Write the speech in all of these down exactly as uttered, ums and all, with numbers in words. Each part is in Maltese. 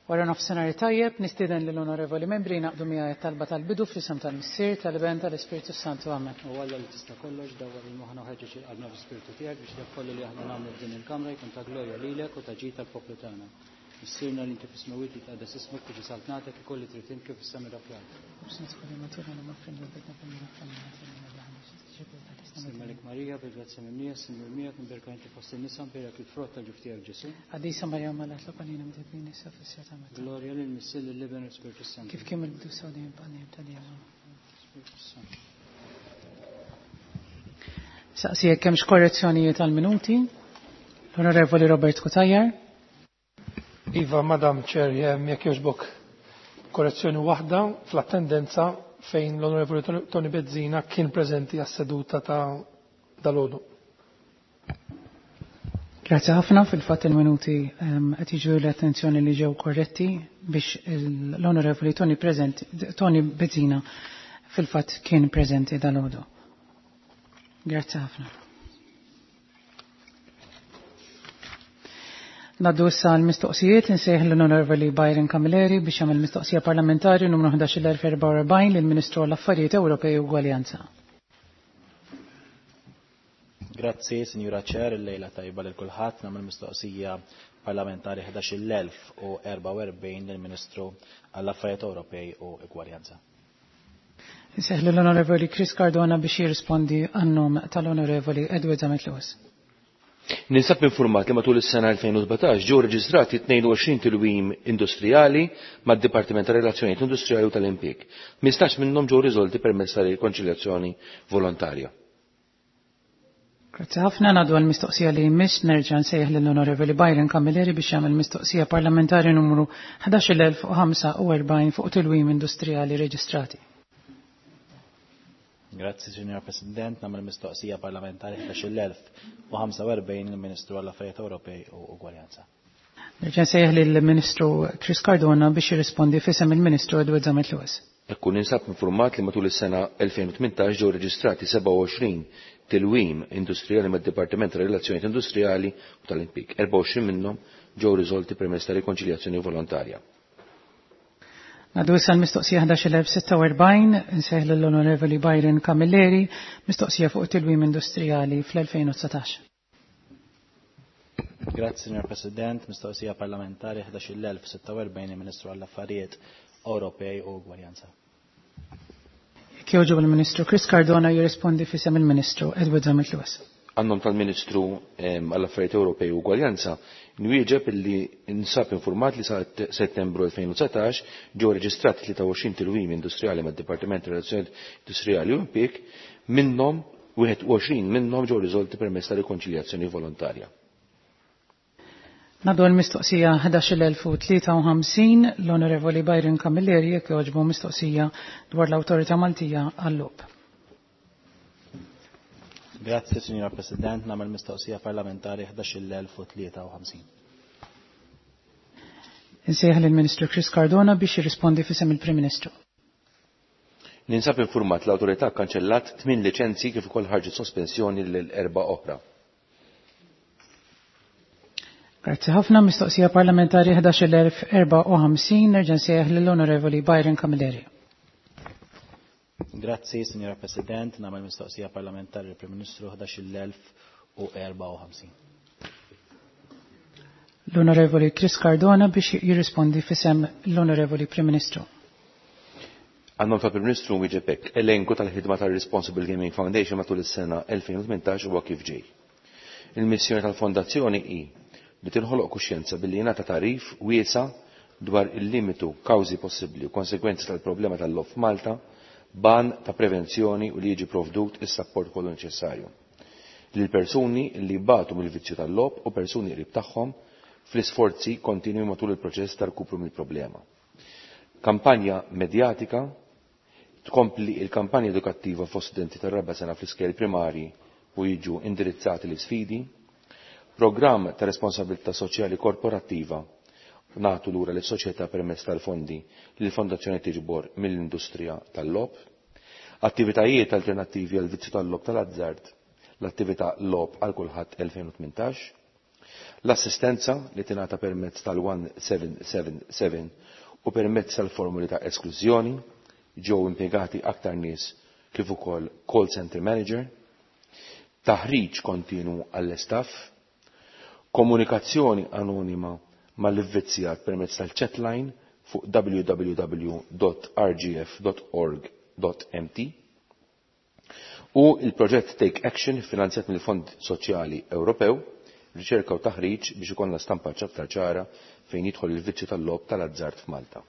Wara nofsinhar tajjeb nistieden lill onorevoli membri naqdu miegħi talba tal-bidu fl-isem tal-Missier tal-Iben tal-Ispirtu Santu Amen. U Alla li tista' kollox dawwar il-moħħna u ħeġġeġ il-qalbna fl-Ispirtu tiegħek biex dak kollu li aħna nagħmlu f'din il-Kamra jkun ta' glorja lilek u ta' ġid tal-poplu tagħna. Issirna li inti f'ismewit li tqaddes ismek tiġi saltnatek ikolli trid inti fis-samira fl-art. Malik Marija, bil-grazzja minnija, Sinjur miegħek, nberka inti fost in-nisa, nberek il-frott tal-ġuftijak Ġesu. Għadisa Marja malat l-qanina mtibni nisa fis-sir ta' meta. Glorja lil missil il-Liben u Spiritu Santu. Kif kemm il-bidu sawdin b'qanim tal-jema. Spiritu Santu. Saqsijek kemm x'korrezzjonijiet tal-minuti. L-Onorevoli Robert Kutajjar. Iva, Madam Chair, jekk jogħġbok korrezzjoni waħda fl-attendenza fejn l-Onorevoli Tony Bezzina kien preżenti għas-seduta ta' dalodu. Grazie ħafna fil-fatt il-minuti qed jiġu l-attenzjoni li ġew korretti biex l-Onorevoli Tony preżenti Tony Bezzina fil-fatt kien preżenti dalodu. Grazie ħafna. Naddu issa l-mistoqsijiet insejħ l-Onorevoli Byron Camilleri biex jagħmel mistoqsija parlamentari numru ħdax elf erba' u erbgħin lill-Ministru għall-Affarijiet Ewropej u Ugwaljanza. Grazzi, Sinjura Chair, il-lejla tajba lil kulħadd nagħmel mistoqsija parlamentari ħdax elf erba' u erbgħin lill-Ministru għall-Affarijiet Ewropej u Ugwaljanza. Insejħ l-Onorevoli Chris Cardona biex jirrispondi għan-nom tal-Onorevoli Edward Zamet Lewis. Ninsab informat li matul is-sena elfejn u sbatax ġew reġistrati tnejn u għoxrin tilwim industrijali mad-Dipartiment ta' Relazzjonijiet Industrijali u tal-Impjieg. Mistax minnhom ġew riżolti permezz ta' rikonċiljazzjoni volontarja. Grazzi ħafna nagħdu għall-mistoqsija li jmiss nerġa' nsejjaħ lill-Onorevoli Byron Camilleri biex jagħmel mistoqsija parlamentari numru ħdax elf ħamsa u erbgħin fuq tilwim industrijali reġistrati. Grazzi, Signor President, nagħmel mistoqsija parlamentari ħdax elf ħamsa u erbgħin il-Ministru għall-Affarijiet Ewropej u Ugwaljanza. Nerġa' nsejjaħ lill-Ministru Chris Cardona biex jirrispondi f'isem il-Ministru Edward Zamet Lewis. Ekkun ninsab informat li matul is-sena elfejn u tmintax ġew reġistrati seba' u għoxrin tilwim industrijali mad-Dipartiment ta' Relazzjonijiet Industrijali u tal-Impjieg. erba' u għoxrin minnhom ġew riżolti permezz ta' rikonċiljazzjoni volontarja. Għadu issa l-mistoqsija ħdax elf sitta u erbgħin insejħ lill-Onorevoli Byron Camilleri mistoqsija fuq tilwim industrijali fl-elfejn u tsatax. Grazzi, Signor President, mistoqsija parlamentari ħdax elf sitta u erbgħin il-Ministru għall-Affarijiet Ewropej u Ugwaljanza. Kjoġob il-Ministru Chris Cardona jirrispondi f'isem il-Ministru Edward Zamet Lewis. Għannom tal-Ministru għall-Affarijiet Ewropej u Ugwaljanza nwieġeb illi nsab informat li sa' Settembru elfejn u tsatax ġew reġistrati tlieta u għoxrin tilwim industrijali mad-Dipartiment ta' Relazzjonijiet Industrijali u Impjieg, minnhom wieħed u għoxrin minnhom ġew riżolti permezz ta' rikonċiljazzjoni volontarja. Nadu l-mistoqsija ħdax elf tlieta u ħamsin l-Onorevoli Byron Camilleri jekk jogħġbu mistoqsija dwar l-Awtorità Maltija għall-logħob. Grazzi, Signor President, nagħmel mistoqsija parlamentari ħdax elf tlieta u ħamsin. Insejħ lill-Ministru Chris Cardona biex jirrispondi f'isem il-Prim Ministru. Ninsab informat l-Awtorità kkanċellat tmien liċenzji kif ukoll ħarġet sospensjoni lil erba' oħra. Grazzi ħafna mistoqsija parlamentari ħdax elf erba' u ħamsin nerġa' nsejħ lill-Onorevoli Byron Camilleri. Grazzi, Signora President, nagħmel mistoqsija parlamentari l-Prim Ministru ħdax elf erba' u ħamsin. L-Onorevoli Chris Cardona biex jirrispondi f'isem l-Onorevoli Prim Ministru. Għannom tal-Prim Ministru wieġeb elenku tal-ħidma tal-Responsible Gaming Foundation matul is-sena elfejn u tmintax huwa kif ġej. Il-missjoni tal-Fondazzjoni hi li tinħoloq kuxjenza billi jingħata tarif wiesa' dwar il-limitu, kawżi possibbli u konsegwenzi tal-problema tal-logħob f'Malta, ban ta' prevenzjoni u li jiġi provdut is-sapport kollu neċessarju lil persuni li batu mill-vizzju tal-logħob u persuni qrib tagħhom fl-isforzi kontinwi matul il-proċess ta' rkupru mill-problema. Kampanja medjatika tkompli il-kampanja edukattiva fost studenti tar-raba' sena fl-iskel primari u jiġu indirizzati l-isfidi, programm ta' responsabilità soċjali korporattiva nagħtu lura lis-soċjetà permezz tal-fondi li l-Fondazzjoni tiġbor mill-industrija tal-logħob, attivitajiet alternattivi għal vizzju tal-logħob tal-azzard, l-attività logħob għal kulħadd elfejn u tmintax, L-assistenza li tingħata permezz tal-one seven seven seven u permezz tal-formuli ta' esklużjoni ġew impjegati aktar nies kif ukoll call center manager, taħriġ kontinu għall-istaff, komunikazzjoni anonima mal-livvizzjat permezz tal-chatline fuq w w w dot r g f dot org dot m t u il-proġett Take Action finanzjat mill-Fond Soċjali Ewropew, riċerka u taħriġ biex ikollna stampa ċabtar ċara fejn jidħol il-viċċju tal-lob tal-azzard f'Malta.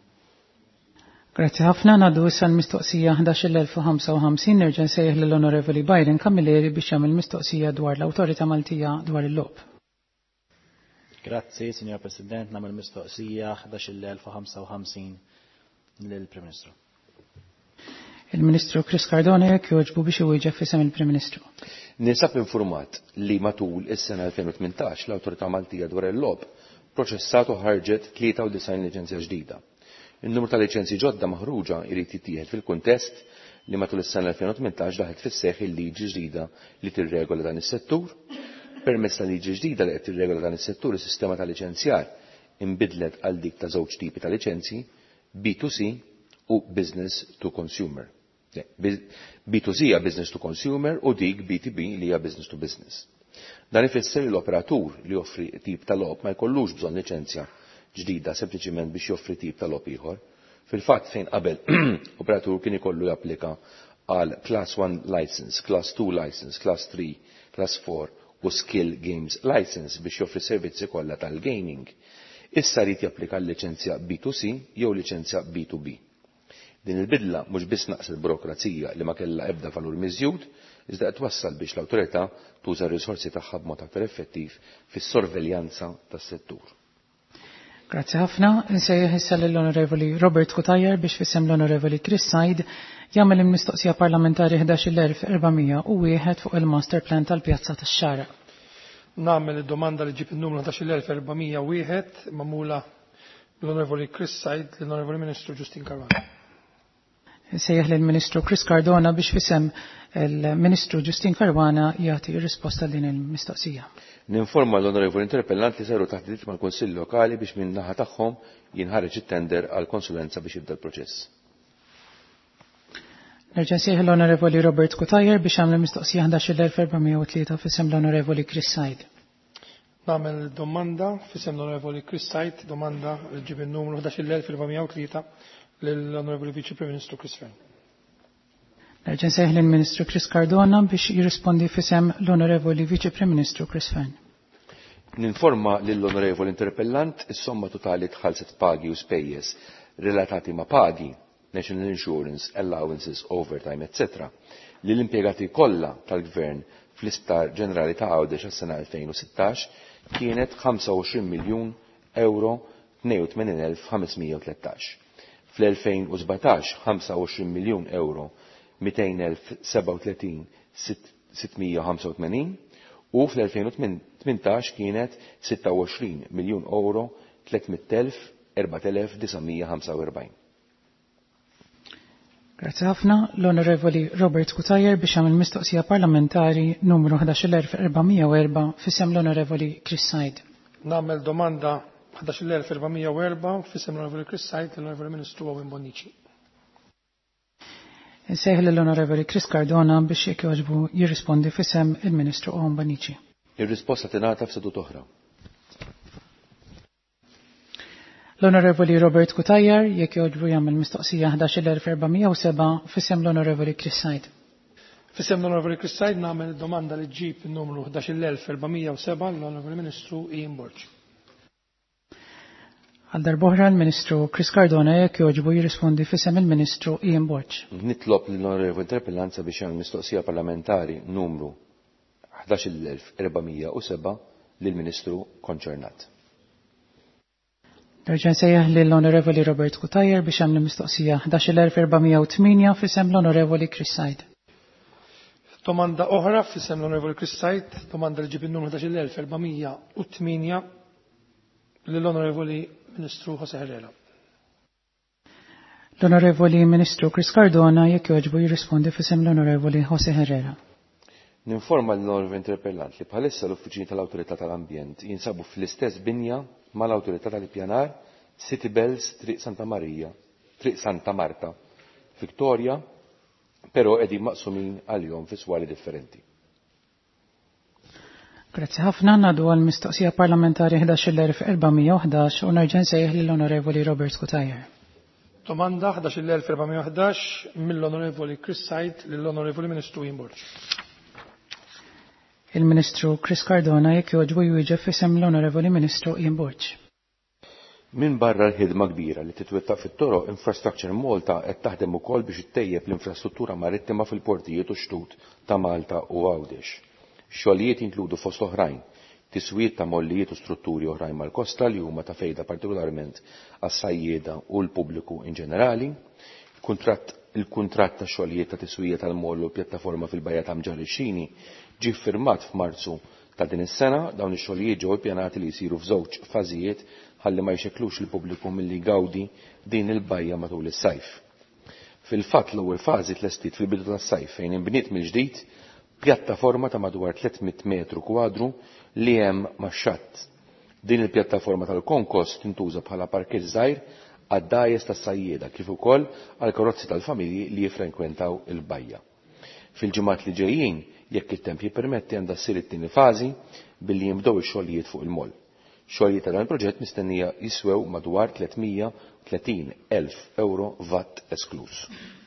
Grazzi ħafna, ngħaddu issa l-mistoqsija ħdax il elf u ħamsa u ħamsin nerġa' nsejjaħ lill-Onorevoli Byron Camilleri biex jagħmel mistoqsija dwar l-Awtorità Maltija dwar il-lob. Grazzi, Signor President, nagħmel mistoqsija ħdax il elf u ħamsa u ħamsin lill-Prim Ministru. Il-Ministru Chris Cardona jekk jogħġbu biex iwieġeb f'isem il-Prim Ministru. Ninsab informat li matul is-sena elfejn u tmintax l-Awtorità Maltija dwar il-lob proċessat u ħarġet tlieta u design liċenzja ġdida. Il-numru ta' liċenzji ġodda maħruġa jrid jittieħed fil-kuntest li matul is-sena elfejn u tmintax daħlet fis-seħħ il-liġi ġdida li tirregola dan is-settur. Permezz ta' liġi ġdida li qed tirregola dan is-settur is-sistema ta' liċenzjar inbidlet għal dik ta' żewġ tipi ta' liċenzji B two C u Business to Consumer. B two C hija Business to Consumer u dik B two B li hija Business to Business. Dan ifisser li l-operatur li joffri tip ta' lob ma jkollux bżonn liċenzja ġdida sempliċiment biex joffri tip ta' lob ieħor. Fil-fatt fejn qabel operatur kien ikollu japplika għal Class one license, Class two license, Class three, Class four u Skill Games license biex joffri servizzi kollha tal-gaming. Issa rid japplika l-liċenzja B two C jew liċenzja B two B. Din il-bidla mhux biss naqs il-burokrazija li ma kellha ebda valur miżjud, iżda qed wassal biex l-awtorità tuża r-risorsi tagħha b'mod aktar effettiv fis-sorveljanza tas-settur. Grazzi ħafna. Insejjaħ issa lill-Onorevoli Robert Kutajer biex fissem l-Onorevoli Chris Said jagħmel il-mistoqsija parlamentari ħdax il elf u erba'mija u wieħed fuq il-Master Plan tal-Pjazza tax-Xara. Nagħmel id-domanda li ġib in-numru ħdax il elf u erba'mija u wieħed magħmula l-Onorevoli Chris Said lill-Onorevoli Ministru Justin Caruana. Sejjaħ lill-Ministru Chris Cardona biex fisem il-Ministru Justin Caruana jagħti risposta din il-mistoqsija. Ninforma l-Onorevoli Interpellant li saru taħt mal-Kunsill Lokali biex minn naħa tagħhom jinħareġ it-tender għal konsulenza biex jibda l-proċess. Nerġa' nsejħ l-Onorevoli Robert Kutajer biex għamel mistoqsija ħdax il elf u erba'mija u tlieta fisem l-Onorevoli Chris Said. Nagħmel domanda fisem l-Onorevoli Chris Said, domanda li ġib in-numru ħdax il elf u erba'mija u tlieta lill-Onorevoli Viċi Prim Ministru Chris Fern. Nerġa' nsejħ lill-Ministru Chris Cardona biex jirrispondi fisem l-Onorevoli Viċi Prim Ministru Chris Fern. Ninforma lill-Onorevoli Interpellant is-somma totali tħallset pagi u spejjeż relatati ma' pagi, National Insurance, Allowances, Overtime, et cetera li l-impjegati kollha tal-Gvern fl-Isptar Ġenerali ta' Għawdex għas-sena elfejn u sittax kienet ħamsa u għoxrin miljun euro tnejn u tmenin elf ħamesmija u tlettax. Fl-elfejn u sbatax ħamsa u għoxrin miljun euro mitejn elf seba' u tletin sittmija u ħamsa u tmenin u fl-elfejn u tmintax kienet sitta u għoxrin miljun euro tlietmija elf erba'at elef disamija ħamsa u erba'in. Grazie ħafna l-Onorevoli Robert Kutajer biex għamil mistoqsija parlamentari numru ħdax il elf u erba'mija u erba' fisem l-Onorevoli Chris Said. Nagħmel domanda ħdax il elf u erba'mija u erba' fisem l-Onorevoli Chris Said l-Onorevoli Ministru Owen Bonnici. Insejħ l-Onorevoli Chris Cardona biex jekk jogħġbu jirrispondi fisem il-Ministru Owen Bonnici. Ir-risposta tingħata f'sedut oħra. L-Onorevoli Robert Kutajer jekk jogħġbu jagħmel mistoqsija ħdax il elf u erba'mija u seba' fisem l-Onorevoli Chris Said. Fisem l-Onorevoli Chris Said nagħmel domanda li ġib in-numru ħdax il elf u erba'mija u seba' l-Onorevoli Ministru Ian Borg. Għal darb'oħra l-Ministru Chris Cardona jekk jogħġbu jirrispondi fisem il-Ministru Ian Borg. Nitlob lill-Onorevoli Interpellanza biex jagħmel mistoqsija parlamentari numru ħdax il elf u erba'mija u seba' lill-Ministru konċernat. Nerġa' nsejjaħ lill-Onorevoli Robert Kutajer biex għamlu mistoqsija ħdax il elf u erba'mija u tminja fisem l-Onorevoli Chris Said. Domanda oħra fisem l-Onorevoli Chris Said, domanda li ġib in-numru ħdax il elf u erba'mija u tminja lill-Onorevoli Ministru Jose Herrera. L-Onorevoli Ministru Chris Cardona jekk jogħġbu jirrispondi fisem l-Onorevoli Jose Herrera. Ninforma l-onorevoli interpellant li bħalissa l-uffiċini tal-Awtorità tal-Ambjent jinsabu fl-istess binja mal-Awtorità tal-Ippjanar City Bells Triq Santa Marija, Triq Santa Marta, Victoria, però qegħdin maqsumin għal-jom fi swali differenti. Grazzi ħafna, ngħaddu għal mistoqsija parlamentari ħdax elf erba'mija u ħdax u nerġa' nsejjaħ lill-Onorevoli Robert Skutajer. Domanda ħdax elf erba'mija u ħdax mill-Onorevoli Chris Said lill-Onorevoli Ministru Jimborġ. Il-Ministru Chris Cardona jekk jogħġbu jwieġeb f'isem l-Onorevoli Ministru Jimborġ. Min barra l-ħidma kbira li titwettaq fit-toroq, Infrastructure Malta qed taħdem ukoll biex ittejjeb l-infrastruttura marittima fil-portijiet u xtut ta' Malta u Għawdex. Xogħlijiet jinkludu fost oħrajn tiswiet ta' mollijiet u strutturi oħrajn mal-kosta li huma ta' fejda partikolarment għas-sajjieda u l-pubbliku in ġenerali. Il-kuntratt ta' xogħlijiet ta' tiswiet tal-moll u pjattaforma fil-Bajja ta' Mġarrixxini ġie ffirmat f'Marzu ta' din is-sena. Dawn ix-xogħlijiet ġew ippjanati li jsiru f'żewġ fażijiet ħalli ma jxekklux il-pubbliku milli jgawdi din il-bajja matul is-sajf. Fil-fatt l-ewwel fażi tlestit fil-bidu tas-sajf fejn inbniet mill-ġdid pjattaforma ta' madwar tlietmija metru kwadru li hemm max-xatt. Din il-pjattaforma tal-konkos tintuża bħala parkett żgħir għad-dgħajjes tas-sajjieda kif ukoll għal karozzi tal-familji li jiffrenkwentaw il-bajja. Fil-ġimgħat li ġejjin, jekk it-temp jippermetti għandha ssir it-tieni fażi billi jinbdew ix-xogħlijiet fuq il-moll. Xogħlijiet ta' dan il-proġett mistennija jiswew madwar tlietmija u tletin elf euro vatt esklus.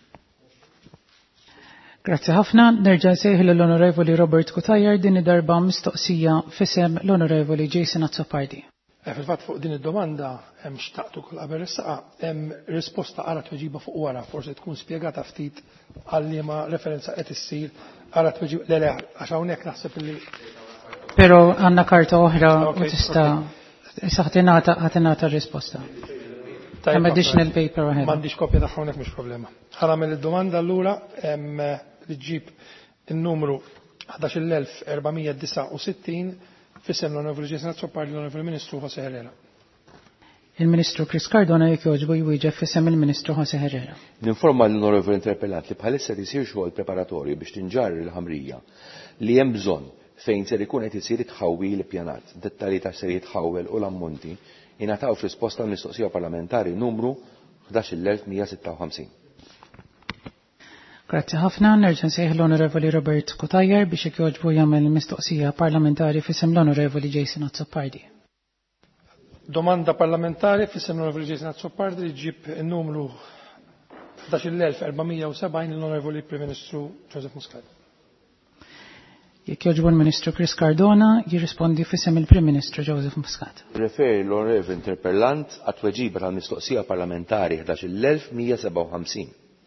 Grazzi ħafna, nerġa' nsejħi lill-Onorevoli Robert Skutajer din id-darba mistoqsija f'isem l-Onorevoli Jason Azzopardi. Fil-fatt fuq din id-domanda hemm xtaqtu kull qabel is-saqa hemm risposta ara tweġiba fuq wara forsi tkun spjegata ftit għal liema referenza qed issir ara tweġiba le le għax hawnhekk naħseb illi Pero għanna karta oħra u tista' saħtinata ħatinata risposta. Hemm additional paper ahead. M'għandix kopja tagħha hawnhekk mhux problema. Ħaramel id-domanda allura hemm li ġib in-numru ħdax elf erba'mija disa' u sittin f'isem l-Onorevoli Jason Azzopardi l-Onorevoli Ministru José Herrera. Il-Ministru Chris Cardona jekk jogħġbu jwieġeb f'isem il-Ministru José Herrera. Ninforma l-Onorevoli interpellant li bħalissa tisir xogħol preparatorju biex tinġarri l-ħamrija li hemm bżonn fejn ser ikun qed isir itħawwil ippjanat, dettalji ta' ser jitħawwel u l-ammonti ingħataw f'risposta l-mistoqsija parlamentari numru ħdax elf mija sitta u ħamsin. Grazzi ħafna, nerġa' nsejħ l-Onorevoli Robert Skutajer biex jekk jogħġbu jagħmel mistoqsija parlamentari f'isem l-Onorevoli Jason Azzopardi. Domanda parlamentari f'isem l-Onorevoli Jason Azzopardi li ġib in-numru ħdax elf erba'mija u sebgħin l-Onorevoli Prim Ministru Joseph Muscat. Jekk jogħġbu l-Ministru Chris Cardona jirrispondi f'isem il-Prim Ministru Joseph Muscat. Referi l-Onorevoli interpellant għat-tweġiba tal-mistoqsija parlamentari ħdax elf mija seba' u ħamsin.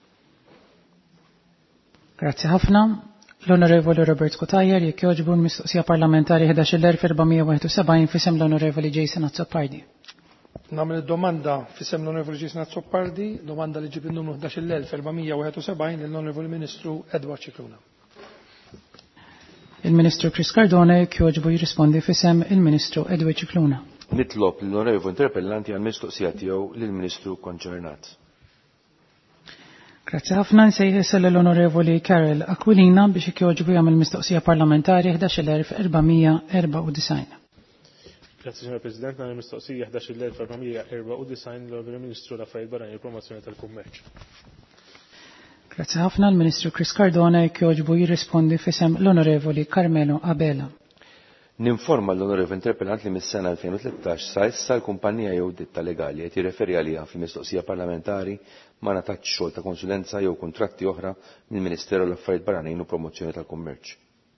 Grazzi ħafna. L-Onorevoli Robert Skutajer jekk jogħġbu l-mistoqsija parlamentari ħdax elf erba'mija u wieħed u sebgħin f'isem l-Onorevoli Jason Azzopardi. Nagħmel id-domanda f'isem l-Onorevoli Jason Azzopardi, domanda li ġib in-numru ħdax elf erba'mija u wieħed u sebgħin lill-Onorevoli Ministru Edward Cicluna. Il-Ministru Chris Cardona jekk jogħġbu jirrispondi f'isem il-Ministru Edward Cicluna. Nitlob l-Onorevoli interpellanti għal mistoqsija tiegħu lill-Ministru konċernat. Grazzi ħafna, nsejħisel l-Onorevoli Carol Aquilina biex jekk jogħġbu jagħmel mistoqsija parlamentari ħdax elf erba'mija erba' u disgħin. Grazzi, Signor President, nagħmel mistoqsija ħdax elf erba'mija erba' u disgħin l-Onorevoli Ministru tal-Affarijiet Barranin u Promozzjoni tal-Kummerċ. Grazzi ħafna, l-Ministru Chris Cardona jekk jogħġbu jirrispondi f'isem l-Onorevoli Carmelo Abela. Ninforma l-Onorevoli interpellant li mis-sena elfejn u tlittax sa issa l-kumpanija jew ditta legali qed jirreferi għaliha fil-mistoqsija parlamentari ma natax xogħol ta' konsulenza jew kuntratti oħra mill-Ministeru tal-Affarijiet Barranin u Promozzjoni tal-Kummerċ.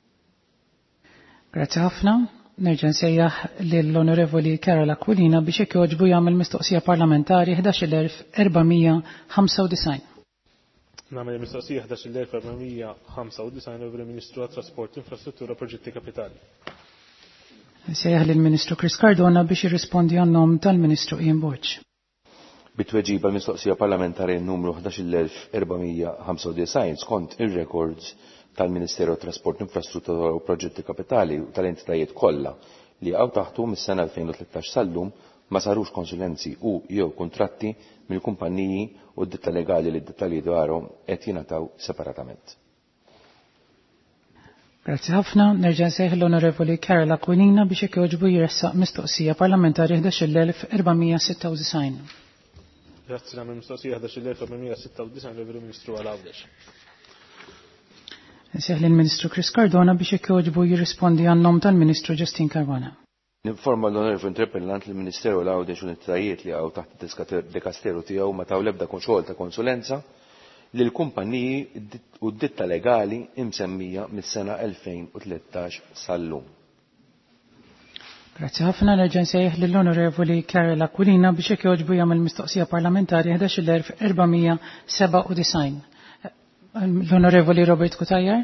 Grazzi ħafna. Nerġa' nsejjaħ lill-Onorevoli Carol Aquilina biex jekk jogħġbu jagħmel mistoqsija parlamentari ħdax elf erba'mija ħamsa u disgħin. Nagħmel mistoqsija ħdax elf erba'mija ħamsa u disgħin lill-Ministru tat-Trasport, Infrastruttura, Proġetti Kapitali. Sejjaħ lill-Ministru Chris Cardona biex jirrispondi għan-nom tal-Ministru Ian Borġ. Bit-tweġiba l-mistoqsija parlamentari numru ħdax elf erba'mija ħamsa u disgħin skont ir-records tal-Ministeru tat-Trasport, Infrastruttura u Proġetti Kapitali u tal-entitajiet kollha li għaw taħtu mis-sena elfejn u tlittax sal-lum ma sarux konsulenzi u jew kuntratti mill-kumpanniji u d-ditta legali li d-dettalji dwarhom qed jingħataw separatament. Grazzi ħafna, nerġa' nsejħ l-Onorevoli Carol Aquilina biex jogħġbu jressaq mistoqsija parlamentari ħdax il-elf erba' sitta u design. Grazzi nagħmel mistoqsija ħdax il-elf erba' sitta u design lill-Ministru għal-Għawdex. Nsejħ lill-Ministru Chris Cardona biex jogħġbu jirrispondi għan-nom tal-Ministru Justin Caruana. Ninforma l-Onorevoli Interpellant li l-Ministeru l-Għawdex u l-Entitajiet li għaw taħt id-Dikasteru tiegħu ma taw l-ebda xogħol ta' konsulenza li l-kumpaniji u d-ditta legali imsemmija mis-sena elfejn u tlettax sal-lum. Grazzi ħafna, nerġa' nsejħ lill-Onorevoli Carol Aquilina biex jekk jogħġbu jagħmel mistoqsija parlamentari ħdax il-elf erba' seba' u design. L-Onorevoli Robert Kutajjar.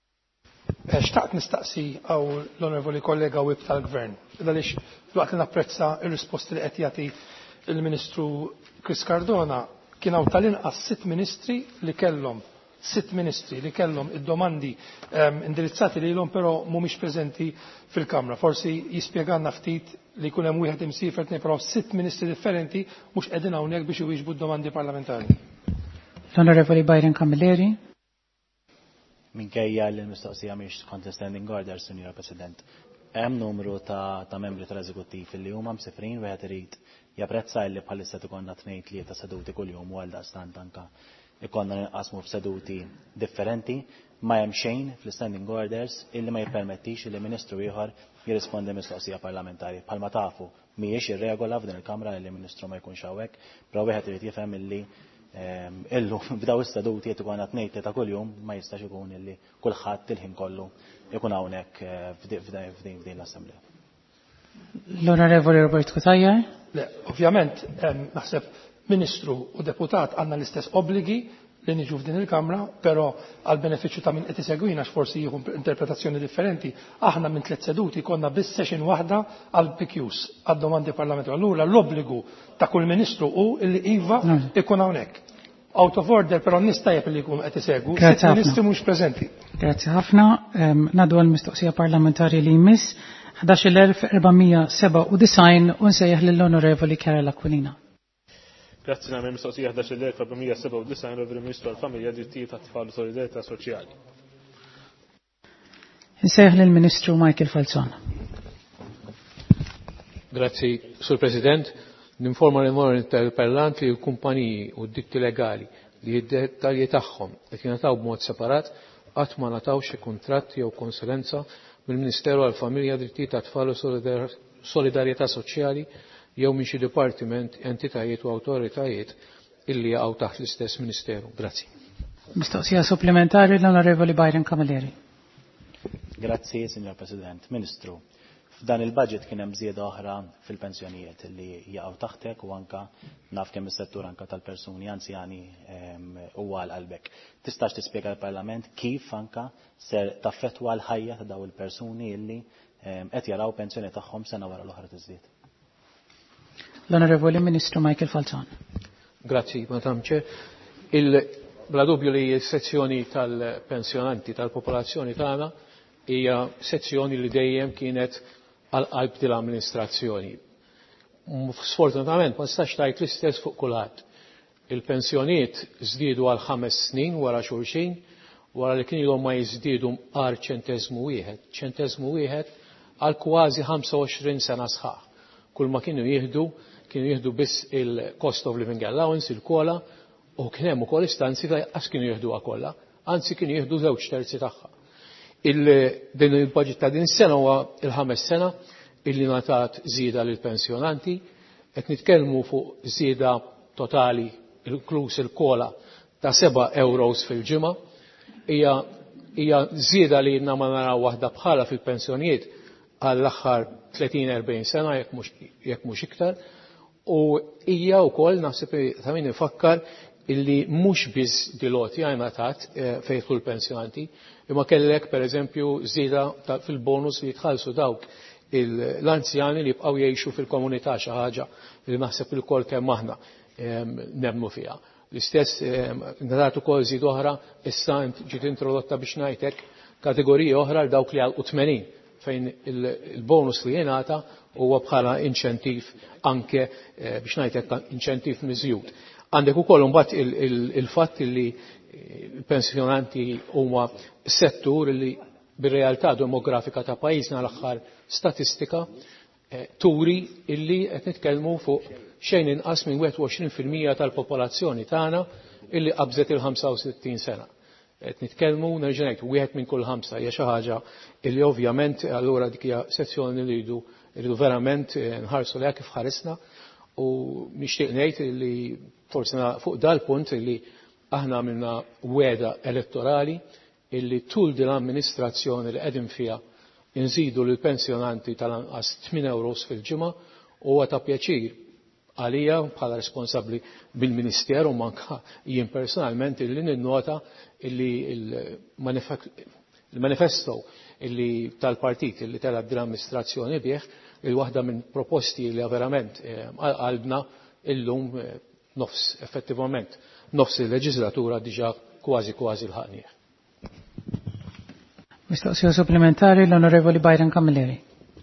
Xtaqt nistaqsi għaw l-Onorevoli kollega Wib tal-Gvern. Għaliex waqt li napprezza ir-risposti li qed jagħti il-Ministru Chris Cardona kien hawn tal-inqas sitt ministri li kellhom sitt ministri li kellhom id-domandi indirizzati lilhom però mhumiex preżenti fil-Kamra. Forsi jispjegalna ftit li jkun hemm wieħed imsiefer tnejn però sitt ministri differenti mhux qegħdin hawnhekk biex iwieġbu d-domandi parlamentari. L-Onorevoli Byron Camilleri. Minkejja li l-mistoqsija mhix kont standing order, Sinjura President. Hemm numru ta' ta' membri tal-eżekuttiv li huma msifrin wieħed irid japprezza li bħalissa tikonna tnejn tlieta seduti kuljum u għal daqstant anke ikonna ninqasmu f'seduti differenti ma hemm xejn fl-standing orders illi ma jippermettix li ministru ieħor jirrispondi mistoqsija parlamentari. Bħalma tafu mhijiex ir-regola f'din il-Kamra li ministru ma jkunx hawnhekk, però wieħed irid jifhem illi illu b'daw is-seduti qed ikonna tnejn tlieta kuljum ma jistax ikun illi kulħadd il-ħin kollu ikun hawnhekk f'din l-Assemblea. L-Onorevoli Robert Kutajjar. Le, ovvjament, naħseb Ministru u Deputat għandna l-istess obbligi li niġu f'din il-Kamra, però għal benefiċċju ta' min qed isegwina x'forsi jieħu interpretazzjoni differenti, aħna minn tliet seduti konna biss session waħda għal P Qs għad-domandi parlamentari. Allura l-obbligu ta' kull Ministru hu li iva ikun hawnhekk. Out of order, però nistajjeb li jkun qed isegwu, sitt Ministri mhux preżenti. Grazzi ħafna. Nadu għall-mistoqsija parlamentari li jmiss ħdax il-elf erba' seba' u design u nsejjaħ lill-Onorevoli Carol Aquilina. Grazzi nagħmel mistoqsija ħdax il-elf erba' seba' u design lill-Ministru għall-Familja, Drittijiet tat-Tfal u Solidarità Soċjali. Nsejjaħ lill-Ministru Michael Falzon. Grazzi, Sur President. Ninforma l-Interpellant li l-kumpaniji u d-ditti legali li id-dettalji tagħhom qed jingħataw b'mod separat qatt ma ngħataw xi kuntratti jew konsulenza mill-Ministeru għall-Familja, Drittijiet tat-Tfal u Solidarjetà Soċjali jew minn xi dipartiment, entitajiet u awtoritajiet illi jaqgħu taħt l-istess Ministeru. Grazzi. Mistoqsija supplementari l-Onorevoli Byron Camilleri. Grazzi, Signor President. Ministru, f'dan il-budget kien hemm żieda oħra fil-pensjonijiet li jaqgħu taħtek u anke naf kemm is-settur anke tal-persuni anzjani huwa għal qalbek. Tistax tispjega l-Parlament kif anke ser taffettwa l-ħajja ta' daw il-persuni illi qed jaraw pensjoni tagħhom sena wara l-oħra tiżdied. L-Onorevoli Ministru Michael Falzon. Grazzi, Madam Chair. Bla dubju li s-sezzjoni tal-pensjonanti tal-popolazzjoni tagħna hija sezzjoni li dejjem kienet għal-qalb tal-amministrazzjoni. Sfortunatament ma stax tajt l-istess fuq kulħadd. Il-pensjonijiet żdiedu għal ħames snin wara xulxin, wara li kien ilhom ma jiżdiedu għal ċenteżmu wieħed. ċenteżmu wieħed għal kważi ħamsa u għoxrin sena sħaħ. Kull ma kienu jieħdu, kienu jieħdu biss il-cost of living allowance, il-kola, u kien hemm ukoll istanzi ta' għax kienu jieħduha kollha, anzi kienu jieħdu żewġ terzi tagħha. Din il-budget ta' din is-sena huwa il-ħames sena illi ngħatat żieda lil pensjonanti, qed nitkellmu fuq żieda totali inkluż il-kola ta' seba' euros fil-ġimgħa, hija hija żieda li jiena ma naraw waħda bħala fil-pensjonijiet għall-aħħar tletin erbgħin sena jekk mhux iktar, u hija wkoll naħseb ta' min ifakkar illi mhux biss diloti ngħatat fejn jidħlu l-pensjonanti, imma kellek pereżempju żieda fil-bonus li jitħallsu dawk l-anzjani li jibqgħu jgħixu fil-komunità xi ħaġa li naħseb il-kol kemm aħna nemmnu fiha. L-istess ngħatat ukoll żied oħra issa ġiet introdotta biex ngħidlek kategoriji oħra l dawk li għal tmenin fejn il-bonus li jingħata huwa bħala inċentiv anke biex ngħidlek inċentiv miżjud. Għandek ukoll imbagħad il-fatt li l-pensjonanti huma settur li bir-realtà demografika ta' pajjiżna l-aħħar statistika turi illi qed nitkellmu fuq xejn inqas minn wieħed u għoxrin fil-mija tal-popolazzjoni tagħna illi qabżet il-ħamsa u sittin sena. Qed nitkellmu nerġa' ngħid wieħed minn kull ħamsa hija xi ħaġa illi ovvjament allura dik hija sezzjoni li rridu rridu verament nħarsu leha kif ħaresna u nixtieq ngħid li forsi fuq dal-punt illi aħna għamilna weda elettorali illi tul din l-amministrazzjoni li qegħdin fiha inżidu lill-pensjonanti tal-anqas tmien euros fil-ġimgħa huwa ta' pjaċir għalija bħala responsabbli bil-Ministeru manka jien personalment illi ninnota illi il-manifesto illi tal-partit illi telab din l-amministrazzjoni bih il-waħda minn proposti li verament qalbna illum nofs effettivament nofs il-leġislatura diġà kważi kważi l-ħaqnieh. Mistoqsija supplementari l-Onorevoli Byron Camilleri.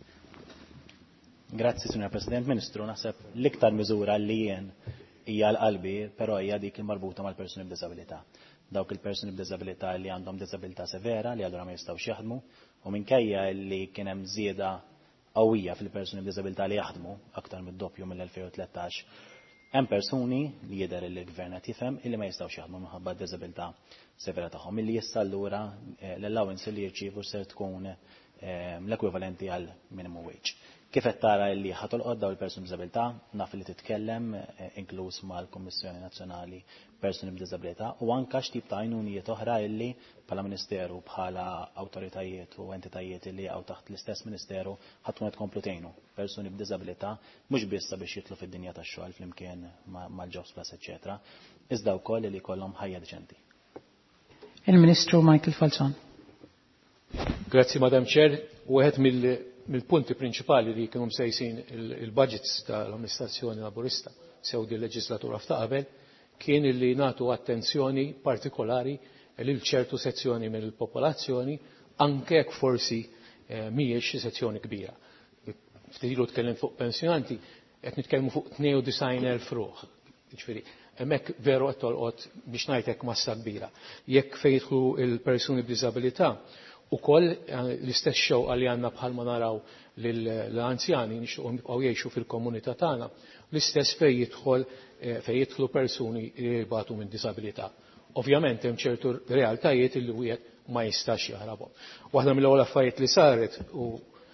Grazzi, Signor President Ministru. Naħseb l-iktar miżura li jien hija l-qalbi, però hija dik il-marbuta mal-persuni b'diżabilità. Dawk il-persuni b'diżabilità li għandhom diżabilità severa li għadhom ma jistgħux jaħdmu u minkejja li kien hemm żieda qawwija fil-persuni b'diżabilità li jaħdmu aktar mid-doppju mill-elfejn u tlettax. Hemm persuni li jidher li l-gvern qed jifhem illi ma jistgħux jaħdmu minħabba d-diżabilità severa tagħhom milli issa allura l-allowance li jirċievu ser tkun l-ekwivalenti għal minimum wage. Kif qed tara li ħatolqod dawn il-persuni b'diżabilità, naf li titkellem inkluż mal-Kummissjoni Nazzjonali Persuni b'Diżabilità u anke x'tip ta' għajnunijiet oħra illi bħala Ministeru bħala awtoritajiet u entitajiet li jaqgħu taħt l-istess Ministeru ħatkun qed tkomplu tgħinu persuni b'diżabilità mhux biss biex jitlu fid-dinja tax-xogħol flimkien mal-Jobs Plus eċetera, iżda wkoll li jkollhom ħajja deċenti. Il-Ministru Michael Falzon. Grazzi, Madam Chair. Wieħed mill-punti prinċipali li kienu msejsin il-budgets tal-amministrazzjoni laburista sew di leġislatura f'ta' qabel kien li nagħtu attenzjoni partikolari lil ċertu sezzjoni mill-popolazzjoni anke jekk forsi mhijiex xi sezzjoni kbira. Ftit ilu tkellem fuq pensjonanti qed nitkellmu fuq tnejn u design elf ruħ. Jiġifieri hemmhekk veru qed tolqot biex ngħidlek massa kbira. Jekk fejn jidħlu l-persuni b'diżabilità ukoll l-istess xewqa li għandna bħalma naraw lill-anzjani nixtiequ jibqgħu jgħixu fil-komunità tagħna, l-istess fejn jidħol fejn jidħlu persuni li jibgħatu minn diżabilità. Ovvjament hemm ċertu realtajiet li wieħed ma jistax jaħrabhom. Waħda mill-ewwel affarijiet li saret u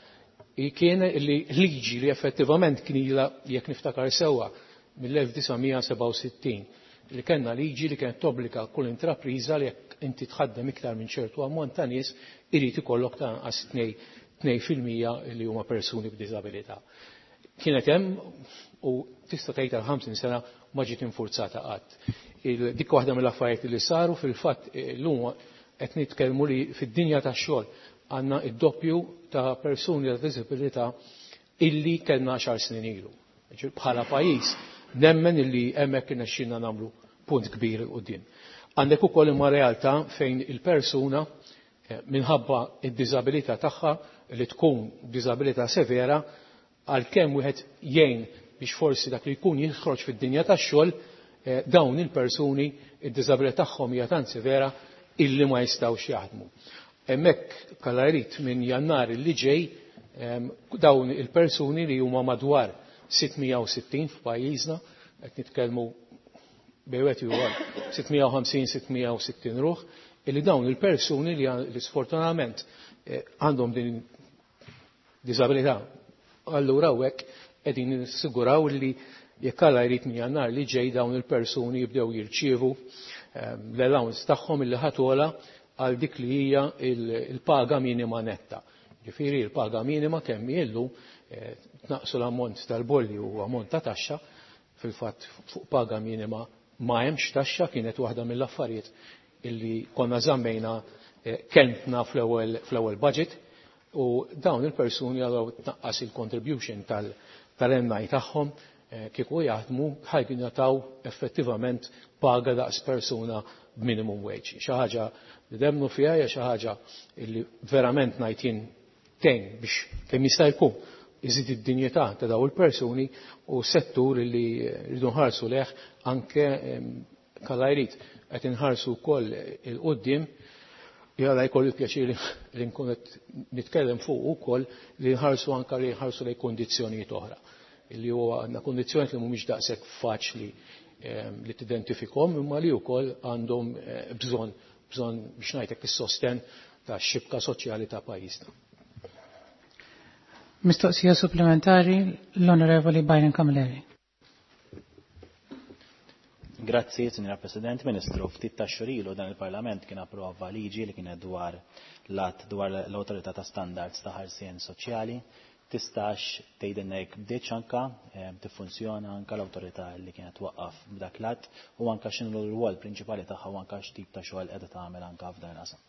kien li liġi li effettivament kien ilha jekk niftakar sewwa mill-elf tisgħomija seba' u sittin li kellna liġi li kienet tobbliga kull intrapriża li jekk inti tħaddem iktar minn ċertu ammont ta' nies irid ikollok ta' anqas tnejn fil-mija li huma persuni b'diżabilità. Kienet hemm u tista' tgħid għal ħamsin sena ma ġiet infurzata qatt. Dik waħda mill-affarijiet li saru fil-fatt llum qed nitkellmu li fid-dinja tax-xogħol għandna d-doppju ta' persuni ta' diżabilità illi kellna għaxar snin ilu. Bħala pajjiż nemmen illi hemmhekk irnexxielna nagħmlu punt kbir quddiem. Għandek ukoll imma realtà fejn il-persuna minħabba id-diżabilità tagħha li tkun diżabilità severa għalkemm wieħed jgħin biex forsi dak li jkun jħroġ fid-dinja tax-xogħol dawn il-persuni id-diżabilità tagħhom hija tant severa illi ma jistgħux jaħdmu. Hemmhekk kalla jrid minn Jannar li ġej dawn il-persuni li huma madwar sittmija u sittin f'pajjiżna qed nitkellmu bejwet juwar sittmija u ħamsin sittmija u sittin ruħ illi dawn il-persuni li sfortunatament għandhom din diżabilità. Allura hekk qegħdin nissiguraw li jekk alla jrid minn Jannar li ġej dawn il-persuni jibdew jirċievu l-allowance tagħhom illi ħatola għal dik li hija il-paga minima netta. Ġifieri il-paga minima kemm illu tnaqsu l-ammont tal-bolli u ammont ta' taxxa fil-fatt fuq paga minima ma hemmx taxxa kienet waħda mill-affarijiet illi konna żammejna kelmtna fl-ewwel budget u dawn il-persuni għalgħu tnaqqas il-contribution tal-N I tagħhom kieku jaħdmu ħajkun jagħtaw effettivament paga daqs persuna b'minimum wage. Xi ħaġa li demnu fiha hija xi ħaġa illi verament ngħid jien tgħin biex kemm jista' jkun iżid id-dinjità ta' daw il-persuni u settur li rridu nħarsu leħ anke kalla jrid qed inħarsu wkoll il-qudiem jara jkolli pjaċir li nkun qed nitkellem fuq ukoll li nħarsu anke li nħarsu lejn kundizzjonijiet oħra. Illi huwa għandna kundizzjonijiet li mhumiex daqshekk faċli li tidentifikhom imma li wkoll għandhom bżonn bżonn biex ngħidlek is-sosten tax-xibka soċjali ta' pajjiżna. Mistoqsija supplementari l-Onorevoli Byron Camilleri. Grazzi, Signora President. Ministru, ftit ta' xurilu dan il-Parlament kien approva liġi li kienet dwar l-att dwar l-Awtorità ta' Standards ta' ħarsien soċjali. Tistax tgħidilna jekk bdietx anke tiffunzjona anke l-awtorità li kienet twaqqaf b'dak l-att u anke x'inhu l-rwol prinċipali tagħha u anke x'tip ta' xogħol qiegħda tagħmel anke f'dan il-qasam.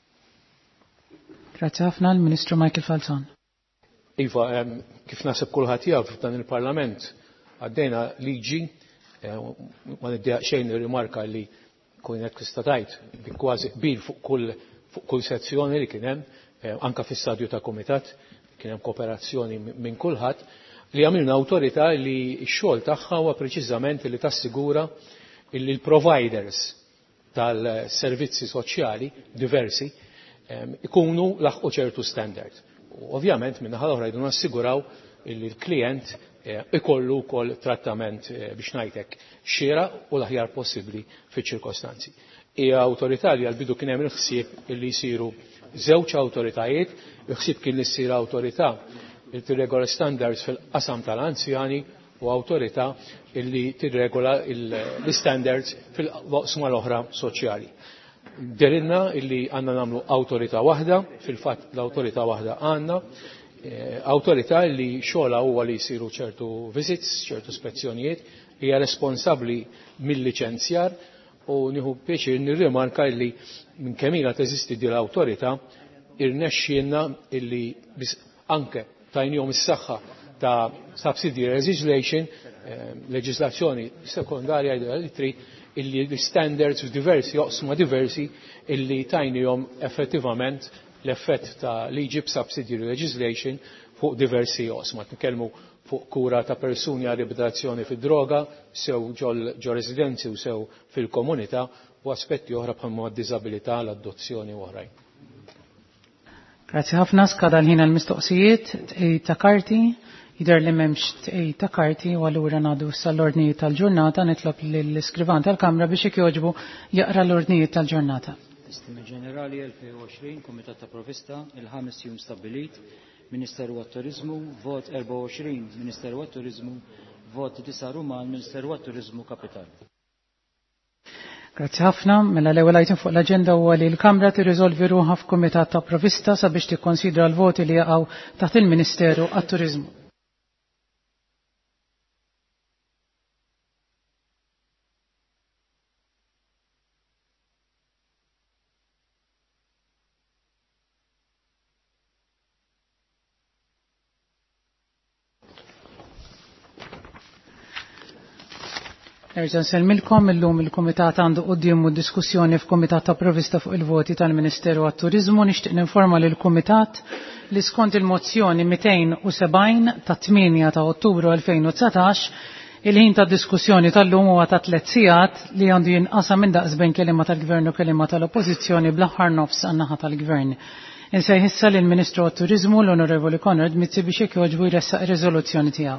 Grazzi ħafna l-Ministru Michael Falzon. Iva, kif naħseb kulħadd jaf f'dan il-Parlament għaddejna liġi ma niddeq xejn rimarka li kienet tista' bi kważi qbil fuq kull fuq kull sezzjoni li kien hemm anke fis-stadju ta' kumitat kien hemm kooperazzjoni minn kulħadd li għamilna awtorità li x-xogħol tagħha huwa preċiżament li tassigura li l-providers tal-servizzi soċjali diversi ikunu laħqu ċertu standard. Ovvjament minna ħal oħra jdu nassiguraw li l-klient ikollu wkoll trattament biex ngħidlek xieraq u l-aħjar possibbli fiċ-ċirkostanzi. Hija awtorità li għall-bidu kien hemm il-ħsieb li jsiru żewġ awtoritajiet, il-ħsieb kien li ssir awtorità li tirregola standards fil-qasam tal-anzjani u awtorità li tirregola l-standards fil-qosma l-oħra soċjali. Derilna illi għanna namlu awtorità waħda, fil-fatt l-awtorità waħda għanna, awtorità li xogħla huwa li jsiru ċertu visits, ċertu spezzjonijiet, hija responsabbli mill-liċenzjar u nieħu pjaċir nirrimarka illi minn kemm ilha teżisti din l-awtorità irnexxielna illi anke tajnihom is-saħħa ta' subsidiary legislation, leġislazzjoni sekondarja li illi l-standards diversi, joqsma diversi, illi tajnijom effettivament l-effett ta' liġi b'subsidiary legislation fuq diversi joqsma. Nitkellmu fuq kura ta' persuni għal riabilitazzjoni fid-droga, sew ġo residenzi u sew fil-komunità u aspetti oħra bħalma d-disabilità, l-adozzjoni u oħrajn. Grazie ħafna, skada l-ħin għal-mistoqsijiet ta' karti. Jider li memx tqej ta' karti u għallura nadu sal-ordnijiet tal-ġurnata nitlob l-iskrivan tal-Kamra biex ikjoġbu jaqra l-ordnijiet tal-ġurnata. Istimi ġenerali elfejn u għoxrin, Komitat ta' Provista, il-ħames jum stabilit, Ministeru għat-Turizmu, vot erba' u għoxrin, Ministeru għat-Turizmu, vot disa' Ruman, Ministeru għat-Turizmu Kapital. Grazie ħafna, mela l-ewwel item fuq l-aġenda huwa li l-Kamra tirriżolvi ruħha f'Kumitat ta' Provista sabiex tikkonsidra l-voti li jaqgħu taħt il-Ministeru għat-Turizmu. Nerġa' nsellmilkom illum il-Kumitat għandu qudiemu diskussjoni f'Kumitat ta' Provista fuq il-voti tal-Ministeru għat-Turiżmu. Nixtieq ninforma lil kumitat li skont il-mozzjoni mئتين وسبعين ta' tminja ta' Ottubru ألفين وتسعطعش il-ħin ta' diskussjoni tal-lum huwa ta' tliet sigħat li għandu jinqasam minn daqs bejn kelima tal-Gvern u kelima tal-Oppożizzjoni bl-aħħar nofs għan-naħa tal-Gvern. Insejħ issa lill-Ministru għat-Turiżmu l-Onorevoli Conrad Mizzi biex jekk jogħġbu jressaq ir-riżoluzzjoni tiegħu.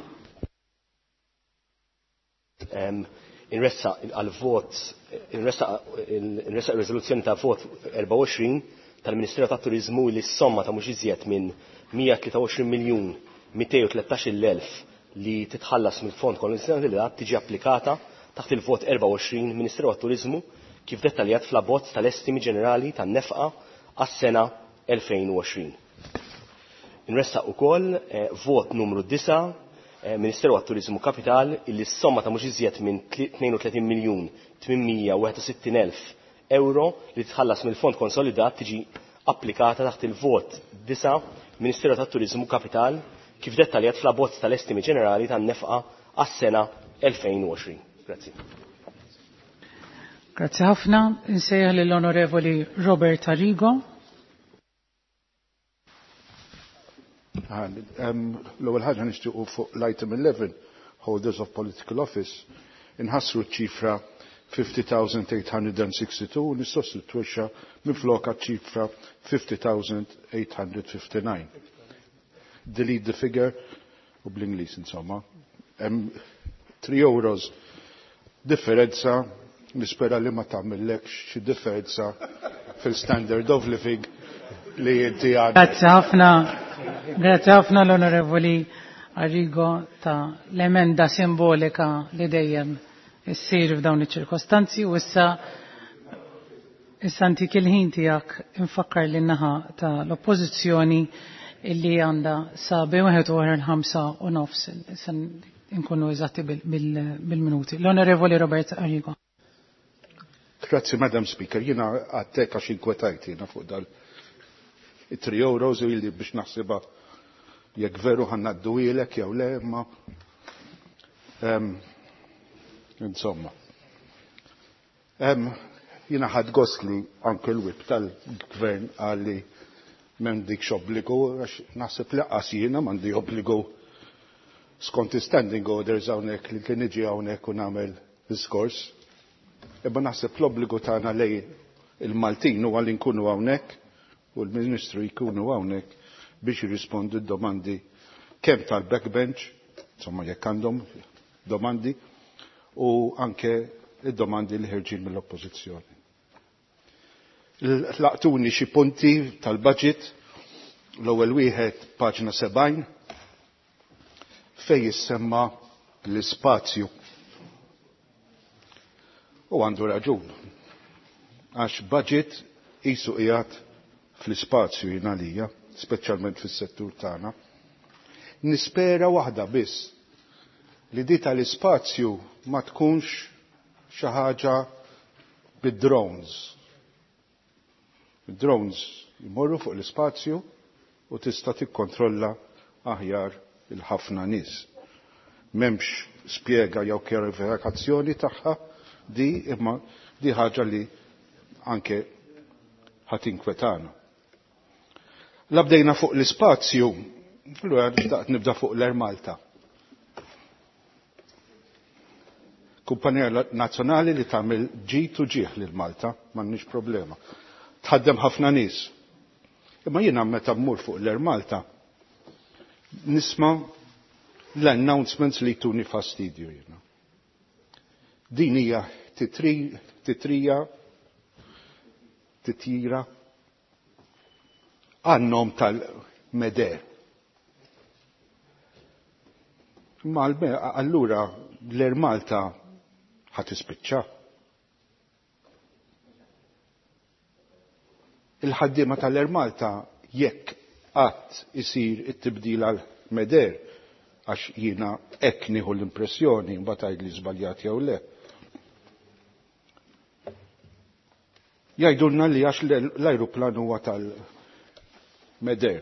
Inressa għal-vot, inressa il-rezoluzzjoni ta' vot erba' u għoxrin tal-Ministeru tat Turizmu li s-somma ta' mhux iżjed minn مئة وثلاثة وعشرين مليون مئتين وثلاثة عشر ألف li titħallas mill-Fond Konvenzjonali li tiġi applikata taħt il-vot erba' u għoxrin Ministeru tat-Turizmu kif dettaljat fl-abbozz tal-estimi ġenerali tan-nefqa għas-sena ألفين وعشرين. Inressa ukoll vot numru disa' Ministeru għat-Turizmu Kapital illi s-somma ta' mhux iżjed minn اثنين وثلاثين مليون ثمانمئة وواحد وستين ألف euro li tħallas mill-Fond Konsolidat tiġi applikata taħt il-vot disa' Ministeru tat-Turizmu Kapital kif dettaljat fl-abbozz tal-estimi ġenerali tan-nefqa għas-sena ألفين وعشرين. Grazzi. Grazzi ħafna. Insejħ lill-Onorevoli Robert Arrigo. L-ewwel ħaġa nixtiequ fuq l-item eleven, holders of political office, inħassru ċ-ċifra fifty thousand eight hundred sixty-two u nissostitwixxa minfloka ċifra fifty thousand eight hundred fifty-nine. Delete the figure u bl-Ingliż insomma. Hemm three euros differenza, nispera li ma tagħmellekx xi differenza fil-standard of living li inti għandek. Grazzi ħafna, grazzi ħafna l-Onorevoli Arrigo ta' l-emenda simbolika li dejjem issir f'dawn iċ-ċirkostanzi u issa issa antik il-ħin tiegħek infakkar lin naħa ta' l-oppożizzjoni illi għandha sa bejn wieħed u ħamsa u nofs. Issa nkunu eżatti bil-minuti. L-Onorevoli Robert Arrigo. Grazzi, Madam Speaker. Jiena għattek għax inkwetajt jiena fuq dal it-three euros u illi biex naħsibha jekk veru ħannaddu ilek jew le, ma insomma. Jiena ħadd gost li anke l-wib tal-gvern għalli m'għandikx obbligu għax naħseb laqas jiena m'għandi obbligu skont standing orders hawnhekk li kien niġi hawnhekk u nagħmel diskors. Imma naħseb l-obbligu tagħna lej il-Maltin huwa li nkunu hawnhekk u l-Ministru jkunu hawnhekk biex jirrispondu d-domandi kemm tal-backbench, insomma jekk għandhom domandi, u anke id-domandi li ħerġin mill-oppożizzjoni. Laqtuni xi punti tal-budget, l-ewwel wieħed paġna sebgħin fejn jissemma l-ispazju. U għandu raġun. Għax budget qisu qiegħed fl-ispazju jien għalija, speċjalment fis-settur tagħna. Nispera waħda biss li di tal-ispazju ma tkunx xi ħaġa bid-drones. Id-drones jmorru fuq l-ispazju u tista' tikkontrolla aħjar il-ħafna nies. M'hemmx spjega jew kjarifikazzjoni tagħha di imma di ħaġa li anke ħadd inkwetana. Labdejna fuq l-ispazju, allura xtaqt nibda fuq l-Air Malta. Kumpanija nazzjonali li tagħmel ġid u ġieħ lil Malta, m'għandniex problema. Tħaddem ħafna nies. Imma jiena meta mmur fuq l-Air Malta nisma' l-announcements li tuni fastidju jiena. Din hija titrija titjira għannom tal-Meder. Ma allura l-Air Malta ħat ispiċċa. Il-ħaddiema tal-Air Malta jekk qatt isir it-tibdil għal Meder għax jiena hekk nieħu l-impressjoni mbagħad għid li żbaljat jew le. Jgħidulna li għax l-ajruplan huwa tal-Meder.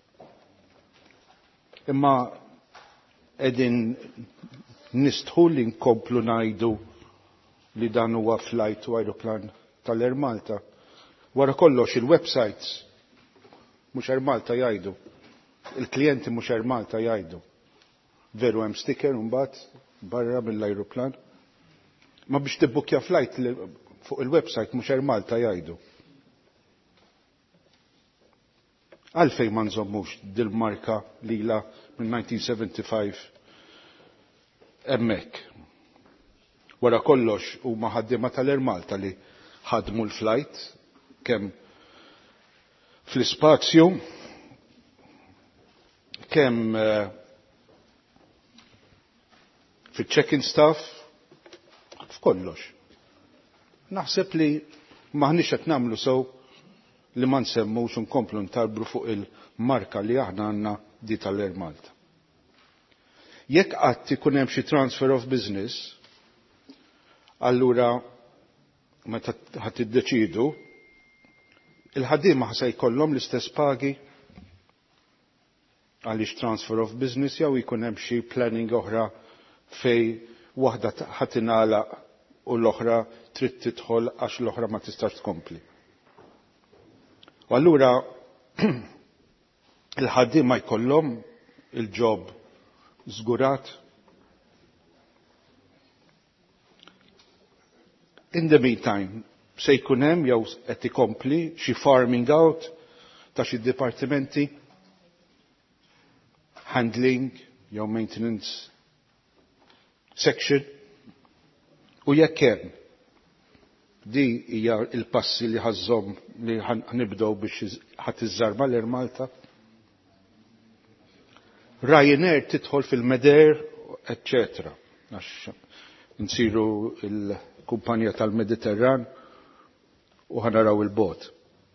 Imma qegħdin nistħu li nkomplu ngħidu li dan huwa flight u ajruplan tal-Air Malta. Wara kollox il-websites mhux Air Malta jgħidu. Il-klijenti mhux Air Malta jgħidu. Veru hemm sticker mbagħad barra mill-ajruplan. Ma biex tibbukkja flight fuq il-website mhux Air Malta jgħidu. Għalfejn ma nżommux dil-marka lila minn nineteen seventy-five hemmhekk. Wara kollox huma ħaddiema tal-Air Malta li ħadmu l-flight kemm fl-ispazju kemm uh, fil-check-in staff f'kollox. Naħseb li maħniex qed nagħmlu sew li ma nsemmux nkomplu ntarbru fuq il-marka li aħna għandna di tal-Air Malta. Jekk qatt ikun hemm xi transfer of business, allura meta ħadd iddeċidu il-ħaddiema se jkollhom l-istess pagi għaliex transfer of business jew jkun hemm xi planning oħra fej waħda ħadd ingħalaq u l-oħra trid tidħol għax l-oħra ma tistax tkompli. U allura il-ħaddiema jkollhom il-job żgurat. In the meantime, se jkun hemm jew qed ikompli xi farming out ta' xi dipartimenti, handling jew maintenance section, u jekk hemm di hija l-passi li ħażhom li ħnibdew biex ħadd iżżarma l Malta. Ryanair tidħol fil-Meder, eccetera. Għax nsiru il-kumpanija tal-Mediterran u ħanaraw il-bot.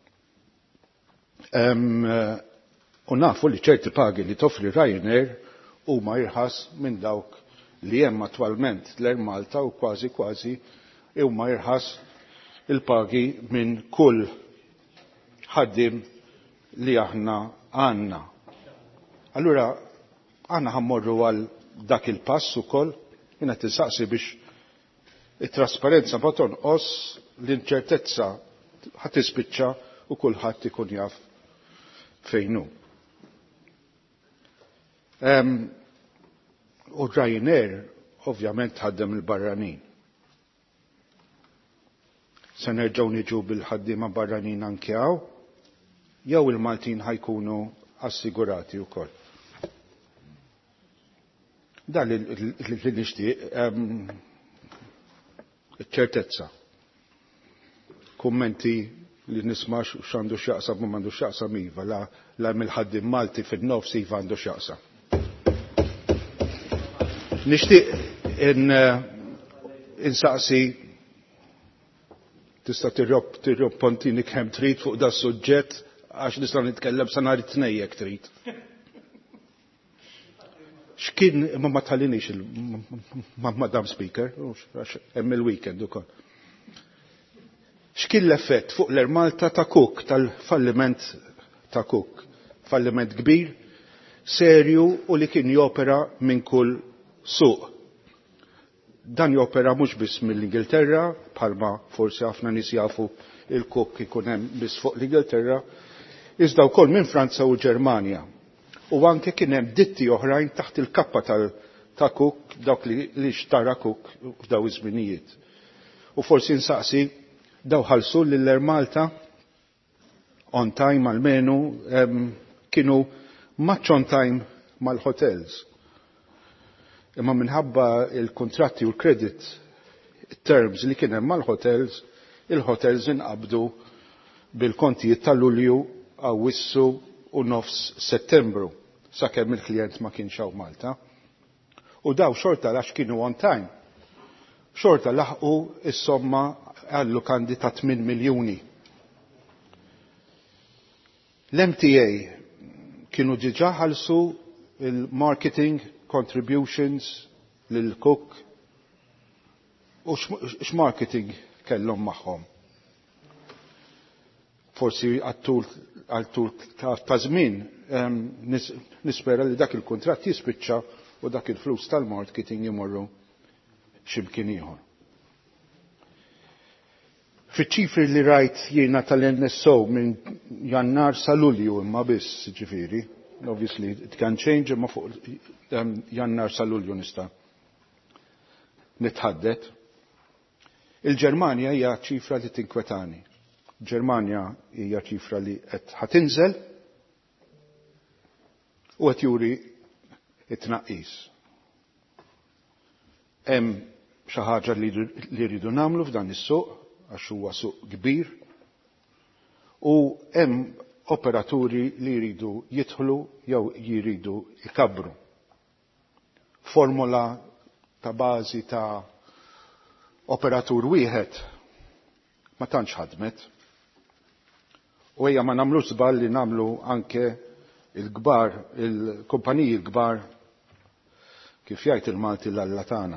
Um, u nafu li ċerti pagi li toffri Ryanair huma irħas minn dawk li hemm attwalment l-Air Malta u kważi kważi huma irħas il-pagi minn kull ħaddim li aħna għandna. Allura għandna ħammorru għal dak il-pass ukoll, jiena tinsaqsi biex it-trasparenza ma tonqos, l-inċertezza ħadd tispiċċa u kulħadd ikun jaf fejn hu. Um, u Ryanair ovvjament ħaddem il-barranin. Se nerġgħu niġu bil-ħaddiema barranin anke hawn, jew il-Maltin ħajkunu assigurati wkoll. Dan li nixtieq iċ-ċertezza. Kummenti li nisma' x'għandu x'jaqsam u m'għandu x'jaqsam iva, la la mill-ħaddiem Malti fin-nofs iva għandu x'jaqsam. Nixtieq in insaqsi tista' tirrob tirrob pontini kemm trid fuq da suġġett għax nista' nitkellem sa nhar it-tnejn jekk trid. X'kien ma ma tħallinix il-Madam Speaker, għax hemm il-weekend ukoll. X'kien l-effett fuq l-Air Malta ta' Cook, tal-falliment ta' Cook? Falliment kbir, serju u li kien jopera minn kull suq. Dan jopera mhux biss mill-Ingilterra, bħalma forsi ħafna nies jafu il-Cook ikun hemm biss fuq l-Ingilterra, iżda wkoll minn Franza u Ġermanja. U anke kien hemm ditti oħrajn taħt il-kappa ta' Cook, dawk li, li xtara Cook f'daw iż-żminijiet. U forsi nsaqsi daw ħalsu lill-Air Malta on time almenu um, kienu much on time mal-hotels. Imma minħabba il-kontratti u l-credit terms li kien hemm mal-hotels, il-hotels inqabdu bil-kontijiet ta' Lulju, Awwissu u nofs Settembru, sakemm il-klient ma kienx hawn Malta. U daw xorta għax kienu on time. Xorta laħqu is-somma għallu kandi ta' tmien miljuni. L-M T A kienu diġà ħalsu il-marketing contributions lil Cook u x-marketing kellhom magħhom. Forsi għal-tul ta' żmien nispera li dak il-kuntratt jispiċċa u dak il-flus tal-marketing jimorru x'imkien ieħor. Fiċ-ċifri li rajt jiena tal-N S O minn Jannar sa Lulju imma biss, ġifieri, obviously it can change imma fuq Jannar sa Lulju nista' nitħaddet. Il-Ġermanja hija ċifra li tinkwetani. Ġermanja hija ċifra li qed ħatinżel u qed juri it-tnaqqis. Hemm xi ħaġa li rridu nagħmlu f'dan is-suq għax huwa suq kbir u hemm operaturi li jridu jidħlu jew jridu jkabbru. Formula ta' bażi ta' operatur wieħed ma tantx ħadmet. U hija ma nagħmlux żball li nagħmlu anke il-kbar, il-kumpaniji l-kbar kif jgħid il-Malti l-alla tagħna.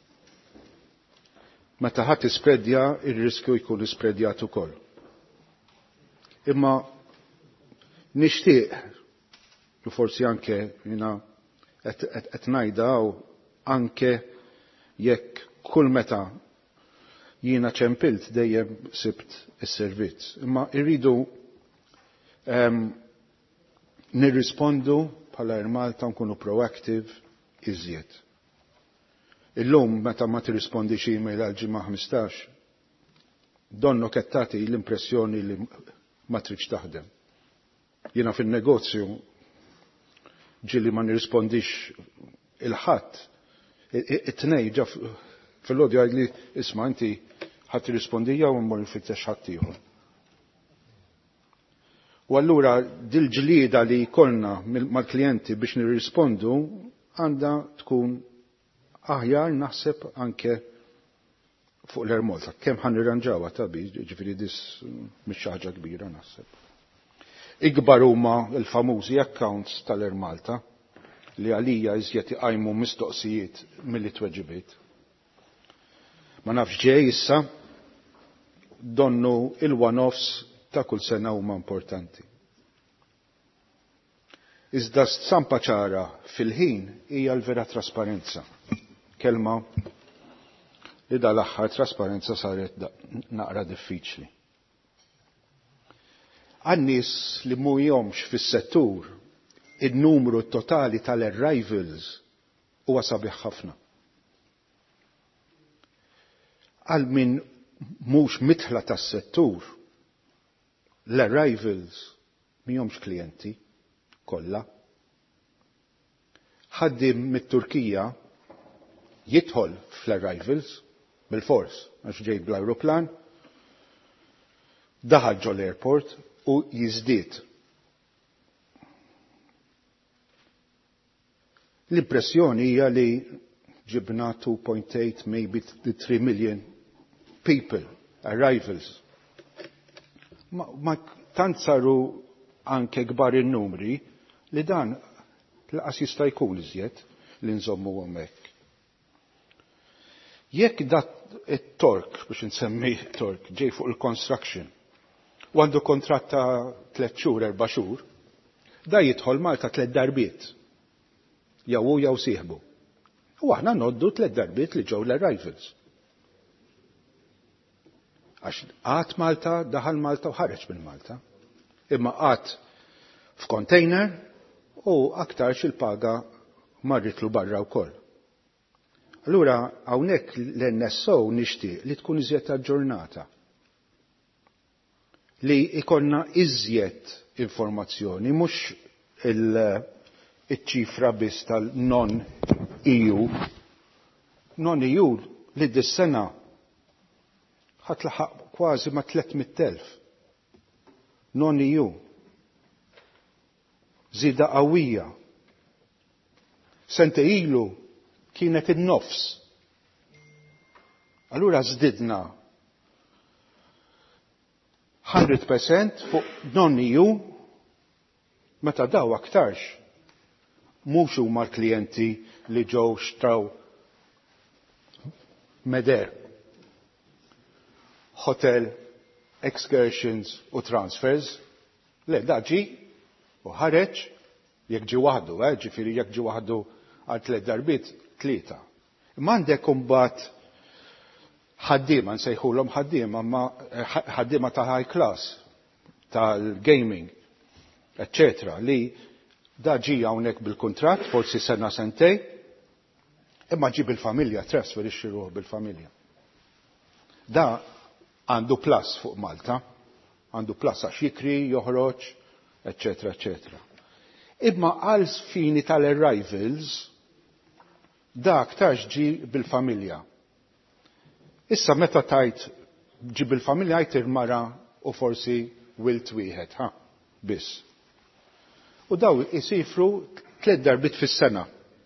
Meta ħadd ispredja, ir-riskju jkun ispredjat ukoll. Imma nixtieq u forsi anke jiena qed ngħidha anke jekk kull meta jiena ċempilt dejjem sibt is-servizz. Imma irridu um, nirrispondu bħala Air Malta nkunu proactive iżjed. Illum meta ma tirrispondi xi email għal ġimgħa ħmistax donnu qed tagħti l-impressjoni li ma tridx taħdem. Jiena fin-negozju ġieli ma nirrispondix il-ħadd. It-tnej ġa fil-lodja għajli isma' inti ħadd tirrispondija u mmur nfittex ħadd ieħor. U allura dil-ġlieda li jkollna mal-klijenti biex nirrispondu għandha tkun aħjar naħseb anke fuq l-ermolta. Kemm ħan nirranġawha tabi, ġifieri dis mhix xi ħaġa kbira naħseb. Ikbar huma l-famużi accounts tal-Ermalta li għalija iżjed iqajmu mistoqsijiet milli tweġibiet. Ma nafx ġej issa donnu il-one-offs ta' kull sena huma importanti. Iżda stampa ċara fil-ħin hija l-vera trasparenza. Kelma li dal-aħħar trasparenza saret naqra diffiċli. Għan-nies li mhuwiex fis-settur, in-numru totali tal-arrivals huwa sabiħ ħafna. Għal min mhux mitħla tas-settur, l-arrivals mihomx klijenti kollha. Ħaddim mit-Turkija jidħol fl-arrivals bil-fors għax ġej bl-ajruplan, daħal ġol l-airport u jiżdied. L-impressjoni hija li ġibna two point eight maybe three million people arrivals. Ma, ma tant saru anke kbar in-numri li dan laqas jista' jkun iżjed li nżommu hemmhekk. Jekk dat it-Tork biex insemmi Tork ġej fuq il-construction u għandu kontratt ta' tliet xhur, erba' xhur, da jidħol Malta tliet darbiet. Jew hu jew sieħbu. U aħna noddu tliet darbiet li ġew l-arrivals. Għax qatt Malta daħal Malta u ħareġ minn Malta. Imma qatt f'container u aktar xil-paga marritlu barra wkoll. Allura hawnhekk l-N S O nixtieq li tkun iżjed aġġornata. Li ikonna iżjed informazzjoni, mhux il-ċifra biss tal-non-E U. Non-E U li dis-sena ħatlaħaq kważi ma' tlietmiyet elf. Non-E U. Żieda qawwija. Sente ilu kienet in-nofs. Allura żdidna one hundred percent fuq non-E U meta daw aktarx mhux huma l-klijenti li ġew xtraw meder, hotel, excursions u transfers. Le, da ġi u ħareġ jekk ġi waħdu, eh, ġifieri jekk ġi waħdu għal tliet darbiet tlieta. Imma għandek imbagħad ħaddiema nsejħulhom ħaddiema ma ħaddiema ta' high class tal-gaming, eccetera, li da ġi hawnhekk bil-kuntratt forsi sena sentej, imma ġi bil-familja, trasferixxi ruħ bil-familja. Da għandu plus fuq Malta, għandu plus għax jikri, joħroġ, eccetera, eccetera. Imma għal fini tal-arrivals, da aktarx ġi bil-familja. Issa meta tajt ġi bil-familja jt il-mara u forsi wilt wieħed, ha, biss. U daw jisifru tliet darbit fis-sena.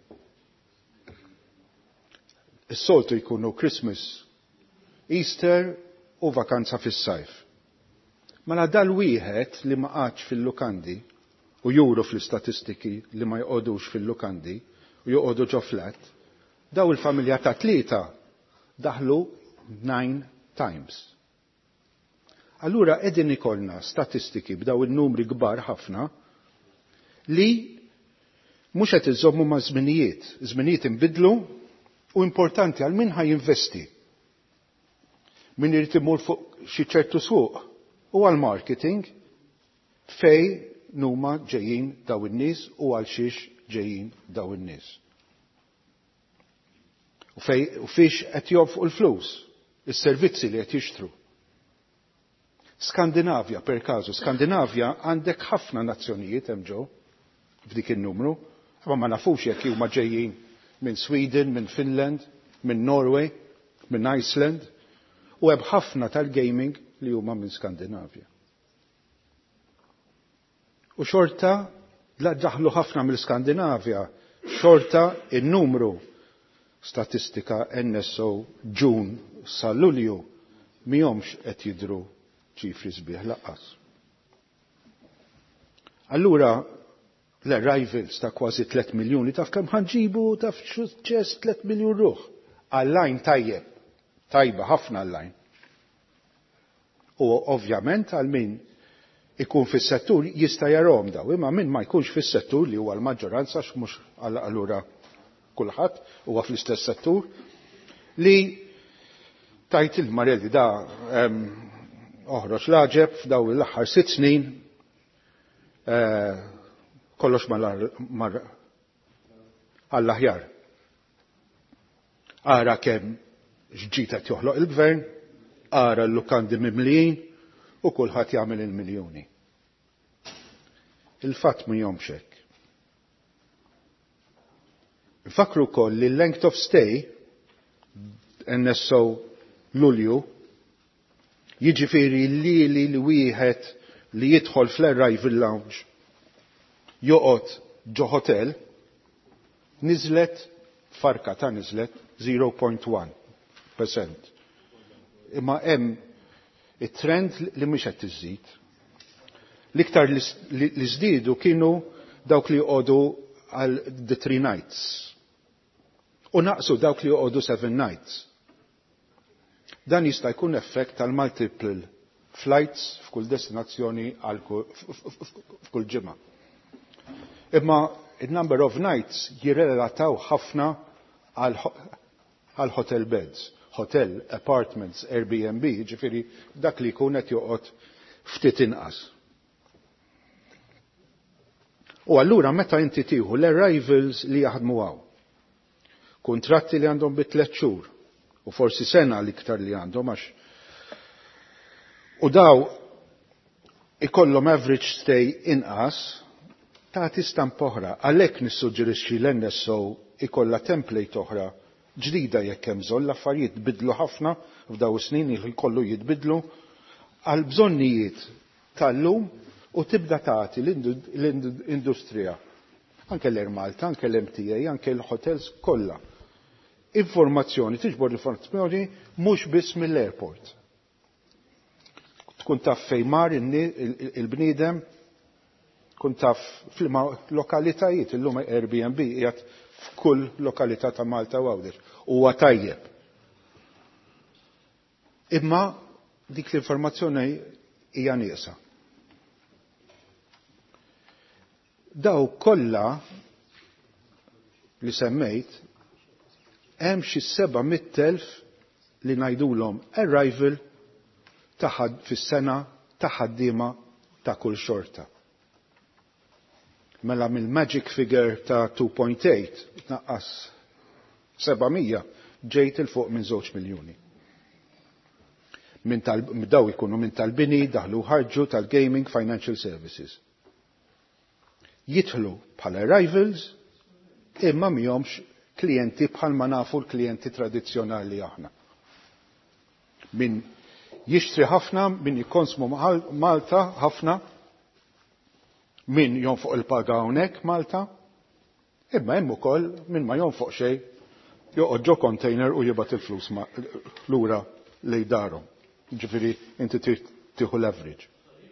Is-soltu jkunu Christmas, Easter u vakanza fis-sajf. Mela dal-wieħed li ma qatx fil-lukandi u juru fl-istatistiki li ma jqogħdux fil-lukandi u joqogħdu ġo flat, daw il-familja ta' tlieta daħlu nine times. Allura qegħdin ikollna statistiki b'daw il-numri kbar ħafna li mhux qed iżommu ma' żminijiet, żminijiet inbidlu u importanti għal min ħajinvesti. Min irid imur fuq xi ċertu suq u għal marketing fej numa ġejjin daw in-nies u għal xiex ġejjin daw in-nies. U fej u fiex qed jonfqu l-flus, is-servizzi li qed jixtru. Skandinavja per kazu, Skandinavja għandek ħafna nazzjonijiet hemm ġew f'dik in-numru, ma ma nafux jekk huma ġejjin minn Sweden, minn Finland, minn Norway, minn Iceland, u hemm ħafna tal-gaming li huma minn Skandinavja. U xorta la daħlu ħafna mill-Skandinavja, xorta in-numru statistika N S O Ġun sa Lulju mihomx qed jidhru ċifri sbieħ laqqas. Allura l-arrivals ta' kważi tliet miljuni taf kemm ħanġibu taf ċess tliet miljun ruħ. Għall-lajn tajjeb, tajba ħafna għall-lajn. U ovvjament għal min ikun fis-settur jista' jarahom daw, imma min ma jkunx fis-settur li huwa l-maġġoranza mhux allura kulħadd huwa fl-istess settur li tajt il-Marelli da oħroġ laġeb f'daw l-aħħar sitt snin kollox mar għall-aħjar. Ara kemm ġġita joħloq il-gvern, ara l-lukandi mimlijin u kulħadd jagħmel il-miljuni. Il-fatt mhijomx hekk. Fakru wkoll li l-length of stay N S O Lulju jiġifieri li li li wieħed li jidħol fl-arrival lounge joqgħod ġo hotel niżlet farka ta' niżlet zero point one percent. Imma hemm it-trend li mhux qed tiżid. L-iktar li żdiedu kienu dawk li joqogħdu għal the three nights. U naqsu dawk li joqogħdu seven nights. Dan jista' jkun effett tal-multiple flights f'kull destinazzjoni f'kull ġimgħa. Imma il-number of nights jirrelataw ħafna għal hotel beds, hotel, apartments, Airbnb, ġifieri dak li jkun qed joqgħod ftit inqas. U allura meta inti tieħu l-arrivals li jaħdmu hawn, kuntratti li għandhom bit tliet xhur, u forsi sena l-iktar li għandhom għax. U daw ikollhom average stay inqas tagħti stamp oħra. Għalhekk nissuġġerixxi l-N S O ikollha template oħra ġdida jekk hemm bżonn l-affarijiet bidlu ħafna f'daw is-snin li jkollu jitbidlu għal bżonnijiet tal-lum u tibda tagħti l-industrija. Anke l-Air Malta, anke l-M T A, anke l-hotels kollha. Informazzjoni, tiġbor l-informazzjoni mhux biss mill-airport. Tkun taf fejn mar il-bniedem, tkun taf fil-lokalitajiet, illum Airbnb qiegħed f'kull lokalità ta' Malta u għawdex. Huwa tajjeb. Imma dik l-informazzjoni hija nieqsa. Daw kollha li semmejt hemm xi seba' mit elf li ngħidulhom arrival ta' fis-sena ta' ħaddiema ta' kull xorta. Mela mill-magic figure ta' two point eight tnaqqas sebgħmija ġejt il fuq minn żewġ miljuni. Min tal daw ikunu minn tal-bini, daħlu ħarġu tal-gaming, financial services. Jidħlu bħala arrivals imma mihomx klijenti bħal ma nafu l-klijenti tradizzjonali aħna. Min jixtri ħafna, min jikkonsmu Malta ħafna, min jonfoq il-paga hawnhekk Malta, imma hemm ukoll min ma jonfoq xejn joqgħod ġo container u jibgħat il-flus lura lejn darhom. Ġifieri inti tieħu leverage.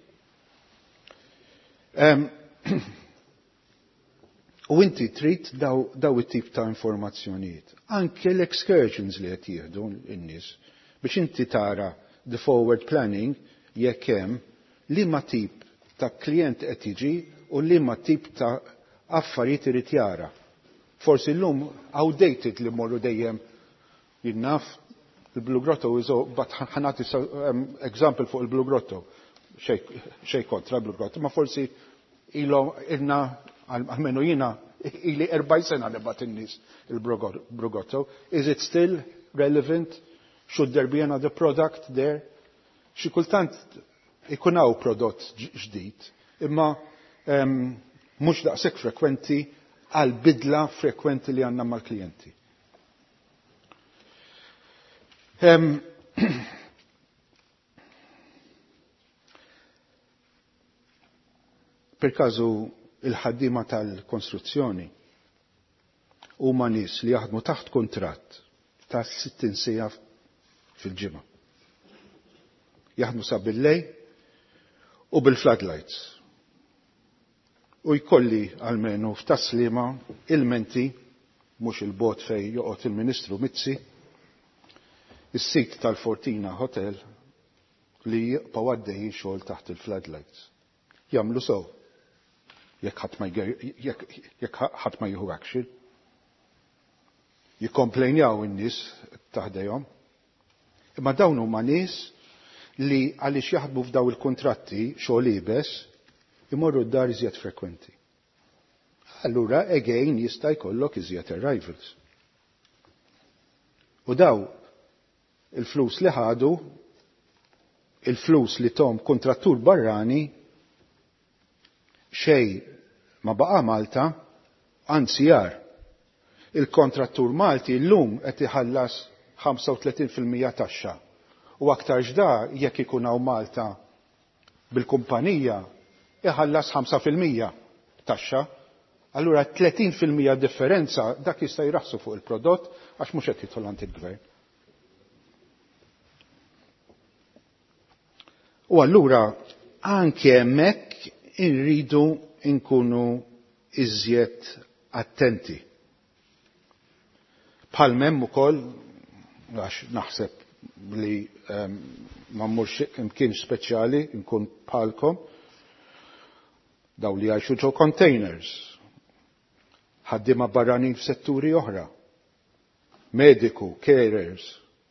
U inti trid daw, daw it-tip ta' informazzjonijiet. Anke l-excursions li qed jieħdu n-nies biex inti tara the forward planning jekk hemm liema tip ta' klijent qed jiġi u liema tip ta' affarijiet irid jara. Forsi llum outdated li mmorru dejjem jinnaf il-Blue Grotto iżo bat ħanati example fuq il-Blue Grotto. Xej kontra Blue Grotto, ma forsi ilhom irna għalmenu jina ili erbaj sena li bat in-nies il-Blue Grotto. Is it still relevant? Should there be another product there? Xi kultant ikun hawn prodott ġdid, imma mhux daqshekk frekwenti għal bidla frekwenti li għandna mal-klijenti. Per każu il-ħaddiema tal-konstruzzjoni huma nies li jaħdmu taħt kuntratt ta' sittin sija fil-ġimgħa. Jaħdmu sa bil-lejl u bil-floodlights. U jkolli għalmenu f'taslima il-menti, mhux il-bot fej joqgħod il-Ministru Mizzi, is-sit tal-Fortina Hotel li jibqgħu għaddejjin xogħol taħt il-floodlights. Jagħmlu sew. Jekk ħadd ma jieħu action. Jikkomplejnjaw in-nies taħdejhom. Imma dawn huma nies li għaliex jaħdmu f'daw il-kuntratti xogħol ibes imorru d-dar iżjed frekwenti. Allura again jista' jkollok iżjed arrivals. U daw il-flus li ħadu, il-flus li tom kontrattur barrani, xej ma baqa Malta, anzi jar. Il-kontrattur Malti llum qed iħallas ħamsa u tletin fil-mija taxxa. U aktar ġda jekk ikun hawn Malta bil-kumpanija iħallas ħamsa fil-mija taxxa. Allura tletin fil-mija differenza dak jista' jraħsu fuq il-prodott għax mhux qed jidħol għand il-gvern. U allura anke hemmhekk irridu nkunu iżjed attenti. Bħal memm ukoll għax naħseb li ma mmurx imkien speċjali nkun bħalkom daw li għajxu ġo containers, ħaddiema barranin f'setturi oħra, mediku, carers.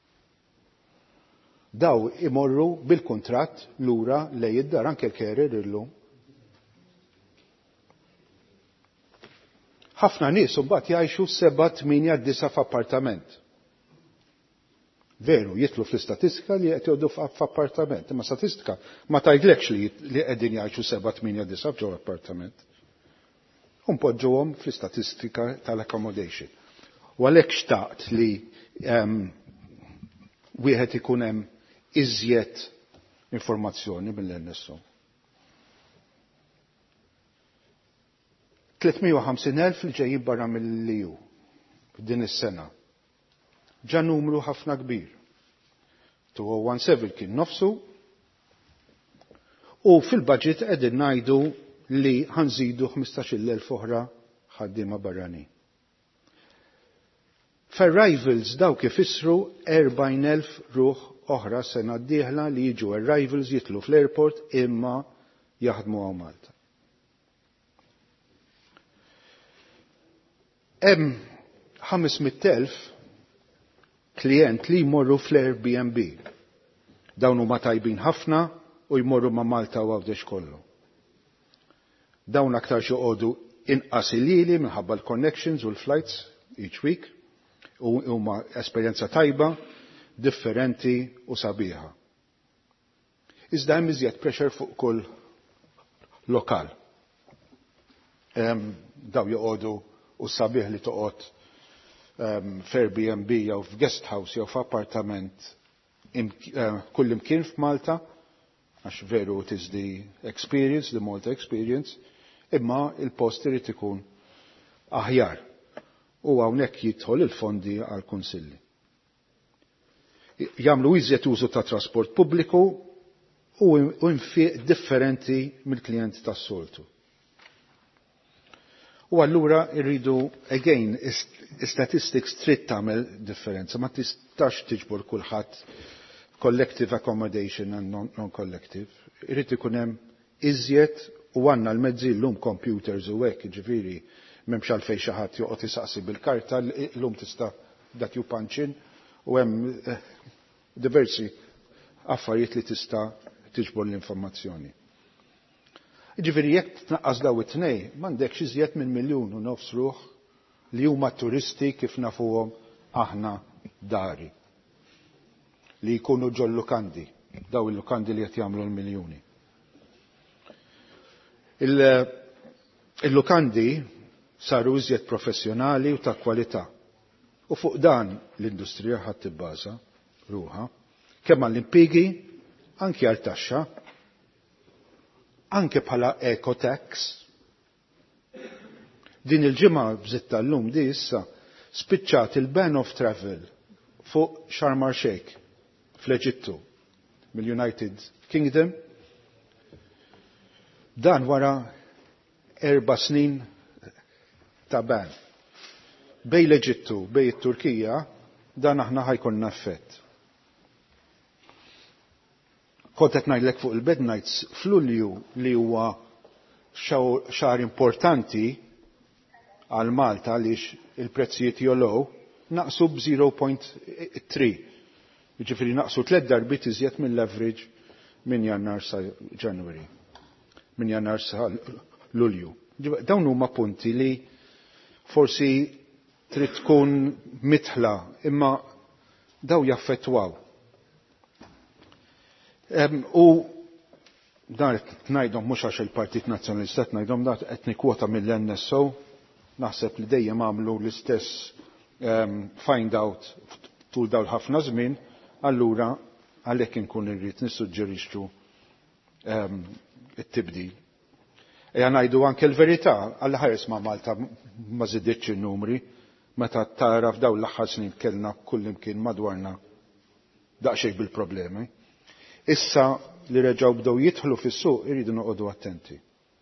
Daw imorru bil-kuntratt lura lej id-dar anke l-carer illum. Ħafna nies imbagħad jgħixu seba' tminja disa f'appartament. Veru, jitlu fl-istatistika li qed jgħodu f'appartament, imma statistika ma tgħidlekx li qegħdin jgħixu seba' tminja disa f'ġew appartament. U mpoġġuhom fl-istatistika tal-accommodation. U għalhekk xtaqt li wieħed ikun hemm iżjed informazzjoni mill-N S O. tlietmija u ħamsin elf li ġejjin barra mill-L U din is-sena. Ġa numru ħafna kbir. two seventeen kien nofsu u fil-budget qegħdin ngħidu li ħanżidu ħmistax-il elf oħra ħaddiema barranin. F'arrivals dawk ifissru erbgħin elf ruħ oħra sena d-dieħla li jiġu arrivals jitlu fl-airport imma jaħdmu hawn Malta. Hemm ħamesmija elf klient li jmorru fl-Airbnb. Dawn huma tajbin ħafna u jmorru ma' Malta u għawdex kollu. Dawn aktar joqogħdu inqas ilili minħabba l-connections u l-flights each week u huma esperjenza tajba, differenti u sabiħa. Iżda hemm iżjed pressure fuq kull lokal. Daw joqogħdu u sabiħ li toqgħod f'Airbnb jew f'guest house jew f'appartament kull imkien f'Malta, għax veru it is the experience, the Malta experience, imma il-post irid ikun aħjar. U hawnhekk jidħol il-fondi għall-kunsilli. Jagħmlu iżjed użu ta' trasport pubbliku u infiq differenti mill-klijent tas-soltu. U allura irridu, again, statistics trid tagħmel differenza, ma tistax tiġbor kulħadd collective accommodation and non-collective. Irrid ikun hemm iżjed u għandna l-mezzi llum computers u hekk, ġifieri m'hemmx għalfejn xi ħadd joqgħod isaqsi bil-karta, llum tista' dak ju punch-in u hemm diversi affarijiet li tista' tiġbor l-informazzjoni. Ġifieri jekk tnaqqas daw it-tnej, m'għandekx iżjed minn miljun u nofs ruħ li huma turisti kif nafuhom aħna dari. Li jkunu ġol lukandi, daw il-lukandi li qed jagħmlu l-miljuni. Il-lukandi saru iżjed professjonali u ta' kwalità. U fuq dan l-industrija ħadd tibbaża ruha kemm għall-impjiegi anke għal taxxa, anke bħala eco-tax. Din il-ġimgħa bżitt tal-lum di issa spiċċat il-ban of travel fuq Sharm el-Sheikh fl-Eġittu mill-United Kingdom. Dan wara erba' snin ta' ban. Bej l-Eġittu, bej it-Turkija, dan aħna ħajkonna effett. Kont qed ngħidlek fuq il-bed nights f'Lulju li huwa xahar importanti għal Malta għaliex il-prezzijiet jolow naqsu b'zero point three. Jiġifieri naqsu tliet darbit iżjed mill-average minn Jannar sa Ġanwari. Minn Jannar sa Lulju. Dawn huma punti li forsi trid tkun mitħla imma daw jaffettwaw. Um, u dan qed ngħidhom mhux għax il-Partit Nazzjonalista qed ngħidhom dat qed nikkwota mill-N S O, naħseb li dejjem għamlu l-istess um, find out tul dawl ħafna żmien, allura għalhekk inkun irrid nissuġġerixxu um, it-tibdil. Eja ngħidu anke l-verità, għal ħares ma' Malta ma żidietx in-numri, meta tara f'daw l-aħħar snin kellna kullimkien madwarna daqsxejn bil-problemi. Issa li reġgħu bdew jidħlu fis-suq iridu noqogħdu attenti.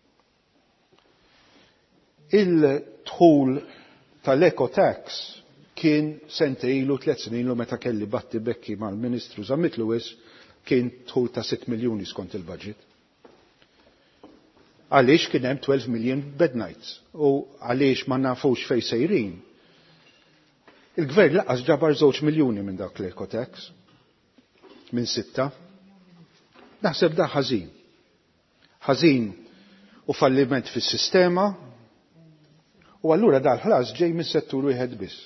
Il-dħul tal-eco tax kien sente ilu tliet snin ilu meta kelli batti bekki mal-Ministru Żammit Lewis kien dħul ta' sitt miljuni skont il-budget. Għaliex kien hemm twelve million bed nights u għaliex ma nafux fejn sejrin. Il-gvern laqas ġabar żewġ miljuni minn dak l-eco tax minn sitta. Naħseb da ħażin. Ħażin u falliment fis-sistema u allura dal-ħlas ġej minn settur wieħed biss.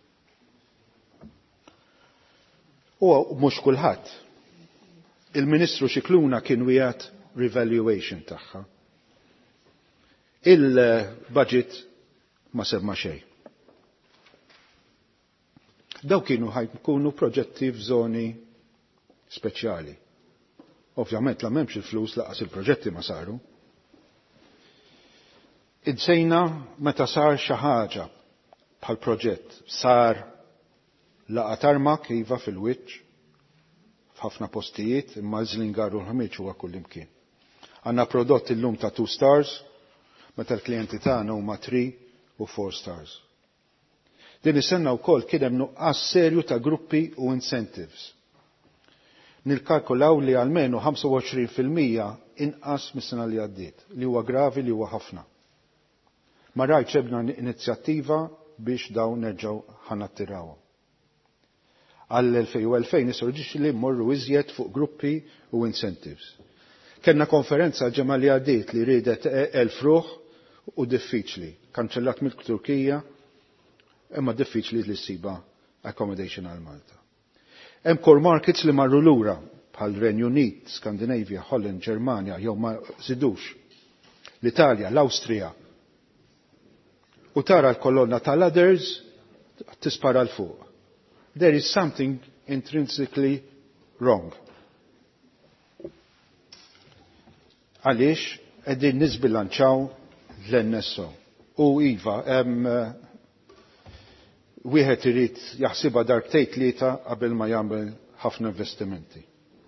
U mhux kulħadd. Il-Ministru Xikluna kien wieħed revaluation tagħha. Il-budget ma semma xejn. Daw kienu ħajkunu proġetti f'żoni speċjali. Ovvjament la m'hemmx il-flus laqas il-proġetti ma saru. Idsejna meta sar xi ħaġa bħal proġett sar laqa tarmak iva fil-wiċċ f'ħafna postijiet imma l-żlingar u l-ħamiġ huwa kullimkien. Għandna prodott illum ta' two stars meta l-klijenti tagħna huma three u four stars. Din is-sena wkoll kien hemm nuqqas serju ta' gruppi u incentives. Nilkalkulaw li għalmenu ħamsa u għoxrin fil-mija inqas mis-sena li għaddiet, li huwa gravi li huwa ħafna. Ma rajtx ebna inizjattiva biex dawn nerġgħu ħanattirawhom. Għall elfejn u elfejn isorġixxi li mmorru iżjed fuq gruppi u incentives. Kenna konferenza ġemma li għaddiet li ridet elf ruħ u diffiċli. Kanċellat mill-Turkija imma diffiċli li ssiba accommodation għal Malta. Hemm core markets li marru lura bħal Renju Unit, Skandinavja, Holland, Ġermanja jew ma żidux. L-Italja, l-Awstrija. U tara l-kolonna tal-others tispara l fuq. There is something intrinsically wrong. Għaliex qegħdin nisbilanċaw l-N S O. U iva, hemm wieħed irid jaħsibha darbtejn tlieta qabel ma jagħmel ħafna investimenti.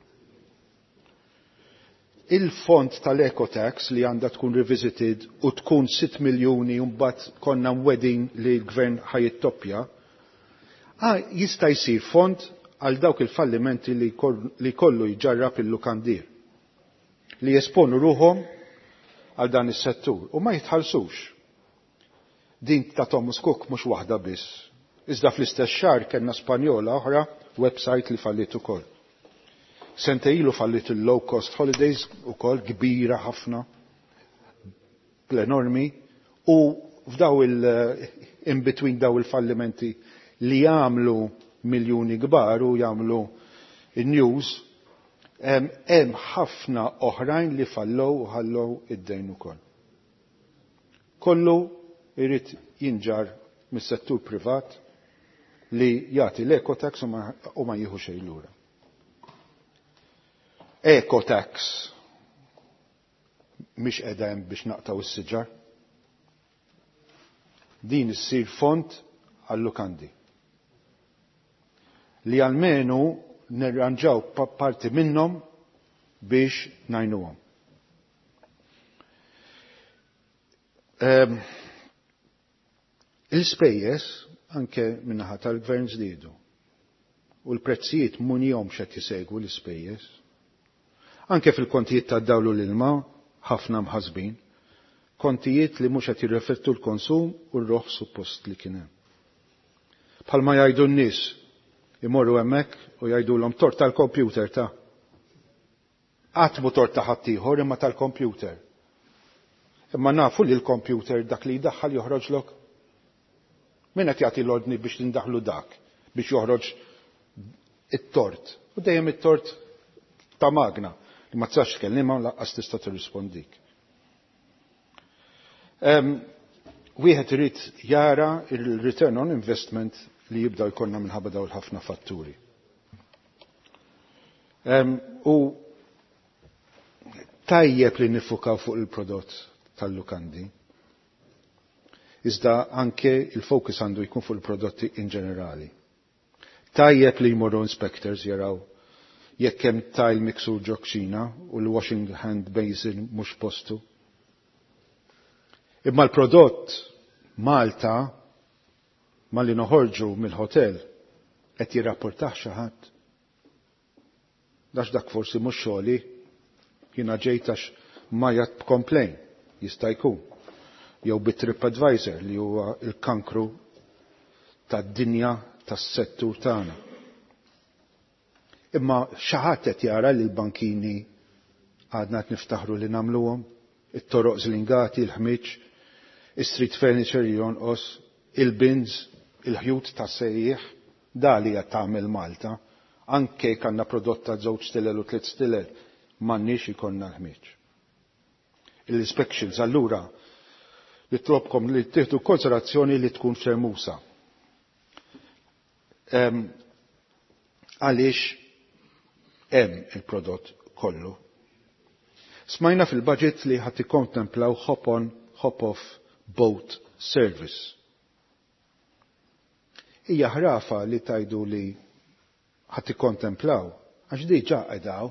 Il-fond tal-eco tax li għandha tkun revisited u tkun sitt miljuni u mbagħad konna wedding li l-gvern ħajittoppja, ah, jista' jsir fond għal dawk il-fallimenti li kollu jġarrab il-lukandir li jesponu ruhom għal dan is-settur u ma jitħallsux. Din ta' Thomas Cook mhux waħda biss. Iżda fl-istess xahar kellna Spanjola oħra website li fallit ukoll. Sente ilu fallit il-low cost holidays ukoll kbira ħafna l-enormi u f'daw il-in between daw il-fallimenti li jagħmlu miljuni kbar u jagħmlu in-news hemm ħafna oħrajn li fallow u ħallow id-dejn ukoll. kollu jrid jinġar mis-settur privat li jagħti l-ecotax u ma jieħu xejn lura. Ecotax mhix qiegħda hemm biex naqtaw is-siġar. Din issir font għall-lukandi. Li għalmenu nirranġaw parti minnhom biex ngħinuhom. Um, Il-spejjeż anke min-naħa tal-gvern żdiedu u l-prezzijiet munihom x'qed jisegwu l-ispejjeż. Anke fil-kontijiet tad-dawl u l-ilma ħafna mħasbin, kontijiet li mhux qed jirreflettu l-konsum u r-roħ suppost li kien hemm. Bħalma jgħidu n-nies imorru hemmhekk u jgħidulhom tort tal-kompjuter ta' qatt mu tort ta' ħadd ieħor imma tal-kompjuter. Imma nafu li l-kompjuter dak li jdaħħal joħroġlok. Min qed jagħti l-ordni biex tindaħlu dak biex joħroġ it-tort. U dejjem it-tort ta' magna li ma tistax tkellimha laqqas tista' tirrispondik. Wieħed irid jara il-return on investment li jibda jkollna minħabba dawn ħafna fatturi. U tajjeb li nifukaw fuq il-prodott tal-lukandi. Iżda anke il-fokus għandu jkun fuq il-prodotti in ġenerali. Tajjeb li jmorru inspectors jaraw jekk hemm tile miksur ġokxina u l-washing hand basin mhux postu. Imma l-prodott Malta ma li noħorġu mill-hotel qed jirrapportaħ xi ħadd. Dax dak forsi mhux xogħli jiena ġejt għax ma jgħid complain jista' jkun. Jew bit-TripAdvisor li huwa l-kankru tad-dinja tas-settur tagħna. Imma xi ħadd qed jara li l-bankini għadna qed niftaħru li nagħmluhom, it-toroq żlingati, il-ħmiġ, is-street furniture jonqos, il-bins, il-ħjut ta' sejjieħ, dali qed tagħmel Malta, anke kanna prodott ta' żewġ stilel u tliet stilel m'għandniex ikollna l-ħmiġ. Il-inspections allura li tlobkom li tieħdu konsiderazzjoni li tkun fermusa. Għaliex hemm il-prodott kollu. Smajna fil-budget li ħadd ikkontemplaw hop-on, hop-off boat service. Hija ħrafa li tajdu li ħadd ikkontemplaw għax diġà qedaw.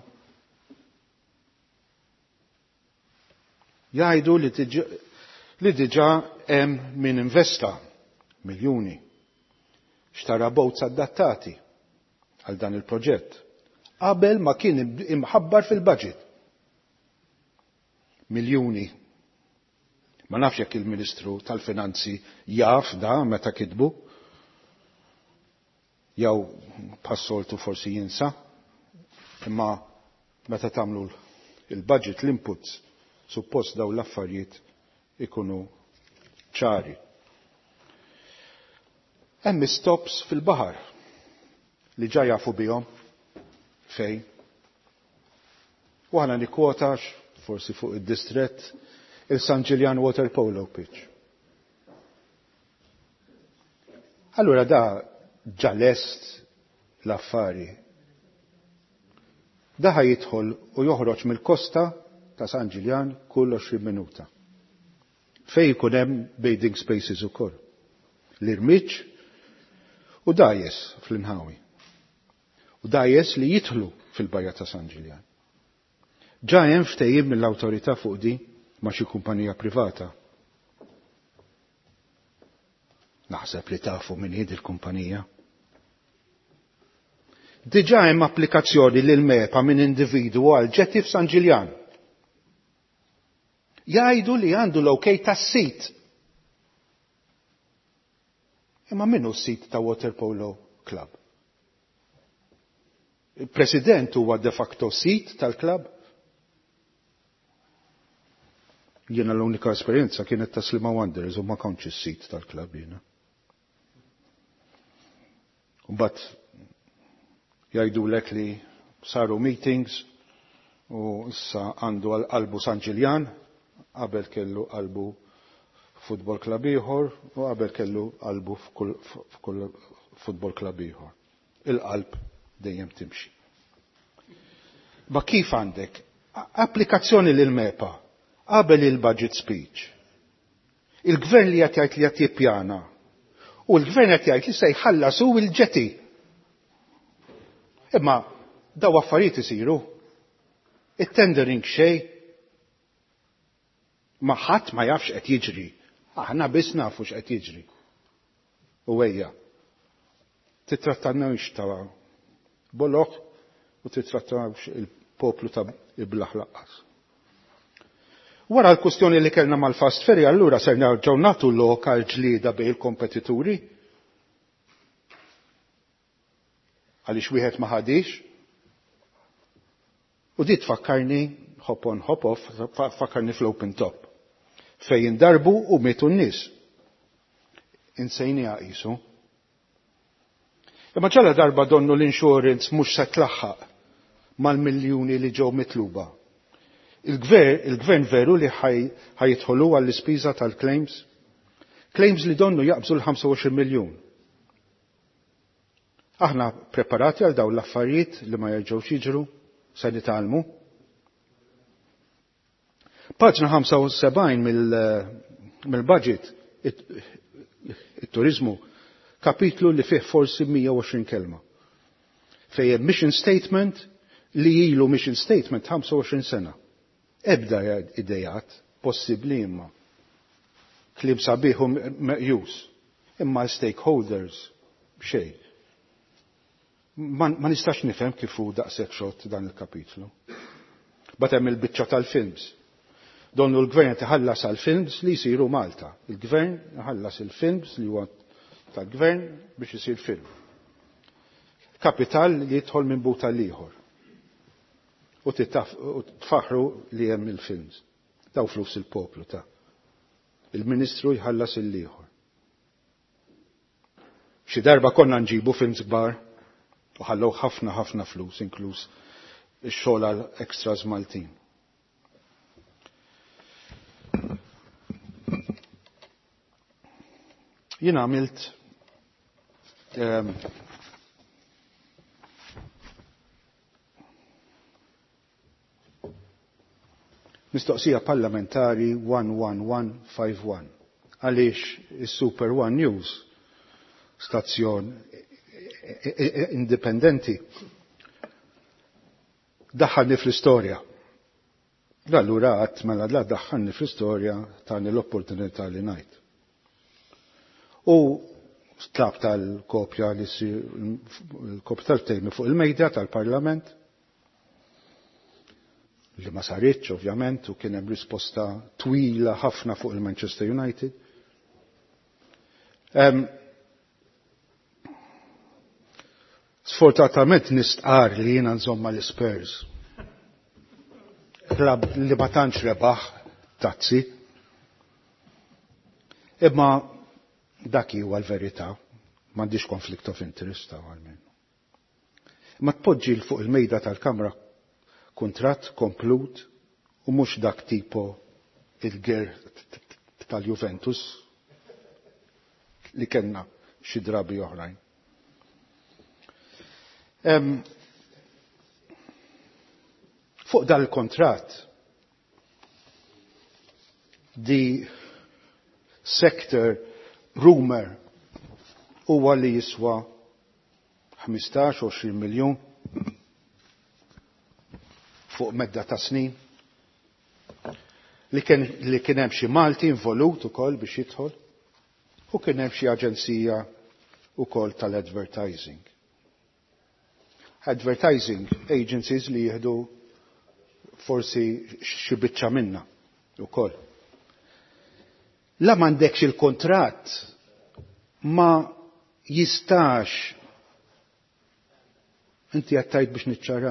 Jgħidu li li diġà hemm min investa miljuni xtara boats adattati għal dan il-proġett qabel ma kien imħabbar fil-budget. Miljuni. Ma nafx jekk il-Ministru tal-Finanzi jaf da meta kitbu. Jew passoltu forsi jinsa. Imma meta tagħmlu il-budget l-inputs suppost daw l-affarijiet ikunu ċari. Hemm stops fil-baħar li ġa jafu bihom fejn. U aħna nikkwotax forsi fuq id-distrett il-San Ġiljan Water Polo Pitch. Allura da ġalest l-affari. Da ħajidħol u joħroġ mill-kosta ta' San Ġiljan kull għoxrin minuta. Fej jkun hemm bathing spaces ukoll. L-irmiġ u dajes fl-inħawi. U dajes li jidħlu fil-bajja ta' San Ġiljan. Ġa hemm ftehim mill-awtorità fuq di ma' xi kumpanija privata. Naħseb li tafu min ħid il-kumpanija. Diġà hemm applikazzjoni lil mepa minn individwu għal ġetti f'San Ġiljan. Jgħidu li għandu l-okej tas-sit. Imma minnu s-sit ta' Water Polo Club? Il-President huwa de facto sit tal-klab? Jiena l-unika esperjenza kienet ta' Slima Wanderers u ma kontx is-sit tal-klab jiena. Mbagħad jgħidulek li saru meetings u issa għandu għal-qalbu San Ġiljan qabel kellu qalbu futbol klab ieħor u qabel kellu qalbu f'kull futbol klab ieħor. Il-qalb dejjem timxi. Ma kif għandek applikazzjoni lil mepa qabel il-budget speech. Il-gvern li qed jgħid li qed jippjana u l-gvern qed jgħid li se jħallasu il-ġeti. Imma daw affarijiet isiru. It-tendering xejn ma ħadd ma jafx qed jiġri. Aħna biss nafu x'qed jiġri. U ejja. Tittrattawx ta' boloħ u titrattawx il-poplu ta' iblaħ laqqas. Wara l-kustjoni li kellna mal-fast ferry, allura ser nerġgħu nagħtu lokal ġlieda bejn il-kompetituri. Għaliex wieħed ma ħadix. U di tfakkarni hop on hop off, tfakkarni fl-open top. Fejn darbu u mietu n-nies. Insejni għaqisu. Imma ġala darba donnu l-insurance mhux se tlaħħaq mal-miljuni li ġew mitluba. Il-gvern, il-gvern veru li ħajidħolu għall-ispiża tal-claims. Claims li donnu jaqbżu l-ħamsa u għoxrin miljun. Aħna preparati għal dawn l-affarijiet li ma jerġgħux jiġru se nitalmu. Paġna ħamsa u sebgħin mill-budget it-turizmu kapitlu li fih forsi mija u għoxrin kelma. Fejn mission statement li ilu mission statement ħamsa u għoxrin sena. Ebda idejat possibbli imma. Kliem sabiħu meqjus. Imma stakeholders b'xejn. Ma nistax nifhem kif hu daqshekk xogħol dan il-kapitlu. Bad hemm il-biċċa tal-films. Donnu l-gvern iħallas għal-films li jsiru Malta. Il-gvern iħallas il-films li huwa tal-gvern biex isir film. Kapital li jidħol minn buta l-ieħor. U tfaħru li hemm il-films. Daw flus il-poplu ta' il-Ministru jħallas il-ieħor. Xi darba konna nġibu films kbar u ħallew ħafna ħafna flus inkluż ix-xogħol għal extras Maltin. Jien għamilt um, mistoqsija parlamentari one one one five one għaliex is-Super One News stazzjon indipendenti daħħalni fl-istorja. Allura qatt mela la daħħalni fl-istorja tani l-opportunità li ngħid. U tlab tal-kopja li l-kopja tal-tejmi fuq il-mejda tal-Parlament li ma saritx ovvjament u kien hemm risposta twila ħafna fuq il-Manchester United. Um, Sfortunatament nistqar li jiena nżomma l-Spurs. Klab li ma tantx rebaħ tazzi. Imma dak huwa l-verità, m'għandix conflict of interest ta' għalmen. Ma tpoġġi fuq il-mejda tal-Kamra kuntratt komplut u mhux dak tipo il-ger tal-Juventus li kellna xi drabi oħrajn. Um, fuq dal-kontratt di sector rumor huwa li jiswa ħmistax u għoxrin miljun fuq medda ta' snin li kien li kien hemm xi Malti involut ukoll biex jidħol u kien hemm xi aġenzija ukoll tal-advertising. Advertising agencies li jieħdu forsi xi biċċa minna ukoll. La m'għandekx il-kontratt ma jistax inti għattajt biex niċċara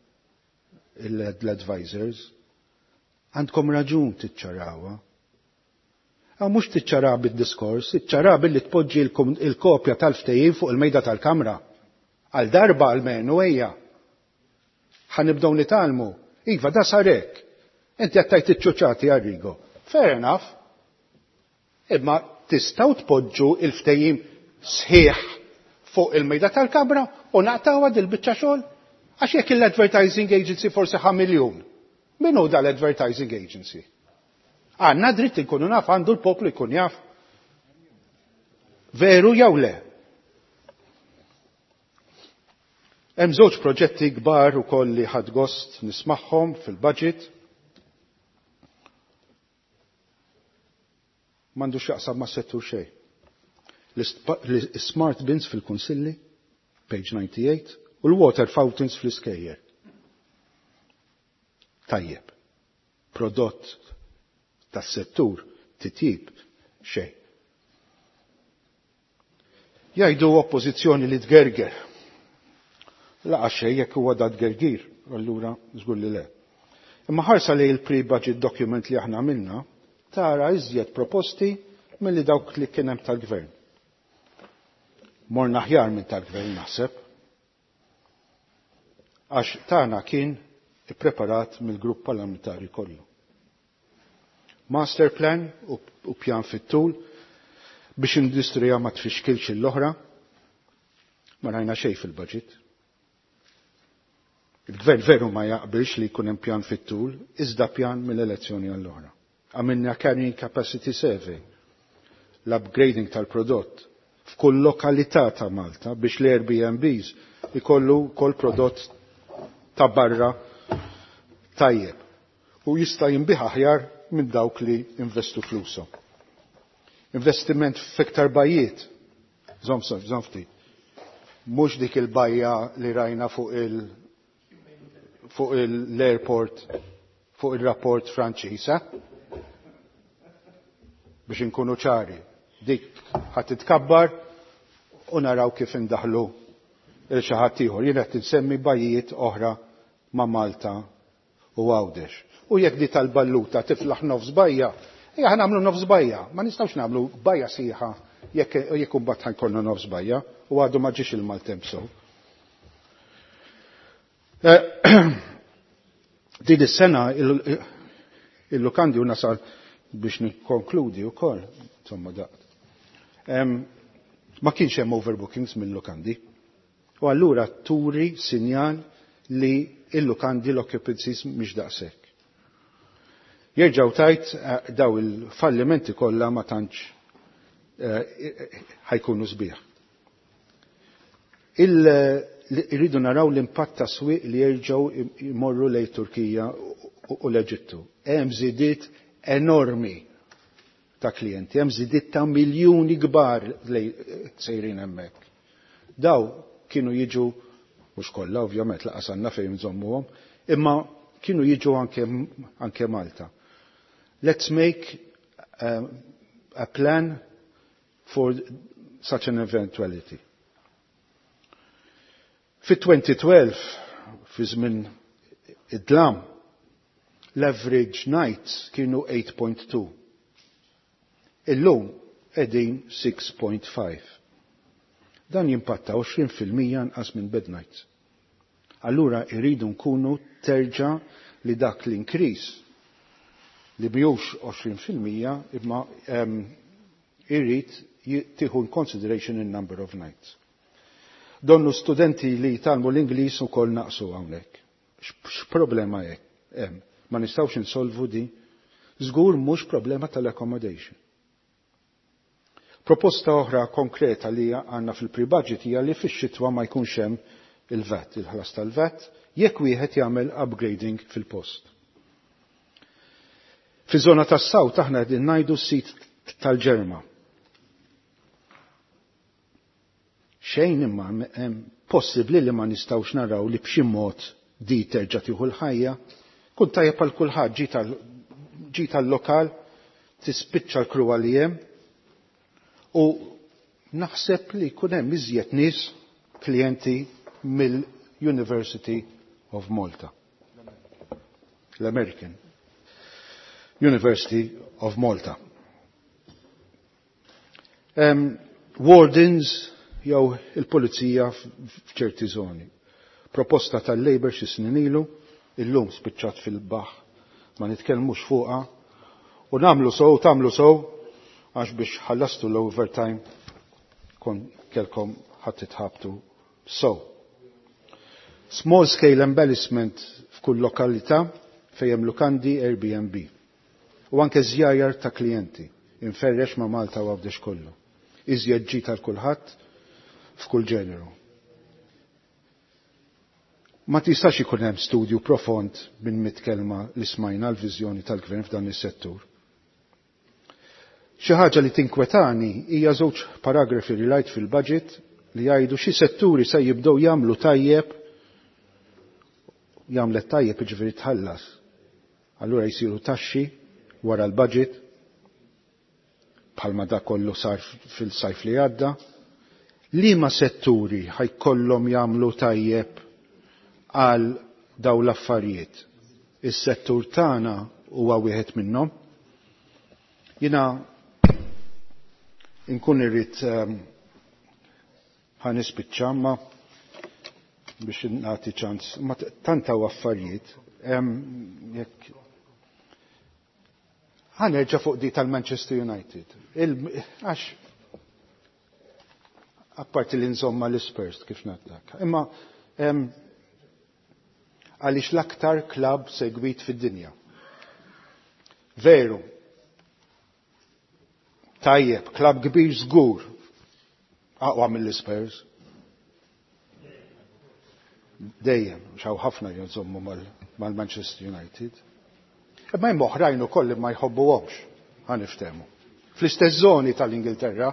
l-advisors għandkom raġun tiċċarawa. Għaw mux tiċċara bid-diskors, tiċċara billi tpoġġi il-kopja tal-ftehim fuq il-mejda tal-kamra. Għal darba għal-menu ejja. Ħanibdew nitalmu. Iva, da sarek. Inti għattajt iċċuċati għarrigo. Fair enough. Imma tistgħu tpoġġu il-ftehim sħiħ fuq il-mejda tal-Kamra u naqtawha dil-biċċa xogħol? Għax jekk l-advertising agency forsi ħa miljun. Min hu dal-advertising agency? Għandna dritt inkunu naf, għandu l-poplu jkun jaf. Veru jew le? Hemm żewġ proġetti kbar ukoll li ħadd gost nismagħhom fil-budget. M'għandux jaqsam ma' settur xejn. L-smart bins fil-Kunsilli, page ninety-eight, u l-water fountains fl-iskejjer. Tajjeb. Prodott tas-settur titjib xejn. Jgħidu oppożizzjoni li tgerger. Laqa xejn jekk huwa dat gergir, allura żgur li le. Imma ħarsa li l-pre-budget document li aħna għamilna tara iżjed proposti milli dawk li kien hemm tal-gvern. Morna aħjar minn tal-gvern naħseb. Għax tagħna kien ippreparat mill-grupp parlamentari kollu. Master plan u pjan fit-tul biex industrija ma tfixkilx l-oħra, ma rajna xejn fil-budget. Il-gvern veru ma jaqbilx li jkun hemm pjan fit-tul, iżda pjan mill-elezzjoni għall-oħra. Għamilna carrying capacity survey, l-upgrading tal-prodott f'kull lokalità ta' Malta biex l-Airbnbs ikollu kol prodott ta' barra tajjeb u jista' jinbiħ aħjar minn dawk li investu flushom. Investiment f'iktar bajjiet. Żomm żomm ftit. Mhux dik il-bajja li rajna fuq il fuq l-airport fuq il-rapport Franċiż, biex inkunu ċari. Dik ħadd titkabbar u naraw kif indaħlu il xi ħadd ieħor. Jien qed insemmi bajjiet oħra ma' Malta u Għawdex. U jekk di tal-balluta tiflaħ nofs bajja, ejja nagħmlu nofs bajja, ma nistgħux nagħmlu bajja sieħa jekk jekk imbagħad ħajkollna nofs bajja u għadu ma ġiex il-Maltemp sew. Din is-sena il-lukandi u nasal biex nikkonkludi wkoll, insomma daqt. Ma kienx hemm overbookings mill-lukandi. U allura turi sinjal li il-lukandi l-occupancies mhix daqshekk. Jerġgħu tajt daw il-fallimenti kollha ma tantx ħajkunu sbieħ. Irridu naraw l-impatt ta' swieq li jerġgħu jmorru lejn Turkija u l-Eġittu. Hemm żidiet enormi ta' klijenti, hemm żidiet ta' miljuni kbar li sejrin hemmhekk. Daw kienu jiġu mhux kollha ovvjament laqas għandna fejn nżommuhom, imma kienu jiġu anke anke Malta. Let's make uh, a plan for such an eventuality. Fi twenty twelve, fi żmien id-dlam, l-average nights kienu eight point two. Illum qegħdin six point five. Dan jimpatta twenty fil-mija nqas minn bed nights. Allura irridu nkunu terġa' li dak l-inkris li bijux twenty fil-mija imma um, irrid tieħu in consideration in number of nights. Donnu studenti li jitalmu l-Ingliż ukoll naqsu hawnhekk. X'problema hekk hemm? Ma nistgħux insolvu di. Żgur mhux problema tal-accommodation. Proposta oħra konkreta li għandna fil-pre-budget hija li fix-xitwa ma jkunx hemm il-V A T, il-ħlas tal-V A T, jekk wieħed jagħmel upgrading fil-post. Fiż-żona tas-Sawt aħna qegħdin ngħidu s-sit tal-Ġerma. Xejn imma hemm possibbli li ma nistgħux naraw li b'xi mod di terġa' tieħu l-ħajja, kun tajjeb għal kulħadd ġi tal-lokal tispiċċa l-kruwa li hemm u naħseb li jkun hemm iżjed nies klijenti mill-University of Malta. L-American University of Malta. Um, wardens jew il-pulizija f'ċerti żoni. Proposta tal-Labor xi snin ilu, illum spiċċat fil-baħ ma nitkellmux fuqha u nagħmlu sow, tagħmlu sow għax biex ħallastu l-overtime kon kelkom ħadd titħabtu so. Small scale embellishment f'kull lokalità fejn lukandi Airbnb. U anke żjajjar ta' klijenti, inferrex ma' Malta u għabdex kollu. Iżjed ġi tal-kulħadd f'kull ġeneru. Ma tistax ikun hemm studju profond minn mit kelma li smajna l-viżjoni tal-Gvern f'dan is-settur. Xi ħaġa li tinkwetani hija żewġ paragrafi li rajt fil-budget li jgħidu xi setturi se jibdew jagħmlu tajjeb jagħmlet tajjeb jiġifieri tħallas. Allura jsiru taxxi wara l-budget bħalma dak kollu sar fil-sajf li għadda. Liema setturi ħajkollhom jagħmlu tajjeb għal daw l-affarijiet. Is-settur tagħna huwa wieħed minnhom. Jiena inkun irrid ħa nispiċċa ma biex nagħti ċans ma tant hawn affarijiet jekk ħanerġa' fuq di tal-Manchester United. Għax apparti li nżomma l-Spurs kif natlak. Imma għaliex l-aktar klabb segwit fid-dinja. Veru. Tajjeb, klabb kbir żgur. Aqwa mill-Spurs. Dejjem, xaw ħafna jżommu mal-Manchester United. Imma hemm oħrajn ukoll ma jħobbuhomx, ħaniftehmu. Fl-istess żoni tal-Ingilterra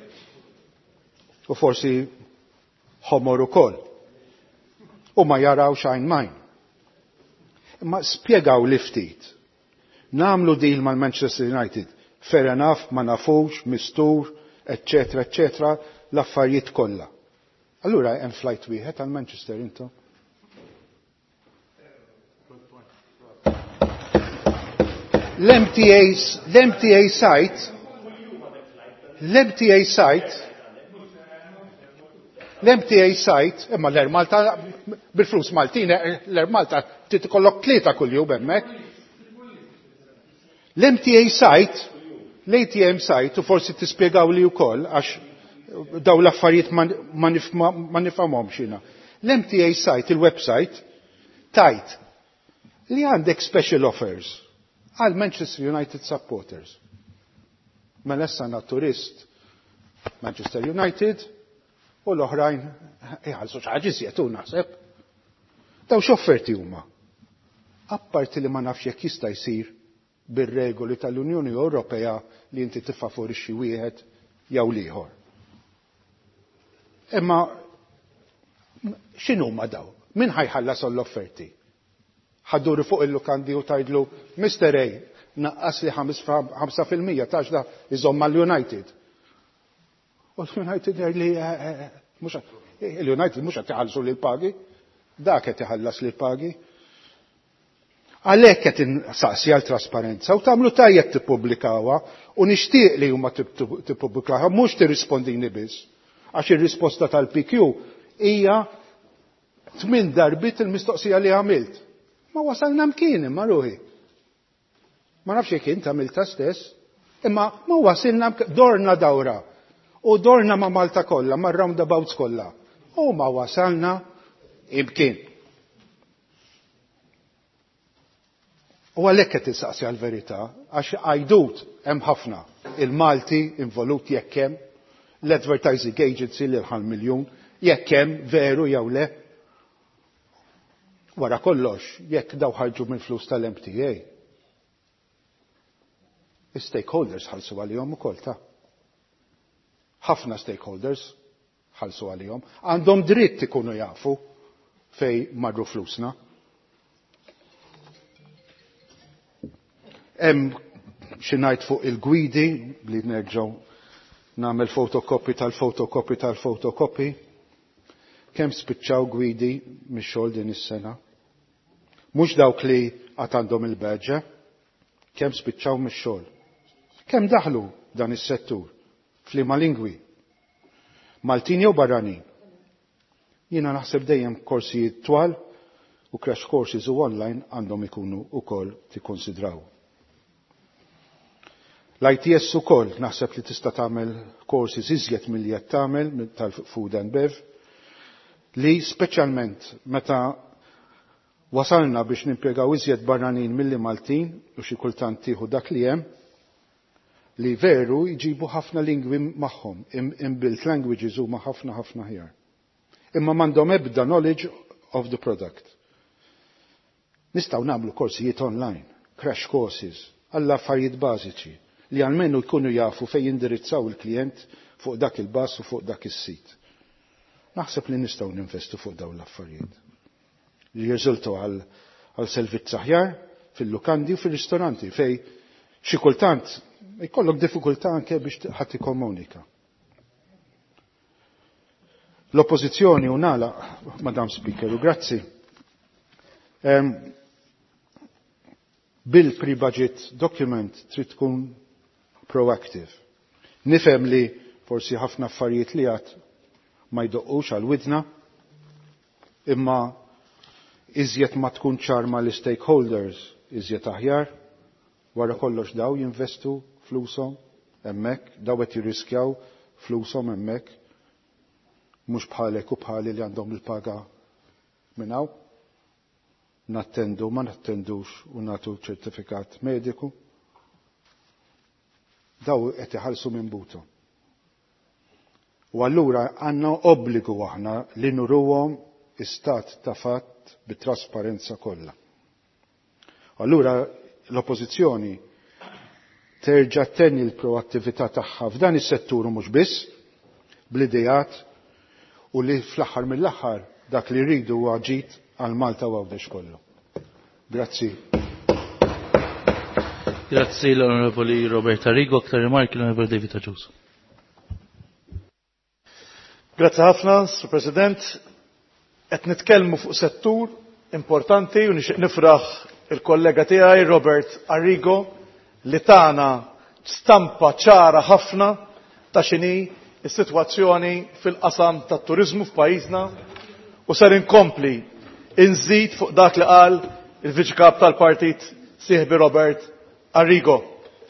u forsi ħomor ukoll. U ma jaraw xajn majn. Imma spjegaw li ftit. Namlu deal mal-Manchester United. Fair enough, ma nafux, mistur, eccetera, eccetera, l-affarijiet kollha. Allura hemm flight wieħed għal Manchester intom. L-M T A l-M T A site l-M T A site l-M T A site imma l-Air Malta bil-flus Maltin l-Air Malta titkollok tlieta kuljum hemmhekk. L-M T A site l-A T M site u forsi tispjegaw li wkoll għax daw l-affarijiet ma nifhamhomx jiena. L-M T A site il-website tajt li għandek special offers għal Manchester United supporters. Mela issa na turist Manchester United u l-oħrajn iħallsu xi ħaġa iżjed naħseb. Daw x'offerti huma. Apparti li ma nafx jekk jista' jsir bir-regoli tal-Unjoni Ewropea li inti tiffavorixxi wieħed jew ieħor. Imma x'inhuma daw? Min ħajħallas l-offerti? ħadduri fuq il-lukandi u tajdlu mister A, naqqas li ħamsa fil-mija tax da iżomm mal-United. U l-United li il-United mhux qed iħallsu lil pagi, dak qed iħallas lil pagi. Għalhekk qed insaqsi għal trasparenza u tagħmlu tajjeb tippubblikawha u nixtieq li huma tippubblikawha mhux tirrispondini biss. Għax ir-risposta tal-P Q hija tmien darbit il-mistoqsija li għamilt. Ma wasalna mkien imma ruħi. Ma nafx jekk int għamilta stess, imma ma wasilna dorna dawra. U dorna ma' Malta kollha, ma' roundabouts kollha. U ma wasalna imkien. U għalhekk qed tistaqsi għall-verità, għax għajdut hemm ħafna il-Malti involut jekk hemm, l-advertising agency li l-ħal miljun, jekk hemm veru jew le. Wara kollox, jekk daw ħarġu minn flus tal-M T A, il-stakeholders ħalsu għalihom ukoll ta' ħafna stakeholders ħalsu għalihom, għandhom dritt ikunu jafu fej marru flusna. Hemm xi ngħid fuq il-gwidi li nerġgħu nagħmel fotokopi tal-fotokopi tal-fotokopi. Kemm spiċċaw gwidi mix-xogħol din is-sena? Mhux dawk li għad għandhom il-badge, kemm spiċċaw mix-xogħol. Kemm daħlu dan is-settur f'liema lingwi? Maltin jew barranin. Jiena naħseb dejjem korsijiet twal u crash courses u online għandhom ikunu wkoll tikkonsidraw. L-I T S ukoll naħseb li tista' tagħmel courses iżjed milli qed tagħmel tal-food and bev li speċjalment meta wasalna biex nimpjegaw iżjed barranin milli Maltin u xi kultant tieħu dak li hemm li veru jġibu ħafna lingwi magħhom, inbuilt languages huma ħafna ħafna ħjar. Imma m'għandhom ebda knowledge of the product. Nistgħu nagħmlu korsijiet online, crash courses, għall affarijiet bażiċi li għalmenu jkunu jafu fejn jindirizzaw il-klijent fuq dak il-bass u fuq dak is-sit. Naħseb li nistgħu ninvestu fuq dawn l-affarijiet li jirżultu għal servizz aħjar fil-lukandi u fil-ristoranti fej xi kultant jkollok diffikultà anke biex ħadd ikkomunika. L-oppożizzjoni u nagħlaq, Madam Speaker, u grazzi. Um, Bil-pre-budget document trid tkun proactive. Nifhem li forsi ħafna affarijiet li għad ma jdoqqux għal widna, imma iżjed ma tkun ċarma li stakeholders iżjed aħjar, wara kollox daw jinvestu flushom hemmhekk, daw qed jirriskjaw flushom hemmhekk, mhux bħalek u bħali li għandhom il-paga minn hawn. Nattendu ma nattendux u nagħtu ċertifikat mediku. Daw qed iħallsu minn butom. U allura għandna obbligu aħna li nuruhom istat ta' fatt bit-trasparenza kollha. Allura l-oppożizzjoni terġa' tenni l-proattività tagħha f'dan is-settur mhux biss bl-idejat u li fl-aħħar mill-aħħar dak li rridu huwa ġid għal Malta u għawdex kollu. Grazzi. Grazzi l-Onorevoli Robert Arrigo, aktar rimarki l-Onorevoli David Agius. Grazzi ħafna, Sur President. Qed nitkellmu fuq settur importanti u nixtieq nifraħ il-kollega tiegħi Robert Arrigo li tagħna stampa ċara ħafna ta' x'inhi s-sitwazzjoni fil-qasam tat-turiżmu f'pajjiżna u ser inkompli inżid fuq dak li qal il-Viċi Kap tal-Partit Sieħbi Robert Arrigo.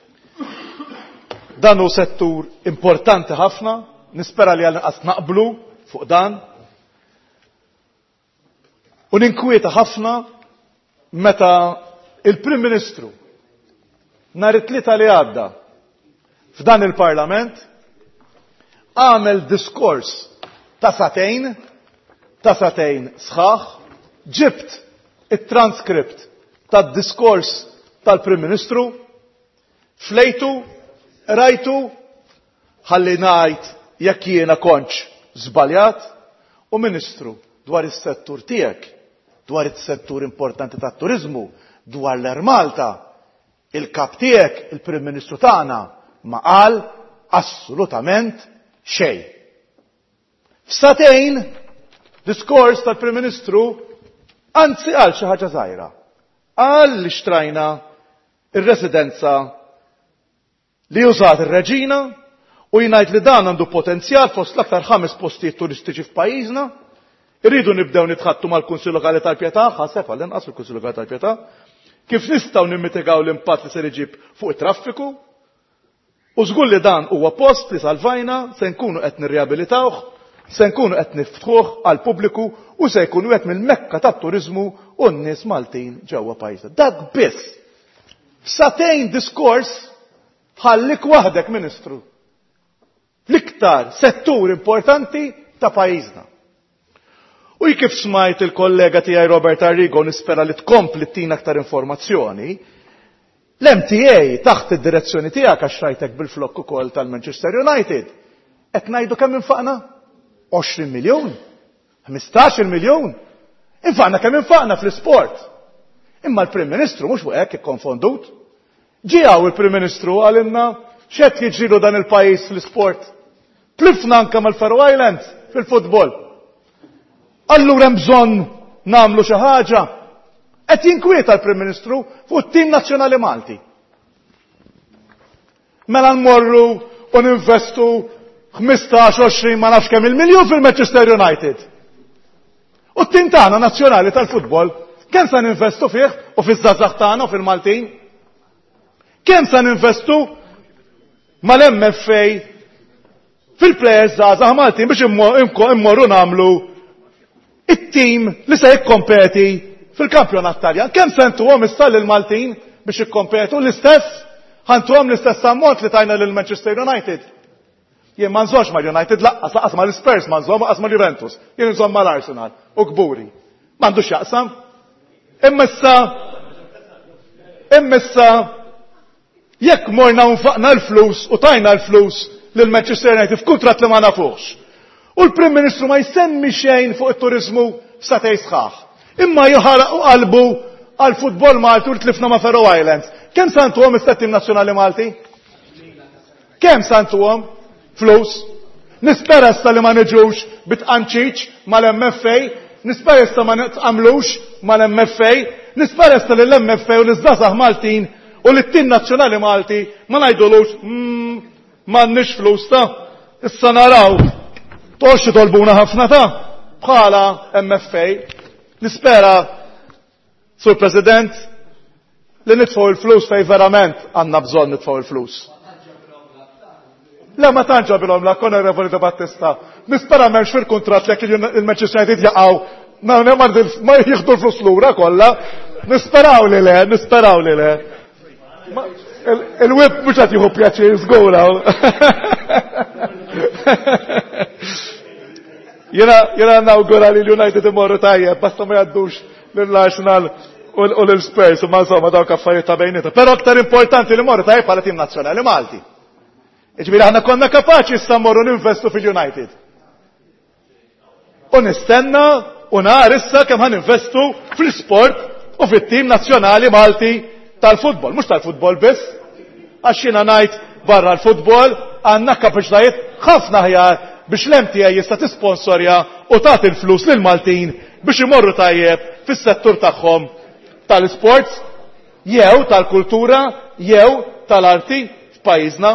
Dan hu settur importanti ħafna, nispera li għal-inqas naqblu fuq dan. U ninkwieta ħafna meta il-Prim Ministru nhar it-tlieta li għadda f'dan il-Parlament għamel diskors ta' satejn, ta' satejn sħaħ, ġibt it-transkript tad-diskors tal-Prim Ministru, flejtu, rajtu, ħalli ngħid jekk jiena kontx żbaljat u Ministru dwar is-settur tiegħek, dwar is-settur importanti tat-turiżmu, dwar l-Malta, il-kap tiegħek, il-Prim Ministru tagħna ma qal assolutament xejn. F'satejn diskors tal-Prim Ministru anzi qal xi ħaġa żgħira. Qal li xtrajna ir-residenza li użat ir-Reġina u jingħid li dan għandu potenzjal fost l-aktar ħames postijiet turistiċi f'pajjiżna. Irridu nibdew nitħattu mal-Kunsill Lokali tal-Pjetà, ħaseb għall-inqas il-Kunsill Lokali tal-Pjetà, kif nistgħu nimmitigaw l-impatt li se iġib fuq it-traffiku. U żgur li dan huwa post li salvajna se nkunu qed nirriabilitawh, se nkunu qed niftħuh għal pubbliku u se jkunu qed mill-Mekka tat-turiżmu u n-nies Maltin ġewwa pajjiżna. Dak biss. F'satejn diskors ħallik waħdek Ministru. L-iktar settur importanti ta' pajjiżna. U kif smajt il-kollega tiegħi Robert Arrigo nispera li tkompli tina aktar informazzjoni, l-M T A taħt id-direzzjoni tiegħek għax rajtek bil-flokk ukoll tal-Manchester United. Qed ngħidu kemm infaqna? għoxrin miljun? ħmistax-il miljun? Infaqna kemm infaqna fl-isport. Imma l-Prim Ministru mhux fuq hekk ikkonfondut. Ġie hawn il-Prim Ministru għalinna x'qed jiġrilu dan il-pajjiż fl-isport. Tlifna anke mal-Faroe Islands fil-futbol. Allura hemm bżonn nagħmlu xi ħaġa. Qed jinkwieta l-Prim Ministru fuq it-tim nazzjonali Malti. Mela nmorru u ninvestu ħmistax għoxrin ma nafx kemm il-miljun fil-Manchester United. U t-tim tagħna nazzjonali tal-futbol kemm se ninvestu fih u fiż-żgħażagħ tagħna u fil-Maltin? Kemm se ninvestu mal-M F A fil-plejers żgħażagħ Maltin biex immorru nagħmlu it-tim li se jikkompeti fil-kampjonat Taljan. Kemm se ntuhom issa lil Maltin biex jikkompetu l-istess? Ħantuhom l-istess ammont li tajna lil Manchester United. Jien ma nżomx mal-United laqqas laqqas mal-Spurs ma nżomm laqqas mal-Juventus. Jien nżomm mal-Arsenal u kburi. M'għandux jaqsam. Immissa immissa jekk morna nfaqna l-flus u tajna l-flus lil Manchester United f'kuntratt li ma nafux. U l-Prim Ministru ma jsemmi xejn fuq it-turizmu f'satej sħaħ. Imma joħaraq qalbu għal-futbol Malti u tlifna ma' Faroe Islands. Kemm santuhom is-settim nazzjonali Malti? Kemm santuhom? Flus? Nispera issa li ma niġux bitqanċiċ mal-M F A, nispera issa ma nitqamlux mal-M F A, nispera issa li l-M F A u l-iżdasaħ Maltin u l-ittin nazzjonali Malti ma ngħidulux m'għandniex flus ta' issa naraw toxxi tolbuna ħafna ta' bħala M F A. Nispera, Sur President, li nitfgħu il-flus fej verament għandna bżonn nitfgħu il-flus. La ma tantx bilhom la kon Revoli de Battista. Nispera m'hemmx fil-kuntratt jekk il-Manchester United jaqgħu ma jieħdu l-flus lura kollha. Nisperaw li le, nisperaw li le. Il-web mhux qed jieħu pjaċir żgur hawn. Jena jena nawgura li l-United imorru tajjeb, basta ma jaddux l-Arsenal u l-Spurs u ma insomma dawk affarijiet ta' bejnieta. Però aktar importanti li morru tajjeb bħala tim nazzjonali Malti. Iġbiri aħna konna kapaċi issa mmorru ninvestu fil-United. U nistenna u nar issa kemm ħan investu fil-sport u fit-tim nazzjonali Malti tal-futbol, mhux tal-futbol biss. Għax jiena ngħid barra l-futbol għandna kapaċitajiet ħafna ħjar biex l-M T A jista' tisponsorja u tagħti l-flus lil Maltin biex imorru tajjeb fis-settur tagħhom tal-sports jew tal-kultura jew tal-arti f'pajjiżna.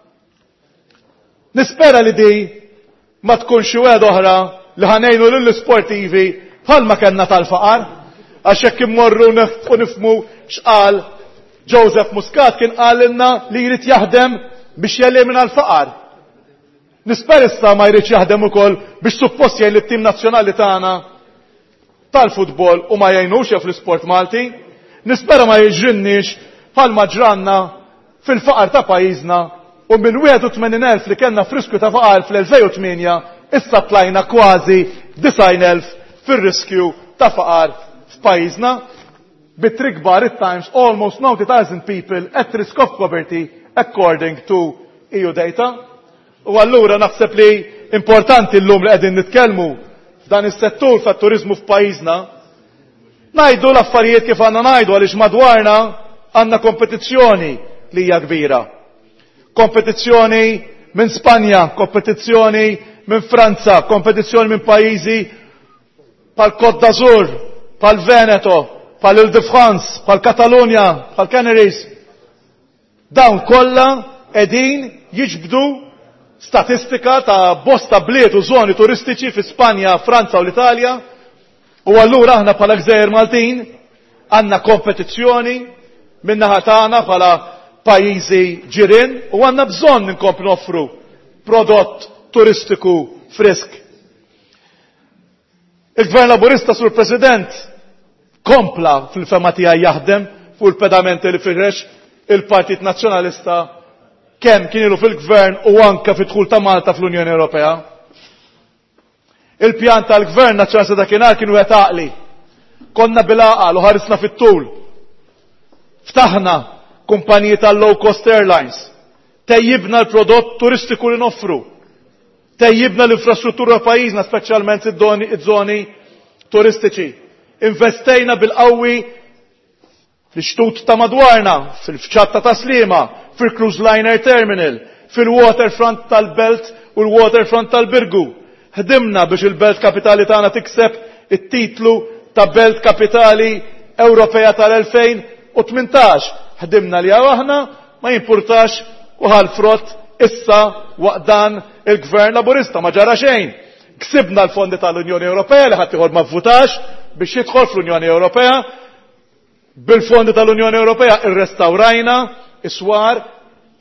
Nispera li di ma tkunx xi wieħed oħra li ħanejnu lill-sportivi bħalma kellna tal-faqar għax hekk immorru u nifhmu x'qal Joseph Muscat kien qalilna li jrid jaħdem biex jelimina l-faqar. Nispera issa ma jridx jaħdem ukoll biex suppost jgħin lit-tim nazzjonali tagħna tal-futbol u ma jgħinux fl-isport Malti. Nispera ma jiġrinniex bħalma ġranna fil-faqar ta' pajjiżna u minn wieħed u tmenin elf li kellna friskju ta' faqar fl-elfejn u tminja issa tlajna kważi disajn elf fir-riskju ta' faqar f'pajjiżna. Bit-tri kbar it-Times almost ninety thousand people at risk of poverty according to E U data. U allura naħseb li importanti llum li qegħdin nitkellmu f'dan is-settur tat-turiżmu f'pajjiżna ngħidu l-affarijiet kif għandna ngħidu għaliex madwarna għandna kompetizzjoni li hija kbira. Kompetizzjoni minn Spanja, kompetizzjoni minn Franza, kompetizzjoni minn pajjiżi pal Côte d'Azur, pal Veneto, pal Ile-de-France, pal Katalunja, pal Canaries. Dawn kollha qegħdin jiġbdu statistika ta' bosta bliet u żoni turistiċi fi Spanja, Franza u l-Italja. U allura aħna bħala Gżejjer Maltin għandna kompetizzjoni min-naħa tagħna bħala pajjiżi ġirien u għandna bżonn inkomplu noffru prodott turistiku frisk. Il-Gvern Laburista Sur President kompla fil-fema tiegħi jaħdem fuq il-pedamenti li firrex il-Partit Nazzjonalista kemm kien ilu fil-Gvern u anke fid-dħul ta' Malta fl-Unjoni Ewropea. Il-pjan tal-Gvern Nazzjonalista dakinhar kienu qed għaqli. Konna bil-għaqal u ħarisna fit-tul. Ftaħna kumpaniji tal-low cost airlines. Tejjibna l-prodott turistiku li noffru. Tejjibna l-infrastruttura pajjiżna, speċjalment iż-żoni turistiċi. Investejna bil-qawwi fl-xtut ta' madwarna, fil-fċatta ta' Slima, fil-cruise liner terminal, fil-waterfront tal-Belt u l-waterfront tal-Birgu. Ħdimna biex il-Belt Kapitali tagħna tikseb it-titlu ta' Belt Kapitali Ewropea tal-elfejn u tmintax. Ħdimna li aħna ma jimpurtax u ħal-frott issa waqdan il-Gvern Laburista ma ġara xejn. Ksibna l-fondi tal-Unjoni Ewropea li ħadd ieħor ma vvutax biex jidħol fl-Unjoni Ewropea. Bil-fondi tal-Unjoni Ewropea irrestawrajna iswar,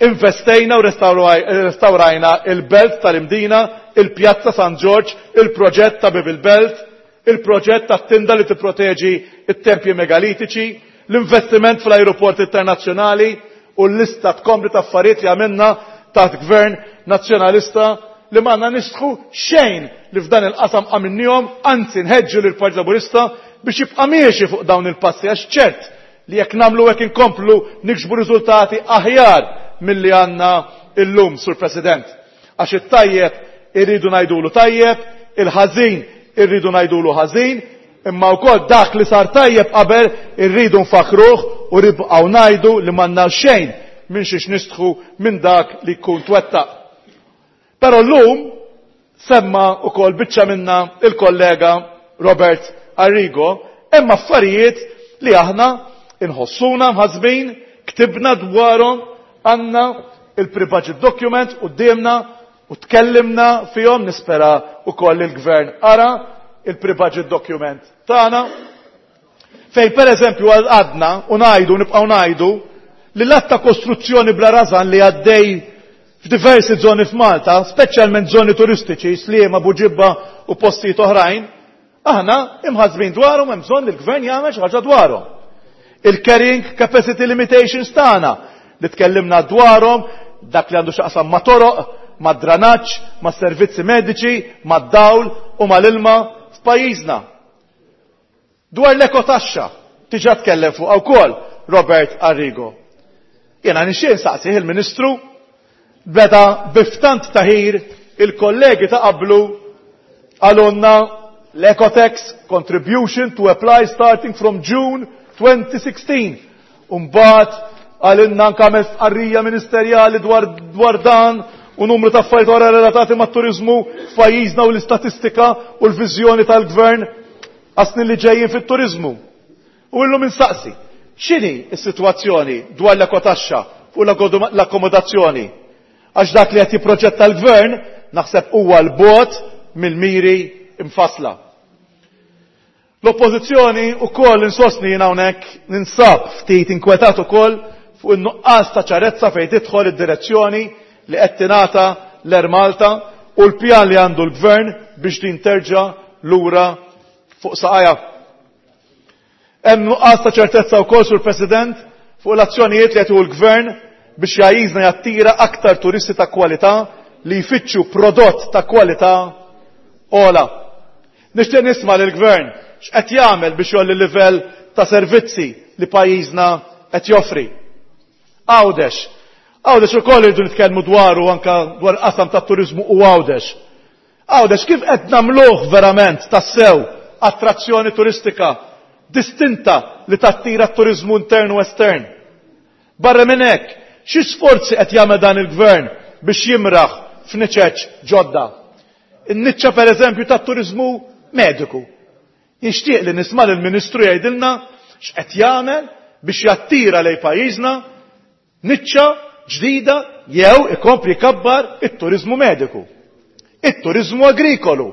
investejna u restawrajna il-belt tal-Imdina, il-Pjazza San George, il-proġett ta' Bibil Belt, il-proġett ta' tinda li tipproteġi it-tempji megalitiċi, l-investiment fl-aeroport internazzjonali u l-lista tkompli ta' affarijiet li għamilna ta' gvern nazzjonalista li m'għandna nistħu xejn li f'dan il-qasam għamilnihom, anzi nħeġġu lil Partit Laburista biex jibqa' miexi fuq dawn il-passi għax ċert li jekk nagħmlu hekk inkomplu niksbu riżultati aħjar milli għandna illum, Sur President. Għax it-tajjeb irridu ngħidulu tajjeb, il-ħażin irridu ngħidulu ħażin, imma wkoll dak li sar tajjeb qabel irridu nfakhruh u ribqgħu ngħidu li m'għandna xejn minn xiex nistħu minn dak li jkun twettaq. Però llum semma wkoll biċċa minna il-kollega Robert Arrigo hemm affarijiet li aħna inħossuna mħassbin, ktibna dwarhom, għandna il-pre-budget document qudiemna u tkellimna fihom, nispera wkoll il-gvern ara il-pre-budget document tagħna fejn pereżempju għadna u ngħidu nibqgħu ngħidu li l-att ta' kostruzzjoni bla razan li għaddej f'diversi żoni f'Malta, speċjalment żoni turistiċi, Sliema, Buġibba u postijiet oħrajn, aħna imħassbin dwarhom hemm bżonn li l-gvern jagħmel xi ħaġa dwarhom. Il-carrying capacity limitations tagħna li tkellimna dwarhom, dak li għandu x'aqsam ma' toroq, ma' dranaġġ, ma' servizzi mediċi, ma' dawl u mal-ilma f'pajjiżna. Dwar l-ekotaxxa tiġa tkellem fuq wkoll Robert Arrigo. Jena nixxien saqsih il-Ministru beda biftant taħir il-kollegi ta' qablu għalunna l-Ecotex contribution to apply starting from June twenty sixteen. Umbat għalinna nkamel f'qarrija ministerjali dwar, dwar dan u numru ta' affarijiet oħra relatati mat-turizmu f'pajjiżna u l-istatistika u l-viżjoni tal-gvern għasni li ġejjin fit-turizmu. U illum insaqsi, x'inhi s-sitwazzjoni dwar l-ekotaxxa u l-akkomodazzjoni? Għax dak li qed jipproġetta l-gvern naħseb huwa l-bot mill-miri imfasla. L-oppożizzjoni wkoll insostni jien hawnhekk ninsab ftit inkwetat ukoll fuq in-nuqqas ta' ċarezza fejn tidħol id-direzzjoni li qed tingħata l-Air Malta u l-pjan li għandu l-gvern biex din terġa' lura fuq saqajja. Hemm nuqqas ta' ċertezza wkoll Sur President fuq l-azzjonijiet li qed l-gvern biex jgħidna jattira aktar turisti ta' kwalità li jfittxu prodott ta' kwalità ola. Nixtieq nisma' lill-gvern x'qed jagħmel biex jolli livell ta' servizzi li pajjiżna qed joffri. Għawdex. Għawdex ukoll irridu nitkellmu dwaru anke dwar qasam tat-turiżmu u għawdex. Għawdex kif qed nagħmluh verament tassew attrazzjoni turistika distinta li tattira t-turizmu intern u estern. Barra minn hekk, xi sforzi qed jagħmel dan il-gvern biex jimraħ f'niċeġġ ġodda. In-niċċa pereżempju tat-turizmu mediku. Nixtieq li nisma' lill-Ministru jgħidilna x'qed jagħmel biex jattira lejn pajjiżna niċċa ġdida jew ikompli kabbar it-turizmu mediku. It-turizmu agrikolu.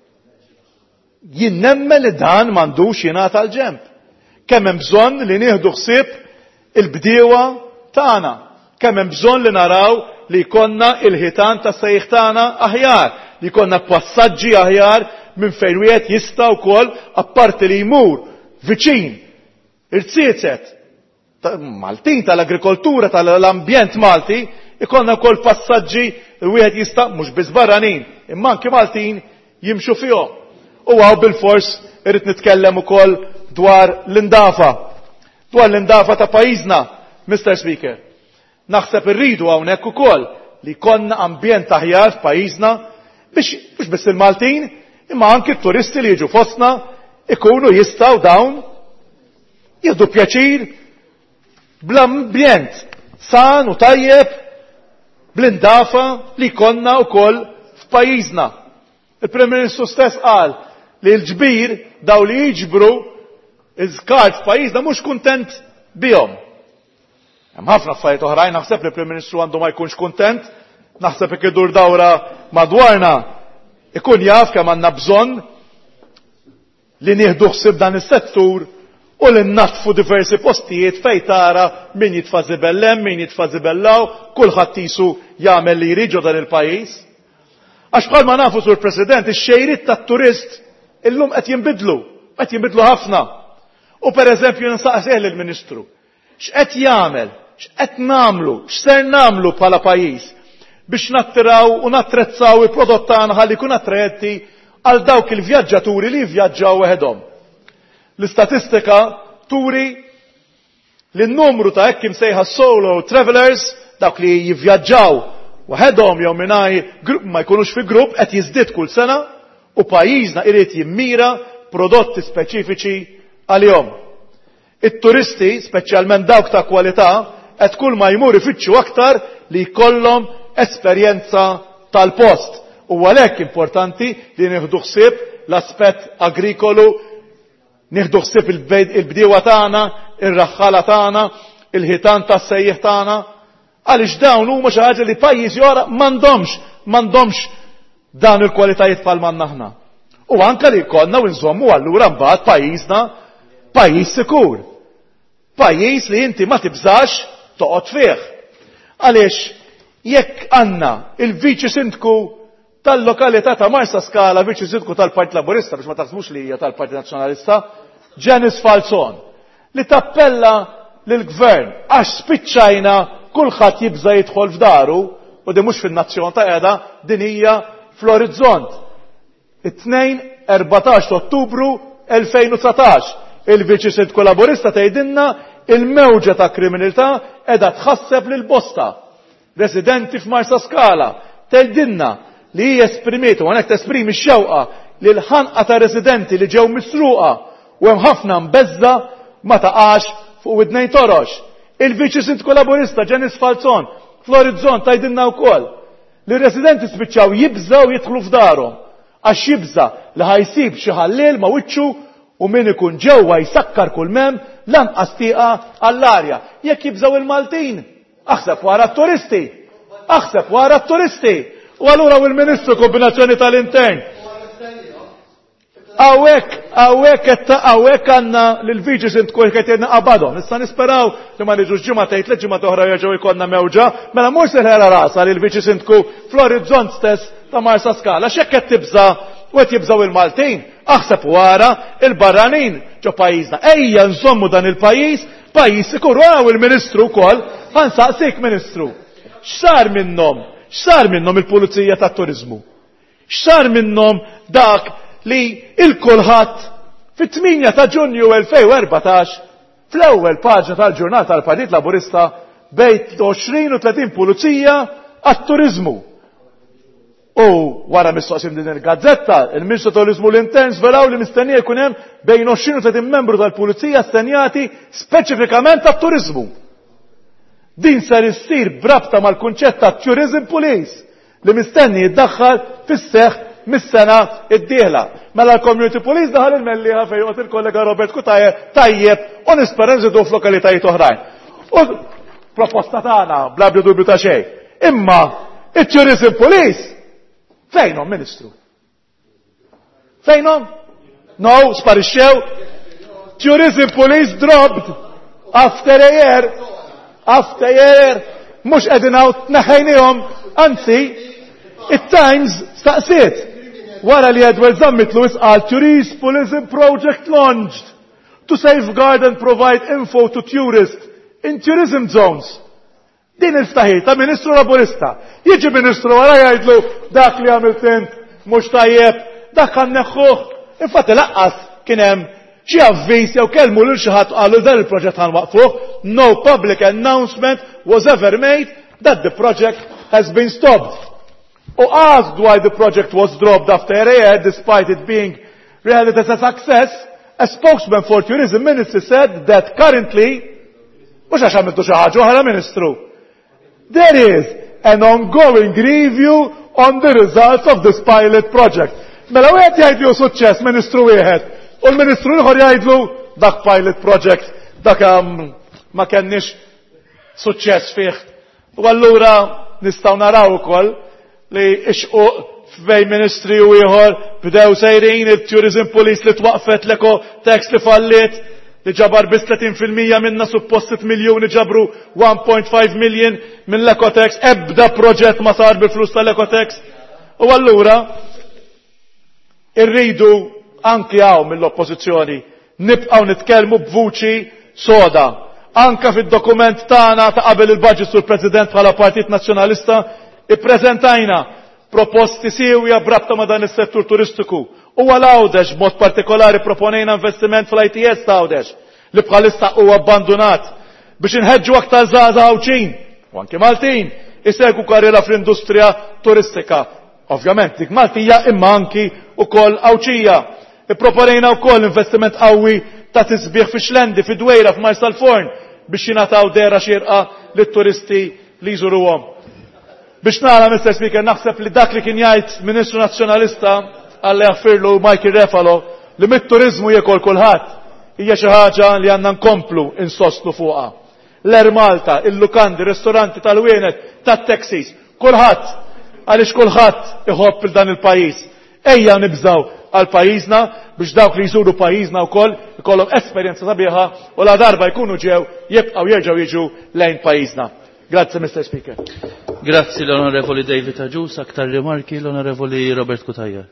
Jien nemmen li dan m'għandux jingħata l-ġenb. Kemm hemm bżonn li nieħdu ħsieb il-bdiewa tagħna, kemm hemm bżonn li naraw li jkollna il-ħitan tas-sejħ tagħna aħjar, li jkollna passaġġi aħjar minn fejn wieħed jista' wkoll apparti li jmur viċin irtsiezet Maltin tal-agrikoltura tal-ambjent Malti, ikollna wkoll passaġġi li wieħed jista' mhux biss barranin, imma anke Maltin jimxu fihom. U għaw bil-fors irrid nitkellem ukoll dwar l-indafa. Dwar l-indafa ta' pajjiżna, Mister Speaker. Naħseb irridu hawnhekk ukoll li konna ambjent aħjar f'pajjiżna biex mhux biss il-Maltin, imma anke t-turisti li jiġu fostna ikunu jistgħu dawn jieħdu pjaċir bl-ambjent san u tajjeb bl-indafa li konna wkoll f'pajjiżna. Il-Prim Ministru stess qal li l-ġbir daw li jiġbru iż-żkart f'pajjiżna mhux kuntent bihom. Hemm ħafna affarijiet oħrajn naħseb li l-Prim Ministru għandu ma jkunx kuntent, naħseb jekk idur dawra madwarna ikun jaf kemm għandna bżonn li nieħdu ħsieb dan is-settur u li natfu diversi postijiet fej tara min jitfa' zibellem, min jitfa' zibellaw, kulħadd isu jagħmel li jrid dan il-pajjiż. Għax bħalma nafu sur President, ix-xejriet tat-turist illum qed jinbidlu, qed jinbidlu ħafna. U pereżempju nsaqsih lill-Ministru, x'qed jagħmel, x'qed nagħmlu, x'ser nagħmlu bħala pajjiż biex nattiraw u nattrezzaw il-prodott tagħna ħalli jkun attrajetti għal dawk il-vjaġġaturi li jivvjaġġaw weħedhom. L-istatistika turi li n-numru ta' hekk imsejħa solo travelers, dawk li jivvjaġġaw waħedhom jew mingħajr ma jkunux fi grupp qed jiżdied kull sena u pajjiżna irid jimmira prodotti speċifiċi għalihom. It-turisti, speċjalment dawk ta' kwalità, qed kull ma jmur ifittxu aktar li jkollhom esperjenza tal-post. U għalhekk importanti li nieħdu ħsieb l-aspett agrikolu, nieħdu ħsieb il-bdiewa tagħna, ir-raħħala tagħna, il-ħitan tas-sejjieħ tagħna, għaliex dawn huma xi ħaġa li pajjiżi oħra m'għandhomx m'għandhomx dan il-kwalitajiet bħal manna aħna. U anke li jkollna u nżommu allura mbagħad pajjiżna pajjiż sikur. Pajjiż li inti ma tibżax toqgħod fih. Għaliex jekk għandna il-Viċi Sindku tal-lokalità ta' Marsa Scala, Viċi Sindku tal-Partit Laburista, biex ma taħsbux li hija tal-Partit Nazzjonalista, Janice Falzon, li tappella lill-Gvern għax spiċċajna kulħadd jibża jidħol f'daru, u di mhux fin-nazzjon ta' qiegħda, din hija fl-orizzont. It-tnejn erbatax ta' Ottubru elfejn u tsatax, il-Viċi Sindku Laburista tgħidilna il-mewġa ta' kriminalità qiegħda tħasseb lil bosta residenti f'Marsa Scala, tgħidilna li hija esprimiet u għanek tesprimi x-xewqa li l-ħanqa ta' residenti li ġew misruqa u hemm ħafna mbeżza ma taqax fuq id-nejn torox. Il-Viċi Sindku Laburista Janice Falzon fl-orizzont tgħidilna wkoll li residenti spiċċaw jibżaw jidħlu f'darhom għax jibża li ħajsib xi ħallel ma' wiċċu u min ikun ġewwa jsakkar kull mem lanqas tieqa għall-arja. Jekk jibżaw il-Maltin, aħseb wara t-turisti, aħseb wara t-turisti. U allura u l-Ministru kombinazzjoni tal-intern. Għawek, għawek, għawek għanna l-Viċi Sindku jketjedna qabadhom. Issa nisperaw li ma niġux ġimgħa tgħid li ġimgħa oħra jerġgħu jkollna mewġa, mela mhux se ħera rasa li l-Viċi Sindku fl-orizzont stess ta' Marsa Scala. X'hekk qed tibża u qed jibżaw il-Maltin, aħseb wara il-barranin ġo pajjiżna. Ejja nżommu dan il-pajjiż, pajjiż sikur. Wara il-Ministru wkoll ħansaqsik Ministru. X'sar minnhom? X'sar minnhom il-Pulizija tat-Turiżmu? X'sar minnhom dak li il-kulħadd fit-tminja ta' Ġunju elfejn u erbatax fl-ewwel paġna tal-ġurnata tal-Partit Laburista bejn għoxrin u tletin pulizija għat-turiżmu. U wara mistoqsim din il-gazzetta, il-Ministru tal-Turizmu l-intern svelaw li mistennija jkun hemm bejn għoxrin u tletin membru tal-Pulizija stenjati speċifikament għat-turiżmu. Din ser issir brabta mal-kunċett ta' Tourism Police li mistenni jiddaħħal fis-seħħ mis-sena id-dieħla. Mela l-Community Police daħal il-melliħa fejn qed il-kollega Robert Kutaje tajjeb u nispera nżidu f'lokalitajiet oħrajn. U proposta tagħna bla dubju ta' xejn. Imma it-Tourism Police fejnhom, Ministru? Fejnhom? No, sparixxew. Tourism Police dropped after a year. After a year, mux qegħdin hawn neħejnihom, anzi, it-Times staqsiet. Wara li Edward Zammitlu isqal Tourism Police project launched to safeguard and provide info to tourists in tourism zones. Din il-ftaħil ta' Ministru Laburista. Jiġi Ministru wara jgħidlu dak li għamilt int mhux tajjeb, dak kan neħħuh. Infatti laqqas kien hemm xi avviż jew kelmu lil xi ħadd qalu dan il-proġett ħanwaqfuh. No public announcement was ever made that the project has been stopped. Or asked why the project was dropped after a year, despite it being regarded as a success, a spokesman for Tourism Ministry said that currently, mhux għax għamiltu xi ħaġa oħra, Ministru, there is an ongoing review on the results of this pilot project. Mela wieħed jgħidlu suċċess Ministru wieħed, u l-Ministru ieħor jgħidlu dak pilot project dak ma kenniex suċċess fih. U allura nistgħu naraw ukoll li ixqu f'bej Ministri u ieħor bdew sejrin il-Tourism Police li twaqfet l-eko tax li fallit, li ġabar bis tletin fil-mija minna suppost sitt miljuni ġabru one point five million minn l-Ecotex, ebda proġett ma sar bil-flus tal-Ecotex. U allura irridu anki għaw mill-oppożizzjoni nibqgħu nitkellmu b'vuċi soda. Anka fid-dokument tagħna ta' qabel il-budget sur President bħala Partit Nazzjonalista ippreżentajna proposti siwja brabta ma' dan is-settur turistiku. U għal-Għawdex b'mod partikolari proponejna investiment fl-I T S ta' Għawdex li bħalissa huwa abbandonat biex inħeġġu aktar żgħażagħ Għawċin u anke Maltin isegwu karriera fl-industrija turistika. Ovvjament dik Maltija imma anki ukoll Għawċija. Ipproponejna wkoll investiment qawwi ta' tisbieħ fi Xlendi, fi Dwejra, f'Marsal Forn biex jingħataw dera xierqa lit-turisti li jżuruhom. Biex nara, Mister Speaker, naħseb li dak li kien jgħid Ministru Nazzjonalista għalli għaffirlu Michael Refalo li mit-turizmu jekol kulħadd hija xi ħaġa li għandna nkomplu insostnu fuqha. L-Er Malta, il-lukandi, ristoranti tal-wienet, tat-taxis, kulħadd għaliex kulħadd iħobb il dan il-pajjiż. Ejja nibżgħu għal pajjiżna biex dawk li jżuru pajjiżna wkoll ikollhom esperjenza sabiħa u la darba jkunu ġew jibqgħu jerġgħu jiġu lejn pajjiżna. Grazie, Mister Speaker. Grazie l-Onorevoli David Agius, aktar rimarki l-Onorevoli Robert Kutajer.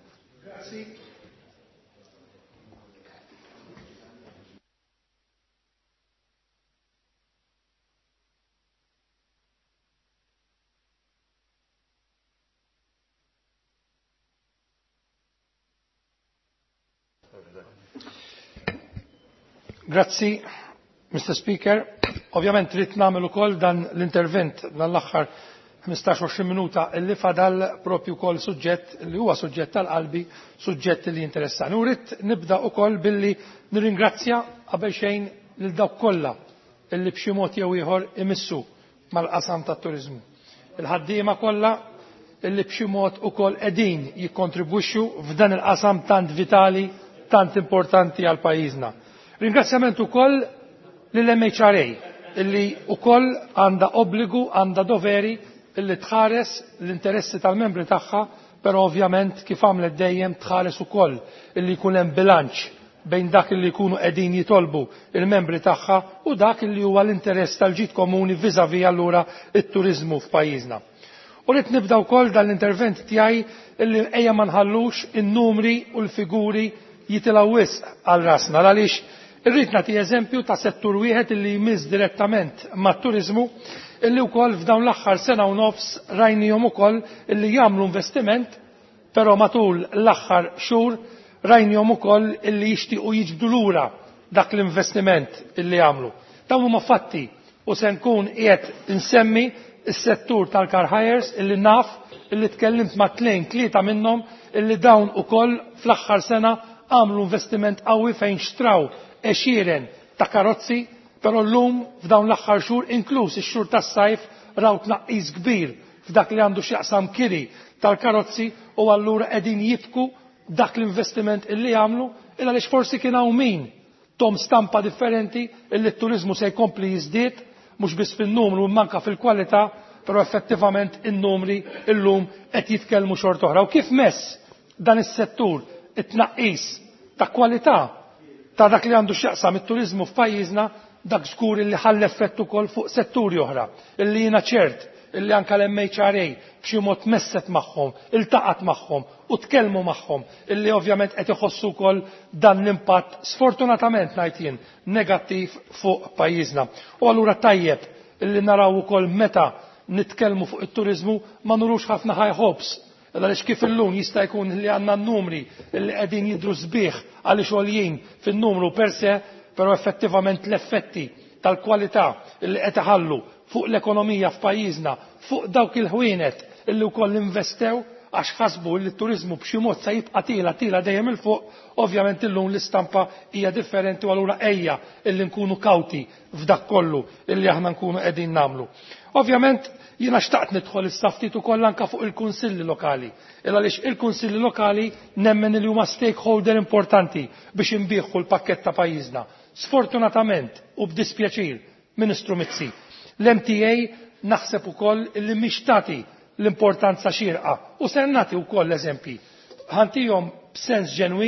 Grazzi, Mister Speaker. Ovvjament rrid nagħmel ukoll dan l-intervent dan l-aħħar ħmistax għoxrin minuta illi fadal propju wkoll suġġett li huwa suġġett tal-qalbi, suġġett li interessani. U rrid nibda wkoll billi nirringrazzja qabel xejn lil dawk kollha illi b'xi mod jew ieħor imissu mal-qasam tat-turiżmu. Il-ħaddiema kollha illi b'xi mod ukoll qegħdin jikkontribwixxu f'dan il-qasam tant vitali, tant importanti għal pajjiżna. Ringrazzjament ukoll lill-M H R A illi ukoll għandha obbligu, għandha doveri illi tħares l-interessi tal-membri tagħha, però ovvjament kif għamlet dejjem tħares ukoll illi jkun hemm bilanċ bejn dak illi jkunu qegħdin jitolbu il-membri tagħha u dak illi huwa l-interess tal-ġid komuni viżavi allura it-turiżmu f'pajjiżna. U rrid nibda wkoll dan l-intervent tiegħi illi ejja ma nħallux in-numri u l-figuri jitilgħu wisq għal rasna għaliex irrid nagħti eżempju ta' settur wieħed illi jmiss direttament mat-turiżmu illi wkoll f'dawn l-aħħar sena u nofs rajnihom ukoll illi jagħmlu investiment, però matul l-aħħar xhur rajnihom ukoll illi jixtiequ jiġbdu lura dak l-investiment illi jagħmlu. Dawn huma fatti u se nkun qiegħed insemmi s-settur tal-car hires illi naf illi tkellimt ma' tlejn tlieta minnhom illi dawn ukoll fl-aħħar sena għamlu investiment qawwi fejn xtraw għexieren ta' karozzi, però llum f'dawn l-aħħar xhur inkluż ix-xhur tas-sajf raw tnaqqis kbir f'dak li għandu x'jaqsam kiri tal-karozzi u allura qegħdin jibku dak l-investiment illi jagħmlu illa għaliex forsi kien hawn min tom stampa differenti illi t-turiżmu se jkompli jiżdied mhux biss fin-numru manka fil-kwalità, però effettivament in-numri illum qed jitkellmu xort oħra. U kif mess dan is-settur it-tnaqqis ta' kwalità ta' dak li għandu x'jaqsam it-turiżmu f'pajjiżna dak żgur illi ħall effett ukoll fuq setturi oħra illi jiena ċert illi anke l-M H R A b'xi mod messet magħhom, iltaqat magħhom u tkellmu magħhom illi ovvjament qed iħossu wkoll dan l-impatt sfortunatament ngħid jien negattiv fuq pajjiżna. U allura tajjeb illi naraw ukoll meta nitkellmu fuq it-turiżmu ma nurux ħafna high hopes. Għaliex kif illum jista' jkun li għandna n-numri illi qegħdin jidhru sbieħ għaliex għoljin fin-numru per se, però effettivament l-effetti tal-kwalità illi qed iħallu fuq l-ekonomija f'pajjiżna, fuq dawk il-ħwienet illi wkoll investew għax ħasbu li t-turiżmu b'xi mod se jibqa' tila tila dejjem il fuq, ovvjament illum l-istampa hija differenti u allura ejja illi nkunu kawti f'dak kollu illi aħna nkunu qegħdin nagħmlu. Ovvjament jiena xtaqt nidħol issa ftit ukoll anke fuq il-kunsilli lokali. Illa għaliex il-kunsilli lokali nemmen li huma stakeholder importanti biex inbieħu l-pakkett ta' pajjiżna. Sfortunatament u b'dispjaċir, Ministru Mizzi, l-M T A naħseb ukoll li mhix tagħti l-importanza xierqa u se nagħti wkoll eżempji. Ħantihom b'sens ġenwin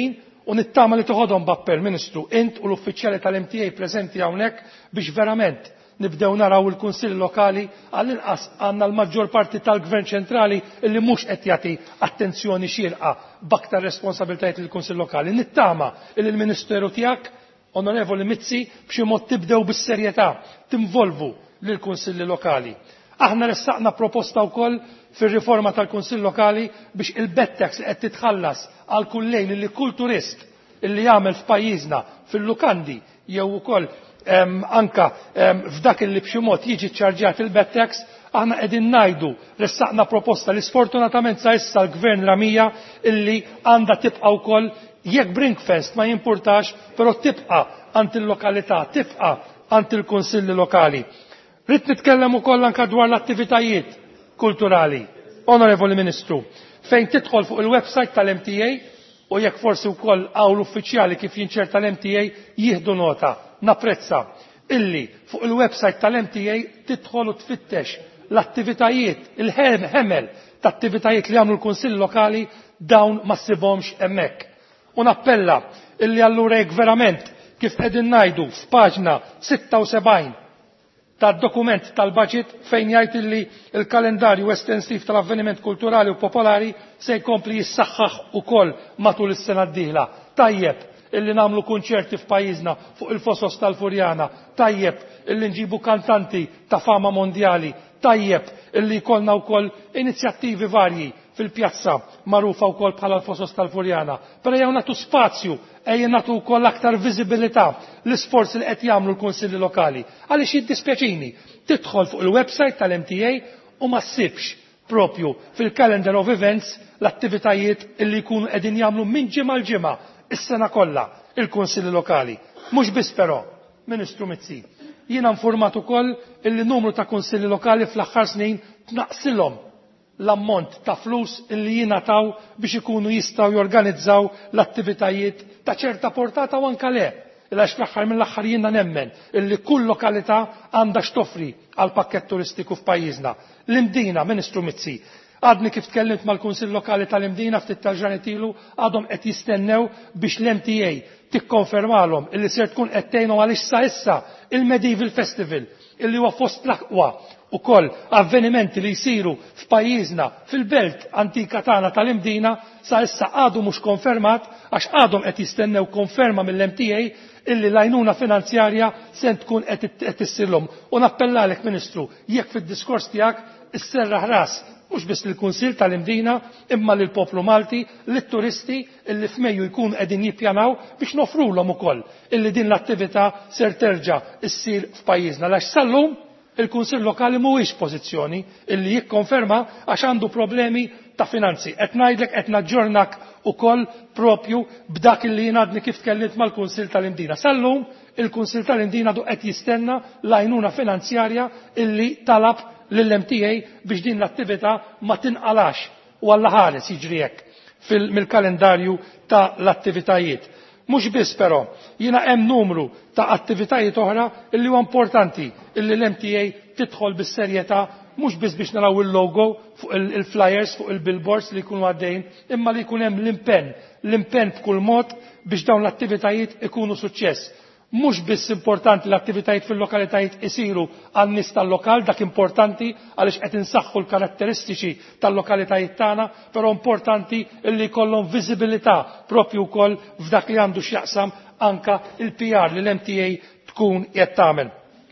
U nittama li toħodhom b'appell Ministru int u l-uffiċjali tal-M T A preżenti hawnhekk biex verament nibdew naraw il-Kunsill Lokali għall-inqas għandna l-maġġor parti tal-Gvern ċentrali illi mhux qed jagħti attenzjoni xierqa b'aktar responsabbiltajiet lill-Kunsill Lokali. Nittama il l-Ministeru tiegħek, Onorevoli Mizzi, b'xi mod tibdew bis-serjetà tinvolvu lill-Kunsilli Lokali. Aħna ressaqna proposta wkoll fir-riforma tal-Kunsill Lokali biex il-bettex li qed titħallas għal kull lejl li kull turist illi jagħmel f'pajjiżna fil-lukandi jew ukoll um, anka um, f'dak illi b'xi mod jiġi ċċarġjat il-bettex, aħna qegħdin ngħidu ressaqna proposta li sfortunatament sa issa l-Gvern Ramija illi għandha tibqa' wkoll jekk Brinkfest ma jimpurtax, però tibqa' ant il-lokalità, tibqa' ant il-Kunsilli Lokali. Rid nitkellem ukoll anke dwar l-attivitajiet kulturali, Onorevoli Ministru, fejn tidħol fuq il-website tal-M T A u jekk forsi wkoll hawn l-uffiċjali kif jinċerta l-M T A jieħdu nota, napprezza illi fuq il-website tal-M T A tidħol u tfittex l-attivitajiet, il-ħemel ta' attivitajiet li għamlu l-Kunsill Lokali dawn ma ssibhomx hemmhekk. U nappella illi allura jekk verament kif qegħdin ngħidu f'paġna sitta u sebgħin tad-dokument tal-budget fejn jgħid illi il-kalendarju estensiv tal-avveniment kulturali u popolari se jkompli jissaħħaħ ukoll matul is-sena d-dieħla. Tajjeb illi nagħmlu kunċerti f'pajjiżna fuq il-fosos tal-Furjana, tajjeb illi nġibu kantanti ta' fama mondjali, tajjeb illi jkollna wkoll inizjattivi varji fil-pjazza magħrufa wkoll bħala l-fosos tal-Furjana. Però jew nagħtu spazju, ejja nagħtu wkoll aktar viżibilità l-isforzi li qed jagħmlu l-Kunsilli Lokali. Għaliex jiddispjaċini tidħol fuq il-website tal-M T A u ma ssibx propju fil-calendar of events l-attivitajiet illi jkunu qegħdin jagħmlu minn ġimgħa l-ġimgħa is-sena kollha il-Kunsilli Lokali. Mhux biss però, Ministru Mizzi, jiena infurmat ukoll illi numru ta' Kunsilli Lokali fl-aħħar snin tnaqsilhom l-ammont ta' flus illi jingħataw biex ikunu jistgħu jorganizzaw l-attivitajiet ta' ċerta portata u anke le. Għax fl-aħħar mill-aħħar jiena nemmen illi kull lokalità għandha x'toffri għal pakkett turistiku f'pajjiżna. L-Imdina, Ministru Mizzi, għadni kif tkellimt mal-Kunsill Lokali tal-Imdina ftit tal-ġranet ilu għadhom qed jistennew biex l-M T A tikkonfermalhom illi ser tkun qed tgħinhom għaliex sa issa il-Medieval Festival illi huwa fost l-aqwa ukoll avvenimenti li jsiru f'pajjiżna fil-belt antika tagħna tal-Imdina sa issa għadu mhux konfermat għax għadhom qed jistennew konferma mill-M T A illi l-għajnuna finanzjarja se tkun qed issirlhom. U nappellalek, Ministru, jekk fid-diskors tiegħek isserraħ ras mhux biss lill-Kunsill tal-Imdina imma lill-poplu Malti, lit-turisti illi f'Mejju jkunu qegħdin jippjanaw biex nofrulhom ukoll illi din l-attività ser terġa' issir f'pajjiżna. Għax sallum il-Kunsill Lokali mhuwiex pożizzjoni illi jikkonferma għax għandu problemi ta' finanzi. Qed ngħidlek qed naġġornak ukoll propju b'dak illi jien għadni kif tkellimt mal-Kunsill tal-Imdina. Sallum il-Kunsill tal-Imdina du qed jistenna l-għajnuna finanzjarja illi talab lill-M T A biex din l-attività ma tinqalax u Alla ħares jiġri hekk mill-kalendarju ta' l-attivitajiet. Mhux biss però, jiena hemm numru ta' attivitajiet oħra illi huwa importanti illi l-M T A tidħol bis-serjetà mhux biss biex naraw il-logo fuq il-flyers fuq il-billboards li jkunu għaddejn, imma li jkun hemm l-impenn, l-impenn b'kull mod biex dawn l-attivitajiet ikunu suċċess. Mhux biss importanti l-attivitajiet fil-lokalitajiet isiru għan-nies tal-lokal, dak importanti għaliex qed insaħħu l-karatteristiċi tal-lokalitajiet tagħna, però importanti illi jkollhom viżibilità propju wkoll f'dak li għandu x'jaqsam anka il-P R li l-M T A tkun qed tagħmel.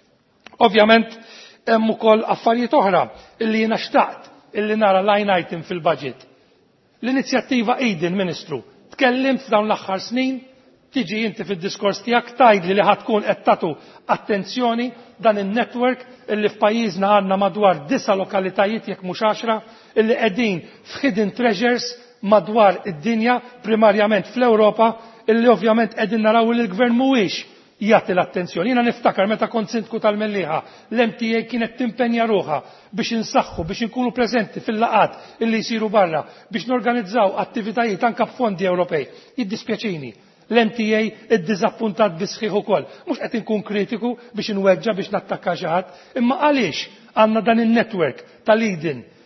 Ovvjament hemm ukoll affarijiet oħra illi jiena xtaqt illi nara line item fil-budget. L-inizjattiva Eden, Ministru, tkellimt f'dawn l-aħħar snin tiġi inti fid-diskors tiegħek tgħidli li ħadkun qed tagħtu attenzjoni dan in-network illi f'pajjiżna għandna madwar disa' lokalitajiet jekk mhux għaxra illi qegħdin f'hidden treasures madwar id-dinja primarjament fl-Ewropa illi ovvjament qegħdin naraw li l-Gvern mhuwiex jagħti l-attenzjoni. Jiena niftakar meta kont sindku tal-Mellieħa, l-M T A kienet timpenja ruħha biex insaħħu, biex inkunu preżenti fil-laqat illi jsiru barra, biex norganizzaw attivitajiet anke b'fondi Ewropej. Jiddispjaċini. L-M T A id-diżappuntat bisħiħ ukoll. Mhux qed inkun kritiku biex inweġġa biex nattakka xi ħadd, imma għaliex għandna dan in-network tal-Eden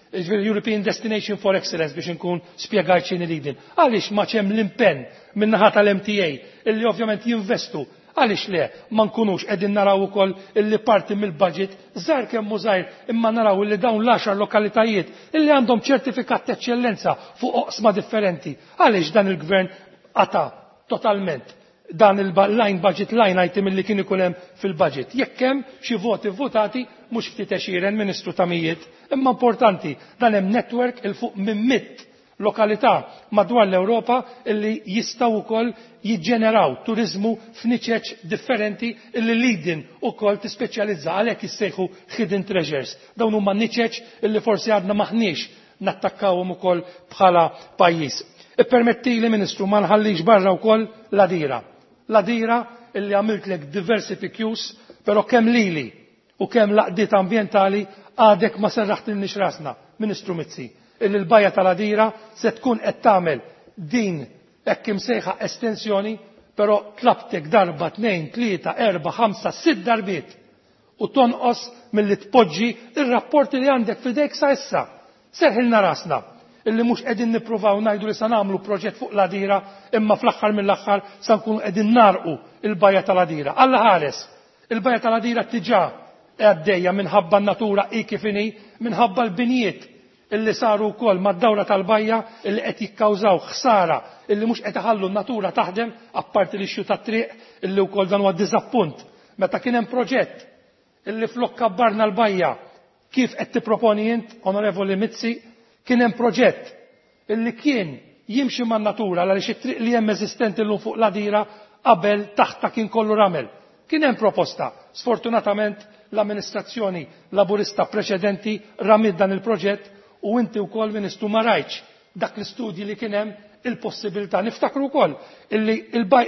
European Destination for Excellence biex nkun spjegajt xini ridin. Għaliex ma ċem l-impenn minnaħa tal-M T A illi ovvjament jinvestu. Għaliex le ma nkunux qegħdin naraw ukoll illi parti mill-budget żgħar kemm hu żgħir imma naraw illi dawn l-għaxar lokalitajiet illi għandhom ċertifikat ta' eċċellenza fuq oqsma differenti. Għaliex dan il-gvern ata totalment dan il-line budget line item illi kien ikun hemm fil-budget. Jekk hemm xi voti votati mhux ftit għexieren Ministru Tamijiet, imma importanti dan hemm network il fuq minn mitt lokalità madwar l-Ewropa illi jistgħu wkoll jiġġeneraw turiżmu f'niċeċ differenti illi leadin ukoll tispeċjalizza għalhekk jissejħu hidden treasures. Dawn huma niċeċ illi forsi għadna maħniex nattakkawhom ukoll bħala pajjiż. Ippermettili Ministru ma nħallix barra wkoll l-Adira. L-Adira illi għamiltlek diversific use, però kemm lili u kemm laqdiet ambjentali għadek ma serraħtilniex rasna, Ministru Mizzi, illi l-bajja tal-Adira se tkun qed tagħmel din hekk imsejħa estensjoni, però tlabtek darba tnejn, tlieta, erba', ħamsa, sitt darbiet u tonqos milli tpoġġi ir-rapporti li għandek f'idejk sa issa. Serħilna rasna illi mhux qegħdin nippruvaw ngħidu li se nagħmlu proġett fuq l-Adira imma fl-aħħar mill-aħħar se nkunu qegħdin narqu il-bajja tal-Adira. Alla ħares, il-bajja tal-Adira tiġà għaddejja minħabba n-natura i kif inhi, minħabba l-binjiet illi saru wkoll mad-dawra tal-bajja illi qed jikkawżaw ħsara illi mhux qed iħallu n-natura taħdem apparti l-ixxu tat-triq illi wkoll dan huwa diżappunt. Meta kien hemm proġett illi flok kabbarna l-bajja kif qed tipproponi int, Onorevoli Mizzi, kien hemm proġett illi kien jimxi man-natura għaliex it-triq li hemm eżistenti llum fuq l-Adira qabel taħta kien kollu ramel. Kien hemm proposta. Sfortunatament l-amministrazzjoni laburista preċedenti ramid dan il-proġett u inti wkoll Ministru ma rajtx dak l-istudji li kien hemm il-possibilità. Niftakru wkoll illi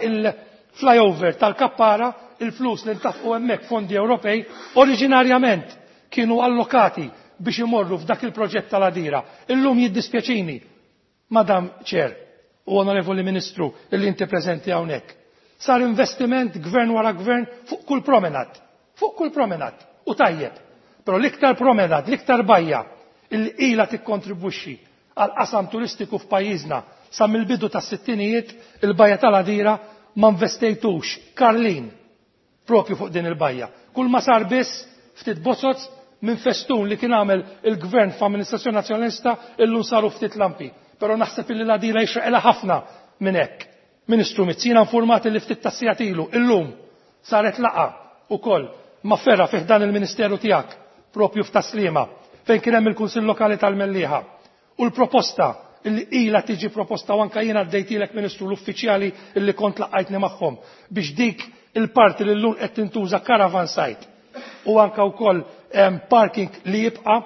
il-flyover tal-Kappara, il-flus li ntafqu hemmhekk fondi Ewropej oriġinarjament kienu allokati biex imorru f'dak il-proġett tal-Adira. Illum jiddispjaċini, Madam Chair u Onorevoli Ministru, illi inti preżenti hawnhekk. Sar investiment gvern wara gvern fuq kull promenad, fuq kull promenad u tajjeb. Però l-iktar promenad, l-iktar bajja illi ilha tikkontribwixxi għal qasam turistiku f'pajjiżna sa mill-bidu tas-sittinijiet il-bajja tal-Adira ma investejtux karlin propju fuq din il-bajja. Kull ma sar biss ftit bozzozz minn festun li kien għamel il-gvern f'amministrazzjoni nazzjonalista illum saru ftit lampi. Però naħseb illi l-Adira jxraqilha ħafna minn hekk. Ministru Mizzi, jiena infurmat li ftit tassijat ilu illum saret laqa ukoll ma' ferra fih dan il-Ministeru tiegħek propju f'Taslima fejn kien hemm il-Kunsill Lokali tal-Mellieħa. U l-proposta illi ilha tiġi proposta u anke jiena ddejtilek Ministru l-uffiċjali illi kont laqajtni magħhom biex dik il-parti li llum qed tintuża caravan site u anke wkoll parking li jibqa'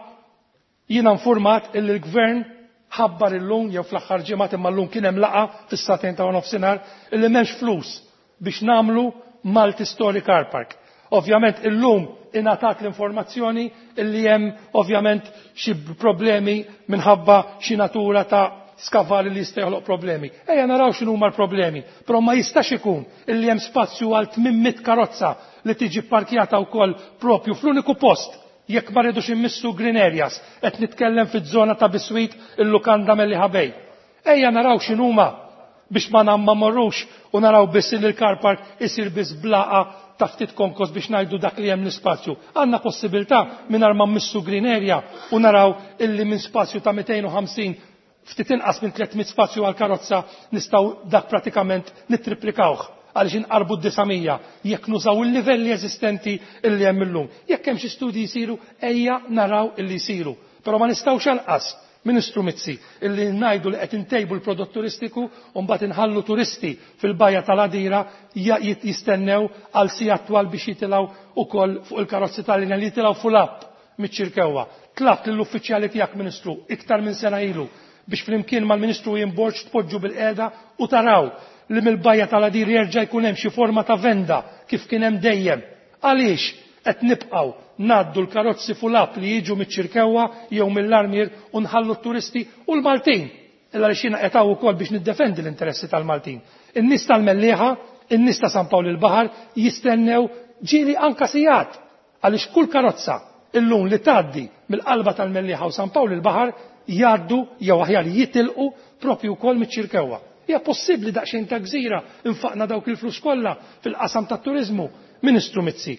jiena infurmat illi l-Gvern ħabbar illum jew fl-aħħar ġimgħat imma llum kien hemm laqa fis-satejn ta' nofsinhar illi m'hemmx flus biex nagħmlu Malti Story Car Park. Ovvjament illum ingħatat l-informazzjoni illi hemm ovvjament xi problemi minħabba xi natura ta' skavari li jista' joħloq problemi. Ejja naraw x'inhu huma l-problemi, però ma jistax ikun illi hemm spazju għal tmimmit karozza li tiġi parkjata wkoll propju fl-uniku post jekk ma rridux immissu green areas, qed nitkellem fiż-żona ta' Biswit il-Lukanda Melli Ħabej. Ejja naraw x'inhuma biex ma namma morrux u naraw biss li l-car park isir biss blaqa ta' ftit konkos biex ngħidu dak li hemm l-ispazju. Għandna possibilità mingħajr ma mmissu green area u naraw illi minn spazju ta' mitejn u ħamsin ftit inqas minn tlietmiet spazju għal karozza nistgħu dak pratikament nittriplikawh għaliex inqarbu d-disamija jekk nużaw il-livelli eżistenti illi hemm illum. Jekk hemm xi studji jsiru ejja naraw illi jsiru. Però ma nistgħux anqas, Ministru Mizzi, illi ngħidu li qed intejbu l-prodott turistiku u mbagħad inħallu turisti fil-bajja tal-Adira jistennew għal sija attwal biex jitilgħu ukoll fuq il-karozzi tal-linja li jitilgħu fulab miċ-ċirkewwa. Tlabt lill-uffiċjali tiegħek Ministru iktar minn sena ilu biex flimkien mal-Ministru Jimborġ tpoġġu bil-qiegħda u taraw li mill-bajja tal-Adir jerġa' jkun hemm xi forma ta' venda kif kien hemm dejjem. Għaliex qed nibqgħu ngħaddu l-karozzi fulab li jiġu miċ-ċirkewwa jew mill-Armier u nħallu t-turisti u l-Maltin. Illa li xina qed ukoll biex niddefendi l-interessi tal-Maltin. In-nies tal-Mellieħa, in-nies ta' San Pawl il-Baħar jistennew ġieli anka sigħat għaliex kull karozza illum li tgħaddi mill-qalba tal-Mellieħa u San Pawl il-baħar jgħaddu jew aħjar jitilqu propju wkoll miċ-Ċirkewwa. Hija possibbli daqsxejn ta' gżira infaqna dawk il-flus kollha fil-qasam tat-turiżmu, Ministru Mizzi.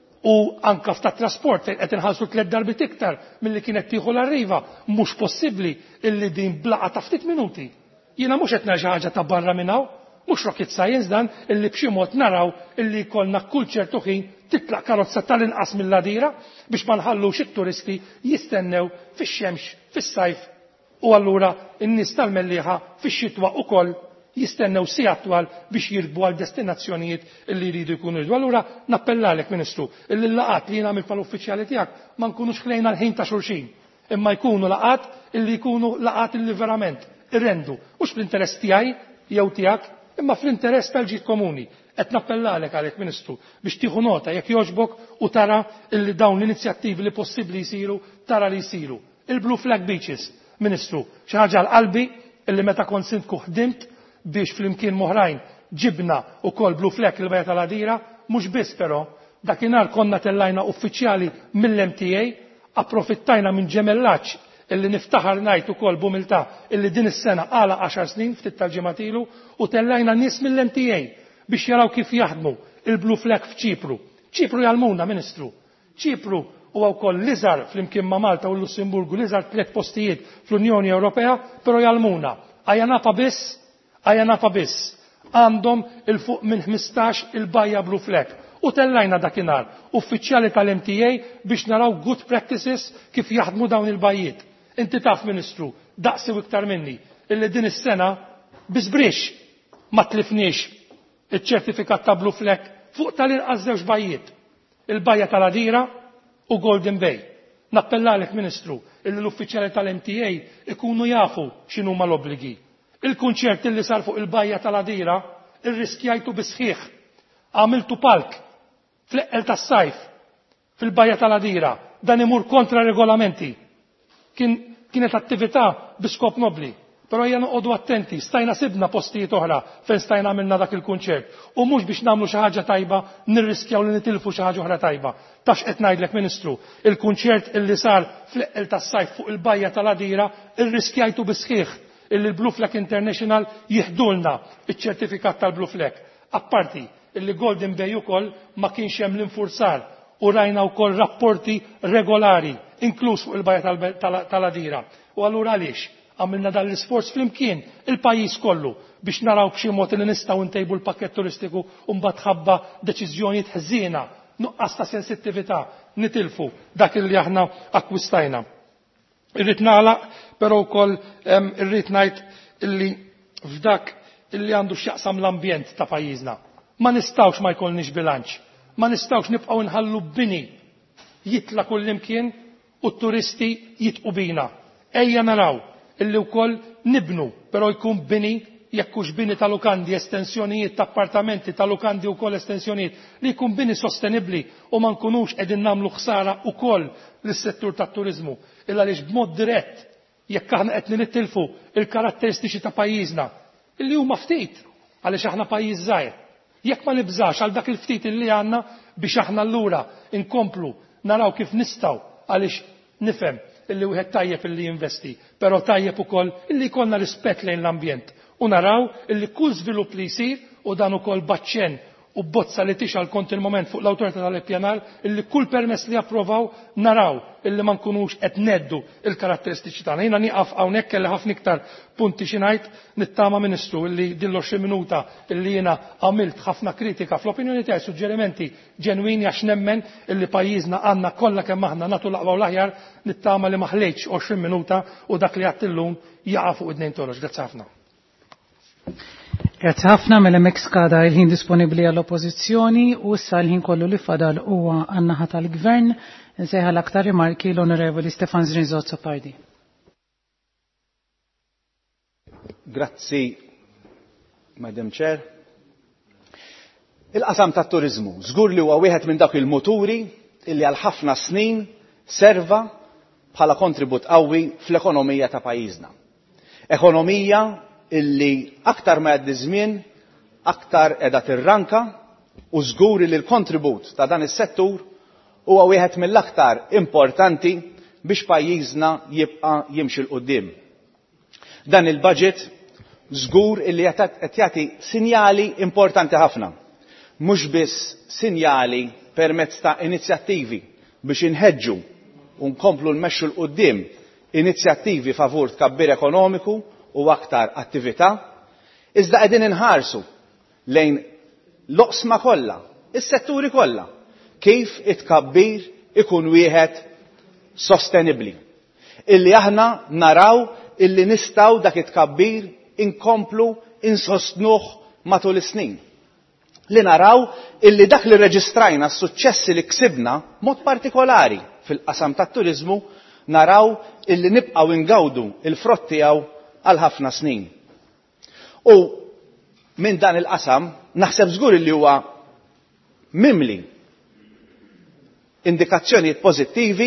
U anka f'tat trasport fejn qed inħallsu tliet darbit iktar milli kienet tieħu l-arriva, mhux possibbli illi din blaqa ta' ftit minuti. Jiena mhux qed nara xi ħaġa ta' barra minn hawn, mhux rocket science dan illi b'xi mod naraw illi jkollna kull ċertu ħin titlaq karozza tal-inqas mill-ladira biex ma nħallux it-turisti jistennew fix-xemx fis-sajf u allura n-nies tal-Mellieħa fix-xitwa wkoll jistennew sija twal biex jirbu għal destinazzjonijiet illi jridu jkunu jridu. Allura nappellalek, Ministru, illi l-laqat li nagħmel bħall-uffiċjali tiegħek ma nkunux ħlejna l-ħin ta' xulxin, imma jkunu laqat illi jkunu laqat illi verament irrendu, mhux fl-interess tiegħi jew tiegħek, imma fl-interess tal-ġid komuni. Qed nappellalek għalek, Ministru, biex tieħu nota jekk jogħġbok u tara illi dawn l-inizjattivi li possibbli jsiru tara li jsiru. Il-Blue Flag Beaches, Ministru, xi ħaġa l-qalbi illi meta kont sindku ħdimt biex fl-imkien moħrajn ġibna ukoll Blue Flag il-Bajja tal-Għadira, mhux biss però dakinhar konna tellajna uffiċjali mill-M T A, approfittajna minn ġemellaġġ illi niftaħar ngħid ukoll b'umiltà illi din is-sena għala għaxar snin ftit tal-ġimgħat ilu u tellajna nies mill-M T A biex jaraw kif jaħdmu il-Blue Flag f'Ċipru. Ċipru jgħalmuna, Ministru. Ċipru huwa wkoll l-iżgħar flimkien ma' Malta u l-Lussemburgu l-iżgħar tliet postijiet fl-Unjoni Ewropea, però jgħalmuna. Ajanapa biss, ajanapa biss għandhom il-fuq minn ħmistax il-bajja Blue Flag. U tellajna dakinhar uffiċjali tal-M T A biex naraw good practices kif jaħdmu dawn il-bajjiet. Inti taf, Ministru, daqsi iktar minni, illi din is-sena biżbrix ma tlifniex iċ-ċertifikat ta' Blue Flag fuq tal-inqas żewġ bajjiet, il-Bajja tal-Għadira u Golden Bay. Nappellalek, Ministru, illi l-uffiċjali tal-M T A ikunu jafu x'inhuma l-obbligi. Il-kunċert illi sar fuq il-Bajja tal-Għadira irriskjajtu bisħiħ. Għamiltu palk fl-eqqel tas-sajf fil-Bajja tal-Għadira, dan imur kontra regolamenti. Kien, kienet attività biskop nobli, però hija noqogħdu attenti, stajna sibna postijiet oħra fejn stajna għamilna dak il-kunċert. U mhux biex nagħmlu xi ħaġa tajba nirriskjaw li nitilfu xi ħaġa oħra tajba. Tax qed ngħidlek, Ministru, il-kunċert illi sar fl-eqqel tas-sajf fuq il-Bajja tal-Għadira irriskjajtu bisħiħ illi l-Blue Flag International jihdulna iċ-ċertifikat tal-Blue Flag. Apparti illi Golden Bay ukoll ma kienx hemm l-infurzar u rajna wkoll rapporti regolari inkluż fuq il-Bajja tal-Għadira. U allura għaliex għamilna dan l-isforz flimkien il-pajjiż kollu biex naraw b'xi mod li nistgħu ntejbu l-pakkett turistiku u mbagħad ħabba deċiżjonijiet ħżiena, nuqqas ta' sensittività nitilfu dak li aħna akkwistajna. Irrid nagħlaq, però wkoll irrid ngħid illi f'dak illi għandu x'jaqsam l-ambjent ta' pajjiżna. Ma nistgħux ma jkollniex bilanċ. Ma nistgħux nibqgħu nħallu bini jitla kullimkien u t-turisti jitqu bina. Ejja naraw illi wkoll nibnu, però jkun bini jekk hux bini ta' lukandi, estensjonijiet ta' appartamenti ta' lukandi wkoll estensjonijiet, li jkun bini sostenibbli u ma nkunux qegħdin nagħmlu ħsara wkoll lis-settur tat-turiżmu. Illa għaliex b'mod dirett jekk aħna qed nittilfu il-karatteristiċi ta' pajjiżna illi huma ftit għaliex aħna pajjiż żgħir. Jekk ma nibżax għal dak il-ftit illi għandna biex aħna allura inkomplu naraw kif nistgħu għaliex nifhem illi wieħed tajjeb illi jinvesti, però tajjeb ukoll illi jkollna rispett lejn l-ambjent u naraw illi kull żvilupp li jsir u dan ukoll baċċen u bozza li tixal kont il-moment fuq l-awtorità tal-ippjanar illi kull permess li approvaw naraw illi ma nkunux qed neddu il-karatteristiċi tagħna. Jiena nieqaf hawnhekk kelli ħafna iktar punti xi ngħid nittama, Ministru, illi dillu xi minuta illi jiena għamilt ħafna kritika fl-opinjoni tiegħi suġġerimenti ġenwini għax nemmen illi pajjiżna għandna kollha kemm aħna nagħtu l-aqwa u l-aħjar nittama li ma ħlejtx għoxrin minuta u dak li għadt illum jaqa' fuq id-nejn torox. Grazzi ħafna. Grazzi ħafna mill-mek skada il-ħin disponibbli għall-oppożizzjoni u issa l-ħin kollu li fadal huwa għan-naħa tal-Gvern. Nsejħa l-aktar rimarki l-Onorevoli Stefan Zrinzozzo Pardi. Grazzi, Madam Chair. Il-qasam tat-turiżmu żgur li huwa wieħed minn dak il-muturi illi għal ħafna snin serva bħala kontribut qawwi fl-ekonomija ta' pajjiżna. Ekonomija illi aktar ma jgħaddi żmien aktar qiegħda tirranka u żguri li l-kontribut ta' dan is-settur huwa wieħed mill-aktar importanti biex pajjiżna jibqa' jimxi l qudiem. Dan il-budget żgur illi qed jagħti sinjali importanti ħafna. Mhux biss sinjali permezz ta' inizjattivi biex inħeġġu u nkomplu nmexxu l qudiem inizjattivi favur tkabbir ekonomiku u aktar attività, iżda qegħdin inħarsu lejn l-oqsma kollha, is-setturi kollha, kif it-tkabbir ikun wieħed sostenibbli. Illi aħna naraw illi nistgħu dak it-tkabbir inkomplu insostnuh matul is-snin. Li naraw illi dak li reġistrajna s-suċċessi li ksibna mod partikolari fil-qasam tat-turiżmu naraw illi nibqgħu ingawdu il-frott tiegħu għal ħafna snin. U minn dan il-qasam naħseb żgur illi huwa mimli indikazzjonijiet pożittivi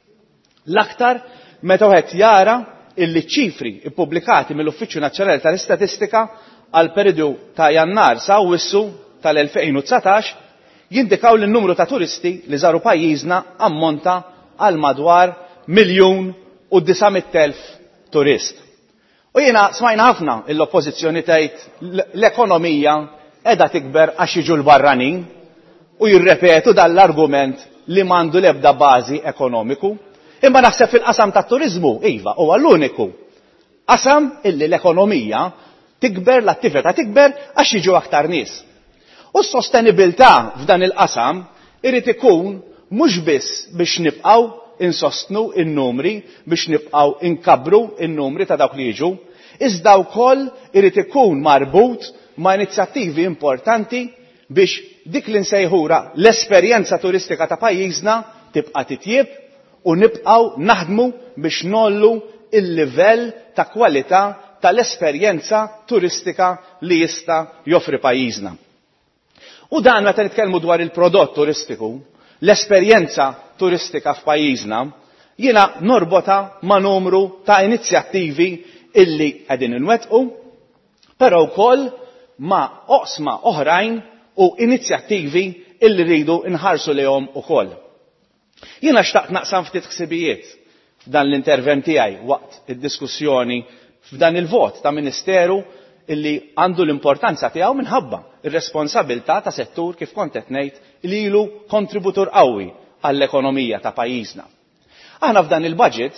l-aktar meta wieħed jara illi ċifri ippubblikati mill-Uffiċċju Nazzjonali tal-Istatistika għal periodu ta' Jannar sa' Awwissu tal-elfejn u tsatax jindikaw li n-numru ta' turisti li żaru pajjiżna ammonta għal madwar miljun u disamit elf turist. U jiena smajna ħafna l-oppożizzjoni tgħid l-ekonomija qiegħda tikber għax jiġu l-barranin u jirrepetu dan l-argument li m'għandu l-ebda bażi ekonomiku. Imma naħseb fil-qasam tat-turiżmu iva huwa l-uniku qasam illi l-ekonomija tikber, l-attività tikber għax jiġu aktar nies. U s-sostenibilità f'dan il-qasam irid ikun mhux biss biex nibqgħu insostnu in-numri, biex nibqgħu inkabru in-numri ta' dawk li jiġu, iżda wkoll irid ikun marbut ma' inizjattivi importanti biex dik li nsejħura l-esperjenza turistika ta' pajjiżna tibqa' titjieb u nibqgħu naħdmu biex nollu il-livell ta' kwalità tal-esperjenza turistika li jista' joffri pajjiżna. U dan meta nitkellmu dwar il-prodott turistiku, l-esperjenza turistika f'pajjiżna, jiena norbota ma' numru ta' inizjattivi illi qegħdin inwettqu, però wkoll ma' oqsma oħrajn u inizjattivi illi rridu nħarsu lehom ukoll. Jiena xtaqt naqsam ftit ħsibijiet f'dan l-intervent tiegħi waqt id-diskussjoni f'dan il-vot ta' Ministeru illi għandu l-importanza tiegħu minħabba ir-responsabilità ta' settur kif kont qed ngħid li ilu kontributur qawwi għall-ekonomija ta' pajjiżna. Aħna f'dan il-budget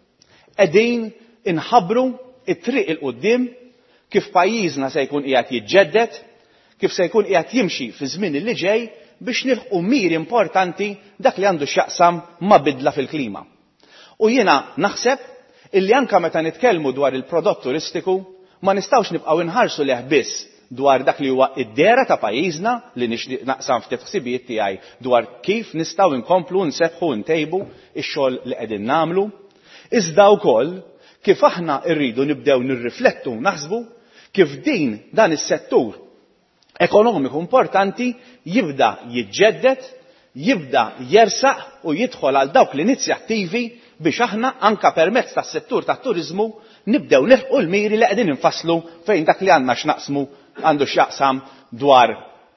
qegħdin inħabbru it-triq il qudiem kif pajjiżna se jkun qiegħed jiġġedded, kif se jkun qiegħed jimxi fi żmien li ġej biex nilħqu miri importanti dak li għandu x'jaqsam ma' bidla fil-klima. U jiena naħseb illi anke meta nitkellmu dwar il-prodott turistiku ma nistgħux nibqgħu inħarsu leh biss dwar dak li huwa id-dera ta' pajjiżna li nixtieq naqsam ftit ħsibijiet tiegħi dwar kif nistgħu nkomplu nseħħu ntejbu x-xogħol li qegħdin nagħmlu, iżda wkoll kif aħna rridu nibdew nirriflettu naħsbu kif din dan is-settur ekonomiku importanti jibda jiġġedded, jibda jersaq u jidħol għal dawk l-inizjattivi biex aħna anka permezz tas-settur tat-turiżmu nibdew nilħqu l-miri li qegħdin infasslu fejn dak li għandna x'naqsmu għandu x'jaqsam dwar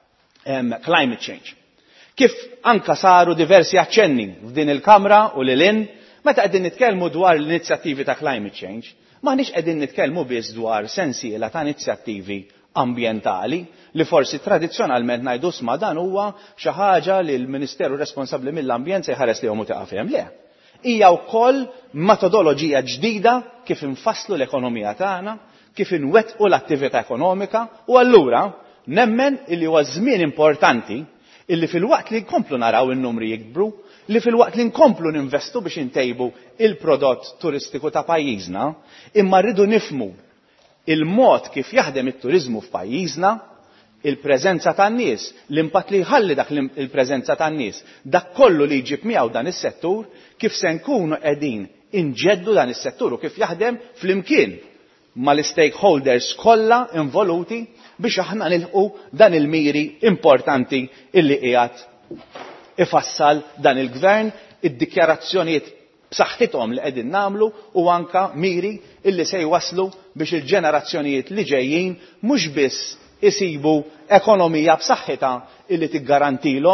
um, climate change. Kif anka saru diversi aċċenni f'din il-Kamra u lilin meta qegħdin nitkellmu dwar l-inizjattivi ta' climate change, m'aħniex qegħdin nitkellmu biss dwar sensiela ta' inizjattivi ambjentali li forsi tradizzjonalment ngħidu sma' dan huwa xi ħaġa li l-Ministeru responsabbli mill-Ambjent se jħares lihom u taqafhem le. Hija wkoll metodoloġija ġdida kif infasslu l-ekonomija tagħna, kif inwettqu l-attività ekonomika u allura nemmen illi huwa żmien importanti illi fil-waqt li nkomplu naraw in-numri jikbru, li fil-waqt li nkomplu ninvestu biex intejbu il-prodott turistiku ta' pajjiżna, imma rridu nifmu il-mod kif jaħdem it-turiżmu f'pajjiżna, il-preżenza tan-nies, l-impatt li jħalli dak il-preżenza tan-nies, dak kollu li jġib miegħu dan is-settur, kif se nkunu qegħdin inġeddu dan is-settur u kif jaħdem flimkien mal-stakeholders kollha involuti biex aħna nilħu dan il-miri importanti illi qiegħed ifassal dan il-gvern, id-dikjarazzjonijiet b'saħħithom li qegħdin nagħmlu u anka miri illi se jwaslu biex il-ġenerazzjonijiet li ġejjin mhux biss isibu ekonomija b'saħħitha illi tiggarantilhom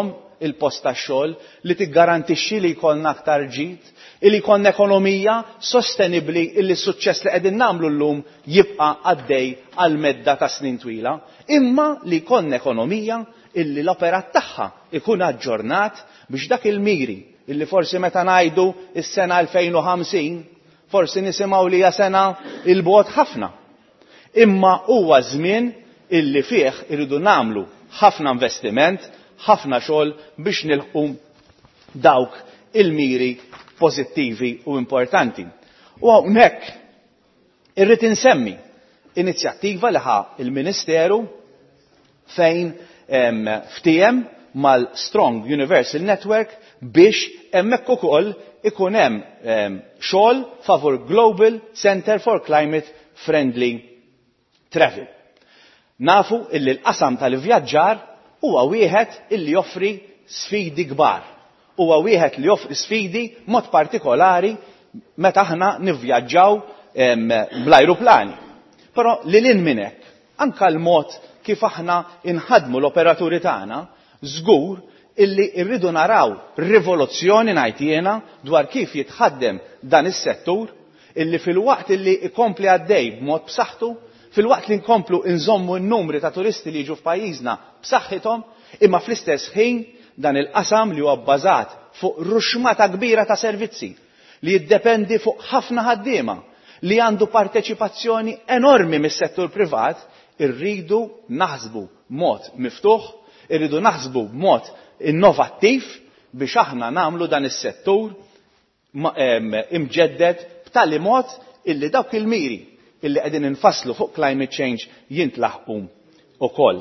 il-post tax-xogħol, li tiggarantixxi li jkollna aktar ġid, li jkollna ekonomija sostenibbli illi s-suċċess li qegħdin nagħmlu llum jibqa' għaddej għal medda ta' snin twila, imma li jkollna ekonomija illi l-operat tagħha ikun aġġornat biex dak il-miri illi forsi meta ngħidu is-sena elfejn u ħamsin forsi nisimgħu li hija sena il-bogħod ħafna. Imma huwa żmien illi fih iridu nagħmlu ħafna investiment, ħafna xogħol biex nilħqu dawk il-miri pożittivi u importanti. U hawnhekk irrid insemmi inizjattiva li ħa il-Ministeru fejn ftiem mal-Strong Universal Network biex hemmhekk ukoll ikun hemm xogħol favur Global Center for Climate Friendly Travel. Nafu illi l-qasam tal-vjaġġar huwa wieħed illi joffri sfidi kbar. Huwa wieħed li joffri sfidi mod partikolari meta aħna nivvjaġġaw bl-ajruplani. Però lil hinn minn hekk, anke l-mod kif aħna inħadmu l-operaturi tagħna, żgur illi rridu naraw rivoluzzjoni ngħid jiena dwar kif jitħaddem dan is-settur illi fil-waqt illi ikompli għaddej b'mod b'saħħtu, fil-waqt li nkomplu nżommu n-numri ta' turisti li jiġu f'pajjiżna b'saħħithom, imma fl-istess ħin dan il-qasam li huwa bbażat fuq ruxmata kbira ta' servizzi li jiddependi fuq ħafna ħaddiema li għandu parteċipazzjoni enormi mis-settur privat, irridu naħsbu mod miftuħ, irridu naħsbu b'mod innovattiv biex aħna nagħmlu dan is-settur imġedded b'tali mod illi dawk il-miri illi qegħdin infasslu fuq climate change jintlaħqu ukoll.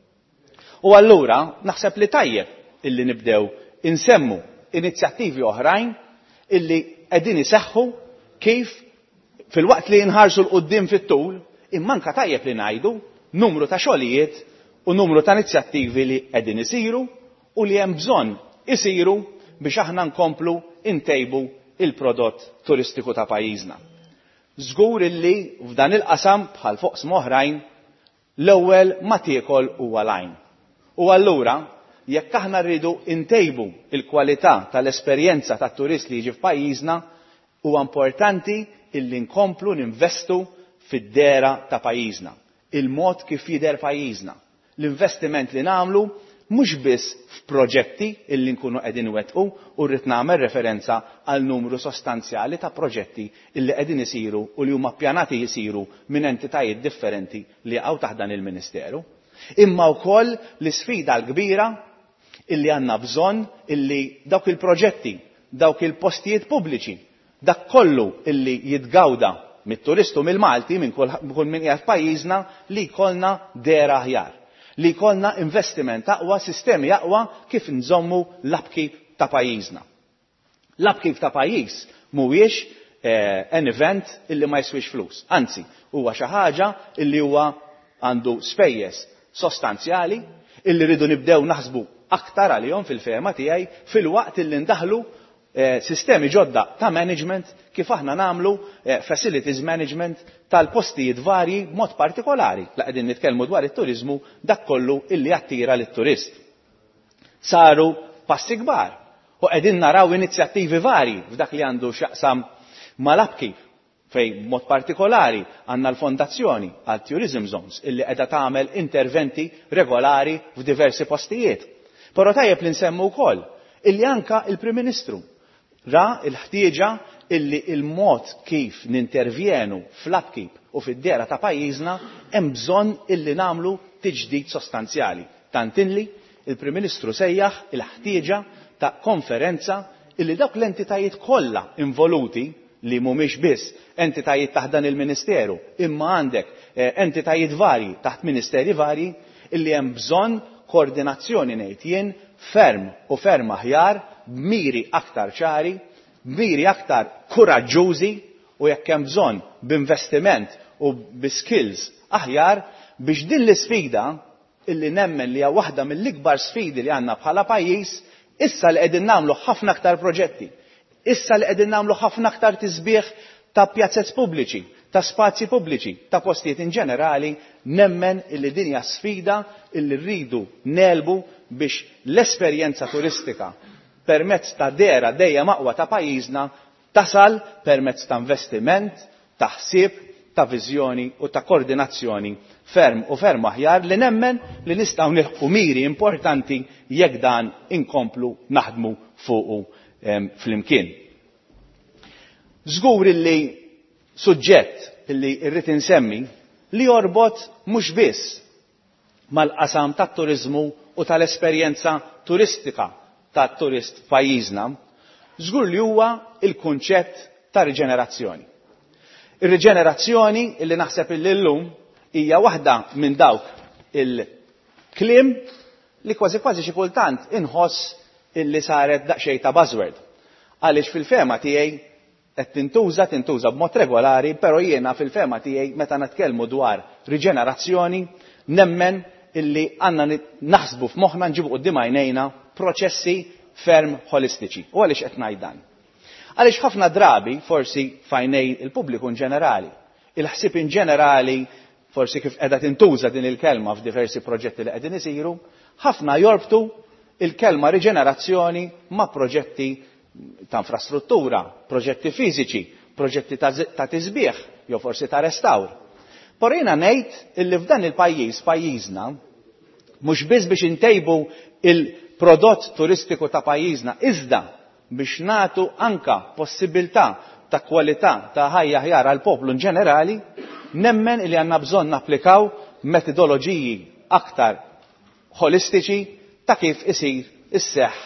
U allura naħseb li tajjeb illi nibdew insemmu inizjattivi oħrajn illi qegħdin iseħħu kif fil-waqt li jinħarsu l-qudiem fit-tul, imma anke tajjeb li ngħidu numru ta' xogħlijiet u numru ta' inizjattivi li qegħdin isiru u li hemm bżonn isiru biex aħna nkomplu intejbu il-prodott turistiku ta' pajjiżna. Żgur illi f'dan il-qasam bħal foqsma oħrajn l-ewwel ma tiekol huwa l-għajn. U allura jekk aħna rridu intejbu il-kwalità tal-esperjenza tat-turist li jiġi f'pajjiżna, huwa importanti illi nkomplu ninvestu fid-dera ta' pajjiżna, il-mod kif jidher pajjiżna. L-investiment li nagħmlu mhux biss f'proġetti illi nkunu qegħdin wettqu u rrid nagħmel referenza għal numru sostanzjali ta' proġetti illi qegħdin isiru u li huma ppjanati jisiru minn entitajiet differenti li jaqgħu taħt dan il-Ministeru. Imma wkoll l-isfida l-kbira illi għandna bżonn illi dawk il-proġetti, dawk il-postijiet pubbliċi, dak kollu illi jitgawda mit-turistu mill-Malti minn kull min qiegħed f'pajjiżna li jkollna dera aħjar, li jkollna investiment aqwa, sistemi aqwa kif nżommu l-upkeep ta' pajjiżna. L-upkeep ta' pajjiż mhuwiex an event illi ma jswix flus. Anzi, huwa xi ħaġa illi huwa għandu spejjeż sostanzjali illi rridu nibdew naħsbu aktar għalihom fil-fehma tiegħi fil-waqt illi ndaħlu sistemi ġodda ta' management kif aħna nagħmlu facilities management tal-postijiet varji mod partikolari la qegħdin nitkellmu dwar it-turiżmu dak kollu illi attira lit-turist. Saru passi kbar u qegħdin naraw inizjattivi varji f'dak li għandu x'jaqsam mal-upkeep fejn mod partikolari għandna l-fondazzjoni għal tourism zones illi qiegħda tagħmel interventi regolari f'diversi postijiet. Però tajjeb li nsemmu wkoll illi anka il-Prim Ministru ra il-ħtieġa illi il-mod kif nintervjenu fl-upkeep u fid-dera ta' pajjiżna hemm bżonn illi nagħmlu tiġdid sostanzjali. Tant illi il-Prim Ministru sejjaħ il-ħtieġa ta' konferenza illi dawk l-entitajiet kollha involuti li mhumiex biss entitajiet taħt dan il-Ministeru, imma għandek entitajiet varji taħt ministeri varji illi hemm bżonn koordinazzjoni ngħid jien ferm u ferm aħjar, b'miri aktar ċari, b'miri aktar kuraġġużi u jekk hemm bżonn b'investiment u b'skills aħjar biex din l-isfida illi nemmen li hija waħda mill-ikbar sfidi li għandna bħala pajjiż, issa li qegħdin nagħmlu ħafna aktar proġetti, issa li qegħdin nagħmlu ħafna aktar tisbieħ ta' pjazzett pubbliċi, ta' spazji pubbliċi, ta' postijiet in ġenerali, nemmen illi dinja sfida illi rridu nelbu biex l-esperjenza turistika permezz ta' dera dejja maqwa ta' pajjiżna tasal permezz ta' investiment, ta' ħsieb, ta' viżjoni u ta' koordinazzjoni ferm u ferm aħjar li nemmen li nistgħu nilħqu miri importanti jekk dan inkomplu naħdmu fuqu flimkien. Żgur illi suġġett illi rrid insemmi li jorbot mhux biss mal-qasam tat-turiżmu u tal-esperjenza turistika tat-turist f'pajjiżna, żgur li huwa il-kunċett ta' riġenerazzjoni. Ir-riġenerazzjoni illi naħseb illi llum hija waħda minn dawk il-kliem li kważi kważi xi kultant inħoss illi saret daqsxejn ta' buzzword. Għaliex fil-fema tiegħi qed tintuża tintuża b'mod regolari, però jiena fil-fema tiegħi meta nitkellmu dwar riġenerazzjoni nemmen illi għandna naħsbu f'moħħna nġibu quddiem għajnejna proċessi ferm holistiċi. U għaliex qed ngħid dan? Għaliex ħafna drabi forsi fajnej il-pubbliku in ġenerali, il-ħsieb in ġenerali forsi kif qiegħda tintuża din il-kelma f'diversi proġetti li qegħdin isiru, ħafna jorbtu il-kelma riġenerazzjoni ma' proġetti ta' infrastruttura, proġetti fiżiċi, proġetti ta' tisbieħ, jew forsi ta' restawr. Però jiena ngħid illi f'dan il-pajjiż, pajjiżna, mhux biss biex intejbu il-prodott turistiku ta' pajjiżna, iżda biex nagħtu anka possibilità ta' kwalità ta' ħajja ħjar għal poplu in ġenerali, nemmen li għandna bżonn napplikaw metodoloġiji aktar holistiċi ta' kif isir isseħħ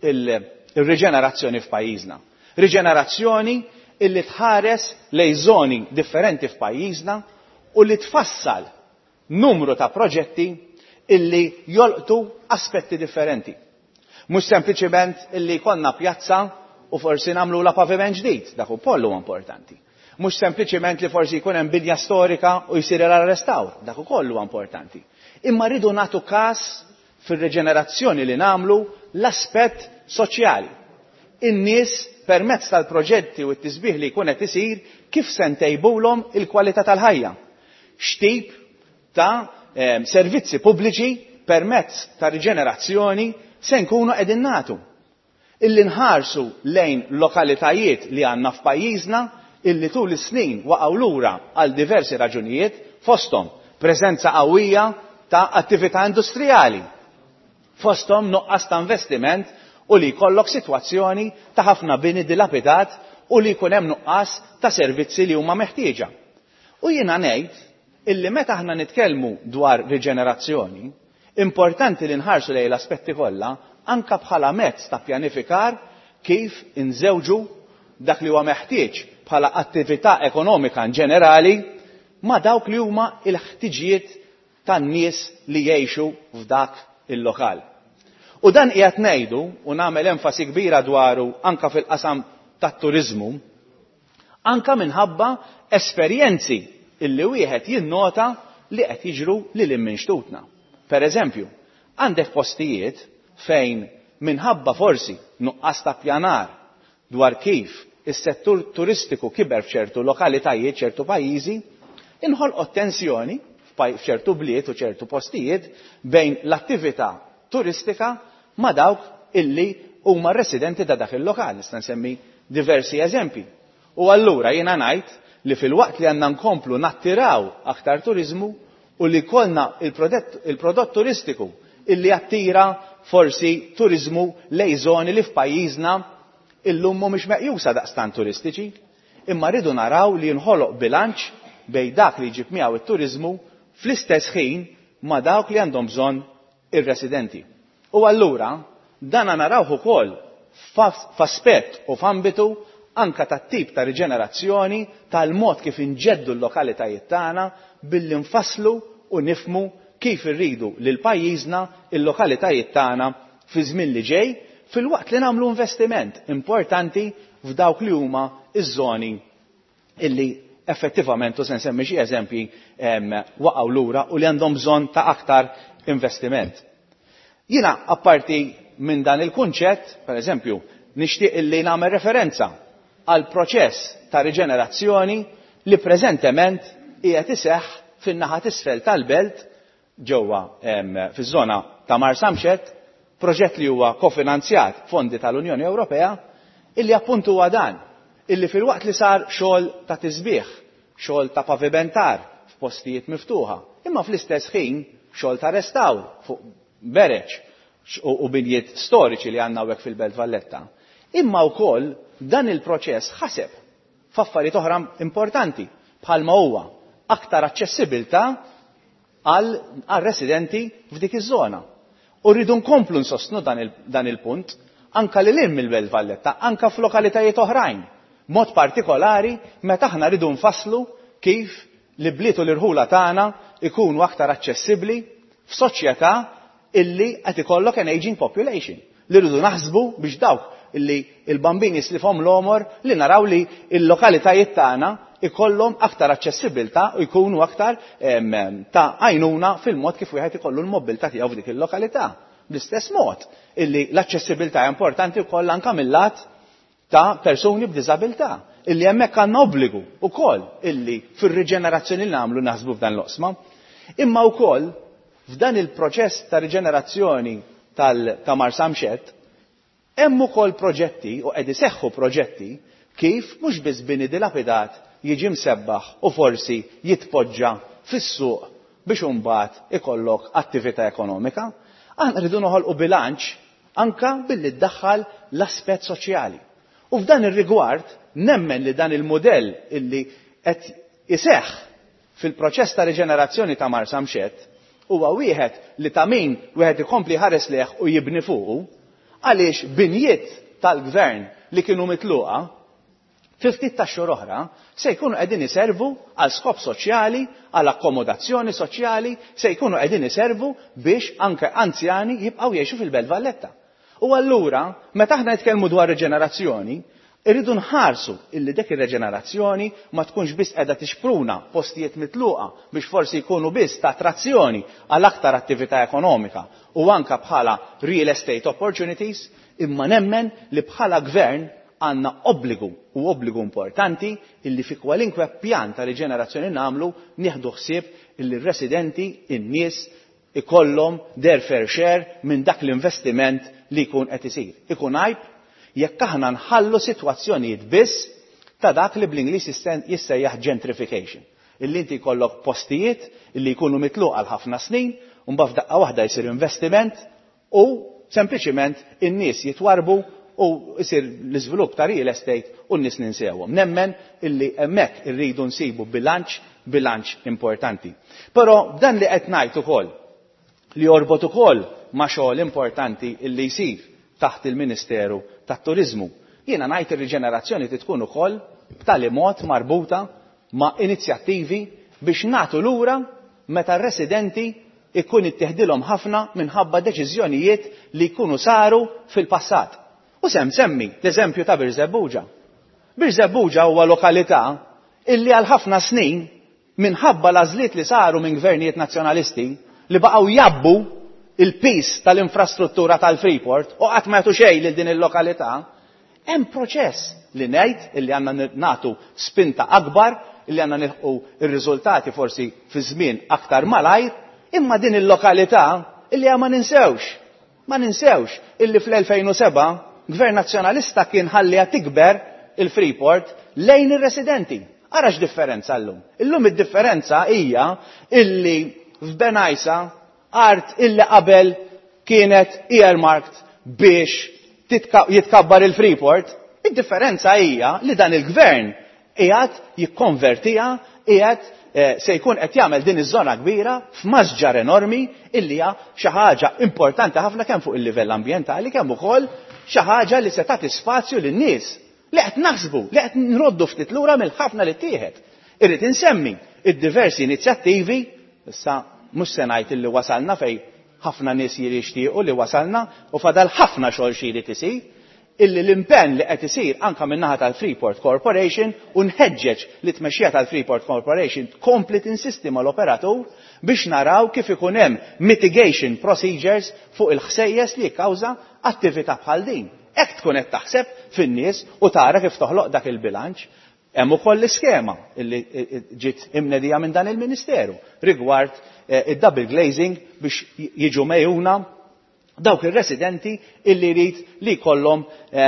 il-riġenerazzjoni f'pajjiżna. Riġenerazzjoni illi tħares lejn żoni differenti f'pajjiżna u li tfassal numru ta' proġetti illi jolqtu aspetti differenti. Mhux sempliċement illi konna pjazza u forsi nagħmlu la paviment ġdid, dak ukoll huwa importanti. Mhux sempliċement li forsi jkun hemm bidja storika u jsir restawr, dak ukoll huwa importanti. Imma rridu nagħtu każ fir-reġenerazzjoni li nagħmlu l-aspett soċjali. In-nies permezz tal-proġetti u t-tisbieħ li jkun qed isir kif se ntejbulhom il-kwalità tal-ħajja. X'tip ta' eh, servizzi pubbliċi permezz ta' riġenerazzjoni se nkunu qegħdin nagħtu. Illi nħarsu lejn lokalitajiet li għandna f'pajjiżna illi tul is-snin waqgħu lura għal diversi raġunijiet fosthom preżenza qawwija ta' attività industrijali, fosthom nuqqas ta' investiment u li jkollok sitwazzjoni ta' ħafna bini dilapidat u li jkun hemm nuqqas ta' servizzi li huma meħtieġa. U jiena ngħid illi meta aħna nitkellmu dwar riġenerazzjoni, importanti li nħarsu lejn l-aspetti kollha anka bħala mezz ta' pjanifikar kif inżewġu dak li huwa meħtieġ bħala attività ekonomika in ġenerali ma' dawk li huma l-ħtiġijiet tan-nies li jgħixu f'dak il-lokal. U dan qiegħed ngħidu u nagħmel enfasi kbira dwaru anka fil-qasam tat-turiżmu, anka minħabba esperjenzi illi wieħed jinnota li qed jiġru lil minn xtutna. Pereżempju, għandek postijiet fejn minħabba forsi nuqqas ta' pjanar dwar kif is-settur turistiku kiber f'ċertu lokalitajiet, ċertu pajjiżi, inħolqot tensjoni f'ċertu bliet u ċertu postijiet bejn l-attività turistika ma' dawk illi huma residenti ta' dak il-lokal. Nista' nsemmi diversi eżempji. U allura jiena ngħid li fil-waqt li għandna nkomplu nattiraw aktar turiżmu u li kollna il-prodott turistiku illi attira forsi turiżmu lejn żoni li f'pajjiżna illum mhumiex meqjusa daqstant turistiċi, imma rridu naraw li nħoloq bilanċ bejn dak li jġib miegħu it-turiżmu fl-istess ħin ma' dawk li għandhom bżonn ir-residenti. U allura dan narawh ukoll f'aspett u f'ambitu anka tat-tip ta' riġenerazzjoni tal-mod kif inġeddu l-lokalitajiet tagħna billi nfasslu u nifmu kif irridu lil pajjiżna il-lokalitajiet tagħna fi żmien li ġej fil-waqt li nagħmlu investiment importanti f'dawk li huma iż-żoni illi effettivament u se nsemmi xi eżempji waqgħu lura u li għandhom bżonn ta' aktar investiment. Jiena apparti minn dan il-kunċett, pereżempju, nixtieq illi nagħmel referenza għal proċess ta' riġenerazzjoni li preżentement qiegħed iseħħ fin-naħa t'isfel tal-belt ġewwa fiż-żona ta' Marsamxett, proġett li huwa kofinanzjat fondi tal-Unjoni Ewropea, illi appuntu huwa dan, illi fil-waqt li sar xogħol ta' tisbieħ, xogħol ta' pavimentar f'postijiet miftuħa, imma fl-istess ħin xogħol ta' restawr fuq bereġ u binjiet storiċi li għandna hawnhekk fil-Belt Valletta. Imma wkoll dan il-proċess ħaseb f'affarijiet oħra importanti bħalma huwa aktar aċċessibilità għal residenti f'dik iż-żona. U rridu nkomplu nsostnu dan il-punt anka lil hemm mill-Belt Valletta, anka f'lokalitajiet oħrajn, mod partikolari meta aħna rridu nfasslu kif li bliet u l-irħula tagħna ikunu aktar aċċessibbli f'soċjetà illi qed ikollok an aging population. Li rridu naħsbu biex dawk illi il-bambini slifhom l-omor li naraw li l-lokalitajiet tagħna ikollhom aktar aċċessibilità u jkunu aktar ta' għajnuna fil-mod kif wieħed ikollu l-mobilità tiegħu f'dik il-lokalità. Bl-istess mod illi l-aċċessibilità hija importanti wkoll anke mill-lat ta' persuni b'diżabilità, illi hemmhekk għandna obbligu wkoll illi fir-riġenerazzjoni li nagħmlu naħsbu f'dan l-oqsma. Imma wkoll f'dan il-proċess ta' riġenerazzjoni ta' Marsamxett hemm ukoll proġetti u qed iseħħu proġetti kif mhux biss bini dilapidat jiġi msebbaħ u forsi jitpoġġa fis-suq biex imbagħad ikollok attività ekonomika. Aħna rridu noħolqu bilanċ anke billi ddaħħal l-aspett soċjali. U f'dan ir-rigward nemmen li dan il-modell illi qed iseħħ fil-proċess ta' riġenerazzjoni ta' Marsamxett huwa wieħed li ta' min wieħed ikompli ħares leħ u jibni fuqu għaliex binjiet tal-gvern li kienu mitluqa fi ftit ta' xhur oħra se jkunu qegħdin iservu għal skop soċjali, għal akkomodazzjoni soċjali, se jkunu qegħdin iservu biex anke anzjani jibqgħu jgħixu fil-Belt Valletta. U allura, meta aħna nitkellmu dwar reġenerazzjoni, irridu nħarsu illi dik ir-reġenerazzjoni ma tkunx biss qiegħda tixpruna postijiet mitluqa biex forsi jkunu biss ta' attrazzjoni għal aktar attività ekonomika u anke bħala real estate opportunities, imma nemmen li bħala gvern għandna obbligu u obbligu importanti illi fi kwalinkwe pjan ta' riġenerazzjoni nagħmlu nieħdu ħsieb illi r-residenti, in-nies ikollhom their fair share minn dak l-investiment li jkun qed isir. Ikun għajb jekk aħna nħallu sitwazzjonijiet biss ta' dak li bl-Ingliż jissejjaħ gentrification. Illi inti jkollok postijiet illi jkunu mitluq għal ħafna snin u mbagħad f'daqqa waħda jsir investiment u sempliċiment in-nies jitwarbu u jsir l-iżvilupp ta' real estate u n-nies ninsewhom. Nemmen illi hemmhekk irridu nsibu bilanċ bilanċ importanti. Però dan li qed ngħid ukoll li jorbot ukoll ma' xogħol importanti illi jsir taħt il-Ministeru tat-Turiżmu. Jiena ngħid ir-riġenerazzjoni tkun ukoll b'tali mod marbuta ma' inizjattivi biex nagħtu lura meta r-residenti ikun ittieħdilhom ħafna minħabba deċiżjonijiet li jkunu saru fil-passat. U sem semmi l-eżempju ta' Birzebbuġa. Birzebbuġa huwa lokalità illi għal ħafna snin minħabba l-għażliet li saru minn gvernijiet nazzjonalisti li baqgħu jabbu il-pis tal-infrastruttura tal-Freeport u qatt ma jagħtu xejn lil din il-lokalità, hemm proċess li ngħid illi għandna nagħtu spinta akbar, illi għandna nilħqu r-riżultati forsi fi żmien aktar malajr, imma din il-lokalità illi ma ninsewx, ma ninsewx illi fl-elfejn u seba' gvern nazzjonalista kien ħalliha tikber il-Freeport lejn ir-residenti. Ara x'differenza llum? Illum id-differenza hija illi f'Benajsa art illi qabel kienet earmarked biex jitkabbar il-Freeport, id-differenza hija li dan il-gvern qiegħed jikkonvertiha, qiegħed se jkun qed jagħmel din iż-żona kbira f'mażġar enormi illi hija xi ħaġa importanti ħafna kemm fuq il-livell ambjentali kemm ukoll xi ħaġa li se tagħti spazju lin-nies li qed naħsbu, li qed nroddu ftit lura mill-ħafna li ttieħed. Irrid insemmi id-diversi inizjattivi, issa mhux se ngħid illi wasalna fejn ħafna nies jirixtiequ li wasalna u fadal ħafna xogħol xi jrid isir, illi l-impenn li qed isir anke min-naħa tal-Freeport Corporation u nħeġġeġ li tmexxija tal-Freeport Corporation tkompli tinsisti mal-operatur biex naraw kif ikun hemm mitigation procedures fuq il-ħsejjes li jikkawża attività bħal din. Hekk tkun qed taħseb fin-nies u tara kif toħloq dak il-bilanċ. Hemm ukoll l-iskema li ġiet imnedija minn dan il-Ministeru rigward id-double glazing biex jiġu mejjuna dawk ir-residenti illi jrid li jkollhom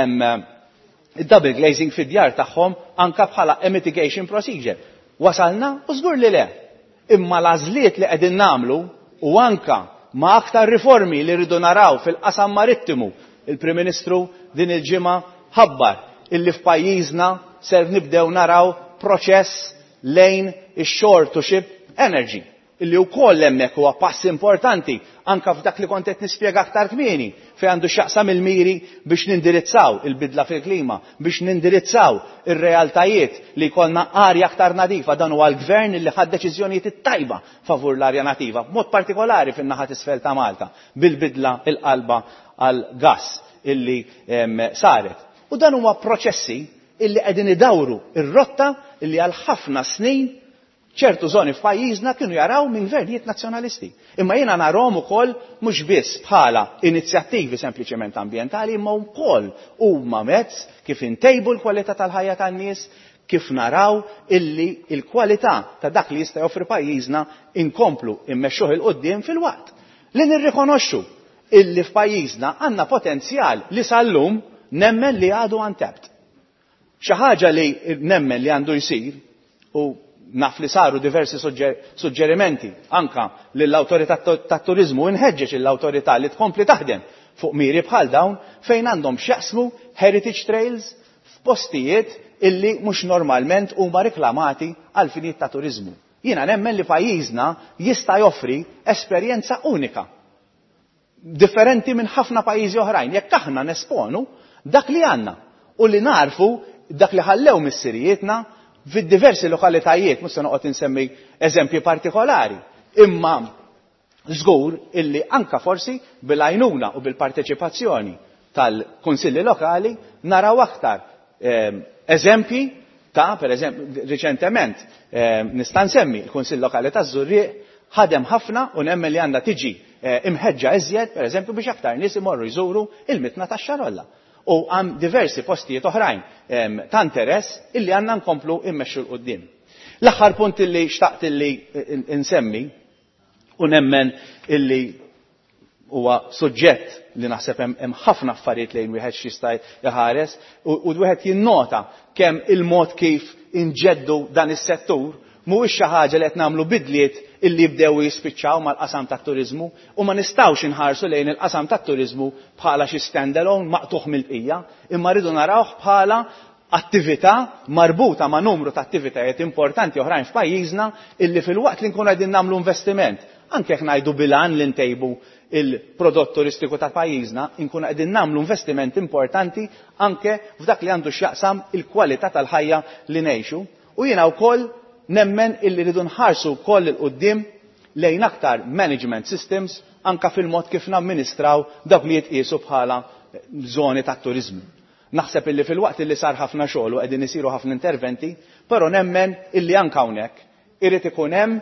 id-double glazing fid-djar tagħhom anke bħala mitigation procedure. Wasalna u żgur li le. Imma l-għażliet li qegħdin nagħmlu u anke ma' aktar riformi li rridu naraw fil-qasam marittimu, il-Prim Ministru din il-ġimgħa ħabbar illi f'pajjiżna ser nibdew naraw proċess lejn ix-shore to ship energy illi wkoll hemmhekk huwa pass importanti anke f'dak li kont qed nispjega aktar kmieni fejn għandu x'jaqsam il-miri biex nindirizzaw il-bidla fil-klima, biex nindirizzaw ir-realtajiet li jkollna arja aktar nadifa dan huwa l-gvern illi ħad deċiżjonijiet it-tajba favur l-arja nativa, b'mod partikolari fin-naħa t'isfel ta' Malta bil-bidla il-qalba għal gass illi saret. U dan huwa proċessi illi qegħdin idawru ir-rotta illi għal ħafna snin ċertu żoni f'pajjiżna kienu jaraw minn gvernijiet nazzjonalisti. Imma jiena narahom ukoll mhux biss bħala inizjattivi sempliċement ambjentali, imma wkoll huma mezz kif intejbu l-kwalità tal-ħajja tan-nies, kif naraw illi l-kwalità ta' dak li jista' joffri pajjiżna inkomplu immexxuh il qudiem fil-waqt. Li nirrikonoxxu illi f'pajjiżna għandna potenzjal li sal-lum nemmen li għadu untapped. Xi ħaġa li nemmen li għandu jsir u naf li saru diversi suġġerimenti anka lill-awtorità tat-turiżmu inħeġġeġ l-awtorità li tkompli taħdem fuq miri bħal dawn fejn għandhom x'jaqsmu heritage trails f'postijiet illi mhux normalment huma reklamati għal finijiet ta' turiżmu. Jiena nemmen li pajjiżna jista' joffri esperjenza unika. Differenti minn ħafna pajjiżi oħrajn jekk aħna nesponu dak li għandna u li narfu dak li ħallew mis-sirijietna fid-diversi lokalitajiet, mhux se noqgħod insemmi eżempji partikolari, imma żgur illi anka forsi bil-għajnuna u bil-parteċipazzjoni tal-kunsilli lokali naraw aktar eżempji ta' pereżempju riċentement nista' nsemmi l-Kunsill Lokali taż-Żurrieq ħadem ħafna u nemmen li għandha tiġi imħeġġa iżjed pereżempju biex aktar nies imorru jżuru il-mitna tax-Xarolla. U għam diversi postijiet oħrajn ta' interess illi għandna nkomplu immexxu l-qudiem. L-aħħar punt illi xtaqt illi insemmi u nemmen illi huwa suġġett li naħseb hemm ħafna affarijiet lejn wieħed x'jista' jaħares u wieħed jinnota kemm il-mod kif inġeddu dan is-settur mhuwiex xi ħaġa li qed nagħmlu bidliet illi jibdew jispiċċaw mal-qasam tat-turiżmu u ma nistgħux inħarsu lejn il-qasam tat-turiżmu bħala xi standalone maqtuħ mill-bqija, imma rridu narawh bħala attività marbuta ma' numru ta' attivitajiet importanti oħrajn f'pajjiżna illi fil-waqt li nkunu qegħdin nagħmlu investiment anke jekk ngħidu bilan li ntejbu il-prodott turistiku ta' pajjiżna, inkunu qegħdin nagħmlu investiment importanti anke f'dak li għandu x'jaqsam il-kwalità tal-ħajja li ngħixu. U jiena wkoll nemmen illi rridu nħarsu wkoll il qudiem lejn aktar management systems anke fil-mod kif namministraw dak li jitqiesu bħala żoni tat-turiżmu. Naħseb illi fil-waqt illi sar ħafna xogħol u qegħdin isiru ħafna interventi, però nemmen illi anke hawnhekk irid ikun hemm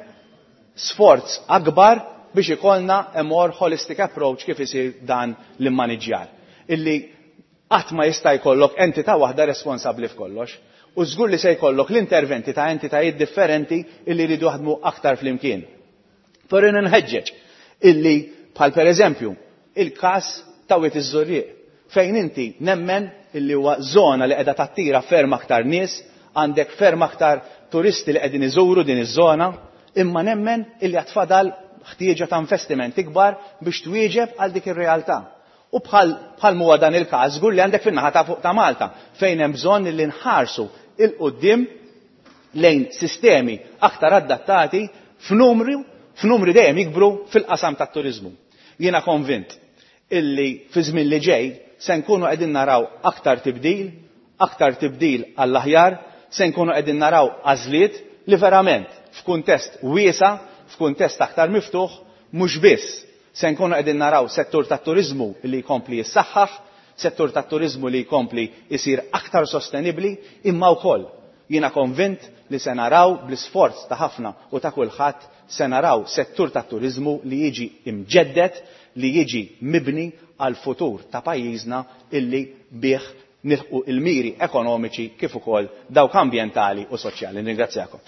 sforz akbar biex ikollna a more holistic approach kif isir dan l-immaniġjar. Illi qatt ma jista' jkollok entità waħda responsabbli f'kollox. U żgur li se jkollok l-interventi ta' entitajiet differenti illi jridu jaħdmu aktar flimkien. Però nħeġġeġ illi bħal pereżempju il-każ ta' Wied iż-Żurrieq fejn inti nemmen illi huwa żona li qiegħda tattira ferm aktar nies, għandek ferm aktar turisti li qegħdin iżuru din iż-żona, imma nemmen illi qed fadal ħtieġa ta' investimenti kbar biex twieġeb għal dik ir-realtà. U bħal bħal huwa dan il-każ żgur li għandek fin-naħa ta' fuq ta' Malta fejn hemm bżonn li nħarsu il qudiem lejn sistemi aktar adattati f'numru f'numri dejjem jikbru fil-qasam tat-turiżmu. Jiena konvint illi fi żmien li ġej se nkunu qegħdin naraw aktar tibdil, aktar tibdil għall-aħjar, se nkunu qegħdin naraw għażliet li verament f'kuntest wiesa, f'kuntest aktar miftuħ, mhux biss se nkunu qegħdin naraw settur tat-turiżmu li jkompli jissaħħaħ, settur tat-turiżmu li jkompli jsir aktar sostenibbli, imma wkoll jiena konvint li se naraw bl-isforz ta' ħafna u ta' kulħadd se naraw settur tat-turiżmu li jiġi imġeddet, li jiġi mibni għal futur ta' pajjiżna illi bih nilħu il-miri ekonomiċi kif ukoll dawk ambjentali u soċjali. Ringrazzjakom.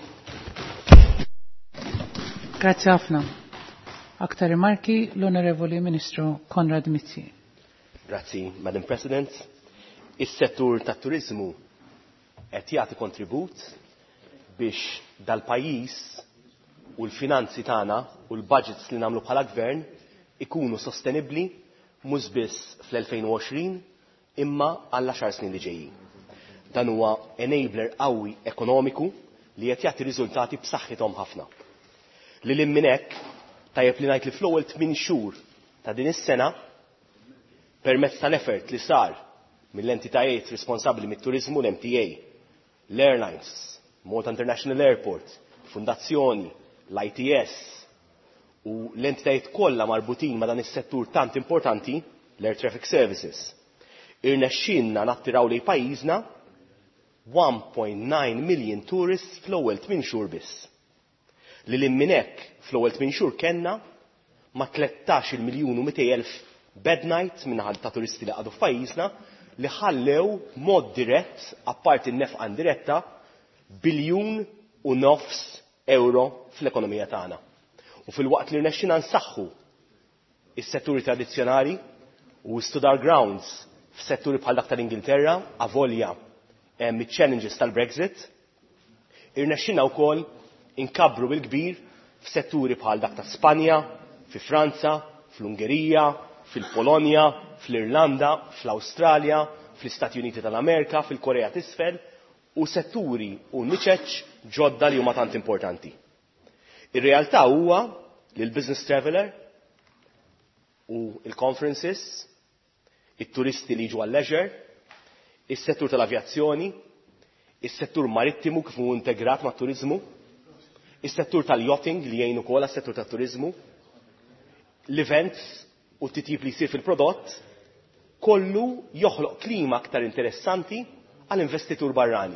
Grazzi ħafna. Aktar rimarki l-Onorevoli Ministru Konrad Mizzi. Grazzi, Madam President. Is-settur tat-turizmu qed jagħti kontribut biex dal-pajjiż u l-finanzi tagħna u l-budgets li nagħmlu bħala gvern ikunu sostenibbli mhux biss fl-elfejn u għoxrin imma għall għaxar snin li ġejjin. Dan huwa enabler qawwi ekonomiku li qed jagħti riżultati b'saħħithom ħafna. Lil minn hekk tajjeb li ngħid li fl-ewwel tmien xhur ta' din is-sena permezz tal-effort li sar mill-entitajiet responsabbli mit-turiżmu l-M T A, l-Airlines, Malta International Airport, Fundazzjoni, l-I T S u l-entitajiet kollha marbutin ma' dan is-settur tant importanti, l-Air Traffic Services. Irnexxielna nattiraw lejn pajjiżna one point nine million tourists fl-ewwel tmien xhur biss. Lil minn hekk fl-ewwel tmien xhur kellna ma' tlettax miljun u mitej elf bed night minnaħa ta' turisti li għadu f'pajjiżna li ħallew mod dirett apparti n-nefqa indiretta biljun u nofs euro fl-ekonomija tagħna. U fil-waqt li rnexxina nsaħħu is-setturi tradizzjonali u studar grounds f'setturi bħal dak tal-Ingilterra avolja hemm iċ-challenges tal-Brexit, irnexxina wkoll inkabru bil-kbir f'setturi bħal dak ta' Spanja, fi Franza, fl-Ungerija, fil-Polonja, fl-Irlanda, fl-Awstralja, fl-Istati Uniti tal-Amerika, fil-Korea t'isfel u setturi u niċeċ ġodda li huma tant importanti. Ir-realtà huwa li l-business traveler u l-conferences, it-turisti li jiġu għal-leisure, is-settur tal-avjazzjoni, is-settur marittimu kif hu integrat mat-turiżmu, is-settur tal-yachting li jgħin ukoll għas-settur tat-turiżmu, l-events u t-titjib li jsir fil-prodott, kollu joħloq klima aktar interessanti għall-investitur barrani.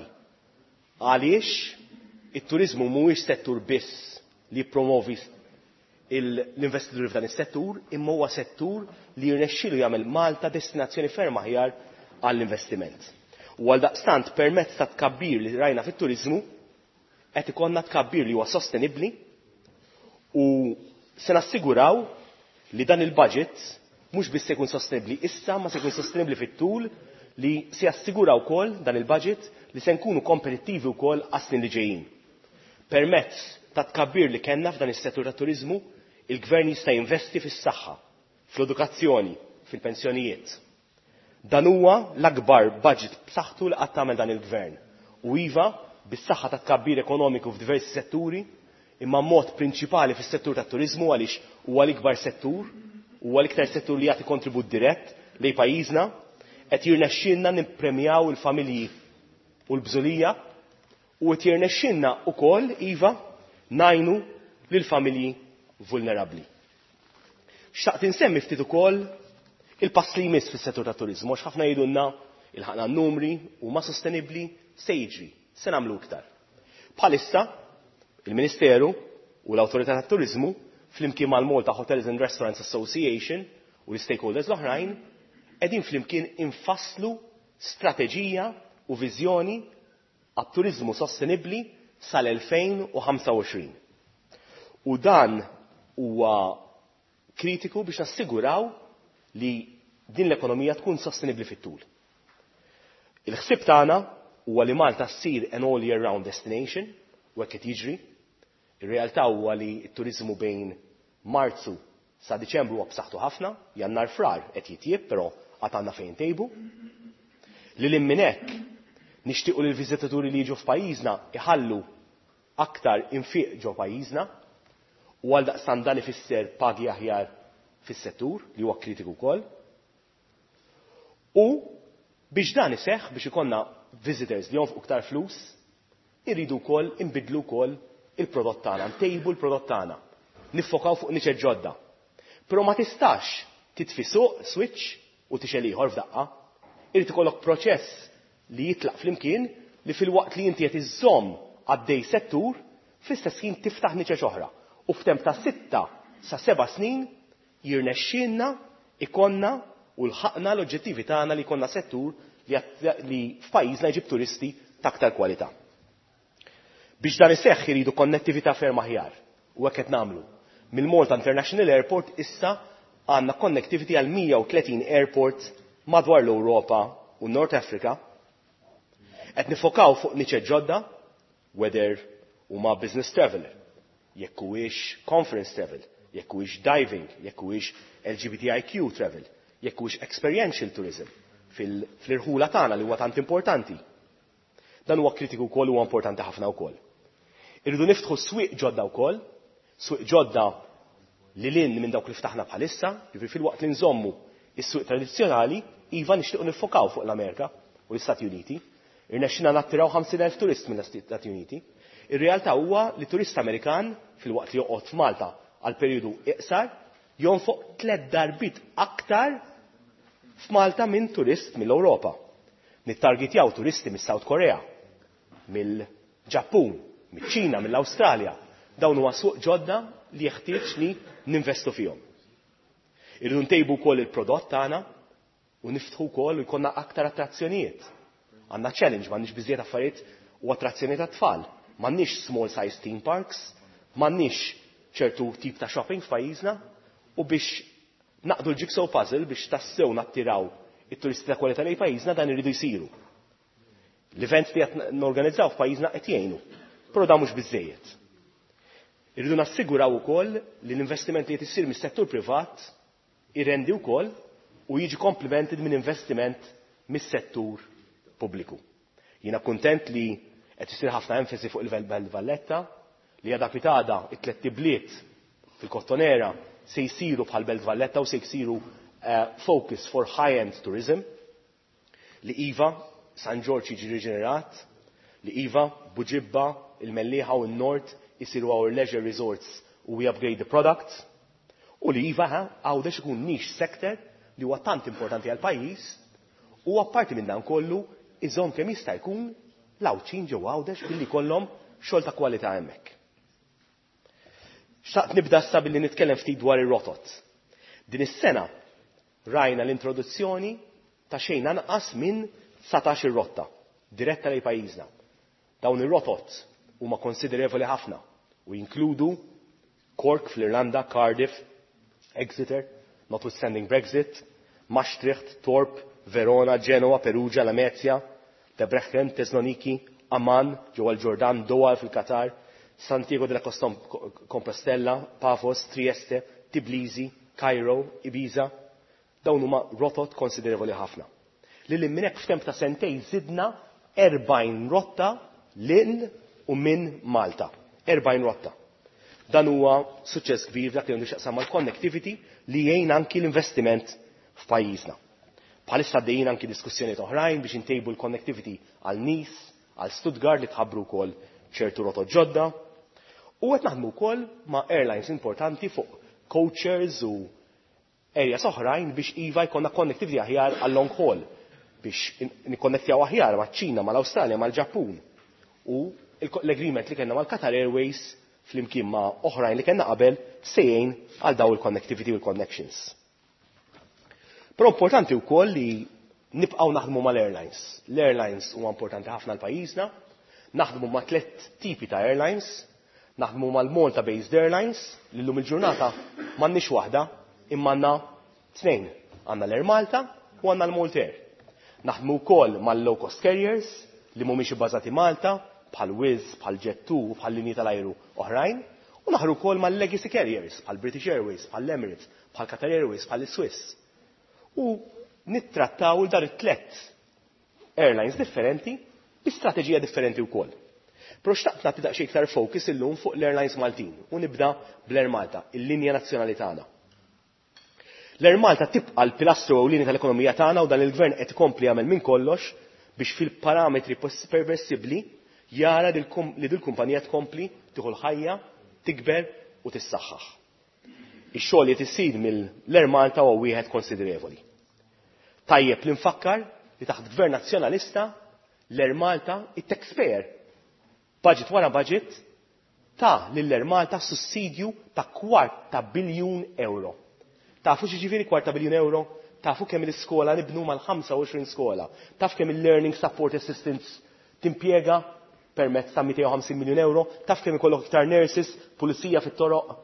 Għaliex it-turizmu mhuwiex settur biss li jippromovi l-investituri f'dan is-settur, imma huwa settur li jirnexxielu jagħmel Malta destinazzjoni ferm aħjar għall-investiment. U għal daqstant permezz ta' tkabbir li rajna fit-turizmu qed ikollna tkabbir li huwa sostenibbli u se nassiguraw li dan il-budget mhux biss se jkun sostenibbli issa ma se jkun sostenibbli fit-tul li se jassigura wkoll dan il-budget li se nkunu kompetittivi wkoll għas-snin li ġejjin. Permezz ta' tkabbir li kellna f'dan is-settur tat-turiżmu, il-Gvern jista' jinvesti fis-saħħa, fl-edukazzjoni, fil-pensjonijiet. Dan huwa l-akbar budget b'saħħtu li qatt tagħmel dan il-Gvern. U iva, bis-saħħa ta' tkabbir ekonomiku f'diversi setturi, imma mod prinċipali fis-settur tat-turiżmu għaliex huwa l-ikbar settur, huwa l-iktar settur li jagħti kontribut dirett lejn pajjiżna, qed jirnexxielna nippremjaw il-familji u l-bżulija u qed jirnexxielna wkoll iva ngħinu lill-familji vulnerabbli. Xtaqt insemmi ftit ukoll il-pass li jmiss fis-settur tat-turiżmu għax ħafna jgħidulna il-ħaqna n-numri huma sostenibbli se jiġri, se nagħmlu iktar. Bħalissa il-Ministeru u l-Awtorità tat-Turiżmu flimkien mal-Malta Hotels and Restaurants Association u l-stakeholders l-oħrajn qegħdin flimkien infasslu strateġija u viżjoni għat-turiżmu sostenibbli sal-elfejn u ħamsa u għoxrin. U dan huwa kritiku biex nassiguraw li din l-ekonomija tkun sostenibbli fit-tul. Il-ħsieb tagħna huwa li Malta ssir an all year round destination u hekk qed jiġri. Ir-realtà huwa li t-turiżmu bejn Marzu sa Diċembru huwa b'saħħtu ħafna, Jannar frar qed jitjieb, però għad għandna fejn tejbu. Lil minn hekk nixtiequ li l-viżitaturi li jiġu f'pajjiżna iħallu aktar infiq ġo pajjiżna u għal daqstan dan ifisser pagi aħjar fis-settur li huwa kritiku wkoll. U biex dan iseħħ biex ikonna visitors li jonfqu iktar flus, irridu wkoll inbidlu wkoll il-prodott tagħna, ntejbu l-prodott tagħna, niffokaw fuq niċeġ ġodda. Però ma tistax titfi suq switch u tixel ieħor f'daqqa. Irid ikollok proċess li jitlaq flimkien li fil-waqt li inti qed iżżomm għaddej settur fl-istess ħin tiftaħ niċeġ oħra. U f'temp ta' sitta sa' seba' snin jirnexxielna ikonna u lħaqna l-oġġettivi tagħna li konna settur li f'pajjiżna jġib turisti ta' aktar kwalità. Biex dan iseħħ iridu konnettività ferm aħjar u hekk qed nagħmlu. Mill-Malta International Airport issa għandna connectivity għal mija u tletin airport madwar l-Ewropa u North Africa. Qed nifokaw fuq niċeġ ġodda, whether huma business travel, jekk huwiex conference travel, jekk huwiex diving, jekk huwiex L G B T I Q travel, jekk huwiex experiential tourism fil-irħula tagħna li huwa tant importanti. Dan huwa kritiku wkoll huwa importanti ħafna wkoll. Irridu niftħu swieq ġodda wkoll, swieq ġodda li lin minn dawk li ftaħna bħalissa, jiġri fil-waqt li nżommu is-swieq tradizzjonali, iva nixtiequ nifokaw fuq l-Amerika u l-Istati Uniti. Irnexxina nattiraw ħamsin elf turist mill-Istati Uniti. Ir-realtà huwa li turist Amerikan fil-waqt li joqgħod f'Malta għal perjodu iqsar jonfoq tliet darbit aktar f'Malta minn turist mill-Ewropa. Nittargetjaw turisti mis-South Korea, mill-Ġappun, mill-Ċina, mill-Awstralja. Dawn huwa suq ġodda li jeħtieġ li ninvestu fihom. Irridu ntejbu wkoll il-prodott tagħna u niftħu wkoll u jkollna aktar attrazzjonijiet. Għandna challenge m'għandniex biżżejjed affarijiet u attrazzjonijiet tat-tfal. M'għandniex small size theme parks, m'għandniex ċertu tip ta' shopping f'pajjiżna u biex naqdu l-jigsaw puzzle biex tassew nattiraw it-turisti ta' kwalità lejn pajjiżna dan iridu jsiru. L-events li qed norganizzaw f'pajjiżna qed jgħinu, però dan mhux biżżejjed. Irridu nassiguraw ukoll li l-investiment li qed isir mis-settur privat irrendi wkoll u jiġi complemented minn investiment mis-settur pubbliku. Jiena kuntent li qed isir ħafna enfasi fuq il-Belt Valletta li għadha pitada it-tliet tibliet fil-Kottonera se jsiru bħal Belt Valletta u se jsiru uh, focus for high-end tourism li iva San George jiġi riġenerat, li iva Buġibba, il-Mellieħa u n-Nord jisiru our leisure resorts u we upgrade the product u li iva għawdex ikun niche sector li huwa tant importanti għal pajjiż u apparti minn dan kollu iżomm kemm jista' jkun l-awċin ġew għawdex billi kollhom xogħol ta' kwalità hemmhekk. Xtaqt nibda issa billi nitkellem ftit dwar ir-rotot. Din is-sena rajna l-introduzzjoni ta' xejn anqas minn satax ir-rotta diretta lejn pajjiżna. Dawn ir-rotot huma konsiderevoli ħafna u jinkludu Cork fl-Irlanda, Cardiff, Exeter, notwithstanding Brexit, Maastricht, Torp, Verona, Genoa, Perugia, Lamezia, Debrecen, Thessaloniki, Amman, ġewwa l-Ġordan, Doha fil-Qatar, Santiago de la Compostela, Pafos, Trieste, Tbilisi, Cairo, Ibiza. Dawn huma rotot konsiderevoli ħafna. Li minn hekk f'temp ta' sentejn żidna erbgħin rotta lil u minn Malta. erbgħin rotta. Dan huwa suċċess kbir dak li għandu x'aqsam mal-connectivity li jgħin anki l-investiment f'pajjiżna. Bħalissa għaddejjin anki diskussjonijiet oħrajn biex intejbu l-connectivity għal Nice, għal Stuttgart li tħabbru wkoll ċertu rotot ġodda. U qed naħdmu wkoll ma' airlines importanti fuq coachers u areas oħrajn biex iva jkollna connectivity aħjar għal long haul biex nikkonnettjaw aħjar maċ-Ċina, mal-Awstralja, mal-Ġappun. U l-agreement li kellna mal-Qatar Airways flimkien ma' oħrajn li kellna qabel sejjin għal daw il-connectivity u l-connections. Però importanti wkoll li nibqgħu naħdmu mal-airlines. L-airlines huma importanti ħafna l-pajjiżna, naħdmu ma' tliet tipi ta' airlines, naħdmu mal-Malta Based Airlines li llum il-ġurnata m'għandniex waħda imma għandna tnejn. Għandna l-Air Malta u għandna l-Maltair. Naħdmu wkoll mal-low cost carriers li mhumiex ibbażati Malta, bħal Wizz, bħal Jet two, bħal linji tal-ajru oħrajn, u naħru wkoll mal-legacy carriers bħal British Airways, bħal Emirates, bħal Qatar Airways, bħal Swiss. U nittrattaw il dar it-tlet airlines differenti bi strateġija differenti wkoll. Però xtaqt nagħti daqsxejn iktar focus illum fuq l-Airlines Maltin u nibda bl-Air Malta, il-linja nazzjonali tagħna. L-Air Malta tibqa' l-pilastru ewlieni tal-ekonomija tagħna u dan il-gvern qed ikompli jagħmel minn kollox biex fil-parametri perversibbli jara li dil-kumpanija tkompli tieħu l-ħajja, tikber u tissaħħaħ. Ix-xogħol li tisir mill-Air Malta huwa wieħed konsiderevoli. Tajjeb li nfakkar li taħt gvern nazzjonalista l-Air Malta it-taxpayer budget wara budget ta' lill-Air Malta sussidju ta' kwart ta' biljun euro. Tafu xi ġifieri kwart ta' biljun euro Tafu kemm l-iskola nibnu mal-ħamsa u għoxrin skola. Taf kemm il-Learning Support Assistance timpjega permezz ta' mija u ħamsin miljun euro. Taf kemm ikollok iktar nurses, pulizija fit-toroq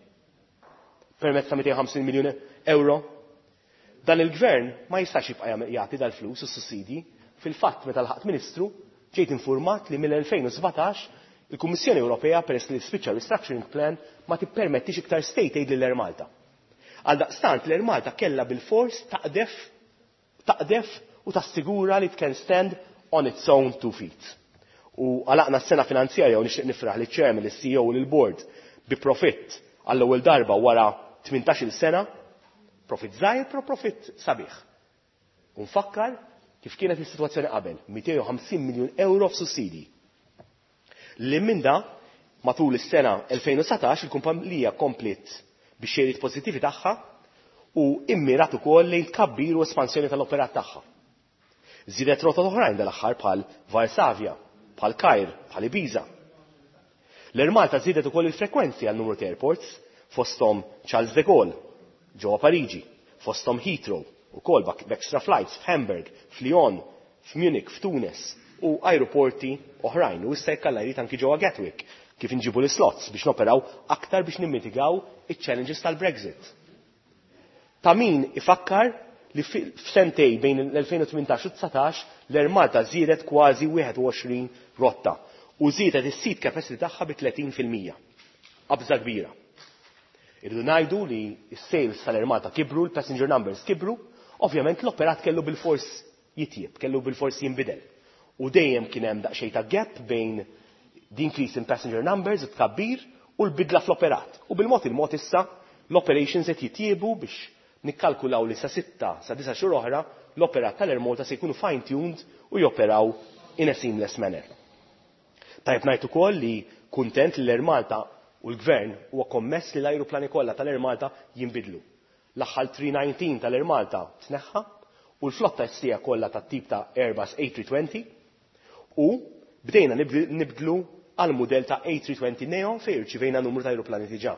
permezz ta' mija u ħamsin miljun euro. Dan il-gvern ma jistax jibqa' jagħti dal-flus u sussidji. Fil-fatt meta l-ħadd Ministru ġejt informat li mill-elfejn u sebgħax il-Kummissjoni Ewropea peress li l-Spiċċa Restructuring Plan ma tippermettix iktar state aid lil Malta. Għal daqstant l Malta kellha bil-fors taqdef taqdef u tassigura li can stand on its own two feet. U għalaqna s-sena finanzjarja u nixtieq nifraħ li ċermen, l-C E O u l-Board bi profitt għall-ewwel darba wara tmintax-il sena, profitt żgħir pro profitt sabiħ. U nfakkar kif kienet is-sitwazzjoni qabel, mija u ħamsin miljun euro f'sussidji. Li minn da matul is-sena elfejn u satax il-kumpanija komplet biex xejriet pożittivi tagħha u immirat ukoll lejn tkabbir u espansjoni tal-operat tagħha. Żiedet rotot oħrajn dal-aħħar bħal Varsavia, bħal Kajr, bħal Ibiza. L-Malta żiedet ukoll il-frekwenzi għal numru ta' airports fosthom Charles de Gaulle ġewwa Pariġi, fosthom Heathrow ukoll b'extra flights f'Hamburg, f'Lyon, f'Munich, f'Tunis u ajruporti oħrajn u issa jekk Alla jrid anki ġewwa Gatwick kif inġibu l-slots biex noperaw aktar biex nimmitigaw iċ-challenges tal-Brexit. Ta' min ifakkar li f'sentej bejn l-elfejn u tmintax u tsatax l-Malta żiedet kważi wieħed u għoxrin rotta u żiedet is-seat capacity tagħha bi tletin fil-mija. Qabża kbira. Irridu ngħidu li s-sales tal-Malta kibru, l-passenger numbers kibru, ovvjament l-operat kellu bil-fors jitjieb, kellu bil-fors jinbidel. U dejjem kien hemm daqsxejn ta' gap bejn the increase in passenger numbers, it-tkabbir, u l-bidla fl-operat. U bil-mod il-mod issa l-operations qed jitjiebu biex nikkalkulaw li sa sitta sa disa xhur oħra l-operat tal-Malta se jkunu fine-tuned u joperaw in a seamless manner. Tajb ngħid ukoll li kuntent li l-Malta u l-Gvern huwa kommess li l-ajruplani kollha tal-Malta jinbidlu. L-aħħar three nineteen tal-Malta tneħħa u l-flotta ssija kollha tat-tip ta' Airbus A three twenty u bdejna nibdlu għal mudell ta' A three twenty Neo fejn irċivejna numru ta' ajruplani diġà.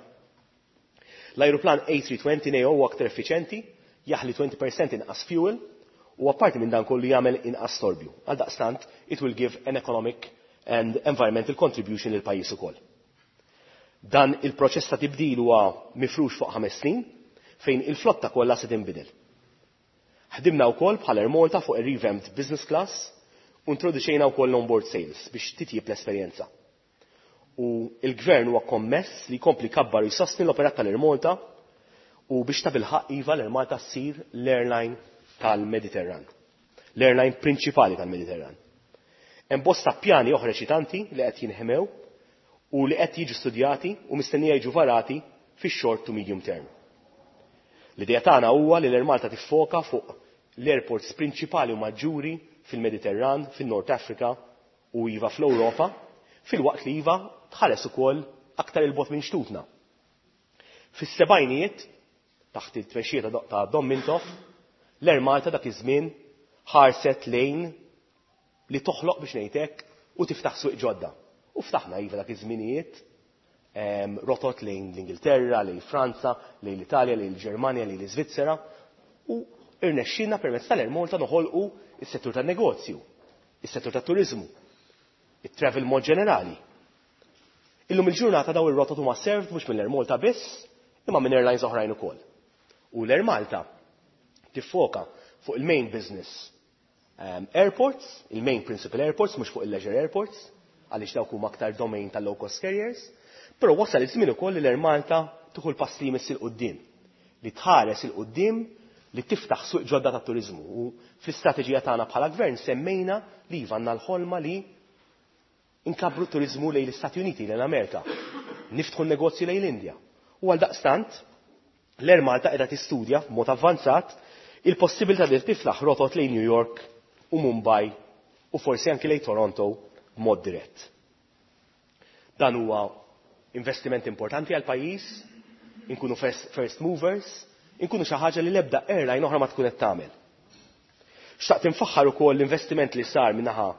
L-ajruplan A three twenty Neo huwa aktar effiċjenti, jaħli twenty percent inqas fuel u apparti minn dan kollu jagħmel inqas storbju. Għal daqstant it will give an economic and environmental contribution lil pajjiż ukoll. Dan il-proċess ta' tibdil huwa mifrux fuq ħames snin fejn il-flotta kollha se tinbidel. Ħdimna wkoll bħal Malta fuq ir-revamped business class u introduċejna wkoll on-board sales biex titjib l-esperjenza. U il-Gvern huwa kommess li jkompli kabbar jsostni l-operat tal-Malta u biex ta' bil-ħaq iva l-Malta ssir l-airline tal-Mediterran. L-airline prinċipali tal-Mediterran. Hemm bosta pjani oħra ċitanti li qed jinħemew u li qed jiġu studjati u mistennija jiġu varati fix-short to medium term. L-idea tagħna huwa li l-Malta tiffoka fuq l-airports prinċipali u maġġuri fil-Mediterran, fil-North Africa u iva fl-Ewropa, fil-waqt li iva tħares ukoll aktar il-bot minn xtutna. Fis-sebgħinijiet, taħt it-tmexxija ta' Dom Mintoff, l-Malta dak iż-żmien ħarset lejn li toħloq biex ngħidlek u tiftaħ swieq ġodda. U ftaħna iva dak iż-żminijiet rotot lejn l-Ingilterra, lejn Franza, lejn l-Italja, lejn l-Ġermanja, lejn l-Iżvizzera u irnexxinna permezz tal-Malta noħolqu is-settur tan-negozju, is-settur tat-turiżmu, it-travel mod ġenerali. Illum il-ġurnata daw ir-rotot huma served mhux mill-Malta biss, imma minn airlines oħrajn ukoll. U l-Malta tiffoka fuq il-main business um, airports, il-main principal airports, mhux fuq il-leisure airports, għaliex dawk huma aktar domain tal-low cost carriers, però wasal iż-żmien ukoll li l-Malta tieħu l-pass li jmiss il-qudiem, li tħares il-qudiem li tiftaħ suq ġodda ta' turizmu. U fl-istrateġija tagħna bħala gvern semmejna li għandna l-ħolma li inkabru turizmu lejn l-Istati Uniti, lejn Amerika, niftħu n-negozju lejn l-Indja. U għal daqstant l-Malta qiegħda tistudja b'mod avvanzat il-possibilità li tiflaħ rotot lejn New York u Mumbai u forsi anki lejn Toronto b'mod dirett. Dan huwa investiment importanti għal pajjiż, inkunu first, first movers, inkunu xi ħaġa li l-ebda airline oħra ma tkun qed tagħmel. Xtaqt infaħħar ukoll l-investiment li sar min-naħa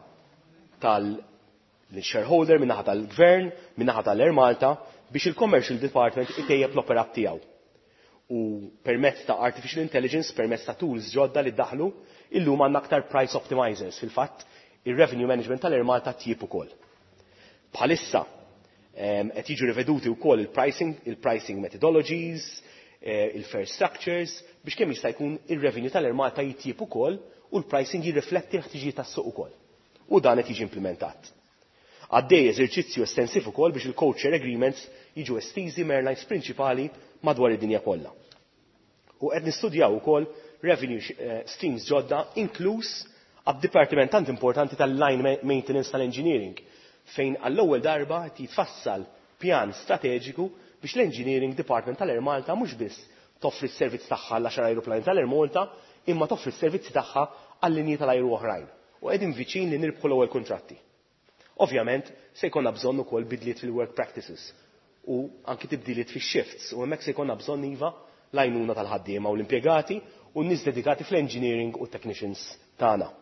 tal-shareholder, min-naħa tal-gvern, min-naħa tal-Air Malta biex il-Commercial Department itejjeb l-operat tiegħu. U permezz ta' artificial intelligence, permezz ta' tools ġodda li daħlu, illum għandna aktar price optimizers. Fil-fatt, ir-revenue management tal-Ermalta tjieb ukoll. Bħalissa qed jiġu riveduti wkoll il-pricing, il-pricing methodologies, il-fare structures, biex kemm jista' jkun ir-revenue tal-Ermalta jitjieb ukoll u l-pricing jirrifletti l-ħtiġijiet tas-suq ukoll. U dan qed jiġi implementat. Għaddej eżerċizzju estensiv ukoll biex il-co-chair agreements jiġu estiżi m'airlines prinċipali madwar id-dinja kollha. U qed nistudjaw ukoll revenue streams ġodda inkluż għad-dipartiment tant importanti tal-line maintenance tal-engineering, fejn għall-ewwel darba qed jitfassal pjan strateġiku biex l-engineering department tal-Ermalta mhux biss toffri s-servizz tagħha għall-għaxar ajruplani tal-Ermalta, imma toffri s-servizzi tagħha għall-linji tal-ajru oħrajn. U qegħdin viċin li nirbħu l-ewwel kuntratti. Ovvjament, se jkollna bżonn ukoll bidliet fil-work practices u anki tibdiliet fix-shifts u hemmhekk se jkollna bżonn iva l-għajnuna tal-ħaddiema u l-impjegati u n-nies dedikati fl-engineering u technicians tagħna.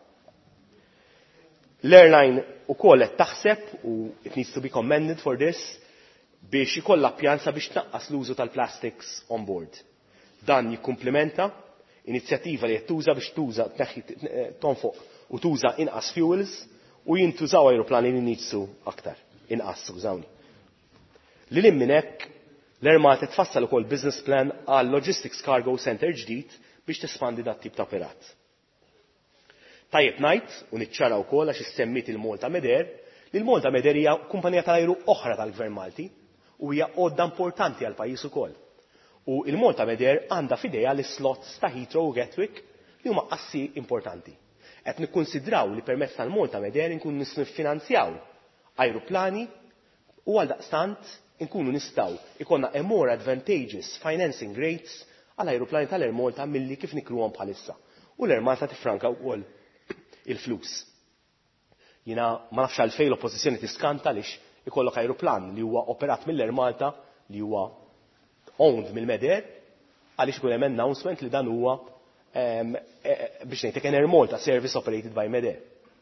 L-airline ukoll qed taħseb u it needs to be commended for this biex ikollha pjanza biex tnaqqas l-użu tal-plastics on board. Dan jikkumplementa inizjattiva li qed tuża biex tuża tonfoq u tuża inqas fuels u jintużaw ajruplani li nitsu aktar. Inqas, skużawni. Lil minn hekk, l-Ermalta tfassal ukoll business plan għal Logistics Cargo Center ġdid biex tespandi dat tip ta' operat. Tajjeb ngħid u niċċara wkoll għax issemmit il-Malta Meder li l-Malta Meder hija kumpanija tal-ajru oħra tal-Gvern Malti u hija għodda importanti għal pajjiż ukoll. U il-Malta Meder għandha f'idejha l-slots ta' Heathrow u Gatwick li huma assi importanti. Qed nikkunsidraw li permezz tal-Malta Meder inkunu nistgħu niffinanzjaw ajruplani u għal daqstant inkunu nistgħu ikollna a more advantageous financing rates għal ajruplani tal-Ermalta milli kif nikruhom bħalissa. U l-Ermalta tifranka wkoll il-flus. Jiena ma nafx għalfejn l-oppożizzjoni tiskanta lix ikollok ajruplan li huwa operat mill-Ermalta li huwa owned mill-Meder għaliex ikun hemm announcement li dan huwa biex ngħidlek an Ermalta service operated by Meder.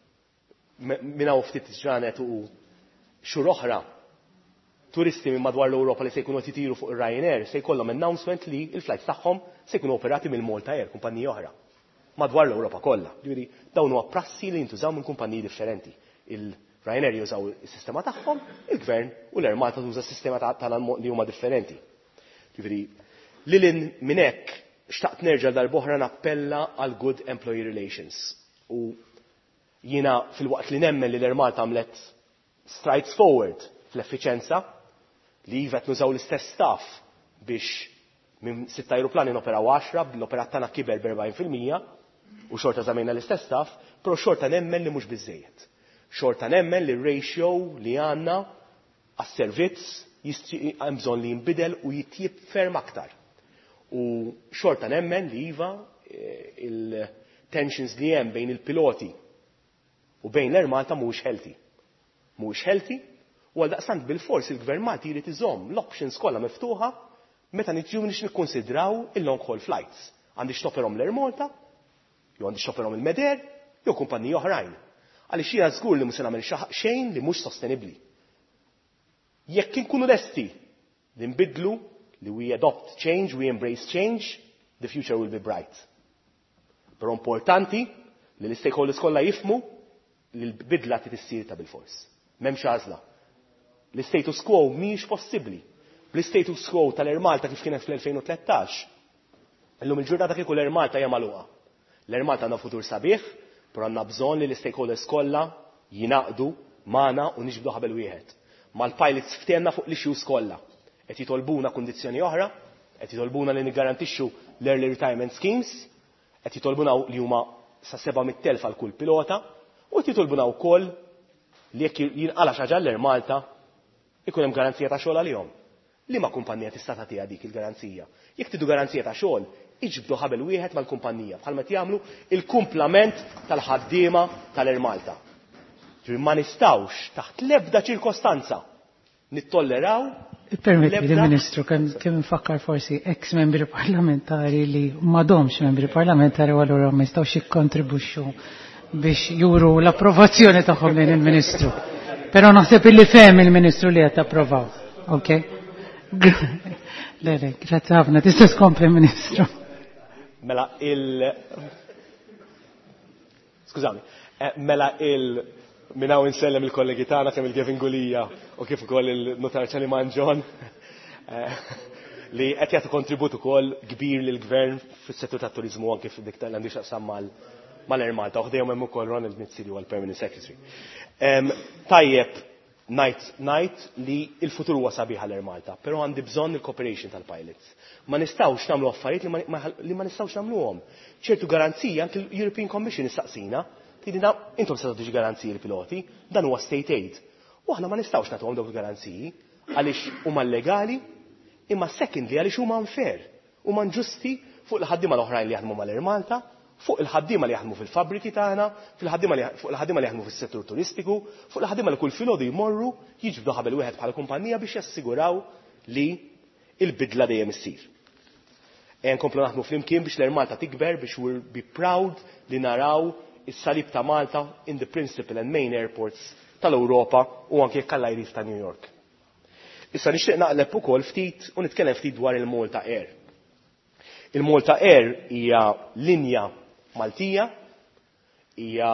Minn hawn ftit ġranet u xhur oħra turisti minn madwar l-Ewropa li se jkunu qed jitiru fuq ir-Ryanair se jkollhom announcement li l-flights tagħhom se jkunu operati mill-Malta Air, kumpanija oħra. Madwar l-Ewropa kollha. Ġifieri dawn huwa prassi li jintużaw minn kumpaniji differenti. Il-Ryanair jużaw is-sistema tagħhom, il-Gvern u l-Ermalta tuża s-sistema tagħha li huma differenti. Ġifieri lil minn hekk xtaqt nerġa' darb'oħra nappella għal good employee relations. U jiena fil-waqt li nemmen li l-Ermalta għamlet strides forward fl-effiċenza li jivet nużaw l-istess staff biex minn sitt ajruplani noperaw għaxra, l-operat tagħna kiber b'erbgħin fil-mija u xorta żamejna l-istess staff, però xorta nemmen li mhux biżejjed. Xorta nemmen li r-ratio li għandna għas-servizz hemm bżonn li jinbidel u jitjieb ferm aktar. U xorta nemmen li iva il-tensions li hemm bejn il-piloti u bejn l-Ermalta mhuwiex healthy. Mhuwiex healthy u għal daqstant bil-fors il-Gvern Malti jrid iżomm l-options kollha miftuħa meta niġu nix nikkonsidraw il-long haul flights. Għandix toperhom l-Ermalta, jew għandix toperhom il-Meder, jew kumpaniji oħrajn. Għaliex jiena żgur li mhux se nagħmel xejn li mhux sostenibbli. Jekk inkunu lesti li nbidlu, li we adopt change, we embrace change, the future will be bright. Però importanti li l-stakeholders kollha jifhmu li l-bidla trid issir ta' bil-fors. M'hemmx għażla. L-status quo mhix possibbli. Bl-status quo tal-Ermalta kif kienet fl-elfejn u tlettax. Illum il-ġurnata kieku l-Ermalta hija magħluqa. L-Ermalta għandha futur sabiħ, però għandna bżonn li l-stakeholders kollha jingħaqdu magħna u niġbdu ħabel wieħed. Mal-pilots ftehmna fuq l-issues kollha. Qed jitolbuna kundizzjoni oħra, qed jitolbuna li niggarantixxu l-early retirement schemes, qed jitolbuna li huma sa seba' mit-telf għal kull pilota u qed jitolbuna wkoll li jekk jinqala xi ħaġa l-Ermalta ikun hemm garanzija ta' xogħol għalihom. Liema kumpanija tista' tagħtiha dik il-garanzija. Jekk tidu garanzija ta' xogħol, iġbdu ħabel wieħed mal-kumpanija bħalma jagħmlu il-kumplament tal-ħaddiema tal-Ermalta. Ġifieri ma nistgħux taħt l-ebda ċirkostanza nittolleraw. Permetti Ministru, kemm infakkar forsi ex membri parlamentari li m'għadhomx membri parlamentari u allura ma jistgħux jikkontribwixxu biex juru l-approvazzjoni tagħhom lejn il-Ministru. Però naħseb illi fehem il-Ministru li qed approvaw. Okay? Lele, grazie ħafna, tista' tkompli Ministru. Mela il Skużawni, mela il minnaw insellem il-kollegi tagħna kemm il-Gevin Gulija u kif ukoll il-Notar Ċaliman John li qed jagħtu kontribut ukoll kbir lill-Gvern fis-settur tat-turiżmu anke f'dik tal-għandi x'aqsam mal-Ermalta u ħdejhom hemm ukoll Ronald Nizzili huwa l-Permanent Secretary. Tajjeb ngħid ngħid li l-futur huwa sabiħ għall-Ermalta, però għandi bżonn il-cooperation tal-pilots. Ma nistgħux nagħmlu affarijiet li ma nistgħux nagħmluhom. ċertu garanzija anke l-European Commission istaqsina tidina intom se tagħtu garanziji l-piloti, dan huwa state aid. U aħna ma nistgħux nagħtuhom dawk il-garanziji għaliex huma legali imma secondly għaliex huma unfair, huma inġusti fuq il-ħaddiema l-oħrajn li jaħdmu mal-Ermalta, fuq il-ħaddiema li jaħdmu fil-fabbriki tagħna, fuq il-ħaddiema li jaħdmu fis-settur turistiku, fuq il-ħaddiema li kull filgħodu jmorru jiġbdu ħabel wieħed bħala kumpanija biex jassiguraw li il-bidla dejjem issir. Ejn komplu naħdmu flimkien biex l-Ermalta tikber biex we'll be proud li naraw is-salib ta' Malta in the principal and main airports tal-Ewropa u anke jekk jrif ta' New York. Issa nixtieq naqleb ukoll ftit u nitkellem ftit dwar il-Malta Air. Il-Malta Air hija linja Maltija, hija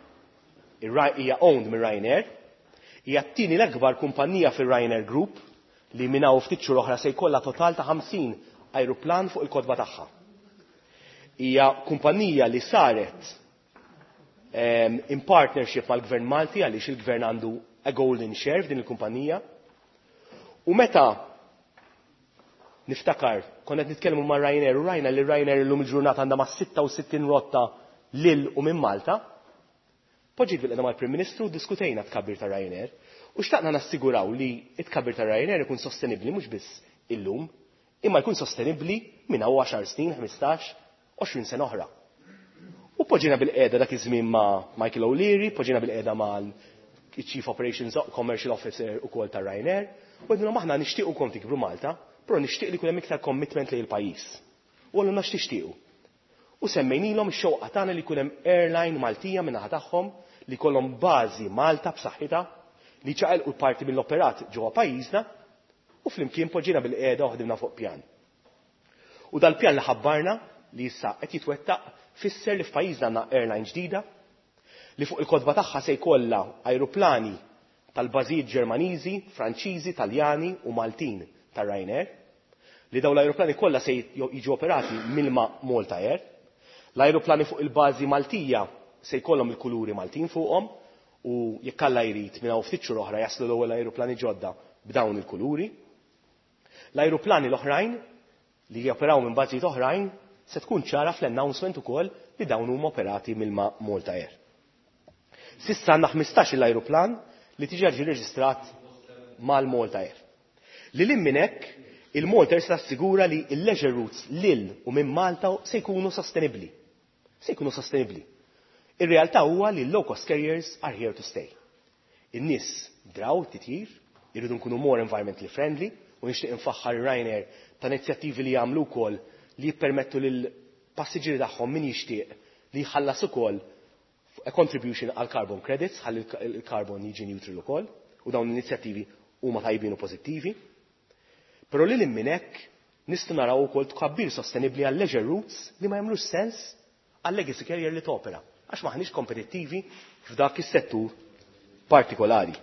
hija owned minn Ryanair, hija t-tieni l-akbar kumpanija fir-Ryanair Group li minnaw ftit xhur oħra se jkollha total ta' ħamsin ajruplan fuq il-kodba tagħha. Hija kumpanija li saret um, in partnership mal-Gvern Malti għaliex il-Gvern għandu a golden share f'din il-kumpanija. U meta niftakar, konna nitkellmu ma' Ryanair u rajna li Ryanair illum il-ġurnata għandha ma' sitta u sittin rotta lil u minn Malta, poġġiet bil-qeda mal-Prim Ministru diskutejna tkabbir ta' Ryanair u xtaqna nassiguraw li it-tkabbir ta' Ryanair ikun sostenibbli mhux biss illum, imma jkun sostenibbli minn hawn għaxar snin, ħmistax, għoxrin sena oħra. U poġġina bil-qiegħda dak iż-żmien ma' Michael O'Leary, poġġina bil-qiegħda mal-Chief Operations Commercial Officer ukoll ta' Ryanair, u għedna maħna nixtiequ kom tikbru Malta, però nixtieq li kull hemm iktar commitment lejn il-pajjiż. U għallu x'tixtiequ. U semmejnilhom ix-xewqa tagħna li jkun hemm airline Maltija min-naħa tagħhom li jkollhom bażi Malta b'saħħitha li ċaqelqu l-parti mill-operat ġewwa pajjiżna u flimkien poġġina bil-qiegħda uħdimna fuq pjan. U dal-pjan li ħabbarna li issa qed jitwettaq fisser li f'pajjiżna għandna airline ġdida li fuq il-kodba tagħha se jkollha ajruplani tal-bażijiet Ġermaniżi, Franċiżi, Taljani u Maltin tar Ryanair, li dawn l-ajruplani kollha se jiġu operati mill-ma Malta Air. L-ajruplani fuq il-bażi Maltija se jkollhom il-kuluri Maltin fuqhom u jekk Alla jrid minn hawn ftit xhur oħra jaslu l-ewwel ajruplani ġodda b'dawn il-kuluri. L-ajruplani l-oħrajn li joperaw minn bażijiet oħrajn se tkun ċara fl-announcement ukoll li dawn huma operati mill-ma Malta Air. Sissa għandna ħmistax l-ajruplan li tiġi reġistrat mal-Malta Air. Li lim minn hekk, il-Malta Air se tassigura li l-leisure routes lil u minn Malta se jkunu sostenibbli. Se jkunu sostenibbli. Ir-realtà huwa li l-low-cost carriers are here to stay. In-nies draw titjir, irridu nkunu more environmentally friendly u nixtieq infaħħar Ryanair ta' inizjattivi li jagħmlu wkoll li jippermettu lil passiġġieri tagħhom min jixtieq li jħallas ukoll a contribution għal carbon credits, ħalli il-carbon jiġi neutral ukoll, u dawn l-inizjattivi huma tajbin u pożittivi. Però lil minn hekk nistgħu naraw ukoll tkabbir sostenibbli għal leisure routes li ma jagħmlux sens għal legacy carrier li topera, għax maħniex kompetittivi f'dak is-settur partikolari.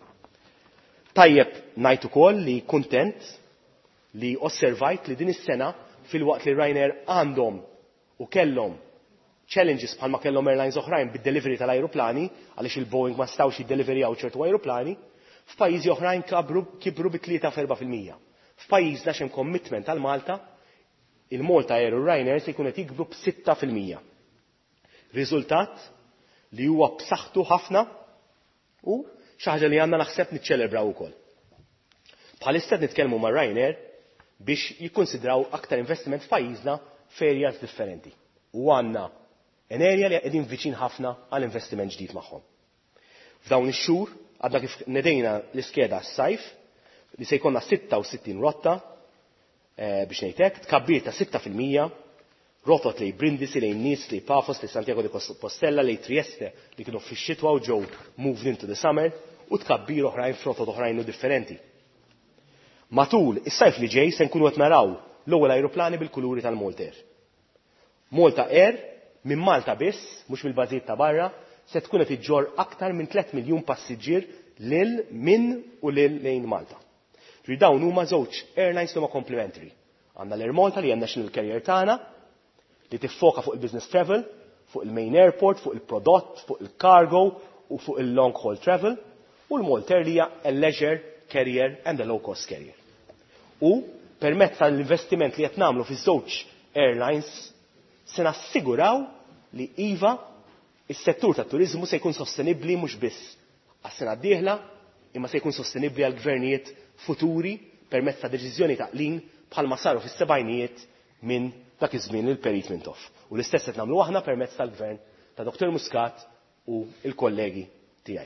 Tajjeb ngħid ukoll li kuntent li osservajt li din is-sena fil-waqt li Ryanair għandhom u kellhom challenges bħalma kellhom airlines oħrajn bid-delivery tal-ajruplani għaliex il-Boeing ma stawx jiddeliverjaw ċertu ajruplani, f'pajjiżi oħrajn kibru bi tlieta f'erba' fil-mija. F'pajjiżna x'hemm commitment għal Malta, il-Malta Air u Ryanair se jkun qed jikbru b'sitta fil-mija. Riżultat li huwa b'saħħtu ħafna u xi ħaġa li għandna naħseb niċċelebraw ukoll. Bħalissa nitkellmu ma' Ryanair biex jikkonsidraw aktar investiment f'pajjiżna f'areas differenti. U għandna an area li qegħdin viċin ħafna għal investiment ġdid magħhom. F'dawn ix-xhur għadna kif nedejna l-iskeda s-sajf li se jkollna sitta u sittin rotta biex ngħid hekk, tkabbir ta' sitta fil-mija, rotot lejn Brindisi, lejn Nice, lejn Pafos, lejn Santiago de Compostela, lejn Trieste li kienu fix-xitwa u ġew moved into the summer u tkabbir oħrajn f'rotot oħrajn u differenti. Matul is-sajf li ġej se nkunu qed naraw l-ewwel ajruplani bil-kuluri tal-Malta Air. Malta Air minn Malta biss, mhux mill-bażijiet ta' barra, se tkun qed iġġorr aktar minn tliet miljun passiġġier lil minn u lil lejn Malta. Ġri dawn huma żewġ airlines li huma complementary. Għandna l-Air Malta li hemm national carrier tagħna li tiffoka fuq il-business travel, fuq il-main airport, fuq il-prodott, fuq il-cargo u fuq il-long haul travel, u l-Malta Air li hija leisure carrier and a low cost carrier. U permezz tal-investiment li qed nagħmlu fiż-żewġ airlines se nassiguraw li iva is-settur tat-turiżmu se jkun sostenibbli mhux biss għas-sena d-dieħla, imma se jkun sostenibbli għal gvernijiet futuri permezz ta' deċiżjoni ta' qlin bħalma saru fis-sebgħinijiet minn dak iż-żmien li l-perit mintof. U l-istess qed nagħmlu aħna permezz tal-gvern ta' Doktor Muscat u l-kollegi tiegħi.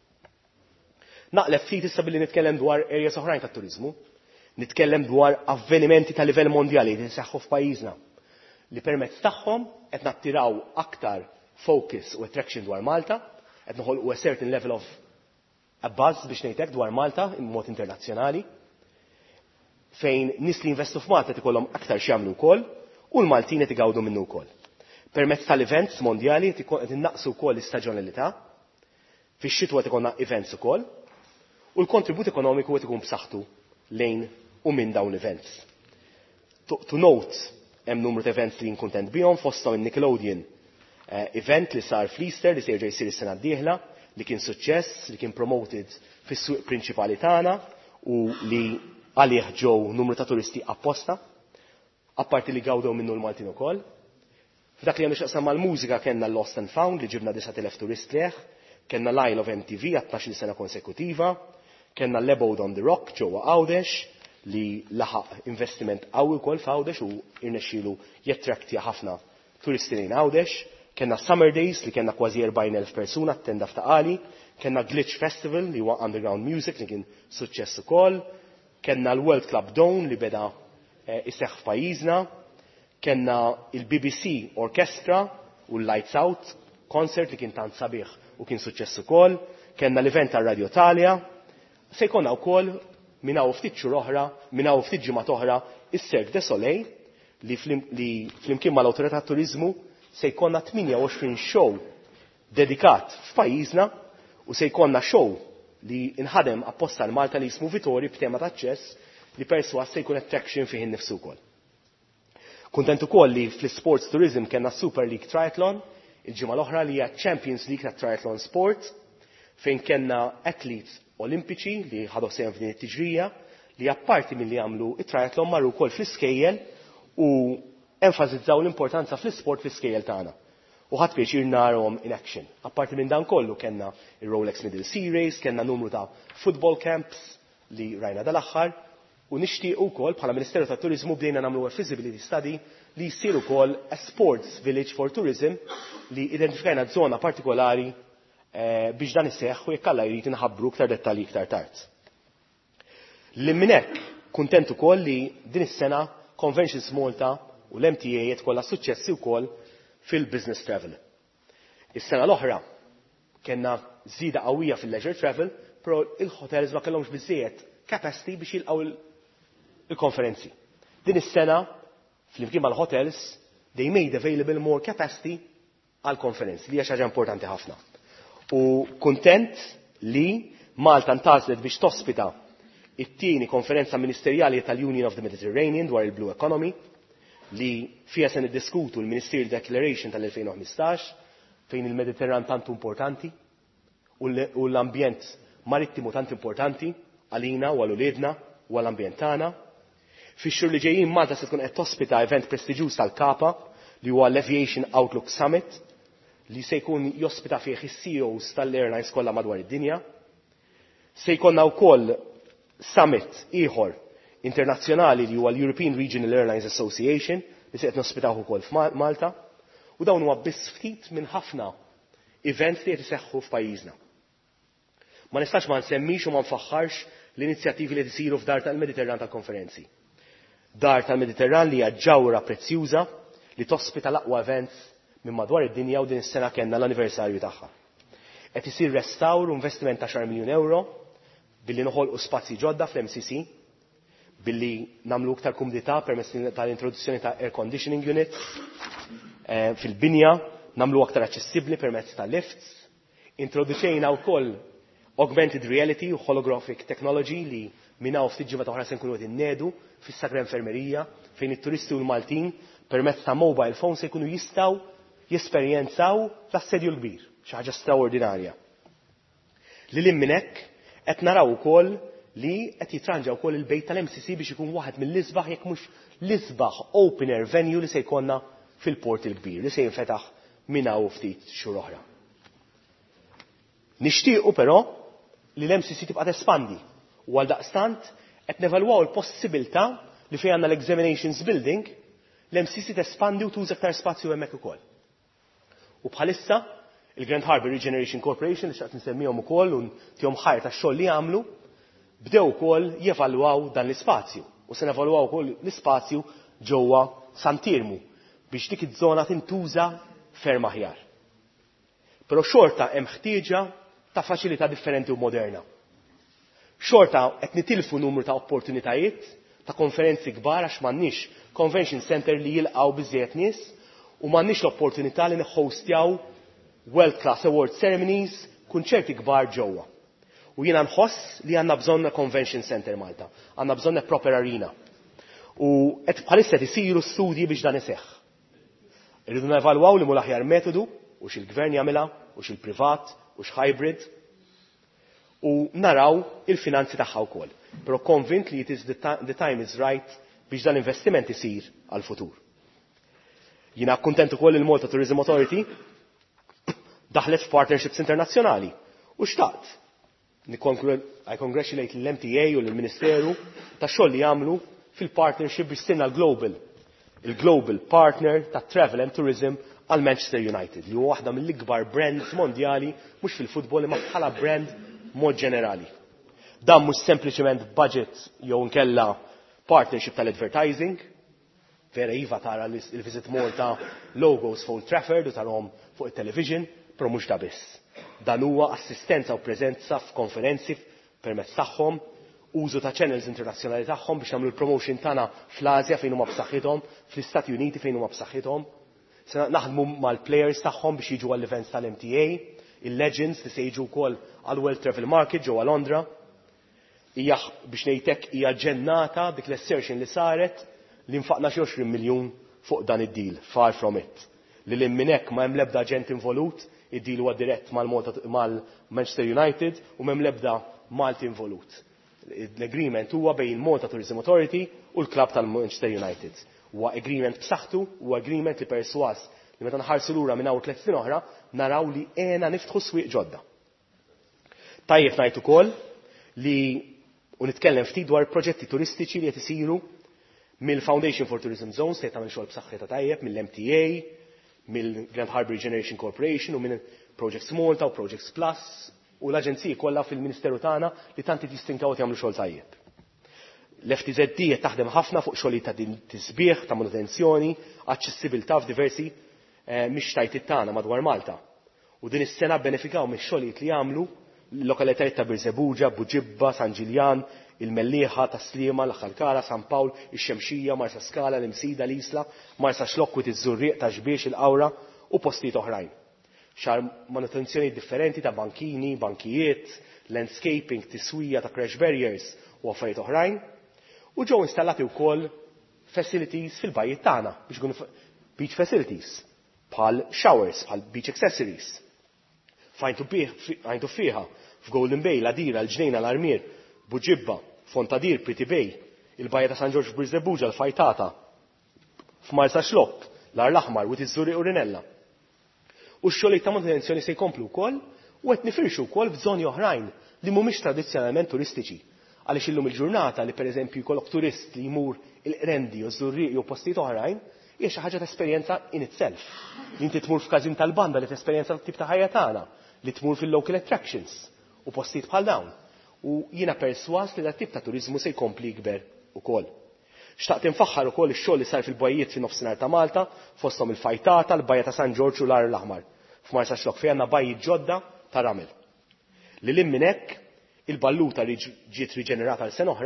Naqleb ftit issa billi nitkellem dwar areas oħrajn tat-turiżmu, nitkellem dwar avvenimenti ta' livell mondjali li nseħħu f'pajjiżna li permezz tagħhom qed nattiraw aktar focus u attraction dwar Malta, qed noħolqu a certain level of a buzz biex ngħidlek dwar Malta immod internazzjonali, fejn nies li investu f'Malta qed ikollhom aktar x'jagħmlu wkoll u l-Maltin qed igawdu minnu wkoll. Permezz tal-events mondjali qed innaqsu wkoll l-istaġjonalità, fix-xitwa qed ikollna events ukoll, u l-kontribut ekonomiku qed ikun b'saħħtu lejn u minn dawn l-events. To, to note, hemm numru ta' events li nkuntent bihom fosthom il-Nickelodeon uh, event li sar fl-Easter li se jerġa' jsir is-sena d-dieħla, li kien suċċess, li kien promoted fis-suq prinċipali tagħna u li għalih ġew numru ta' turisti apposta, apparti li gawdew minnu l-Maltin ukoll. F'dak li għandu x'aqsam mal-mużika kellna Lost and Found li ġibna disa' elef turist leħ, kellna Lyle of M T V għat tnax-il sena konsekutiva, kellna Lebowed on the Rock ġewwa Għawdex li laħaq investiment qawwi wkoll f'Għawdex u irnexxielu jattraktja ħafna turisti lejn Għawdex, kellna Summer Days li kellna kważi erbgħin elf persuna attenda f'Taqali, kellna Glitch Festival li huwa underground music li kien suċċess ukoll, kellna l-World Club Dawn li beda eh, iseħħ f'pajjiżna, kellna il-B B C Orchestra u l-Lights Out concert li kien tant sabiħ u kien suċċess ukoll, kellna l-event tar-Radio Italia, se jkollna wkoll minn hawn ftit xhur oħra, minn hawn ftit ġimgħat oħra, is-Cirque du Soleil li flimkien mal-Awtorità Turiżmu se jkollna tminja u għoxrin show dedikat f'pajjiżna u se jkollna show li inħadem apposta l Malta li jismu Vittori b'tema ta' ċess li perswas se jkun attraction fih innifsu wkoll. Kuntent ukoll li fl-Sports Tourism kellna Super League Triathlon, il-ġimgħa l-oħra li hija Champions League ta' Triathlon Sport, fejn kellna athletes olimpiċi li ħadu sehem f'din it-tiġrija li apparti milli jagħmlu it-triathlon marru wkoll fl-iskejjel u enfasizzaw l-importanza fl-isport fl-iskejjel tagħna. U ħadd pjaċir narhom in action. Apparti minn dan kollu kellna il-Rolex Middle Sea Race, kellna numru ta' football camps li rajna dal-aħħar u nixtieq ukoll bħala Ministeru tat-Turiżmu bdejna nagħmlu feasibility study li jsir ukoll a sports village for tourism li identifikajna żona partikolari eh, biex dan iseħħ u jekk Alla jrid inħabbru iktar dettalji iktar tard. Li minn hekk kuntent ukoll li din is-sena Conventions Malta u l-M T A qed kollha suċċessi wkoll fil-business travel. Is-sena l-oħra kellna żieda qawwija fil-leisure travel, però il-hotels ma kellhomx biżżejjed capacity biex jilqgħu il-konferenzi. Din is-sena flimkien mal-hotels they made available more capacity għall-konferenzi li hija xi ħaġa importanti ħafna. U kuntent li Malta ntażlet biex tospita it-tieni konferenza ministerjali tal-Union of the Mediterranean dwar il-Blue Economy li fija se niddiskutu l-Ministerial Declaration tal-elfejn u ħmistax fejn il-Mediterran tant importanti u l-ambjent marittimu tant importanti għalina u għal-uliedna u għal-ambjent tagħna. Fix-xhur li ġejjin Malta se tkun qed tospita event prestiġjuż tal-Kapa li huwa l-Aviation Outlook Summit li se jkun jospita fih is-C E Os tal-airlines kollha madwar id-dinja. Se jkollna wkoll summit ieħor internazzjonali li huwa l-European Regional Airlines Association li se qed nospitaw ukoll f'Malta u dawn huwa biss ftit minn ħafna events li qed iseħħu f'pajjiżna. Ma nistax ma nsemmix u ma nfaħħarx l-inizjattivi li tisiru f'Dar tal-Mediterran tal-konferenzi. Dar tal-Mediterran li hija ġawra prezzjuża li tospita l-aqwa events minn madwar id-dinja u din is-sena kellna l-anniversarju tagħha. Qed isir restawr u investiment ta' xar miljun euro billi noħolqu spazji ġodda fl-M C C. billi namlu iktar kumdità permezz tal-introduzzjoni ta' air conditioning units fil-binja, namlu aktar aċċessibbli permezz ta' lifts. Introduċejna wkoll augmented reality u holographic technology li minna u ftit ġimgħa oħra se nkunu qed innedu fis-Sagra Infermerija fejn it-turisti u l-Maltin permezz ta' mobile phone se jkunu jistgħu jesperjenzaw l-assedju l-kbir, xi ħaġa straordinarja. Lil minn hekk qed naraw ukoll li qed jitranġa wkoll il-bejt tal-M C C biex ikun waħed mill-isbaħ jekk mhux l-isbaħ open air venue li se jkollna fil-port il-kbir li se jinfetaħ minna u ftit xhur oħra. Nixtiequ però li l-M C C tibqa' tespandi u għal daqstant qed nevalwaw il-possibilità li fejn għandna l-examinations building l-M C C tespandi u tuża aktar spazju hemmhekk ukoll. U bħalissa il-Grand Harbour Regeneration Corporation li xaqt nsemmihom ukoll u tihom ħajr tax-xogħol li jagħmlu bdew ukoll jevalwaw dan l-ispazju u se nevalwaw ukoll l-ispazju ġewwa Santirmu biex dik iż-żona tintuża ferm aħjar. Però xorta hemm ħtieġa ta' faċilità differenti u moderna. Xorta qed nitilfu numru ta' opportunitajiet ta' konferenzi kbar għax m'għandniex convention center li jilqgħu biżżejjed nies u m'għandniex l-opportunità li nihostjaw world class award ceremonies, kunċerti kbar ġewwa. U jiena nħoss li għandna bżonn convention center Malta, għandna bżonn proper arena. U qed bħalissa qed isiru studji biex dan iseħħ. Irridu nevalwaw li mu l-aħjar metodu u x'il-gvern jagħmilha u x'il-privat u x'hybrid u naraw il-finanzi tagħha wkoll. Però convint li it is the, the time is right biex dan investiment isir għal-futur. Jiena kuntent ukoll il-Malta Tourism Authority daħlet f'partnerships internazzjonali u xtaqt. I congratulate l-M T A u l-Ministeru ta' xogħol li jagħmlu fil-partnership biex sirna l-Global, il-Global Partner ta' Travel and Tourism għal Manchester United li huwa waħda mill-ikbar brands mondjali mhux fil-futbol imma bħala brand mod ġenerali. Dan mhux sempliċement budget jew nkella partnership tal-advertising, vera iva tara il-Visit Malta logos fuq Trafford u tarhom fuq it-television, però mhux da biss. Dan huwa assistenza u preżenza f'konferenzi permezz tagħhom, użu ta' channels internazzjonali tagħhom biex nagħmlu l-promotion tagħna fl-Asja fejn huma b'saħħithom, fl-Istati Uniti fejn huma b'saħħithom. Se naħdmu mal-players tagħhom biex jiġu għall-events tal-M T A, il-legends li se jiġu wkoll għall-World Travel Market ġewwa Londra. Hija biex ngħidlek hija ġennata dik l-assertion li saret li nfaqna xi għoxrin miljun fuq dan id-deal, far from it. Li lil minn hekk ma hemm l-ebda aġent involut, id-deal huwa dirett mal-Manchester United u m'hemm l-ebda Malti involut. L-agreement huwa bejn Malta Tourism Authority u l-klabb tal-Manchester United. Huwa agreement b'saħħtu, huwa agreement li perswas li meta nħarsu lura minn hawn tliet snin oħra naraw li għena niftħu swieq ġodda. Tajjeb ngħid ukoll li u nitkellem ftit dwar proġetti turistiċi li qed isiru mill-Foundation for Tourism Zones li tagħmel xogħol b'saħħitha tajjeb, mill-M T A, mill-Grand Harbour Regeneration Corporation u minn Projects Malta u Projects Plus u l-aġenziji kollha fil-Ministeru tagħna li tanti distinkaw jagħmlu xogħol tajjeb. L-F T Z D qed taħdem ħafna fuq xogħli ta' tisbieħ, ta' manutenzjoni, aċċessibilità f'diversi mixtajtiet tagħna madwar Malta. U din is-sena benefikaw mix-xogħlijiet li jagħmlu l-lokalitajiet ta' Birżebbuġa, Buġibba, San Ġiljan, il-Mellieħa, ta' Sliema, l-Ħalkara, San Pawl, ix-Xemxija, Marsa Skala, l-Imsida, l-Isla, Marsa Xlokwit, iż-Żurrieq, ta' Xbiex, il-Qawra u postijiet oħrajn. Xar manutenzjoni differenti ta' bankini, bankijiet, landscaping, tiswija ta' crash barriers u affarijiet oħrajn. U ġew installati wkoll facilities fil-bajjiet tagħna biex ikunu beach facilities, bħal showers, bħal beach accessories. Fajntu fiha f'Golden Bay, l-Adira, l-Ġnejna, l-Armier, Buġibba, Fontadir, Pretty Bay, il-Bajja ta' San Ġorġ Birżebbuġa, l-Fajtata, f'Marsa Xlokk, l-Ar l-Aħmar, u Tiżżurri u Rinella. U x-xogħlijiet ta' manutenzjoni se jkomplu wkoll u qed nifirxu wkoll f'żoni oħrajn li mhumiex tradizzjonalment turistiċi. Għaliex illum il-ġurnata li pereżempju jkollok turist li jmur il-Qrendi u Żurrieq u postijiet oħrajn hija xi ħaġa ta' esperjenza in itself. Li inti tmur f'Każin tal-Banda li tesperjenza tip ta' ħajja tagħna, li tmur fil-local attractions u postijiet bħal dawn. U jiena perswas li dat tip ta' turiżmu se jkompli jikber ukoll. Xtaqt infaħħar ukoll ix-xogħol li sar fil-bajjiet fin-nofsinhar ta' Malta, fosthom il-Fajtata, l-Bajja ta' San Ġorġ u l-Ar l-Aħmar. F'Marsa Xlokk fejn għandna bajjiet ġodda ta' ramel. Li lil minn hekk il-balluta li ġiet riġenerata l sena oħra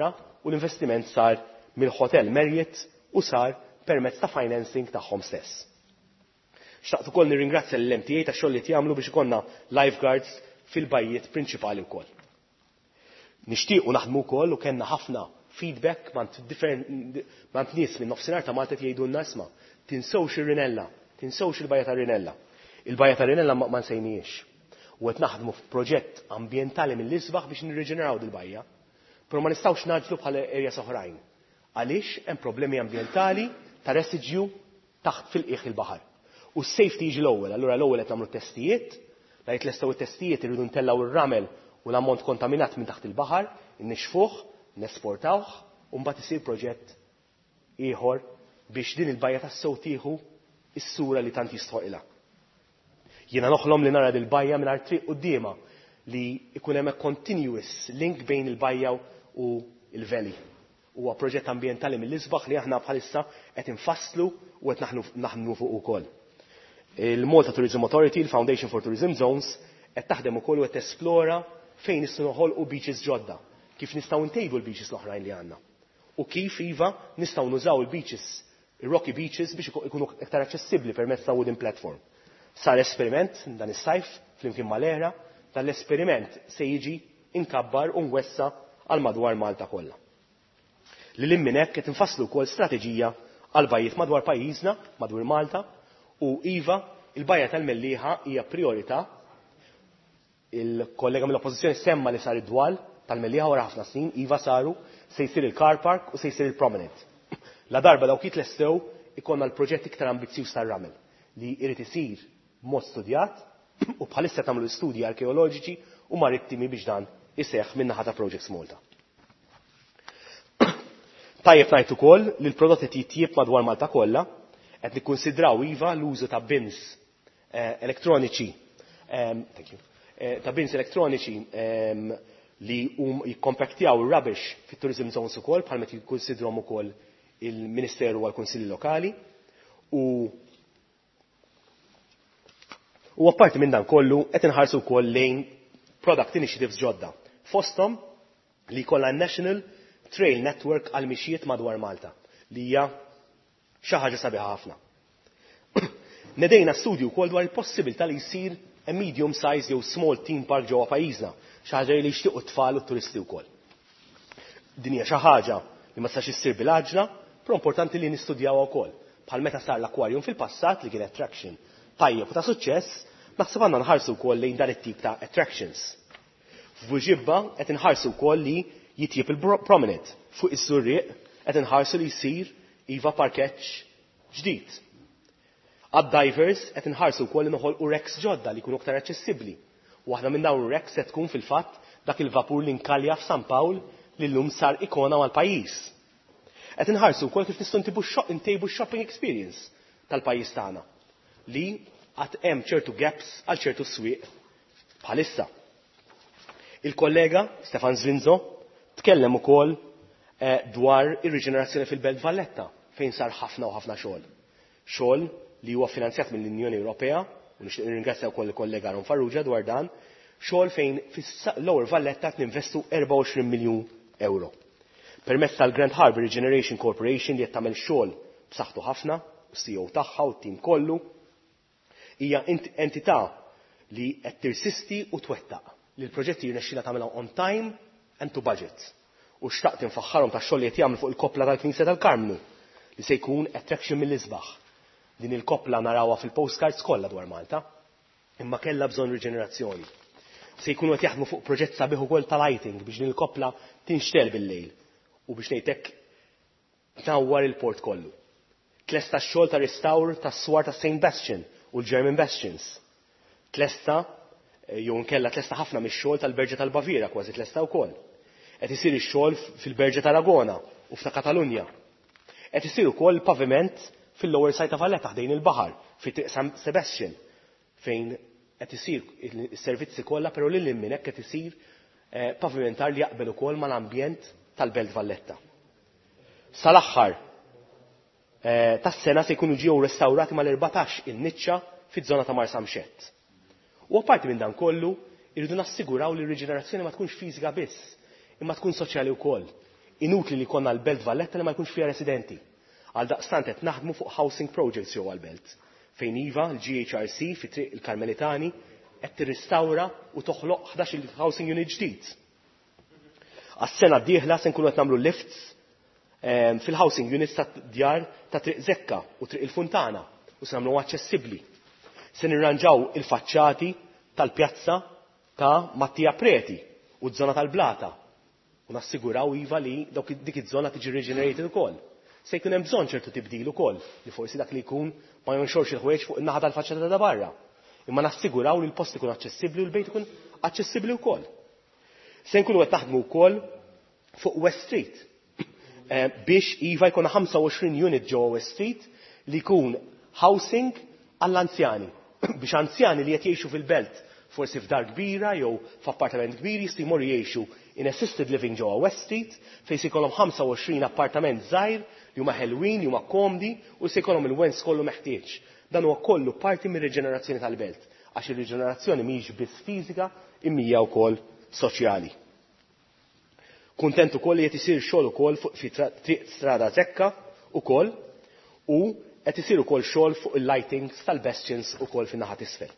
u l-investiment sar mill-Hotel Marriott u sar permezz ta' financing tagħhom stess. Xtaqt ukoll nirringrazzja l-M T A tax-xogħol li jagħmlu biex ikollna lifeguards fil-bajjiet prinċipali wkoll. Nixtiequ naħdmu wkoll u kellna ħafna feedback mant nies minn nofsinhar ta' Malta jgħidulna isma' tinsewx ir-Rinella, tinsewx il-Bajja ta' Rinella. Il-Bajja ta' Rinella ma nsejniex. U qed naħdmu f'proġett ambjentali mill-isbaħ biex nirriġeneraw dil-bajja, però ma nistgħux naġlu bħal areas oħrajn. Għaliex hemm problemi ambjentali ta' residju taħt fil-qiegħ il-baħar. U s-safety jiġi l-ewwel, allura l-ewwel qed nagħmlu testijiet, la jitlestaw it-testijiet irridu ntellaw ir-ramel u l-ammont kontaminat minn taħt il-baħar, innixfuh, nesportawh, u mbagħad isir proġett ieħor biex din il-bajja tas-sew tieħu is-sura li tant jistħoqilha. Jiena noħlom li nara dil-bajja mingħajr triq qudiema li jkun hemm continuous link bejn il-bajja u l-valley. Huwa proġett ambjentali mill-isbaħ li aħna bħalissa qed infasslu u qed naħdmu fuq ukoll. Il-Malta Tourism Authority, il-Foundation for Tourism Zones, qed taħdem ukoll u qed tesplora fejn nistgħu noħolqu beaches ġodda, kif nistgħu ntejbu l-beaches l-oħrajn li għandna. U kif iva nistgħu nużaw il-beaches, il-rocky beaches biex ikunu iktar aċċessibbli permezz ta' wooden platform. Sar esperiment dan is-sajf flimkien mal-era, dan l-esperiment se jiġi inkabbar u nwessa għal madwar Malta kollha. Lil minn hekk qed infasslu wkoll strateġija għal bajjiet madwar pajjiżna, madwar Malta, u iva il-bajja tal-Mellieħa hija priorità. Il-kollega mill-Oppożizzjoni semma li sar id-dwal tal-Mellieħa wara ħafna snin, iva saru, se jsir il-car park u se jsir il-promenade. La darba dawk jitlestew ikonna l-proġett iktar ambizzjuż tar-ramel li jrid isir mod studjat u bħalissa tagħmlu studji arkeoloġiċi u marittimi biex dan iseħħ min-naħa ta' Projects Malta. Tajjeb ngħid ukoll li l-prodotti titjieb madwar Malta kollha qed nikkunsidraw iva l-użu ta' bins elettroniċi ta' bins elettroniċi li jikkompaktjaw ir-rubbish fit-tourism zones ukoll bħal meta jikkunsidrawhom ukoll il-Ministeru għall kunsilli Lokali u u apparti minn dan kollu qed inħarsu wkoll lejn product initiatives ġodda. Fosthom li jkollha National Trail Network għal mixjiet madwar Malta li hija xi ħaġa sabiħa ħafna. Nedejna studju wkoll dwar il-possibilità li jsir a medium size jew small theme park ġewwa pajjiżna, xi ħaġa li jixtiequ t-tfal u t-turisti wkoll. Din hija xi ħaġa li ma tistax issir bil-għaġla, però importanti li nistudjawha wkoll. Bħal meta sar l-aquarium fil-passat li kien attraction tajjeb u ta' suċċess, naħseb għandna nħarsu wkoll lejn dan it-tip ta' attractions. F'Buġibba qed inħarsu wkoll li jitjieb il-promenade fuq is-surrieq qed inħarsu li jsir iva parkeġġ ġdid. Għad-divers qed inħarsu wkoll li noħolqu reks ġodda li jkunu aktar aċċessibbli. Waħda minn dawn ir-reks se tkun fil-fatt dak il-vapur li nkalja f'San Pawl li llum sar ikona mal-pajjiż. Qed inħarsu wkoll kif nistgħu ntejbu x-shopping experience tal-pajjiż tagħna li għad hemm ċertu gaps għal ċertu swieq bħalissa. Il-kollega Stefan Zvinzo tkellem ukoll dwar ir-riġenerazzjoni fil-Belt Valletta fejn sar ħafna u ħafna xogħol. Xogħol li huwa finanzjat mill-Unjoni Ewropea u nixtieq nirringrazzja wkoll il-kollega Aaron Farrugia dwar dan, xogħol fejn fis-Lower Valletta qed ninvestu erba' u għoxrin miljun euro. Permezz tal-Grand Harbour Regeneration Corporation li qed tagħmel xogħol b'saħħtu ħafna, u C E O tagħha u t-tim kollu, hija entità li qed tirsisti u twettaq li l-proġetti jirnexxilha tagħmilha on time and to budget. U xtaqt infaħħarhom tax-xogħol li qed jagħmlu fuq il-koppla tal-Knisja tal-Karmnu li se jkun attraction mill-isbaħ. Din il-koppla narawha fil-postcards kollha dwar Malta, imma kellha bżonn riġenerazzjoni. Se jkunu qed jaħdmu fuq proġett sabiħ ukoll ta' lighting biex din il-koppla tinxtel bil-lejl u biex ngħidlek tnawwar il-port kollu. Tlesta x-xogħol ta' restawr tas-swar ta' Saint Bastian u l-German Bastions. Tlesta jew nkella tlesta ħafna mix-xogħol tal-Berġa tal-Bavira kważi tlesta wkoll. Qed isir ix-xogħol fil-Berġa tal-Aragona u f'ta' Katalunja. Qed isir ukoll paviment fil-Lower Side ta' Valletta ħdejn il-baħar fi San Sebastian fejn qed isir is-servizzi kollha però lil minn hekk qed isir pavimentar li jaqbel ukoll mal-ambjent tal-Belt Valletta. Sal-aħħar tas-sena se jkunu ġew restawrati mal-erbatax in-niċċa fiż-żona ta' Marsa Mxett. U apparti minn dan kollu, irridu nassiguraw li r-riġenerazzjoni ma tkunx fiżika biss, imma tkun soċjali wkoll. inutli li konna l-Belt Valletta li ma jkunx fiha residenti. Għal daqstant qed naħdmu fuq housing projects ġewwa l-Belt. Fejn iva l-G H R C fi triq il-Karmelitani qed tirristawra u toħloq ħdax-il housing unit ġdid. Għas-sena d-dieħla se nkunu qed nagħmlu lifts fil-housing units ta' djar ta' triq Zekka u triq il-Funtana u se nagħmlu aċċessibbli. Se nirranġaw il-faċċati tal-pjazza ta' Mattija Preti u d-żona tal-Blata u nassiguraw iva li dik iż-żona tiġi regenerated ukoll. Se jkun hemm bżonn ċertu tibdil ukoll li forsi dak li jkun ma jonxorx il-ħwejġ fuq in-naħa tal-faċċata ta' barra. Imma nassiguraw li l-post ikun aċċessibbli u l-bejt ikun aċċessibbli wkoll. Se nkunu qed naħdmu wkoll fuq West Street biex iva jkun ħamsa u għoxrin unit ġewwa West Street li jkun housing għall-anzjani biex anzjani li qed jgħixu fil-belt forsi f'dar kbira jew f'appartament kbir jistgħu jmorru jgħixu in assisted living ġewwa West Street fejn se jkollhom ħamsa u għoxrin appartament żgħir li huma ħelwin, li huma komdi u se jkollhom il-wens kollu meħtieġ. Dan huwa kollu parti mir-reġenerazzjoni tal-belt għax ir-reġenerazzjoni mhijiex biss fiżika imma wkoll soċjali. Kuntent ukoll li qed isir xogħol ukoll fuq fi triq strada Zekka ukoll u qed isir ukoll xogħol fuq il-lightings tal-bastions ukoll fin-naħa t'isfel.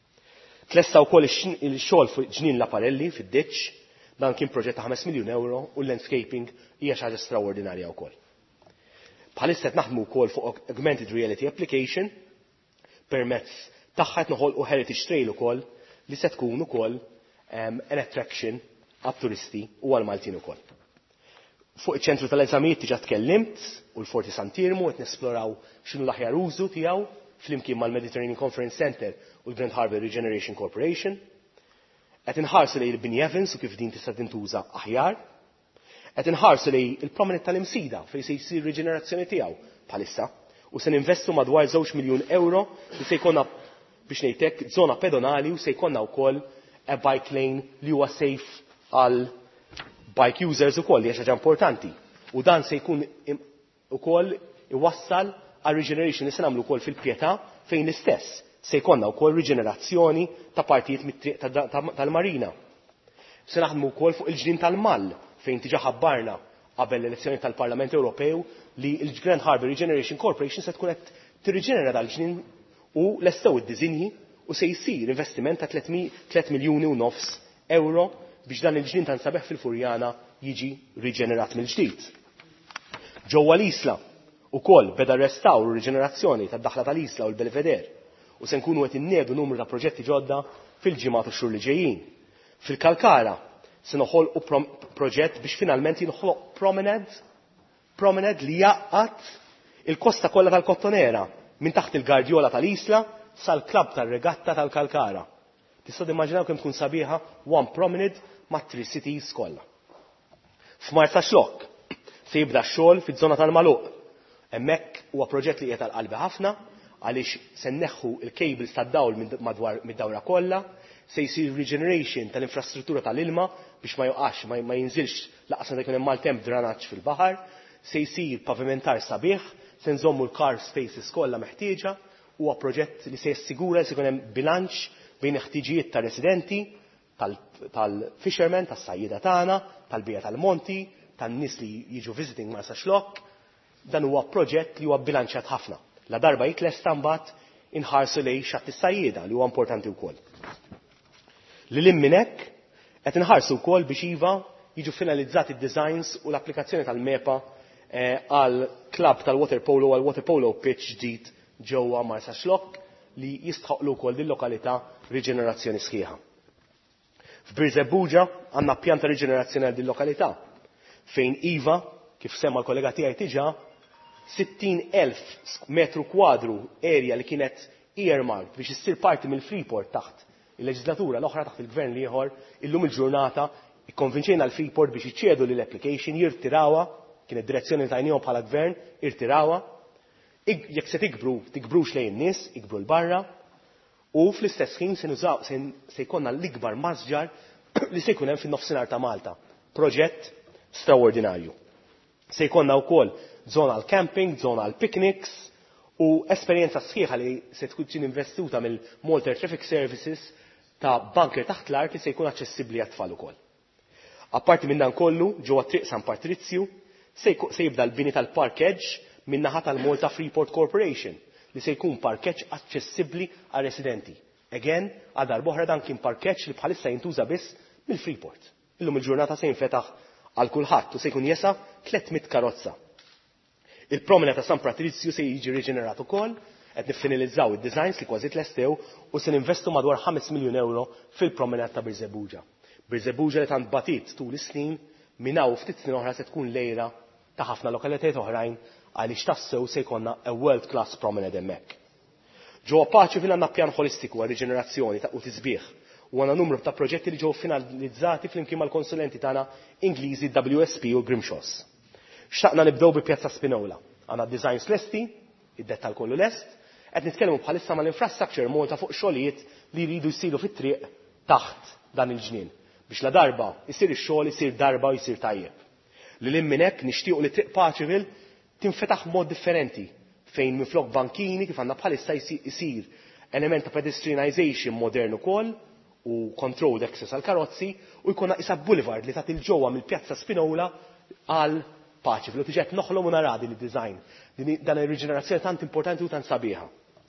Tlesta wkoll il-xogħol fuq ġnien l-Aparelli fid-Ditx, dan kien proġett ta' ħames miljun euro u l-landscaping hija xi ħaġa straordinarja wkoll. Bħalissa qed naħdmu wkoll fuq augmented reality application permezz tagħha qed noħolqu heritage trail ukoll li se tkun ukoll an attraction għat-turisti u għal-Maltin ukoll. Fuq iċ-ċentru tal-eżamijiet diġà tkellimt u l-Forti Santirmu qed nesploraw x'inhu l-aħjar użu tiegħu flimkien mal-Mediterranean Conference Center u l-Grand Harbour Regeneration Corporation. Qed inħarsu lejn il-Bini Evans u kif din tista' tintuża aħjar. Qed inħarsu lejn il-promenade tal-Imsida fejn se jsir riġenerazzjoni tiegħu bħalissa u se ninvestu madwar żewġ miljun euro li se jkollna biex ngħidlek żona pedonali u se jkollna wkoll a bike lane li huwa safe għal bike users ukoll li hija ħaġa importanti. U dan se jkun ukoll iwassal għal regeneration li se nagħmlu wkoll fil-pjetà fejn l-istess se jkollna wkoll riġenerazzjoni ta' partijiet mit-triq tal-marina. Se naħdmu wkoll fuq il-ġnien tal-Mall fejn tiġa ħabbarna qabel l-elezzjoni tal-Parlament Ewropew li l-Grand Harbour Regeneration Corporation se tkun qed tirriġenera dal-ġnien u lestew id-diżinji u se jsir investiment ta' tliet miljuni u nofs euro biex dan il-ġnien ta' nsabeħ fil-Furjana jiġi riġenerat mill-ġdid. Ġewwa l-Isla ukoll beda restawr u riġenerazzjoni tad-daħla tal-Isla u l-Belveder u se nkunu qed inniedu numru ta' proġetti ġodda fil-ġimgħat u xhur li ġejjin. Fil-Kalkara se noħolqu proġett biex finalment jinħoloq promenade promenade li jaqqat il-kosta kollha tal-Kottonera minn taħt il-Gardjola tal-Isla sal-klabb tar-regatta tal-Kalkara. Tistgħu timmaġinaw kemm tkun sabiħa one promenade ma' three cities kollha. F'Marsa Xlokk se jibda x-xogħol fiż-żona tal-Magħluq. Hemmhekk huwa proġett li qiegħed tal-qalbi ħafna għaliex se nneħħu il-cables tad-dawl madwar mid-dawra kollha, se jsir regeneration tal-infrastruttura tal-ilma biex ma joqax ma jinżilx laqas ma jkun hemm maltemp dranaġġ fil-baħar, se jsir pavimentar sabiħ, se nżommu l-car spaces kollha meħtieġa, huwa proġett li se jassigura li se jkun hemm bilanċ bejn il-ħtiġijiet ta' residenti, tal-fishermen, tas-sajjieda tagħna, tal-bija tal-monti, tan-nies li jiġu visiting Marsa Xlokk. Dan huwa proġett li huwa bilanċjat ħafna. La darba jitlesta mbagħad inħarsu lejn xatt is-sajjieda li huwa importanti wkoll. Lil minn hekk qed inħarsu wkoll biex iva jiġu finalizzati d-designs u l-applikazzjoni tal-mepa għal klabb tal-water polo għal water polo pitch ġdid ġewwa Marsa Xlokk li jistħoqlu wkoll din lokalità riġenerazzjoni sħiħa. F'Birzebbuġa għandna pjan ta' riġenerazzjoni għal din lokalità fejn iva, kif semma l-kollega tiegħi diġà, sittin elf metru kwadru area li kienet earmarked biex issir parti mill-Freeport taħt il-leġislatura l-oħra taħt il-gvern li ieħor illum il-ġurnata ikkonvinċejna l-Freeport biex iċċedu lil application jirtirawha, kienet direzzjoni tajnihom bħala gvern, irtirawha. Jekk se tikbru, tikbrux lejn nies, ikbru l-barra, u fl-istess ħin se nużaw se jkollna l-ikbar masġar li se jkun hemm fin-nofsinhar ta' Malta. Proġett straordinarju. Se jkollna wkoll żona għal camping, żona għal picnics u esperjenza sħiħa li se tkun investuta mill-Malta Traffic Services ta' bunker taħt l-art li se jkun aċċessibbli għat-tfal ukoll. Apparti minn dan kollu, ġewwa triq San Patrizju, se jibda l-bini tal-parkeġġ min-naħa tal-Malta Freeport Corporation li se jkun parkeġġ aċċessibbli għal residenti. Again, għal darb'oħra dan kien parkeġġ li bħalissa jintuża biss mill-Freeport. Illum il-ġurnata se jinfetaħ għal kulħadd u se jkun jesa tlietmiyet karozza. Il-promenade ta' San Patrizju se jiġi riġenerat ukoll, qed niffinalizzaw id-designs li kważi tlestew u se ninvestu madwar ħames miljun euro fil-promenade ta' Birżebbuġa. Birżebbuġa li tant batit tul is-snin minnaw ftit snin oħra se tkun lejra ta' ħafna lokalitajiet oħrajn għaliex tassew se jkollna a world class promenade hemmhekk. Ġewwa Paċivil għandna pjan holistiku għal riġenerazzjoni u tisbieħ u għandna numru ta' proġetti li ġew finalizzati flimkien mal-konsulenti tagħna Ingliżi W S P u Grimshaws. Xtaqna nibdew bi Pjazza Spinola. Għandna designs lesti, id-dettal kollu lest, qed nitkellmu bħalissa mal-infrastructure Malta fuq xogħlijiet li jridu jsiru fit-triq taħt dan il-ġnien biex la darba jsir ix-xogħol isir darba u jsir tajjeb. Lil minn hekk nixtiequ li triq Paċivil tinfetaħ mod differenti fejn minflok bankini kif għandna bħalissa jsir element ta' pedestrianization modern ukoll u controlled access għal karozzi u jkollna isa boulevard li tagħti l-ġewwa mill-Pjazza Spinola għal Paċivil u tiġed noħlom u naradi li design dan ir-riġenerazzjoni tant importanti u tant sabiħa.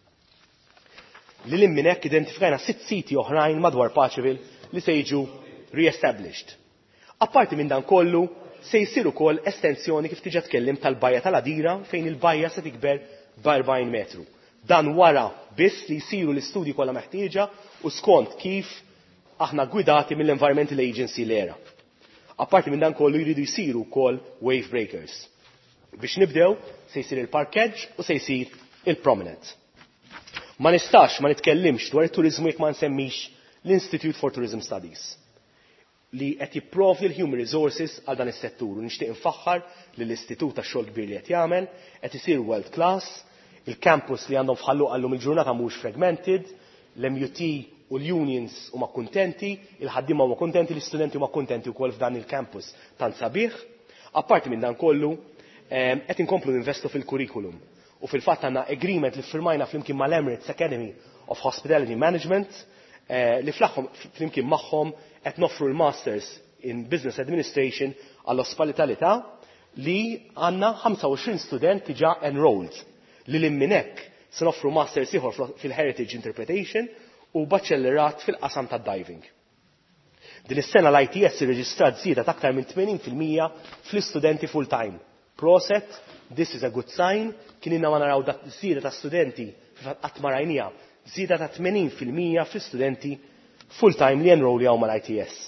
Lil minn hekk identifikajna sitt siti oħrajn madwar Paċivil li se jiġu re-established. Apparti minn dan kollu, se jsir ukoll estensjoni kif tiġa tkellim tal-bajja tal-Adira fejn il-bajja se tikber b'arba'in metru. Dan wara biss li jsiru l-istudji kollha meħtieġa u skont kif aħna gwidati mill-Environmental Agency l-era. Apparti minn dan kollu jridu jsiru wkoll wave breakers. Biex nibdew se jsir il-parkeġġ u se jsir il-promenade. Ma nistax ma nitkellimx dwar it-turiżmu jekk ma nsemmix l-Institute for Tourism Studies li qed jipprovdi l-human resources għal dan is-settur u nixtieq infaħħar li l-istitut tax-xogħol kbir li qed jagħmel qed isir world class, il-campus li għandhom fħallu għallum il-ġurnata mhux fragmented, l-M U T u l-unions huma kuntenti, il-ħaddiema huma kuntenti, l-istudenti huma kuntenti wkoll f'dan il-campus tant sabiħ. Apparti minn dan kollu, qed inkomplu ninvestu fil-kurrikulum u fil-fatt għandna agreement li ffirmajna flimkien mal-Emirates Academy of Hospitality Management li flimkien magħhom qed noffru l-Masters in Business Administration għall-ospitalità li għandna ħamsa u għoxrin student diġà enrolled li lil minn hekk se noffru Masters ieħor fil-Heritage Interpretation u baċċellerat fil-qasam tad-diving. Din is-sena l-I T S irreġistrat żieda ta' aktar minn tmenin fil-mija fl-istudenti full-time. Proset, this is a good sign, kien inna ma naraw dak żieda ta' studenti qatt ma rajnija żieda ta' tmenin fil-mija fl-istudenti full-time li enrolljaw mal-I T S.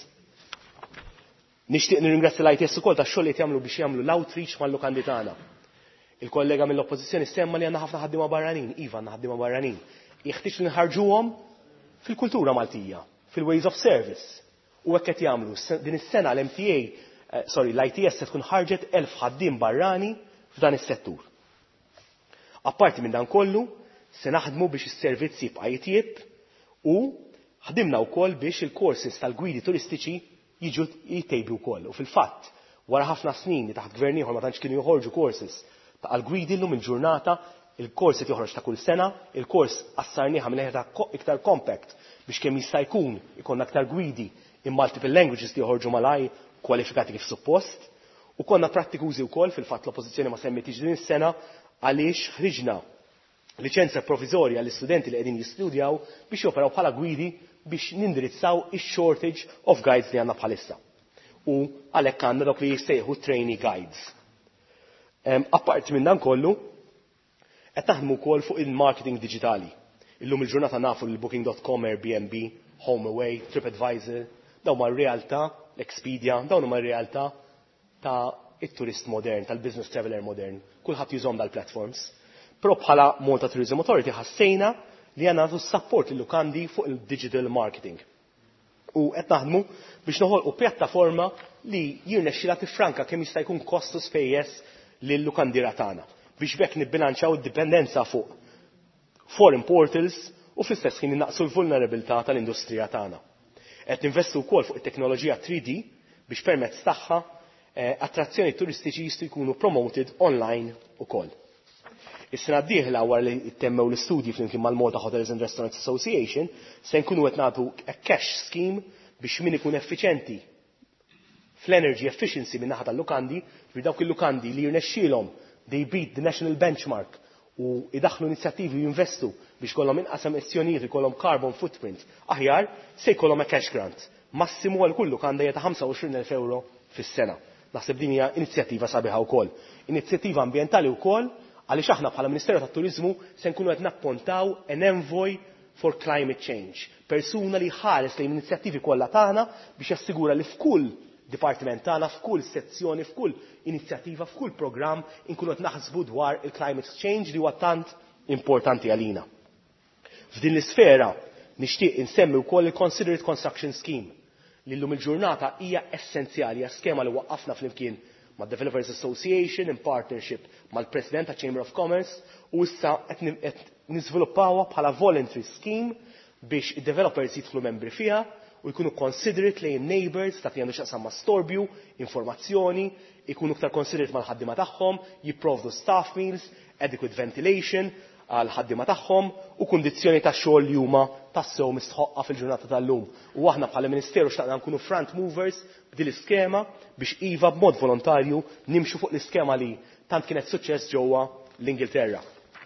Nixtieq nirringrazzja l-I T S ukoll tax-xogħol li jagħmlu biex jagħmlu l-outreach mal-lukandi tagħna. Il-kollega mill-oppożizzjoni semma li għandna ħafna ħaddiema barranin, iva għandna ħaddiema barranin. Jeħtieġ li nħarġuhom fil-kultura Maltija, fil-ways of service. U hekk qed jagħmlu din is-sena l-M T A, sorry, l-I T S se tkun ħarġet elf ħaddiem barrani f'dan is-settur. Apparti minn dan kollu, se naħdmu biex is-servizz jibqa' jitjieb u ħdimna wkoll biex il-courses tal-gwidi turistiċi jiġu jittejbu wkoll. U fil-fatt, wara ħafna snin li taħt gvern ieħor ma tantx kienu joħorġu courses tal-gwidi llum il-ġurnata, il-kors qed joħroġ ta' kull sena, il-kors assarnieħa minn ta' iktar compact biex kemm jista' jkun ikun aktar gwidi in multiple languages li joħorġu malaj kwalifikati kif suppost. U konna prattikużi wkoll fil-fatt l-oppożizzjoni ma semmitix din is-sena għaliex ħriġna liċenzja provizorja għall istudenti li qegħdin jistudjaw biex joperaw bħala gwidi biex nindirizzaw ix-shortage of guides li għandna bħalissa. U għalhekk għandna dawk li jistejħu trainee guides. Apparti minn dan kollu, qed naħdmu wkoll fuq il-marketing diġitali. Illum il-ġurnata nafu li booking dot com, Airbnb, HomeAway, TripAdvisor, dawn ma' realtà, Expedia, dawn huma r-realtà ta' it-turist modern, tal-business traveler modern. Kulħadd jużhom dal-platforms. Però bħala Malta Tourism Authority ħassejna li għandna nagħtu support lill-lukandi fuq il-digital marketing. U qed naħdmu biex noħolqu pjattaforma li jirnexxilha tifranka kemm jista' jkun kostu spejjeż lill-lukandira tagħna biex bekk nibbilanċaw id-dipendenza fuq foreign portals u fl-istess ħin innaqsu l-vulnerabilità tal-industrija tagħna. Qed ninvestu wkoll fuq it-teknoloġija three D biex permezz tagħha attrazzjoni turistiċi jistgħu jkunu promoted online ukoll. Is-sena d-dieħla wara li ttemmew l-istudji flimkien mal-Malta Hotels and Restaurants Association se nkunu qed nagħtu a cash scheme biex min ikun effiċjenti fl-energy efficiency minn naħa tal-lukandi, ġifieri dawk il-lukandi li jirnexxielhom they beat the national benchmark u idaħħlu inizjattivi u jinvestu biex kollhom inqas emissjonijiet ikollhom carbon footprint aħjar se jkollhom cash grant. Massimu għal kull lukanda hija ta' ħamsa u għoxrin elf euro fis-sena. Naħseb din hija inizjattiva sabiħa wkoll. Inizjattiva ambjentali wkoll għaliex aħna bħala Ministeru tat-Turiżmu se nkunu qed nappontaw an envoy for climate change. Persuna li ħares lejn inizjattivi kollha tagħna biex jassigura li f'kull dipartiment tagħna, f'kull sezzjoni, f'kull inizjattiva, f'kull programm inkunu qed naħsbu dwar il-climate change li huwa tant importanti għalina. F'din l-isfera nixtieq insemmi wkoll il-Considerate Construction Scheme li llum il-ġurnata hija essenzjali, hija skema li waqqafna flimkien mad Developers Association in partnership mal-President ta' Chamber of Commerce u issa qed niżviluppawha bħala voluntary scheme biex id-developers jidħlu membri fiha u jkunu considerate lejn neighbors ta' għandu xaqsam ma' storbju, informazzjoni, jkunu ktar considerate mal ħaddima tagħhom, jipprovdu staff meals, adequate ventilation għal ħaddima tagħhom u kundizzjoni ta' xogħol li huma tassew mistħoqqa fil-ġurnata tal-lum. U aħna bħala Ministeru xtaqna nkunu front movers b'din l-iskema biex iva b'mod volontarju nimxu fuq l-iskema li tant kienet suċċess ġewwa l-Ingilterra.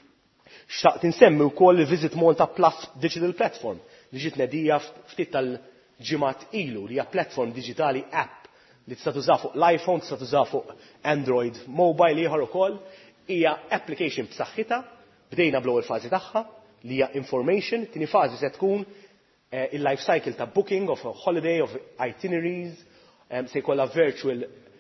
Xtaqt insemmi wkoll il-Visit Malta Plus Digital Platform li ġiet nedija ftit tal-ġimgħat ilu li hija platform diġitali app li tista' tuża fuq l-iPhone, tista' tuża fuq Android mobile ieħor ukoll hija application b'saħħitha bdejna bl-ewwel fażi tagħha li hija information, tieni fażi se tkun il-life cycle ta' booking of a holiday of itineraries, se jkollha virtual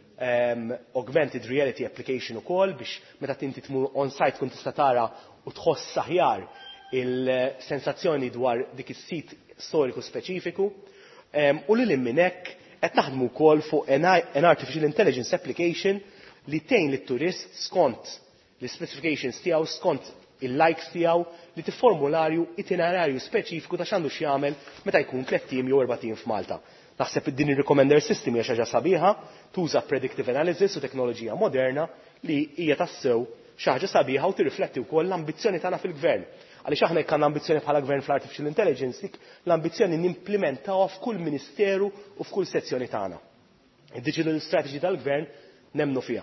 um, augmented reality application ukoll biex meta tinti tmur on site tkun tista' tara u tħoss aħjar il-sensazzjoni dwar dik is-sit storiku speċifiku um, u lil minn hekk qed naħdmu wkoll fuq an artificial intelligence application li tgħin lit-turist skont l-specifications tiegħu skont il-likes tiegħu li tifformularju itinerarju speċifiku ta' x'għandu x'jagħmel meta jkun tliet tim jew erba' tim f'Malta. Naħseb din ir-recommender system hija xi ħaġa sabiħa, tuża predictive analysis u teknoloġija moderna li hija tassew xi ħaġa sabiħa u tirrifletti wkoll l-ambizzjoni tagħna fil-gvern. Għaliex aħna jekk għandna ambizzjoni bħala gvern fl-artificial intelligence, dik l-ambizzjoni nimplementawha f'kull ministeru u f'kull sezzjoni tagħna. Id-digital strategy tal-gvern nemmnu fiha.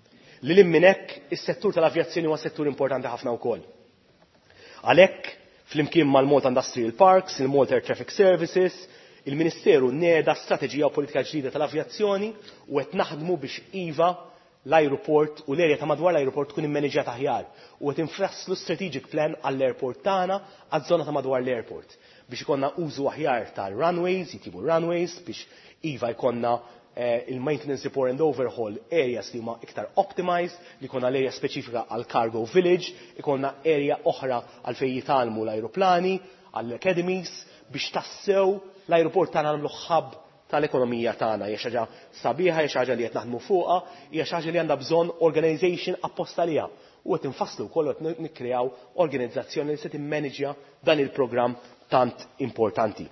Lil minn hekk is-settur tal-avjazzjoni huwa settur importanti ħafna wkoll. Għalhekk flimkien mal-Malta Industrial Parks, il-Malta Air Traffic Services, il-Ministeru nieda strateġija u politika ġdida tal-avjazzjoni u qed naħdmu biex iva l-ajruport u l-erja ta' madwar l-ajruport tkun immaneġġjat aħjar u qed infasslu strategic plan għall-airport tagħna għaż-żona ta' madwar l-airport biex ikonna użu aħjar tal-runways, jitjibu runways biex iva jkollna eh, il-maintenance report and overhaul areas li huma iktar optimized, li jkollna l-area speċifika għal cargo village, ikonna area oħra għal fejn jitalmu l-ajruplani, għall-academies biex tassew l-ajruport tagħna nagħmlu hub tal-ekonomija tagħna hija xi ħaġa sabiħa, hija xi ħaġa li qed naħdmu fuqha, hija xi ħaġa li għandha bżonn organization apposta liha. U qed infasslu wkoll qed nikkreaw organizzazzjoni li se timmaneġġja dan il-programm tant importanti.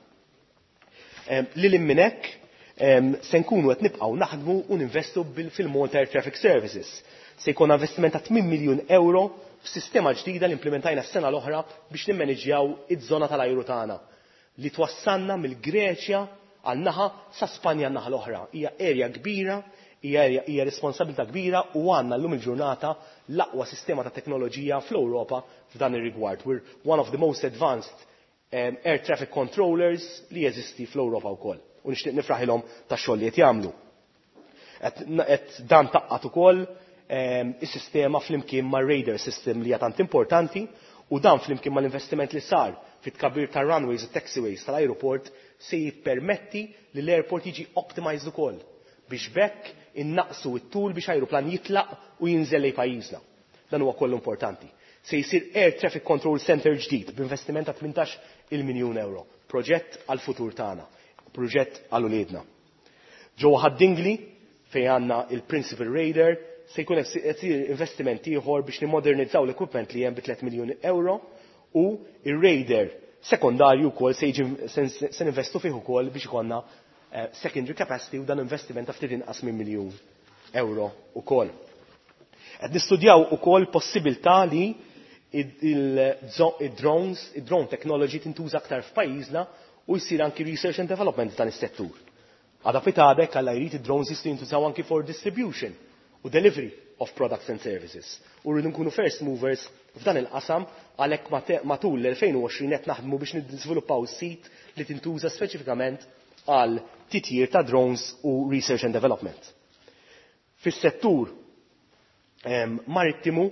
Lil minn hekk se nkunu qed nibqgħu naħdmu u ninvestu fil-Malta Air Traffic Services. Se jkun investiment ta' tmien miljun euro f'sistema ġdida li implementajna s-sena l-oħra biex nimmaneġġjaw iż-żona tal-ajru tagħna li twassalna mill-Greċja għal naħa sa' Spanja naħa l-oħra. Hija area kbira, hija responsabilità kbira u għandna llum il-ġurnata l-aqwa sistema ta' teknoloġija fl-Ewropa f'dan ir-rigward. We're one of the most advanced um, air traffic controllers li jeżisti fl-Ewropa wkoll. U nixtieq nifraħilhom tax-xogħol li qed jagħmlu. Qed dan taqqat ukoll um, is-sistema flimkien mar-radar system li hija tant importanti u dan flimkien mal-investiment li sar fit-tkabbir tar-runways u taxiways tal-ajruport se jippermetti li l-airport jiġi optimized ukoll biex bekk innaqsu it-tul biex ajruplan jitlaq u jinżel lejn pajjiżna. Dan huwa kollu importanti. Se jsir Air Traffic Control Center ġdid b'investiment ta' tmintax il miljun euro. Proġett għal futur tagħna, proġett għal uliedna. Ġewwa Ħaddingli fejn għandna il-Principal Radar se jkun qed investiment ieħor biex nimmodernizzaw l-equipment li hemm bi tliet miljun euro u ir-radar sekondarju wkoll se jiġi se investu fih ukoll biex ikollna secondary capacity u dan investiment ta' ftit inqas minn miljun euro ukoll. Qed nistudjaw ukoll possibilità li id-drones, id-drone technology tintuża aktar f'pajjiżna u jsir anki research and development dan is-settur. Għada pitadek għalla jrid id-drones jistgħu jintużaw anki for distribution u delivery of products and services. U rridu nkunu first movers f'dan il-qasam għalhekk matul l-elfejn u għoxrin qed naħdmu biex niżviluppaw sit li tintuża speċifikament għal titjir ta' drones u research and development. Fis-settur marittimu,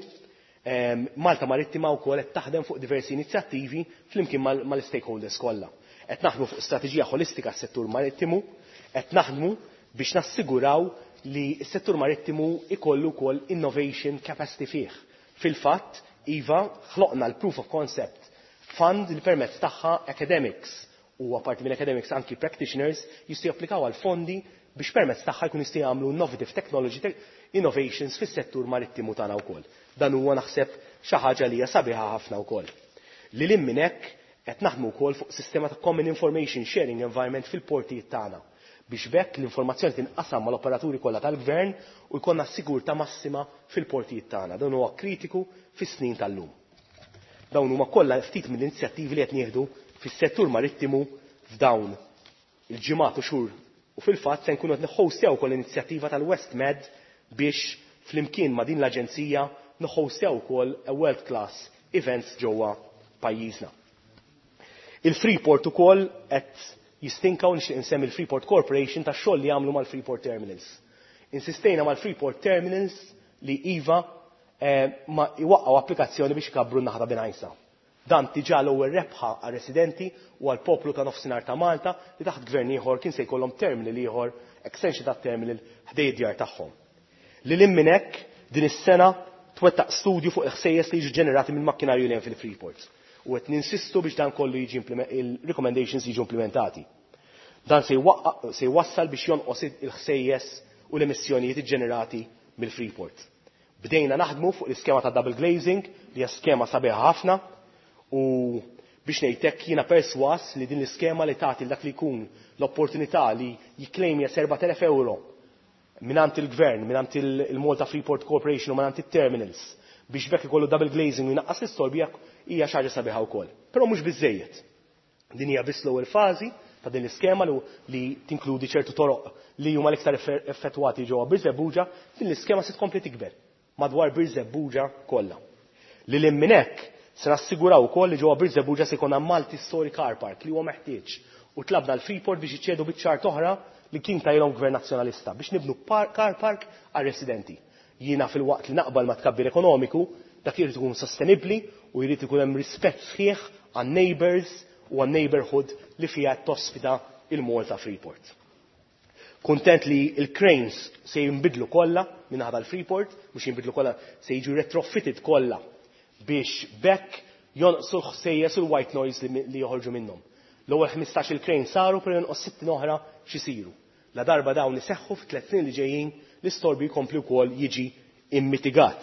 Malta Marittima wkoll qed taħdem fuq diversi inizjattivi flimkien mal-stakeholders kollha. Qed naħdmu fuq strateġija holistika s-settur marittimu, qed naħdmu biex nassiguraw li s-settur marittimu ikollu wkoll innovation capacity fih. Fil-fatt, iva ħloqna l-proof of concept fund li permezz tagħha academics u apparti minn academics anki practitioners jistgħu japplikaw għal fondi biex permezz tagħha jkun jistgħu jagħmlu innovative technology innovations fis-settur marittimu tagħna wkoll. Dan huwa naħseb xi ħaġa li hija sabiħa ħafna wkoll. Lil hinn minn hekk qed naħdmu wkoll fuq sistema ta' common information sharing environment fil-portijiet tagħna biex bekk l-informazzjoni tinqasam mal-operaturi kollha tal-gvern u jkollna sigurtà massima fil-portijiet tagħna. Dan huwa kritiku fis-snin tal-lum. Dawn huma kollha ftit mill-inizjattivi li qed nieħdu fis-settur marittimu f'dawn il-ġimgħat u xhur u fil-fatt se nkunu qed nihostjaw ukoll inizjattiva tal-West Med biex flimkien ma' din l-aġenzija nihostjaw ukoll world class events ġewwa pajjiżna. Il-Freeport ukoll qed jistinkaw nixtieq insemmi il-Freeport Corporation tax-xogħol li jagħmlu mal-Freeport Terminals. Insistejna mal-Freeport Terminals li iva ma iwaqqgħu applikazzjoni biex ikabru n-naħa ta' Binajsa. Dan diġà l-ewwel rebħa għar-residenti u għall-poplu ta' nofsinhar ta' Malta li taħt gvern ieħor kien se jkollhom terminal ieħor extension tat-terminal ħdej id-djar tagħhom. Lil hinn minn hekk din is-sena twettaq studju fuq il-ħsejjes li jiġu ġenerati mill-makkinarju li hemm fil-Freeport. U qed ninsistu biex dan kollu jiġi il-recommendations jiġu implementati. Dan se jwassal biex jonqos il-ħsejjes u l-emissjonijiet iġġenerati mill-Freeport. Bdejna naħdmu fuq l-iskema ta' double glazing li hija skema sabiħa ħafna u biex ngħidlek jiena perswas li din l-iskema li tagħti dak li jkun l-opportunità li jikklejmja serba' telef euro minant il-gvern, minant il-Malta Freeport Corporation u minant il-terminals biex bekk ikollu double glazing u jnaqqas l-istorbija hija xi ħaġa sabiħa wkoll. Però mhux biżżejjed. Din hija biss l-ewwel fażi ta' din l-iskema li tinkludi ċertu toroq li huma l-iktar effettwati ġewwa Birżebbuġa, din l-iskema se tkompli tikber madwar Birżebbuġa kollha. Lil hinn minn hekk se nassiguraw ukoll li ġewwa Birżebbuġa se jkun hemm Malti Story Car Park li huwa meħtieġ u tlabna l-Freeport biex iċċedu biċ-ċart oħra li kien tajlhom gvern nazzjonalista biex nibnu car park għar-residenti. Jiena fil-waqt li naqbal ma' tkabbir ekonomiku dak irid ikun sostenibbli u jrid ikun hemm rispett sħiħ għan-neighbors u għan-neighborhood li fiha tospita il-Malta Freeport. Kuntent li l-cranes se jinbidlu kollha minn ħadd l-Freeport, mhux jinbidlu kollha se jiġu retrofitted kollha biex bekk jonqsu ħsejjes u l-white noise li joħorġu minnhom. L-ewwel ħmistax il-crane saru per jonqos sittin oħra x'isiru. La darba dawn iseħħu f'tliet snin li ġejjin l-istorbi jkompli wkoll jiġi immitigat.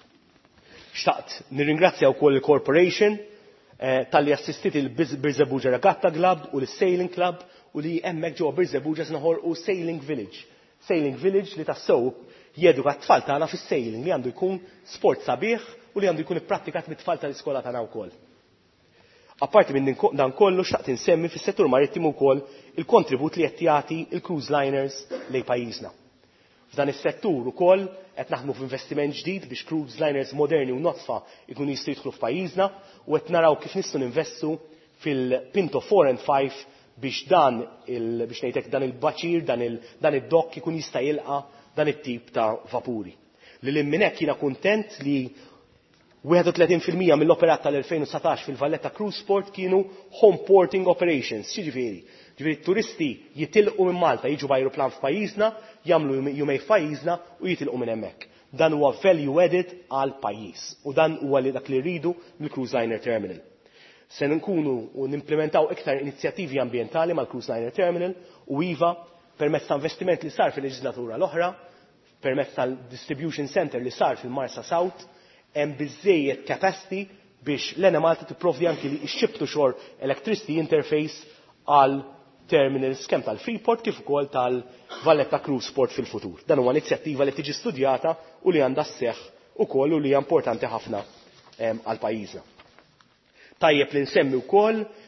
Xtaqt nirringrazzja wkoll il-corporation tal-li assistit il-Birżebbuġa Regatta Club u l-Sailing Club u li hemmhekk ġewwa Birżebbuġa se noħolqu Sailing Village. Sailing Village li tassew jeduka t-tfal tagħna fis-sailing li għandu jkun sport sabiħ u li għandu jkun ipprattikat mit-tfal tal-iskola tagħna wkoll. Apparti minn dan kollu xtaqt insemmi fis-settur marittimu wkoll il-kontribut li qed jagħti il-cruise liners lejn pajjiżna. F'dan is-settur ukoll qed naħdmu f'investiment ġdid biex cruise liners moderni u notfa jkunu jistgħu jidħlu f'pajjiżna u qed naraw kif nistgħu ninvestu fil-Pinto four and five biex dan il biex ngħidlek dan il-baċir, dan id-dokk ikun jista' jilqa' dan it-tip ta' vapuri. Lil hinn minn hekk jiena kuntent li wieħed u tletin fil-mija mill-operat tal-elfejn u satax fil-Valletta Cruise Port kienu home porting operations. Xiġifieri? Ġifieri turisti jitilqu minn Malta jiġu b'ajruplan f'pajjiżna, jagħmlu jumej f'pajjiżna u jitilqu minn hemmhekk. Dan huwa value added għal pajjiż u dan huwa li dak li rridu mill-Cruise Liner Terminal. Se nkunu u nimplementaw iktar inizjattivi ambjentali mal-Cruise Liner Terminal u iva permezz ta' investiment li sar fil-leġislatura l-oħra, permezz tal-distribution center li sar fil-Marsa South, hemm biżżejjed capacity biex l-Ena Malta tipprovdi anki li x-ship-to shore electricity interface għal terminals kemm tal-Freeport kif ukoll tal-Valletta Cruise Port fil-futur. Dan huwa inizjattiva li tiġi studjata u li għandha sseħħ ukoll u li hija importanti ħafna għal pajjiżna. Tajjeb li nsemmi wkoll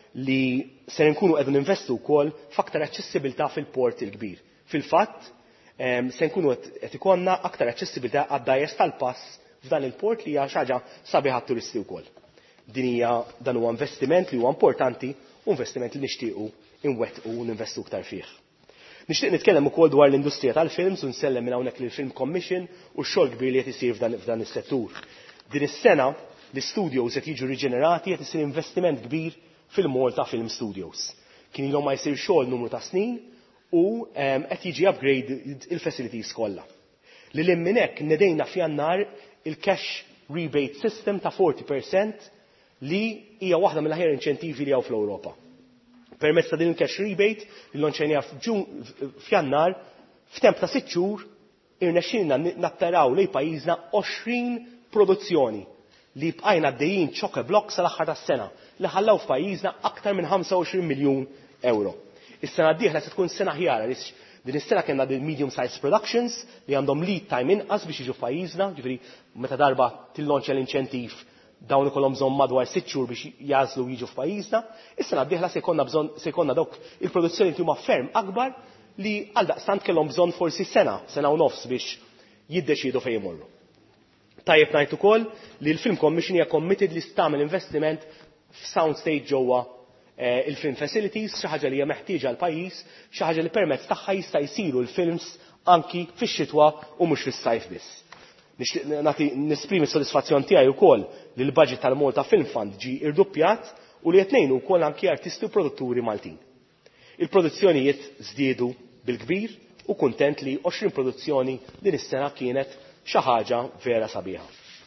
li se nkunu qegħdu ninvestu wkoll f'aktar aċċessibilità fil-port il-kbir. Fil-fatt, se nkunu qed ikollna aktar aċċessibilità għad-dajjes tal-pass f'dan il-port li hija xi ħaġa sabiħa turisti wkoll. Din hija dan huwa investiment li huwa importanti u investiment li nixtiequ inwettqu u ninvestu aktar fih. Nixtieq nitkellem ukoll dwar l-industrija tal-films u nsellem minn hawnhekk lill-Film Commission u x-xogħol kbir li qed isir f'dan is-settur. Din is-sena l-istudios qed jiġu riġenerati qed isir investiment kbir fil-Malta Film Studios. Kien ilhom ma jsir xogħol numru ta' snin u qed jiġi upgrade il-facilities kollha. Lil hemm minn hekk nedejna f'Jannar il-cash rebate system ta' forty percent li hija waħda mill-aħjar inċentivi li hawn fl-Ewropa. Permezz ta' din il-cash rebate li lonċenja f'Jannar f'temp ta' sitt xhur irnexxielna nattaraw lejn pajjiżna għoxrin produzzjoni li bqajna għaddejjin chock block sal-aħħar tas-sena li ħallaw f'pajjiżna aktar minn ħamsa u għoxrin miljun euro. Is-sena d-dieħla se tkun sena ħjara din is-sena kellna din medium size productions li għandhom lead time inqas biex jiġu f'pajjiżna, ġifieri meta darba tillonċja l-inċentiv dawn ikollhom bżonn madwar sitt xhur biex jażlu jiġu f'pajjiżna. Is-sena d-dieħla se jkollna bżonn se jkollna dawk il-produzzjoni li huma ferm akbar li għaldaqstant kellhom bżonn forsi sena, sena u nofs biex jiddeċiedu fejn imorru. Tajjeb ngħid ukoll li l-Film Commission hija committed li tagħmel investiment f'sound stage ġewwa il-film facilities, xi ħaġa li hija meħtieġa l-pajjiż, xi ħaġa li permezz tagħha jista' jsiru l-films anki fix-xitwa u mhux fis-sajf biss. Nixtieq nagħti nisprimi s-sodisfazzjon tiegħi wkoll li l-budget tal-Malta Film Fund ġie irdoppjat u li qed ngħinu wkoll anki artisti u produtturi Maltin. Il-produzzjonijiet żdiedu bil-kbir u kuntent li għoxrin produzzjoni din is-sena kienet xi ħaġa vera sabiħa.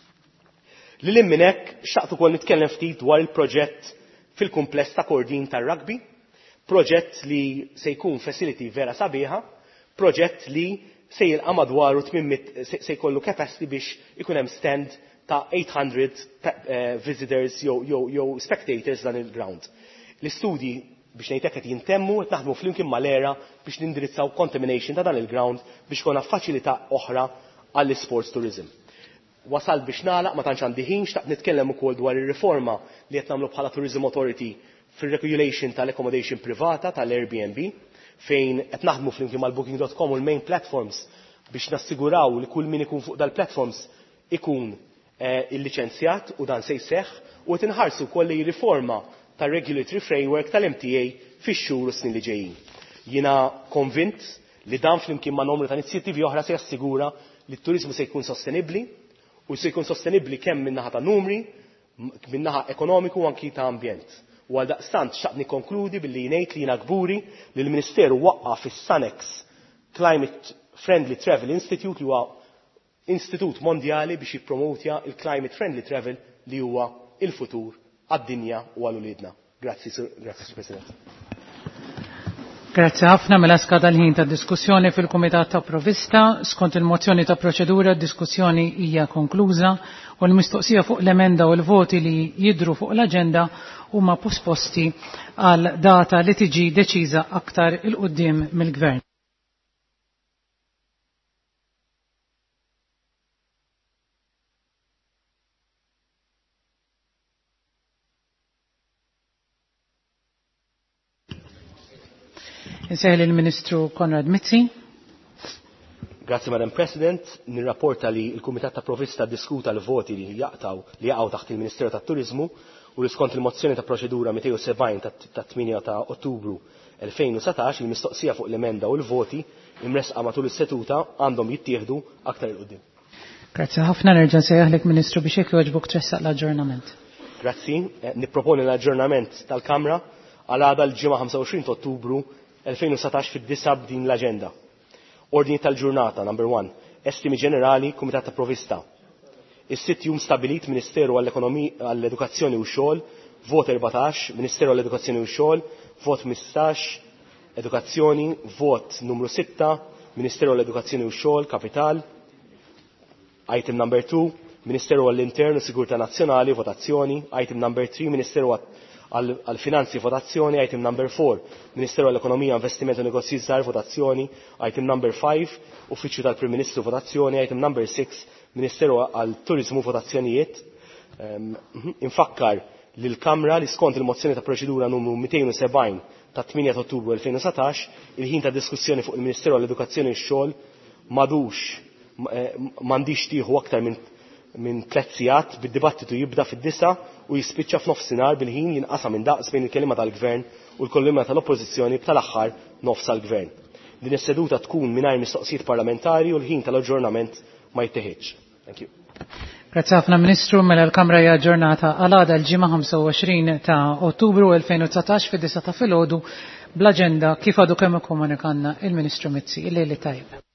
Lil hemm minn hekk xtaqt ukoll nitkellem ftit dwar il-proġett fil-kumpless ta' Kordin tar-Rugby, proġett li se jkun facility vera sabiħa, proġett li se jilqa' madwaru se jkollu capacity biex ikun hemm stand ta' eight hundred visitors jew spectators dan il-ground. L-istudji biex ngħidlek qed jintemmu qed naħdmu flimkien mal-era biex nindirizzaw contamination ta' dan il-ground biex konna faċilità oħra għall-sports tourism. Wasal biex nagħlaq ma tantx għandi ħin xtaqt nitkellem ukoll dwar ir-riforma li qed nagħmlu bħala Tourism Authority fir-regulation tal-accommodation privata tal-Airbnb fejn qed naħdmu flimkien mal-booking dot com u l-main platforms biex nassiguraw li kull min ikun fuq dal-platforms ikun il-liċenzjat u dan se jseħħ u qed inħarsu wkoll li riforma tar-regulatory framework tal-M T A fix-xhur u snin li ġejjin. Jiena konvint li dan flimkien ma' numru ta' inizjattivi oħra se jassigura li t-turiżmu se jkun sostenibbli u se jkun sostenibbli kemm min-naħa ta' numri, min-naħa ekonomiku u anki ta' ambjent. U għal daqstant xtaqt nikkonkludi billi ngħid li jiena kburi li l-Ministeru waqqaf fis-Sanex Climate Friendly Travel Institute li huwa istitut mondjali biex jippromotja il-climate friendly travel li huwa il-futur għad-dinja u għal-uliedna. Grazzi, Grazzi, President. Grazzi ħafna mela skada l-ħin ta' diskussjoni fil-Kumitat ta' Provista. Skont il-mozzjoni ta' proċedura, diskussjoni hija konkluża u l-mistoqsija fuq l-emenda u l-voti li jidru fuq l-aġenda huma posposti għal data li tiġi deċiża aktar il-qudiem mill-Gvern. Inseħli il-Ministru Konrad Mizzi. Grazie, Madam President. Nirrapporta li il-Kumitat ta' Provista diskuta l-voti li jaqtaw li jaqgħu taħt il-Ministeru tat-Turizmu u li skont il-mozzjoni ta' proċedura two seventy ta' tminja ta' Ottubru twenty seventeen il-mistoqsija fuq l-emenda u l-voti imresqa matul is-seduta għandhom jittieħdu aktar il qudiem. Grazie ħafna, nerġa' nsejjaħlek Ministru biex jekk jogħġbok tressaq l-aġġornament. Grazzi, nipproponi l-aġġornament tal-Kamra għal għada l-ġimgħa twenty-five ta' Ottubru twenty seventeen fid-disa' b'din l-aġenda. Ordni tal-ġurnata, number one, estimi ġenerali, Kumitat ta' Provista. Is-sitt jum stabilit Ministeru għall-Edukazzjoni u xogħol, vot fourteen, Ministeru għall-Edukazzjoni u xogħol, vot fifteen, Edukazzjoni, vot numru six, Ministeru għall-Edukazzjoni u xogħol, Kapital. Item number two, Ministeru għall-Intern u Sigurtà Nazzjonali, votazzjoni. Item number three, Ministeru għal-Finanzi, votazzjoni. Item number four, Ministeru għall-Ekonomija, Investiment u Negozji Żgħar, votazzjoni. Item number five, Uffiċċju tal-Prim Ministru, votazzjoni. Item number six, Ministeru għall-Turizmu, votazzjonijiet. Infakkar lill-Kamra li skont il-mozzjoni ta' proċedura numru two seventy ta' eight ta' Ottubru twenty seventeen il-ħin ta' diskussjoni fuq il-Ministeru għall-Edukazzjoni x-xogħol madux m'għandix tieħu aktar minn minn tliet sigħat bid-dibattitu jibda fid-disa u jispiċċa f'nofsinhar bil-ħin jinqasam minn daqs bejn il-kelima tal-Gvern u l-kelima tal-Oppożizzjoni tal-aħħar nofs tal-Gvern. Din is-seduta tkun mingħajr mistoqsijiet parlamentari u l-ħin tal-aġġornament ma jittieħedx. Thank you. Grazie ħafna Ministru, mela l-Kamra hija ġurnata għal-għada l-ġimgħa twenty-five ta' Ottubru twenty nineteen fid-disa ta' filgħodu bl-aġenda kif għadu kemm ikkomunikanna il-Ministru Mizzi. Il-lejli tajb.